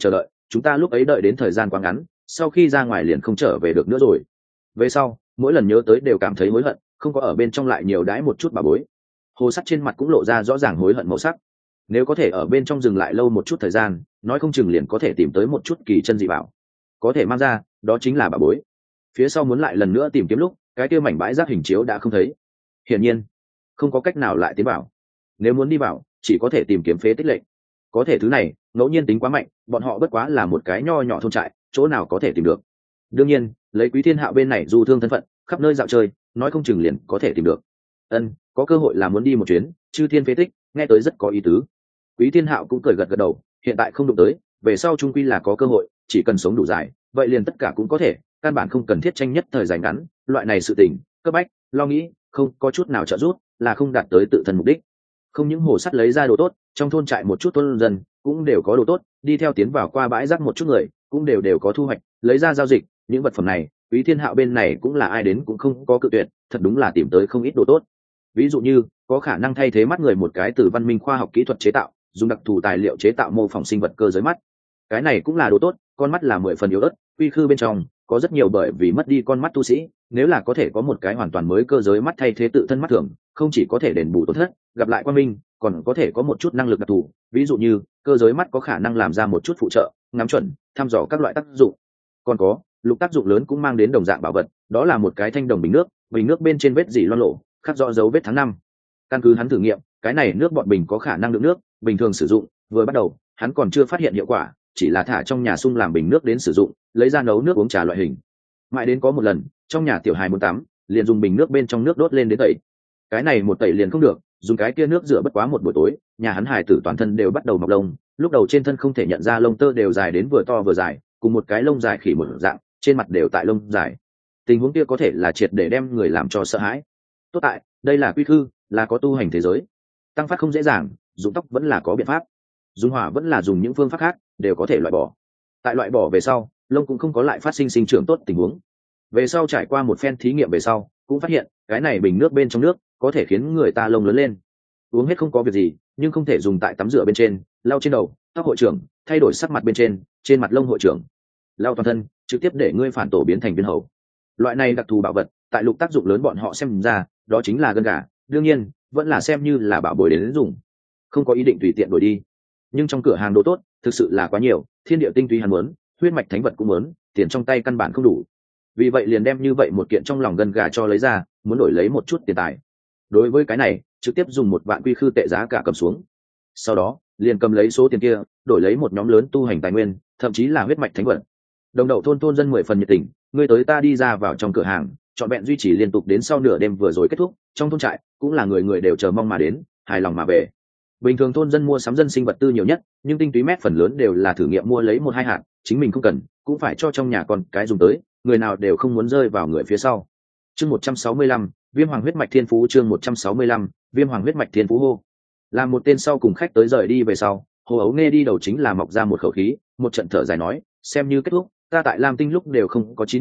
chúng ta lúc ấy đợi đến thời gian quá ngắn, sau khi ra ngoài liền không trở về được nữa rồi. Về sau mỗi lần nhớ tới đều cảm thấy hối hận, không có ở bên trong lại nhiều đãi một chút bà bối. Hồ Sắt trên mặt cũng lộ ra rõ ràng hối hận màu sắc. Nếu có thể ở bên trong dừng lại lâu một chút thời gian, nói không chừng liền có thể tìm tới một chút kỳ chân dị bảo, có thể mang ra, đó chính là bà bối. Phía sau muốn lại lần nữa tìm kiếm lúc, cái kia mảnh bãi rác hình chiếu đã không thấy. Hiển nhiên không có cách nào lại tiến vào. Nếu muốn đi vào, chỉ có thể tìm kiếm phế tích lệnh. Có thể thứ này ngẫu nhiên tính quá mạnh, bọn họ bất quá là một cái nho nhỏ thôn trại, chỗ nào có thể tìm được. Đương nhiên lấy Quý Thiên Hạo bên này du thương thân phận, khắp nơi dạo chơi, nói không chừng liền có thể tìm được. Có cơ hội là muốn đi một chuyến chư thiên phế tích, nghe tới rất có ý tứ. Quý Thiên Hạo cũng cười gật gật đầu, hiện tại không đụng tới, về sau trung quy là có cơ hội, chỉ cần sống đủ dài, vậy liền tất cả cũng có thể, căn bản không cần thiết tranh nhất thời dài ngắn, loại này sự tình cấp bách, lo nghĩ, không có chút nào trợ giúp, là không đạt tới tự thân mục đích. Không những Hồ Sắt lấy ra đồ tốt, trong thôn trại một chút thôn dân cũng đều có đồ tốt, đi theo tiến vào qua bãi rác một chút người cũng đều có thu hoạch, lấy ra giao dịch. Những vật phẩm này Quý Thiên Hạo bên này cũng là ai đến cũng không có cự tuyệt, thật đúng là tìm tới không ít đồ tốt. Ví dụ như có khả năng thay thế mắt người một cái từ văn minh khoa học kỹ thuật chế tạo, dùng đặc thù tài liệu chế tạo mô phỏng sinh vật cơ giới mắt. Cái này cũng là đồ tốt, con mắt là 10 phần yếu ớt, quy khư bên trong có rất nhiều bởi vì mất đi con mắt tu sĩ, nếu là có thể có một cái hoàn toàn mới cơ giới mắt thay thế tự thân mắt thường, không chỉ có thể đền bù tổn thất, gặp lại quan minh, còn có thể có một chút năng lực đặc thù, ví dụ như cơ giới mắt có khả năng làm ra một chút phụ trợ, ngắm chuẩn, thăm dò các loại tác dụng. Còn có lục tác dụng lớn cũng mang đến đồng dạng bảo vật, đó là một cái thanh đồng bình nước bên trên vết dỉ loang lổ, khắc rõ dấu vết tháng năm. Căn cứ hắn thử nghiệm, cái này nước bọt bình có khả năng đựng nước, bình thường sử dụng, vừa bắt đầu hắn còn chưa phát hiện hiệu quả, chỉ là thả trong nhà sung làm bình nước đến sử dụng, lấy ra nấu nước uống trà loại hình. Mãi đến có một lần trong nhà tiểu hài muốn tắm, liền dùng bình nước bên trong nước đốt lên đến tẩy. Cái này một tẩy liền không được, dùng cái kia nước rửa bất quá một buổi tối, nhà hắn hài tử toàn thân đều bắt đầu mọc lông, lúc đầu trên thân không thể nhận ra lông tơ đều dài đến vừa to vừa dài, cùng một cái lông dài khỉ một dạng, trên mặt đều tại lông dài. Tình huống kia có thể là triệt để đem người làm cho sợ hãi. Tốt tại đây là quy khư, là có tu hành thế giới, tăng phát không dễ dàng, dùng tóc vẫn là có biện pháp, dùng hỏa vẫn là dùng những phương pháp khác, đều có thể loại bỏ. Tại loại bỏ về sau, lông cũng không có lại phát sinh sinh trưởng tốt tình huống. Về sau trải qua một phen thí nghiệm về sau, cũng phát hiện cái này bình nước bên trong nước có thể khiến người ta lông lớn lên. Uống hết không có việc gì, nhưng không thể dùng tại tắm rửa bên trên, lau trên đầu, tóc hội trưởng, thay đổi sắc mặt bên trên mặt lông hội trưởng, lau toàn thân, trực tiếp để ngươi phản tổ biến thành viên hầu. Loại này đặc thù bảo vật, tại lục tác dụng lớn bọn họ xem ra, đó chính là gân gà, đương nhiên vẫn là xem như là bảo bối đến dùng, không có ý định tùy tiện đổi đi. Nhưng trong cửa hàng đồ tốt thực sự là quá nhiều, thiên địa tinh túy hắn muốn, huyết mạch thánh vật cũng muốn, tiền trong tay căn bản không đủ, vì vậy liền đem như vậy một kiện trong lòng gân gà cho lấy ra, muốn đổi lấy một chút tiền tài. Đối với cái này trực tiếp dùng 1 vạn quy khư tệ giá cả cầm xuống, sau đó liền cầm lấy số tiền kia đổi lấy một nhóm lớn tu hành tài nguyên, thậm chí là huyết mạch thánh vật. Đồng đậu thôn dân 10 phần nhiệt tình, ngươi tới ta đi ra vào trong cửa hàng, trọn vẹn duy trì liên tục đến sau nửa đêm vừa rồi kết thúc. Trong thôn trại cũng là người người đều chờ mong mà đến, hài lòng mà về. Bình thường thôn dân mua sắm dân sinh vật tư nhiều nhất, nhưng tinh túy mét phần lớn đều là thử nghiệm mua lấy 1-2 hạt, chính mình không cần cũng phải cho trong nhà con cái dùng tới, người nào đều không muốn rơi vào người phía sau. Chương 165, Viêm Hoàng huyết mạch thiên phú. Chương 165, Viêm Hoàng huyết mạch thiên phú. Hô. Làm một tên sau cùng khách tới rời đi về sau, Hồ Ấu nghe đi đầu chính là mọc ra một khẩu khí, một trận thở dài nói, xem như kết thúc, ta tại Lam Tinh lúc đều không có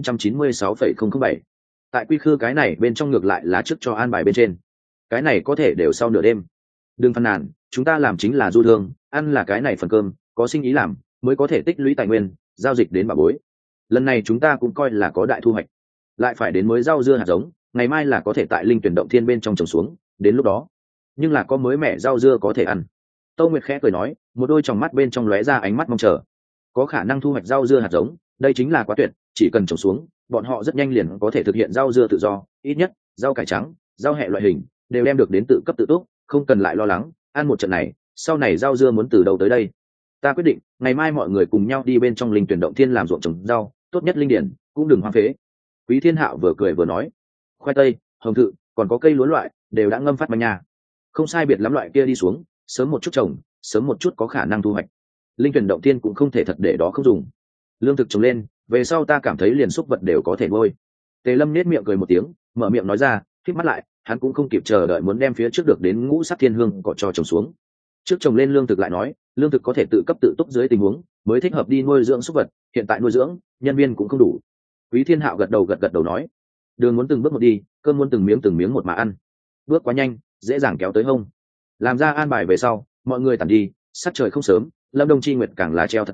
996,007. Tại quy khư cái này bên trong ngược lại là trước cho an bài bên trên, cái này có thể đều sau nửa đêm. Đừng phàn nàn, chúng ta làm chính là du thương, ăn là cái này phần cơm, có sinh ý làm mới có thể tích lũy tài nguyên, giao dịch đến bảo bối. Lần này chúng ta cũng coi là có đại thu hoạch, lại phải đến mới rau dưa hạt giống, ngày mai là có thể tại linh tuyển động thiên bên trong trồng xuống, đến lúc đó nhưng là có mới mẻ rau dưa có thể ăn. Tô Nguyệt khẽ cười nói, một đôi tròng mắt bên trong lóe ra ánh mắt mong chờ. Có khả năng thu hoạch rau dưa hạt giống, đây chính là quá tuyệt, chỉ cần trồng xuống, bọn họ rất nhanh liền có thể thực hiện rau dưa tự do, ít nhất rau cải trắng, rau hẹ loại hình đều đem được đến tự cấp tự túc, không cần lại lo lắng ăn một trận này sau này rau dưa muốn từ đâu tới đây. Ta quyết định ngày mai mọi người cùng nhau đi bên trong linh tuyển động thiên làm ruộng trồng rau, tốt nhất linh điển cũng đừng hoang phế. Quý Thiên Hạo vừa cười vừa nói, khoai tây, hồng thự, còn có cây lúa loại đều đã ngâm phát manh nha, không sai biệt lắm loại kia đi xuống, sớm một chút trồng, sớm một chút có khả năng thu hoạch. Linh tuyển động thiên cũng không thể thật để đó không dùng, lương thực trồng lên về sau ta cảm thấy liền xúc vật đều có thể nuôi. Tề Lâm nết miệng cười một tiếng, mở miệng nói ra, khép mắt lại, hắn cũng không kịp chờ đợi muốn đem phía trước được đến ngũ sắc thiên hương cỏ cho trồng xuống. Trước trồng lên lương thực lại nói, lương thực có thể tự cấp tự túc dưới tình huống mới thích hợp đi nuôi dưỡng súc vật, hiện tại nuôi dưỡng nhân viên cũng không đủ. Quý Thiên Hạo gật đầu nói, đường muốn từng bước một đi, cơm muốn từng miếng một mà ăn, bước quá nhanh dễ dàng kéo tới hông. Làm ra an bài về sau, mọi người tản đi, sắc trời không sớm, Lâm Đông Chi Nguyệt càng lá treo thật cao,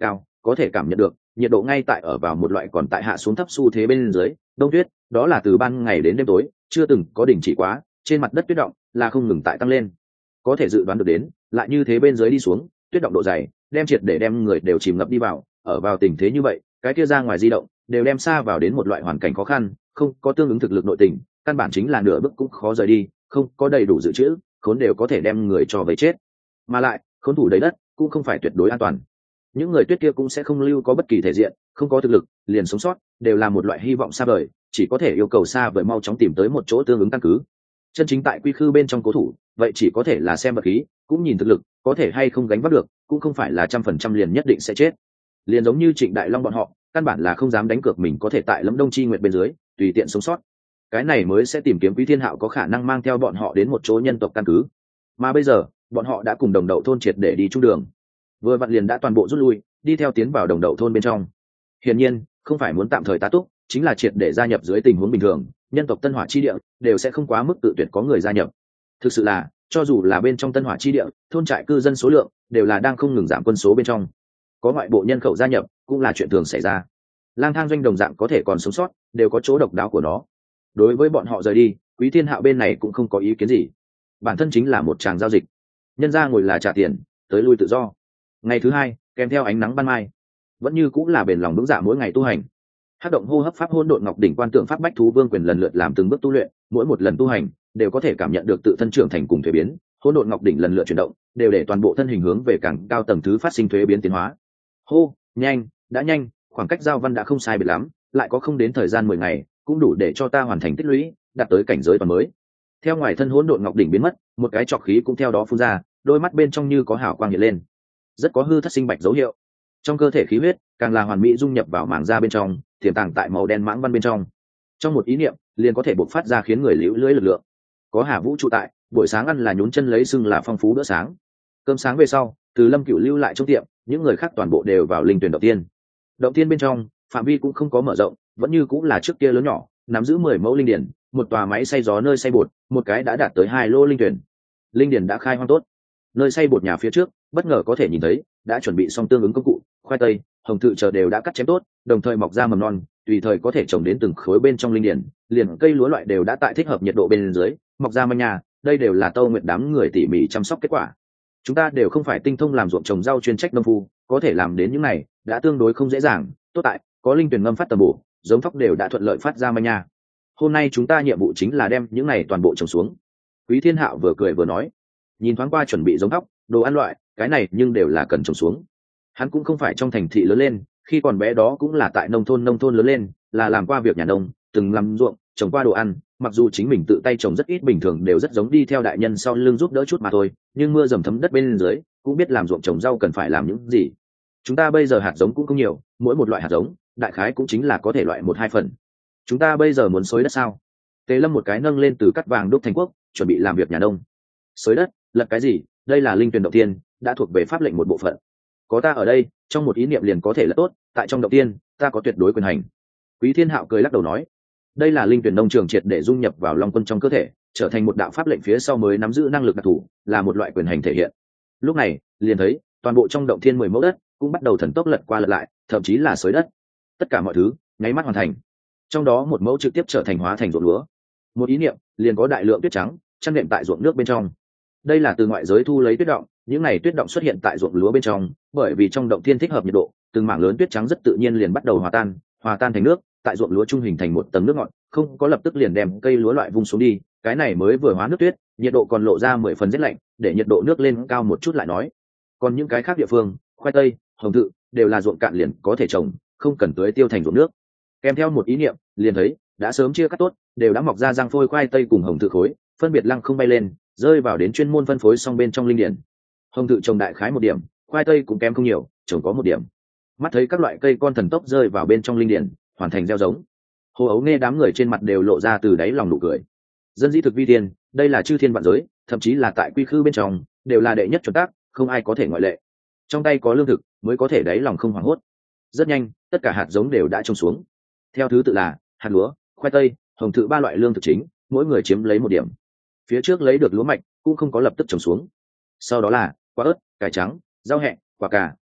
có thể cảm nhận được nhiệt độ ngay tại ở vào một loại còn tại hạ xuống thấp xu thế bên dưới. Đông tuyết đó là từ ban ngày đến đêm tối, chưa từng có đình chỉ quá, trên mặt đất tuyết động là không ngừng tại tăng lên. Có thể dự đoán được đến lại như thế bên dưới đi xuống, tuyết động độ dày đem triệt để đem người đều chìm ngập đi vào. Ở vào tình thế như vậy, cái kia ra ngoài di động đều đem xa vào đến một loại hoàn cảnh khó khăn, không có tương ứng thực lực nội tình, căn bản chính là nửa bước cũng khó rời đi. Không có đầy đủ dự trữ, khốn đều có thể đem người cho về chết. Mà lại khốn thủ đầy đất cũng không phải tuyệt đối an toàn, những người tuyết kia cũng sẽ không lưu có bất kỳ thể diện, không có thực lực liền sống sót đều là một loại hy vọng xa vời, chỉ có thể yêu cầu xa vời mau chóng tìm tới một chỗ tương ứng căn cứ. Chân chính tại quy khư bên trong cố thủ, vậy chỉ có thể là xem vật khí, cũng nhìn thực lực có thể hay không gánh vác được, cũng không phải là 100% liền nhất định sẽ chết. Liền giống như Trịnh Đại Long bọn họ, căn bản là không dám đánh cược mình có thể tại Lâm Đông Chi Nguyệt bên dưới tùy tiện sống sót. Cái này mới sẽ tìm kiếm Quý Thiên Hạo có khả năng mang theo bọn họ đến một chỗ nhân tộc căn cứ. Mà bây giờ bọn họ đã cùng đồng đậu thôn triệt để đi chung đường, vừa vặn liền đã toàn bộ rút lui, đi theo tiến vào đồng đậu thôn bên trong. Hiển nhiên không phải muốn tạm thời tá túc, chính là triệt để gia nhập dưới tình huống bình thường, nhân tộc Tân Hỏa chi địa đều sẽ không quá mức tự tuyệt có người gia nhập. Thực sự là cho dù là bên trong Tân Hỏa chi địa, thôn trại cư dân số lượng đều là đang không ngừng giảm quân số bên trong, có ngoại bộ nhân khẩu gia nhập cũng là chuyện thường xảy ra. Lang thang doanh đồng dạng có thể còn sống sót, đều có chỗ độc đáo của nó. Đối với bọn họ rời đi, Quý Thiên Hạo bên này cũng không có ý kiến gì, bản thân chính là một tràng giao dịch, nhân ra ngồi là trả tiền, tới lui tự do. Ngày thứ hai kèm theo ánh nắng ban mai, vẫn như cũng là bền lòng vững dạ mỗi ngày tu hành. Hắc động hô hấp pháp hỗn độn ngọc đỉnh quan tượng pháp bách thú vương quyền lần lượt làm từng bước tu luyện, mỗi một lần tu hành đều có thể cảm nhận được tự thân trưởng thành cùng thuế biến. Hỗn độn ngọc đỉnh lần lượt chuyển động, đều để toàn bộ thân hình hướng về càng cao tầng thứ phát sinh thuế biến tiến hóa. Hô, nhanh, đã nhanh, khoảng cách giao văn đã không sai biệt lắm, lại có không đến thời gian 10 ngày, cũng đủ để cho ta hoàn thành tích lũy, đạt tới cảnh giới toàn mới. Theo ngoài thân hỗn độn ngọc đỉnh biến mất, một cái trọc khí cũng theo đó phun ra, đôi mắt bên trong như có hào quang hiện lên, rất có hư thất sinh bạch dấu hiệu. Trong cơ thể khí huyết càng là hoàn mỹ dung nhập vào màng da bên trong, tiềm tàng tại màu đen mãng văn bên trong, trong một ý niệm liền có thể bộc phát ra khiến người liễu lưỡi lực lượng. Có Hà Vũ trụ tại, buổi sáng ăn là nhún chân lấy xưng là phong phú bữa sáng. Cơm sáng về sau, từ Lâm Cửu lưu lại trong tiệm, những người khác toàn bộ đều vào linh tuyển động tiên. Động tiên bên trong phạm vi cũng không có mở rộng, vẫn như cũng là trước kia lớn nhỏ, nắm giữ 10 mẫu linh điển, một tòa máy xay gió nơi xay bột, một cái đã đạt tới 2 lô linh tuyển. Linh điển đã khai hoang tốt, nơi xay bột nhà phía trước bất ngờ có thể nhìn thấy đã chuẩn bị xong tương ứng công cụ, khoai tây, hồng thự chờ đều đã cắt chém tốt, đồng thời mọc ra mầm non, tùy thời có thể trồng đến từng khối bên trong linh điển. Liền cây lúa loại đều đã tại thích hợp nhiệt độ bên dưới mọc ra manh nhà, đây đều là Tâu Nguyệt đám người tỉ mỉ chăm sóc kết quả. Chúng ta đều không phải tinh thông làm ruộng trồng rau chuyên trách nông phu, có thể làm đến những này đã tương đối không dễ dàng. Tốt tại có linh tuyển ngâm phát tầm bổ, giống thóc đều đã thuận lợi phát ra manh nha. Hôm nay chúng ta nhiệm vụ chính là đem những này toàn bộ trồng xuống. Quý Thiên Hạo vừa cười vừa nói, nhìn thoáng qua chuẩn bị giống thóc, đồ ăn loại cái này nhưng đều là cần trồng xuống. Hắn cũng không phải trong thành thị lớn lên, khi còn bé đó cũng là tại nông thôn lớn lên, là làm qua việc nhà nông, từng làm ruộng trồng qua đồ ăn. Mặc dù chính mình tự tay trồng rất ít, bình thường đều rất giống đi theo đại nhân sau lưng giúp đỡ chút mà thôi, nhưng mưa dầm thấm đất bên dưới cũng biết làm ruộng trồng rau cần phải làm những gì. Chúng ta bây giờ hạt giống cũng không nhiều, mỗi một loại hạt giống đại khái cũng chính là có thể loại 1-2 phần. Chúng ta bây giờ muốn xới đất sao? Tề Lâm một cái nâng lên từ cắt vàng đúc thành quốc, chuẩn bị làm việc nhà nông. Xới đất lật cái gì? Đây là linh tuyển động tiên, đã thuộc về pháp lệnh một bộ phận, có ta ở đây, trong một ý niệm liền có thể là tốt. Tại trong động tiên ta có tuyệt đối quyền hành. Quý Thiên Hạo cười lắc đầu nói, đây là linh tuyển nông trường triệt để dung nhập vào long quân trong cơ thể, trở thành một đạo pháp lệnh phía sau mới nắm giữ năng lực đặc thù, là một loại quyền hành thể hiện. Lúc này liền thấy toàn bộ trong động thiên 10 mẫu đất cũng bắt đầu thần tốc lật qua lật lại, thậm chí là xới đất, tất cả mọi thứ nháy mắt hoàn thành. Trong đó một mẫu trực tiếp trở thành hóa thành ruộng lúa, một ý niệm liền có đại lượng tuyết trắng chăn đệm tại ruộng nước bên trong. Đây là từ ngoại giới thu lấy tuyết động, những này tuyết động xuất hiện tại ruộng lúa bên trong, bởi vì trong động thiên thích hợp nhiệt độ, từng mảng lớn tuyết trắng rất tự nhiên liền bắt đầu hòa tan thành nước, tại ruộng lúa trung hình thành một tầng nước ngọt, không có lập tức liền đem cây lúa loại vung xuống đi, cái này mới vừa hóa nước tuyết, nhiệt độ còn lộ ra 10 phần rét lạnh, để nhiệt độ nước lên cao một chút lại nói. Còn những cái khác địa phương, khoai tây, hồng thự đều là ruộng cạn liền có thể trồng, không cần tưới tiêu thành ruộng nước. Kèm theo một ý niệm, liền thấy đã sớm chia cắt tốt, đều đã mọc ra răng phôi khoai tây cùng hồng thự khối, phân biệt lăng không bay lên, rơi vào đến chuyên môn phân phối xong bên trong linh điển. Hồng thự trồng đại khái 1 điểm, khoai tây cũng kém không nhiều, trồng có 1 điểm. Mắt thấy các loại cây con thần tốc rơi vào bên trong linh điển, hoàn thành gieo giống. Hồ Ấu nghe đám người trên mặt đều lộ ra từ đáy lòng nụ cười. Dân dĩ thực vi tiên, đây là chư thiên vạn giới, thậm chí là tại quy khư bên trong đều là đệ nhất chuẩn tắc, không ai có thể ngoại lệ. Trong tay có lương thực mới có thể đáy lòng không hoảng hốt. Rất nhanh, tất cả hạt giống đều đã trồng xuống. Theo thứ tự là hạt lúa, khoai tây, hồng thự 3 loại lương thực chính, mỗi người chiếm lấy 1 điểm. Phía trước lấy được lúa mạch cũng không có lập tức trồng xuống. Sau đó là quả ớt, cải trắng, rau hẹ, quả cà,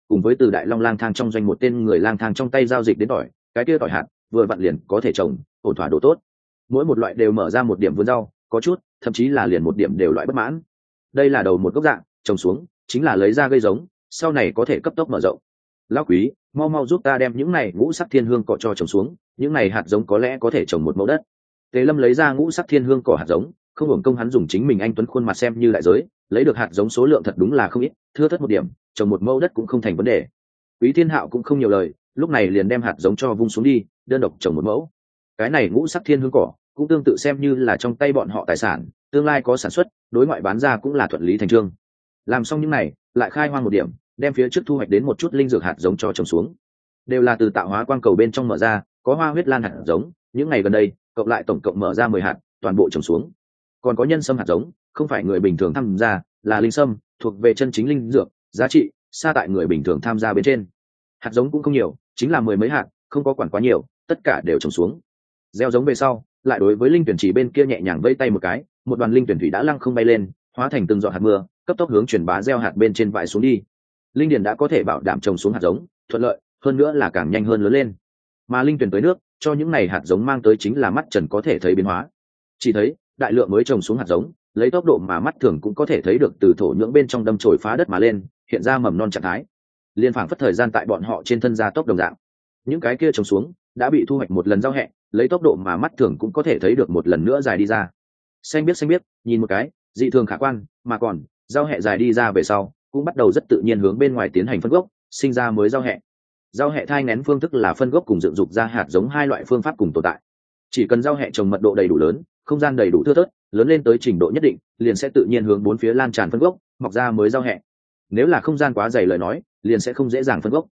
cùng với từ đại long lang thang trong doanh một tên người lang thang trong tay giao dịch đến tỏi, cái kia tỏi hạt vừa vặn liền có thể trồng, ổn thỏa độ tốt. Mỗi một loại đều mở ra một điểm vườn rau, có chút thậm chí là liền một điểm đều loại bất mãn. Đây là đầu một gốc dạng, trồng xuống chính là lấy ra gây giống, sau này có thể cấp tốc mở rộng. Lão quý, mau mau giúp ta đem những này ngũ sắc thiên hương cỏ cho trồng xuống, những này hạt giống có lẽ có thể trồng một mẫu đất. Tề Lâm lấy ra ngũ sắc thiên hương cỏ hạt giống, không hưởng công hắn dùng chính mình anh tuấn khuôn mặt xem như đại giới, lấy được hạt giống số lượng thật đúng là không ít, thưa thớt một điểm, trồng một mẫu đất cũng không thành vấn đề. Quý Thiên Hạo cũng không nhiều lời, lúc này liền đem hạt giống cho vung xuống đi, đơn độc trồng một mẫu. Cái này ngũ sắc thiên hương cỏ cũng tương tự xem như là trong tay bọn họ tài sản, tương lai có sản xuất, đối ngoại bán ra cũng là thuận lý thành trương. Làm xong những này, lại khai hoang một điểm, đem phía trước thu hoạch đến một chút linh dược hạt giống cho trồng xuống. Đều là từ tạo hóa quang cầu bên trong mở ra, có hoa huyết lan hạt giống, những ngày gần đây, cộng lại tổng cộng mở ra 10 hạt, toàn bộ trồng xuống. Còn có nhân sâm hạt giống, không phải người bình thường tham gia, là linh sâm, thuộc về chân chính linh dược, giá trị xa tại người bình thường tham gia bên trên. Hạt giống cũng không nhiều, chính là 10 mấy hạt, không có quản quá nhiều, tất cả đều trồng xuống. Gieo giống về sau, lại đối với linh tuyển chỉ bên kia nhẹ nhàng vẫy tay một cái, một đoàn linh tuyển thủy đã lăng không bay lên, hóa thành từng giọt hạt mưa, cấp tốc hướng truyền bá gieo hạt bên trên vải xuống đi. Linh điền đã có thể bảo đảm trồng xuống hạt giống, thuận lợi, hơn nữa là càng nhanh hơn lớn lên. Mà linh tuyển tới nước, cho những này hạt giống mang tới chính là mắt trần có thể thấy biến hóa. Chỉ thấy, đại lượng mới trồng xuống hạt giống, lấy tốc độ mà mắt thường cũng có thể thấy được từ thổ nhưỡng bên trong đâm chồi phá đất mà lên, hiện ra mầm non trạng thái. Liên phảng phất thời gian tại bọn họ trên thân gia tốc đồng dạng. Những cái kia trồng xuống, đã bị thu hoạch một lần giao hẹ, lấy tốc độ mà mắt thường cũng có thể thấy được một lần nữa dài đi ra. Xanh biếc, nhìn một cái, dị thường khả quan, mà còn, giao hẹ dài đi ra về sau, cũng bắt đầu rất tự nhiên hướng bên ngoài tiến hành phân gốc, sinh ra mới giao hẹ. Giao hẹ thai nén phương thức là phân gốc cùng dựng dục ra hạt giống hai loại phương pháp cùng tồn tại. Chỉ cần giao hẹ trồng mật độ đầy đủ lớn, không gian đầy đủ thưa thớt, lớn lên tới trình độ nhất định, liền sẽ tự nhiên hướng bốn phía lan tràn phân gốc, mọc ra mới giao hẹ. Nếu là không gian quá dày lời nói, liền sẽ không dễ dàng phân gốc.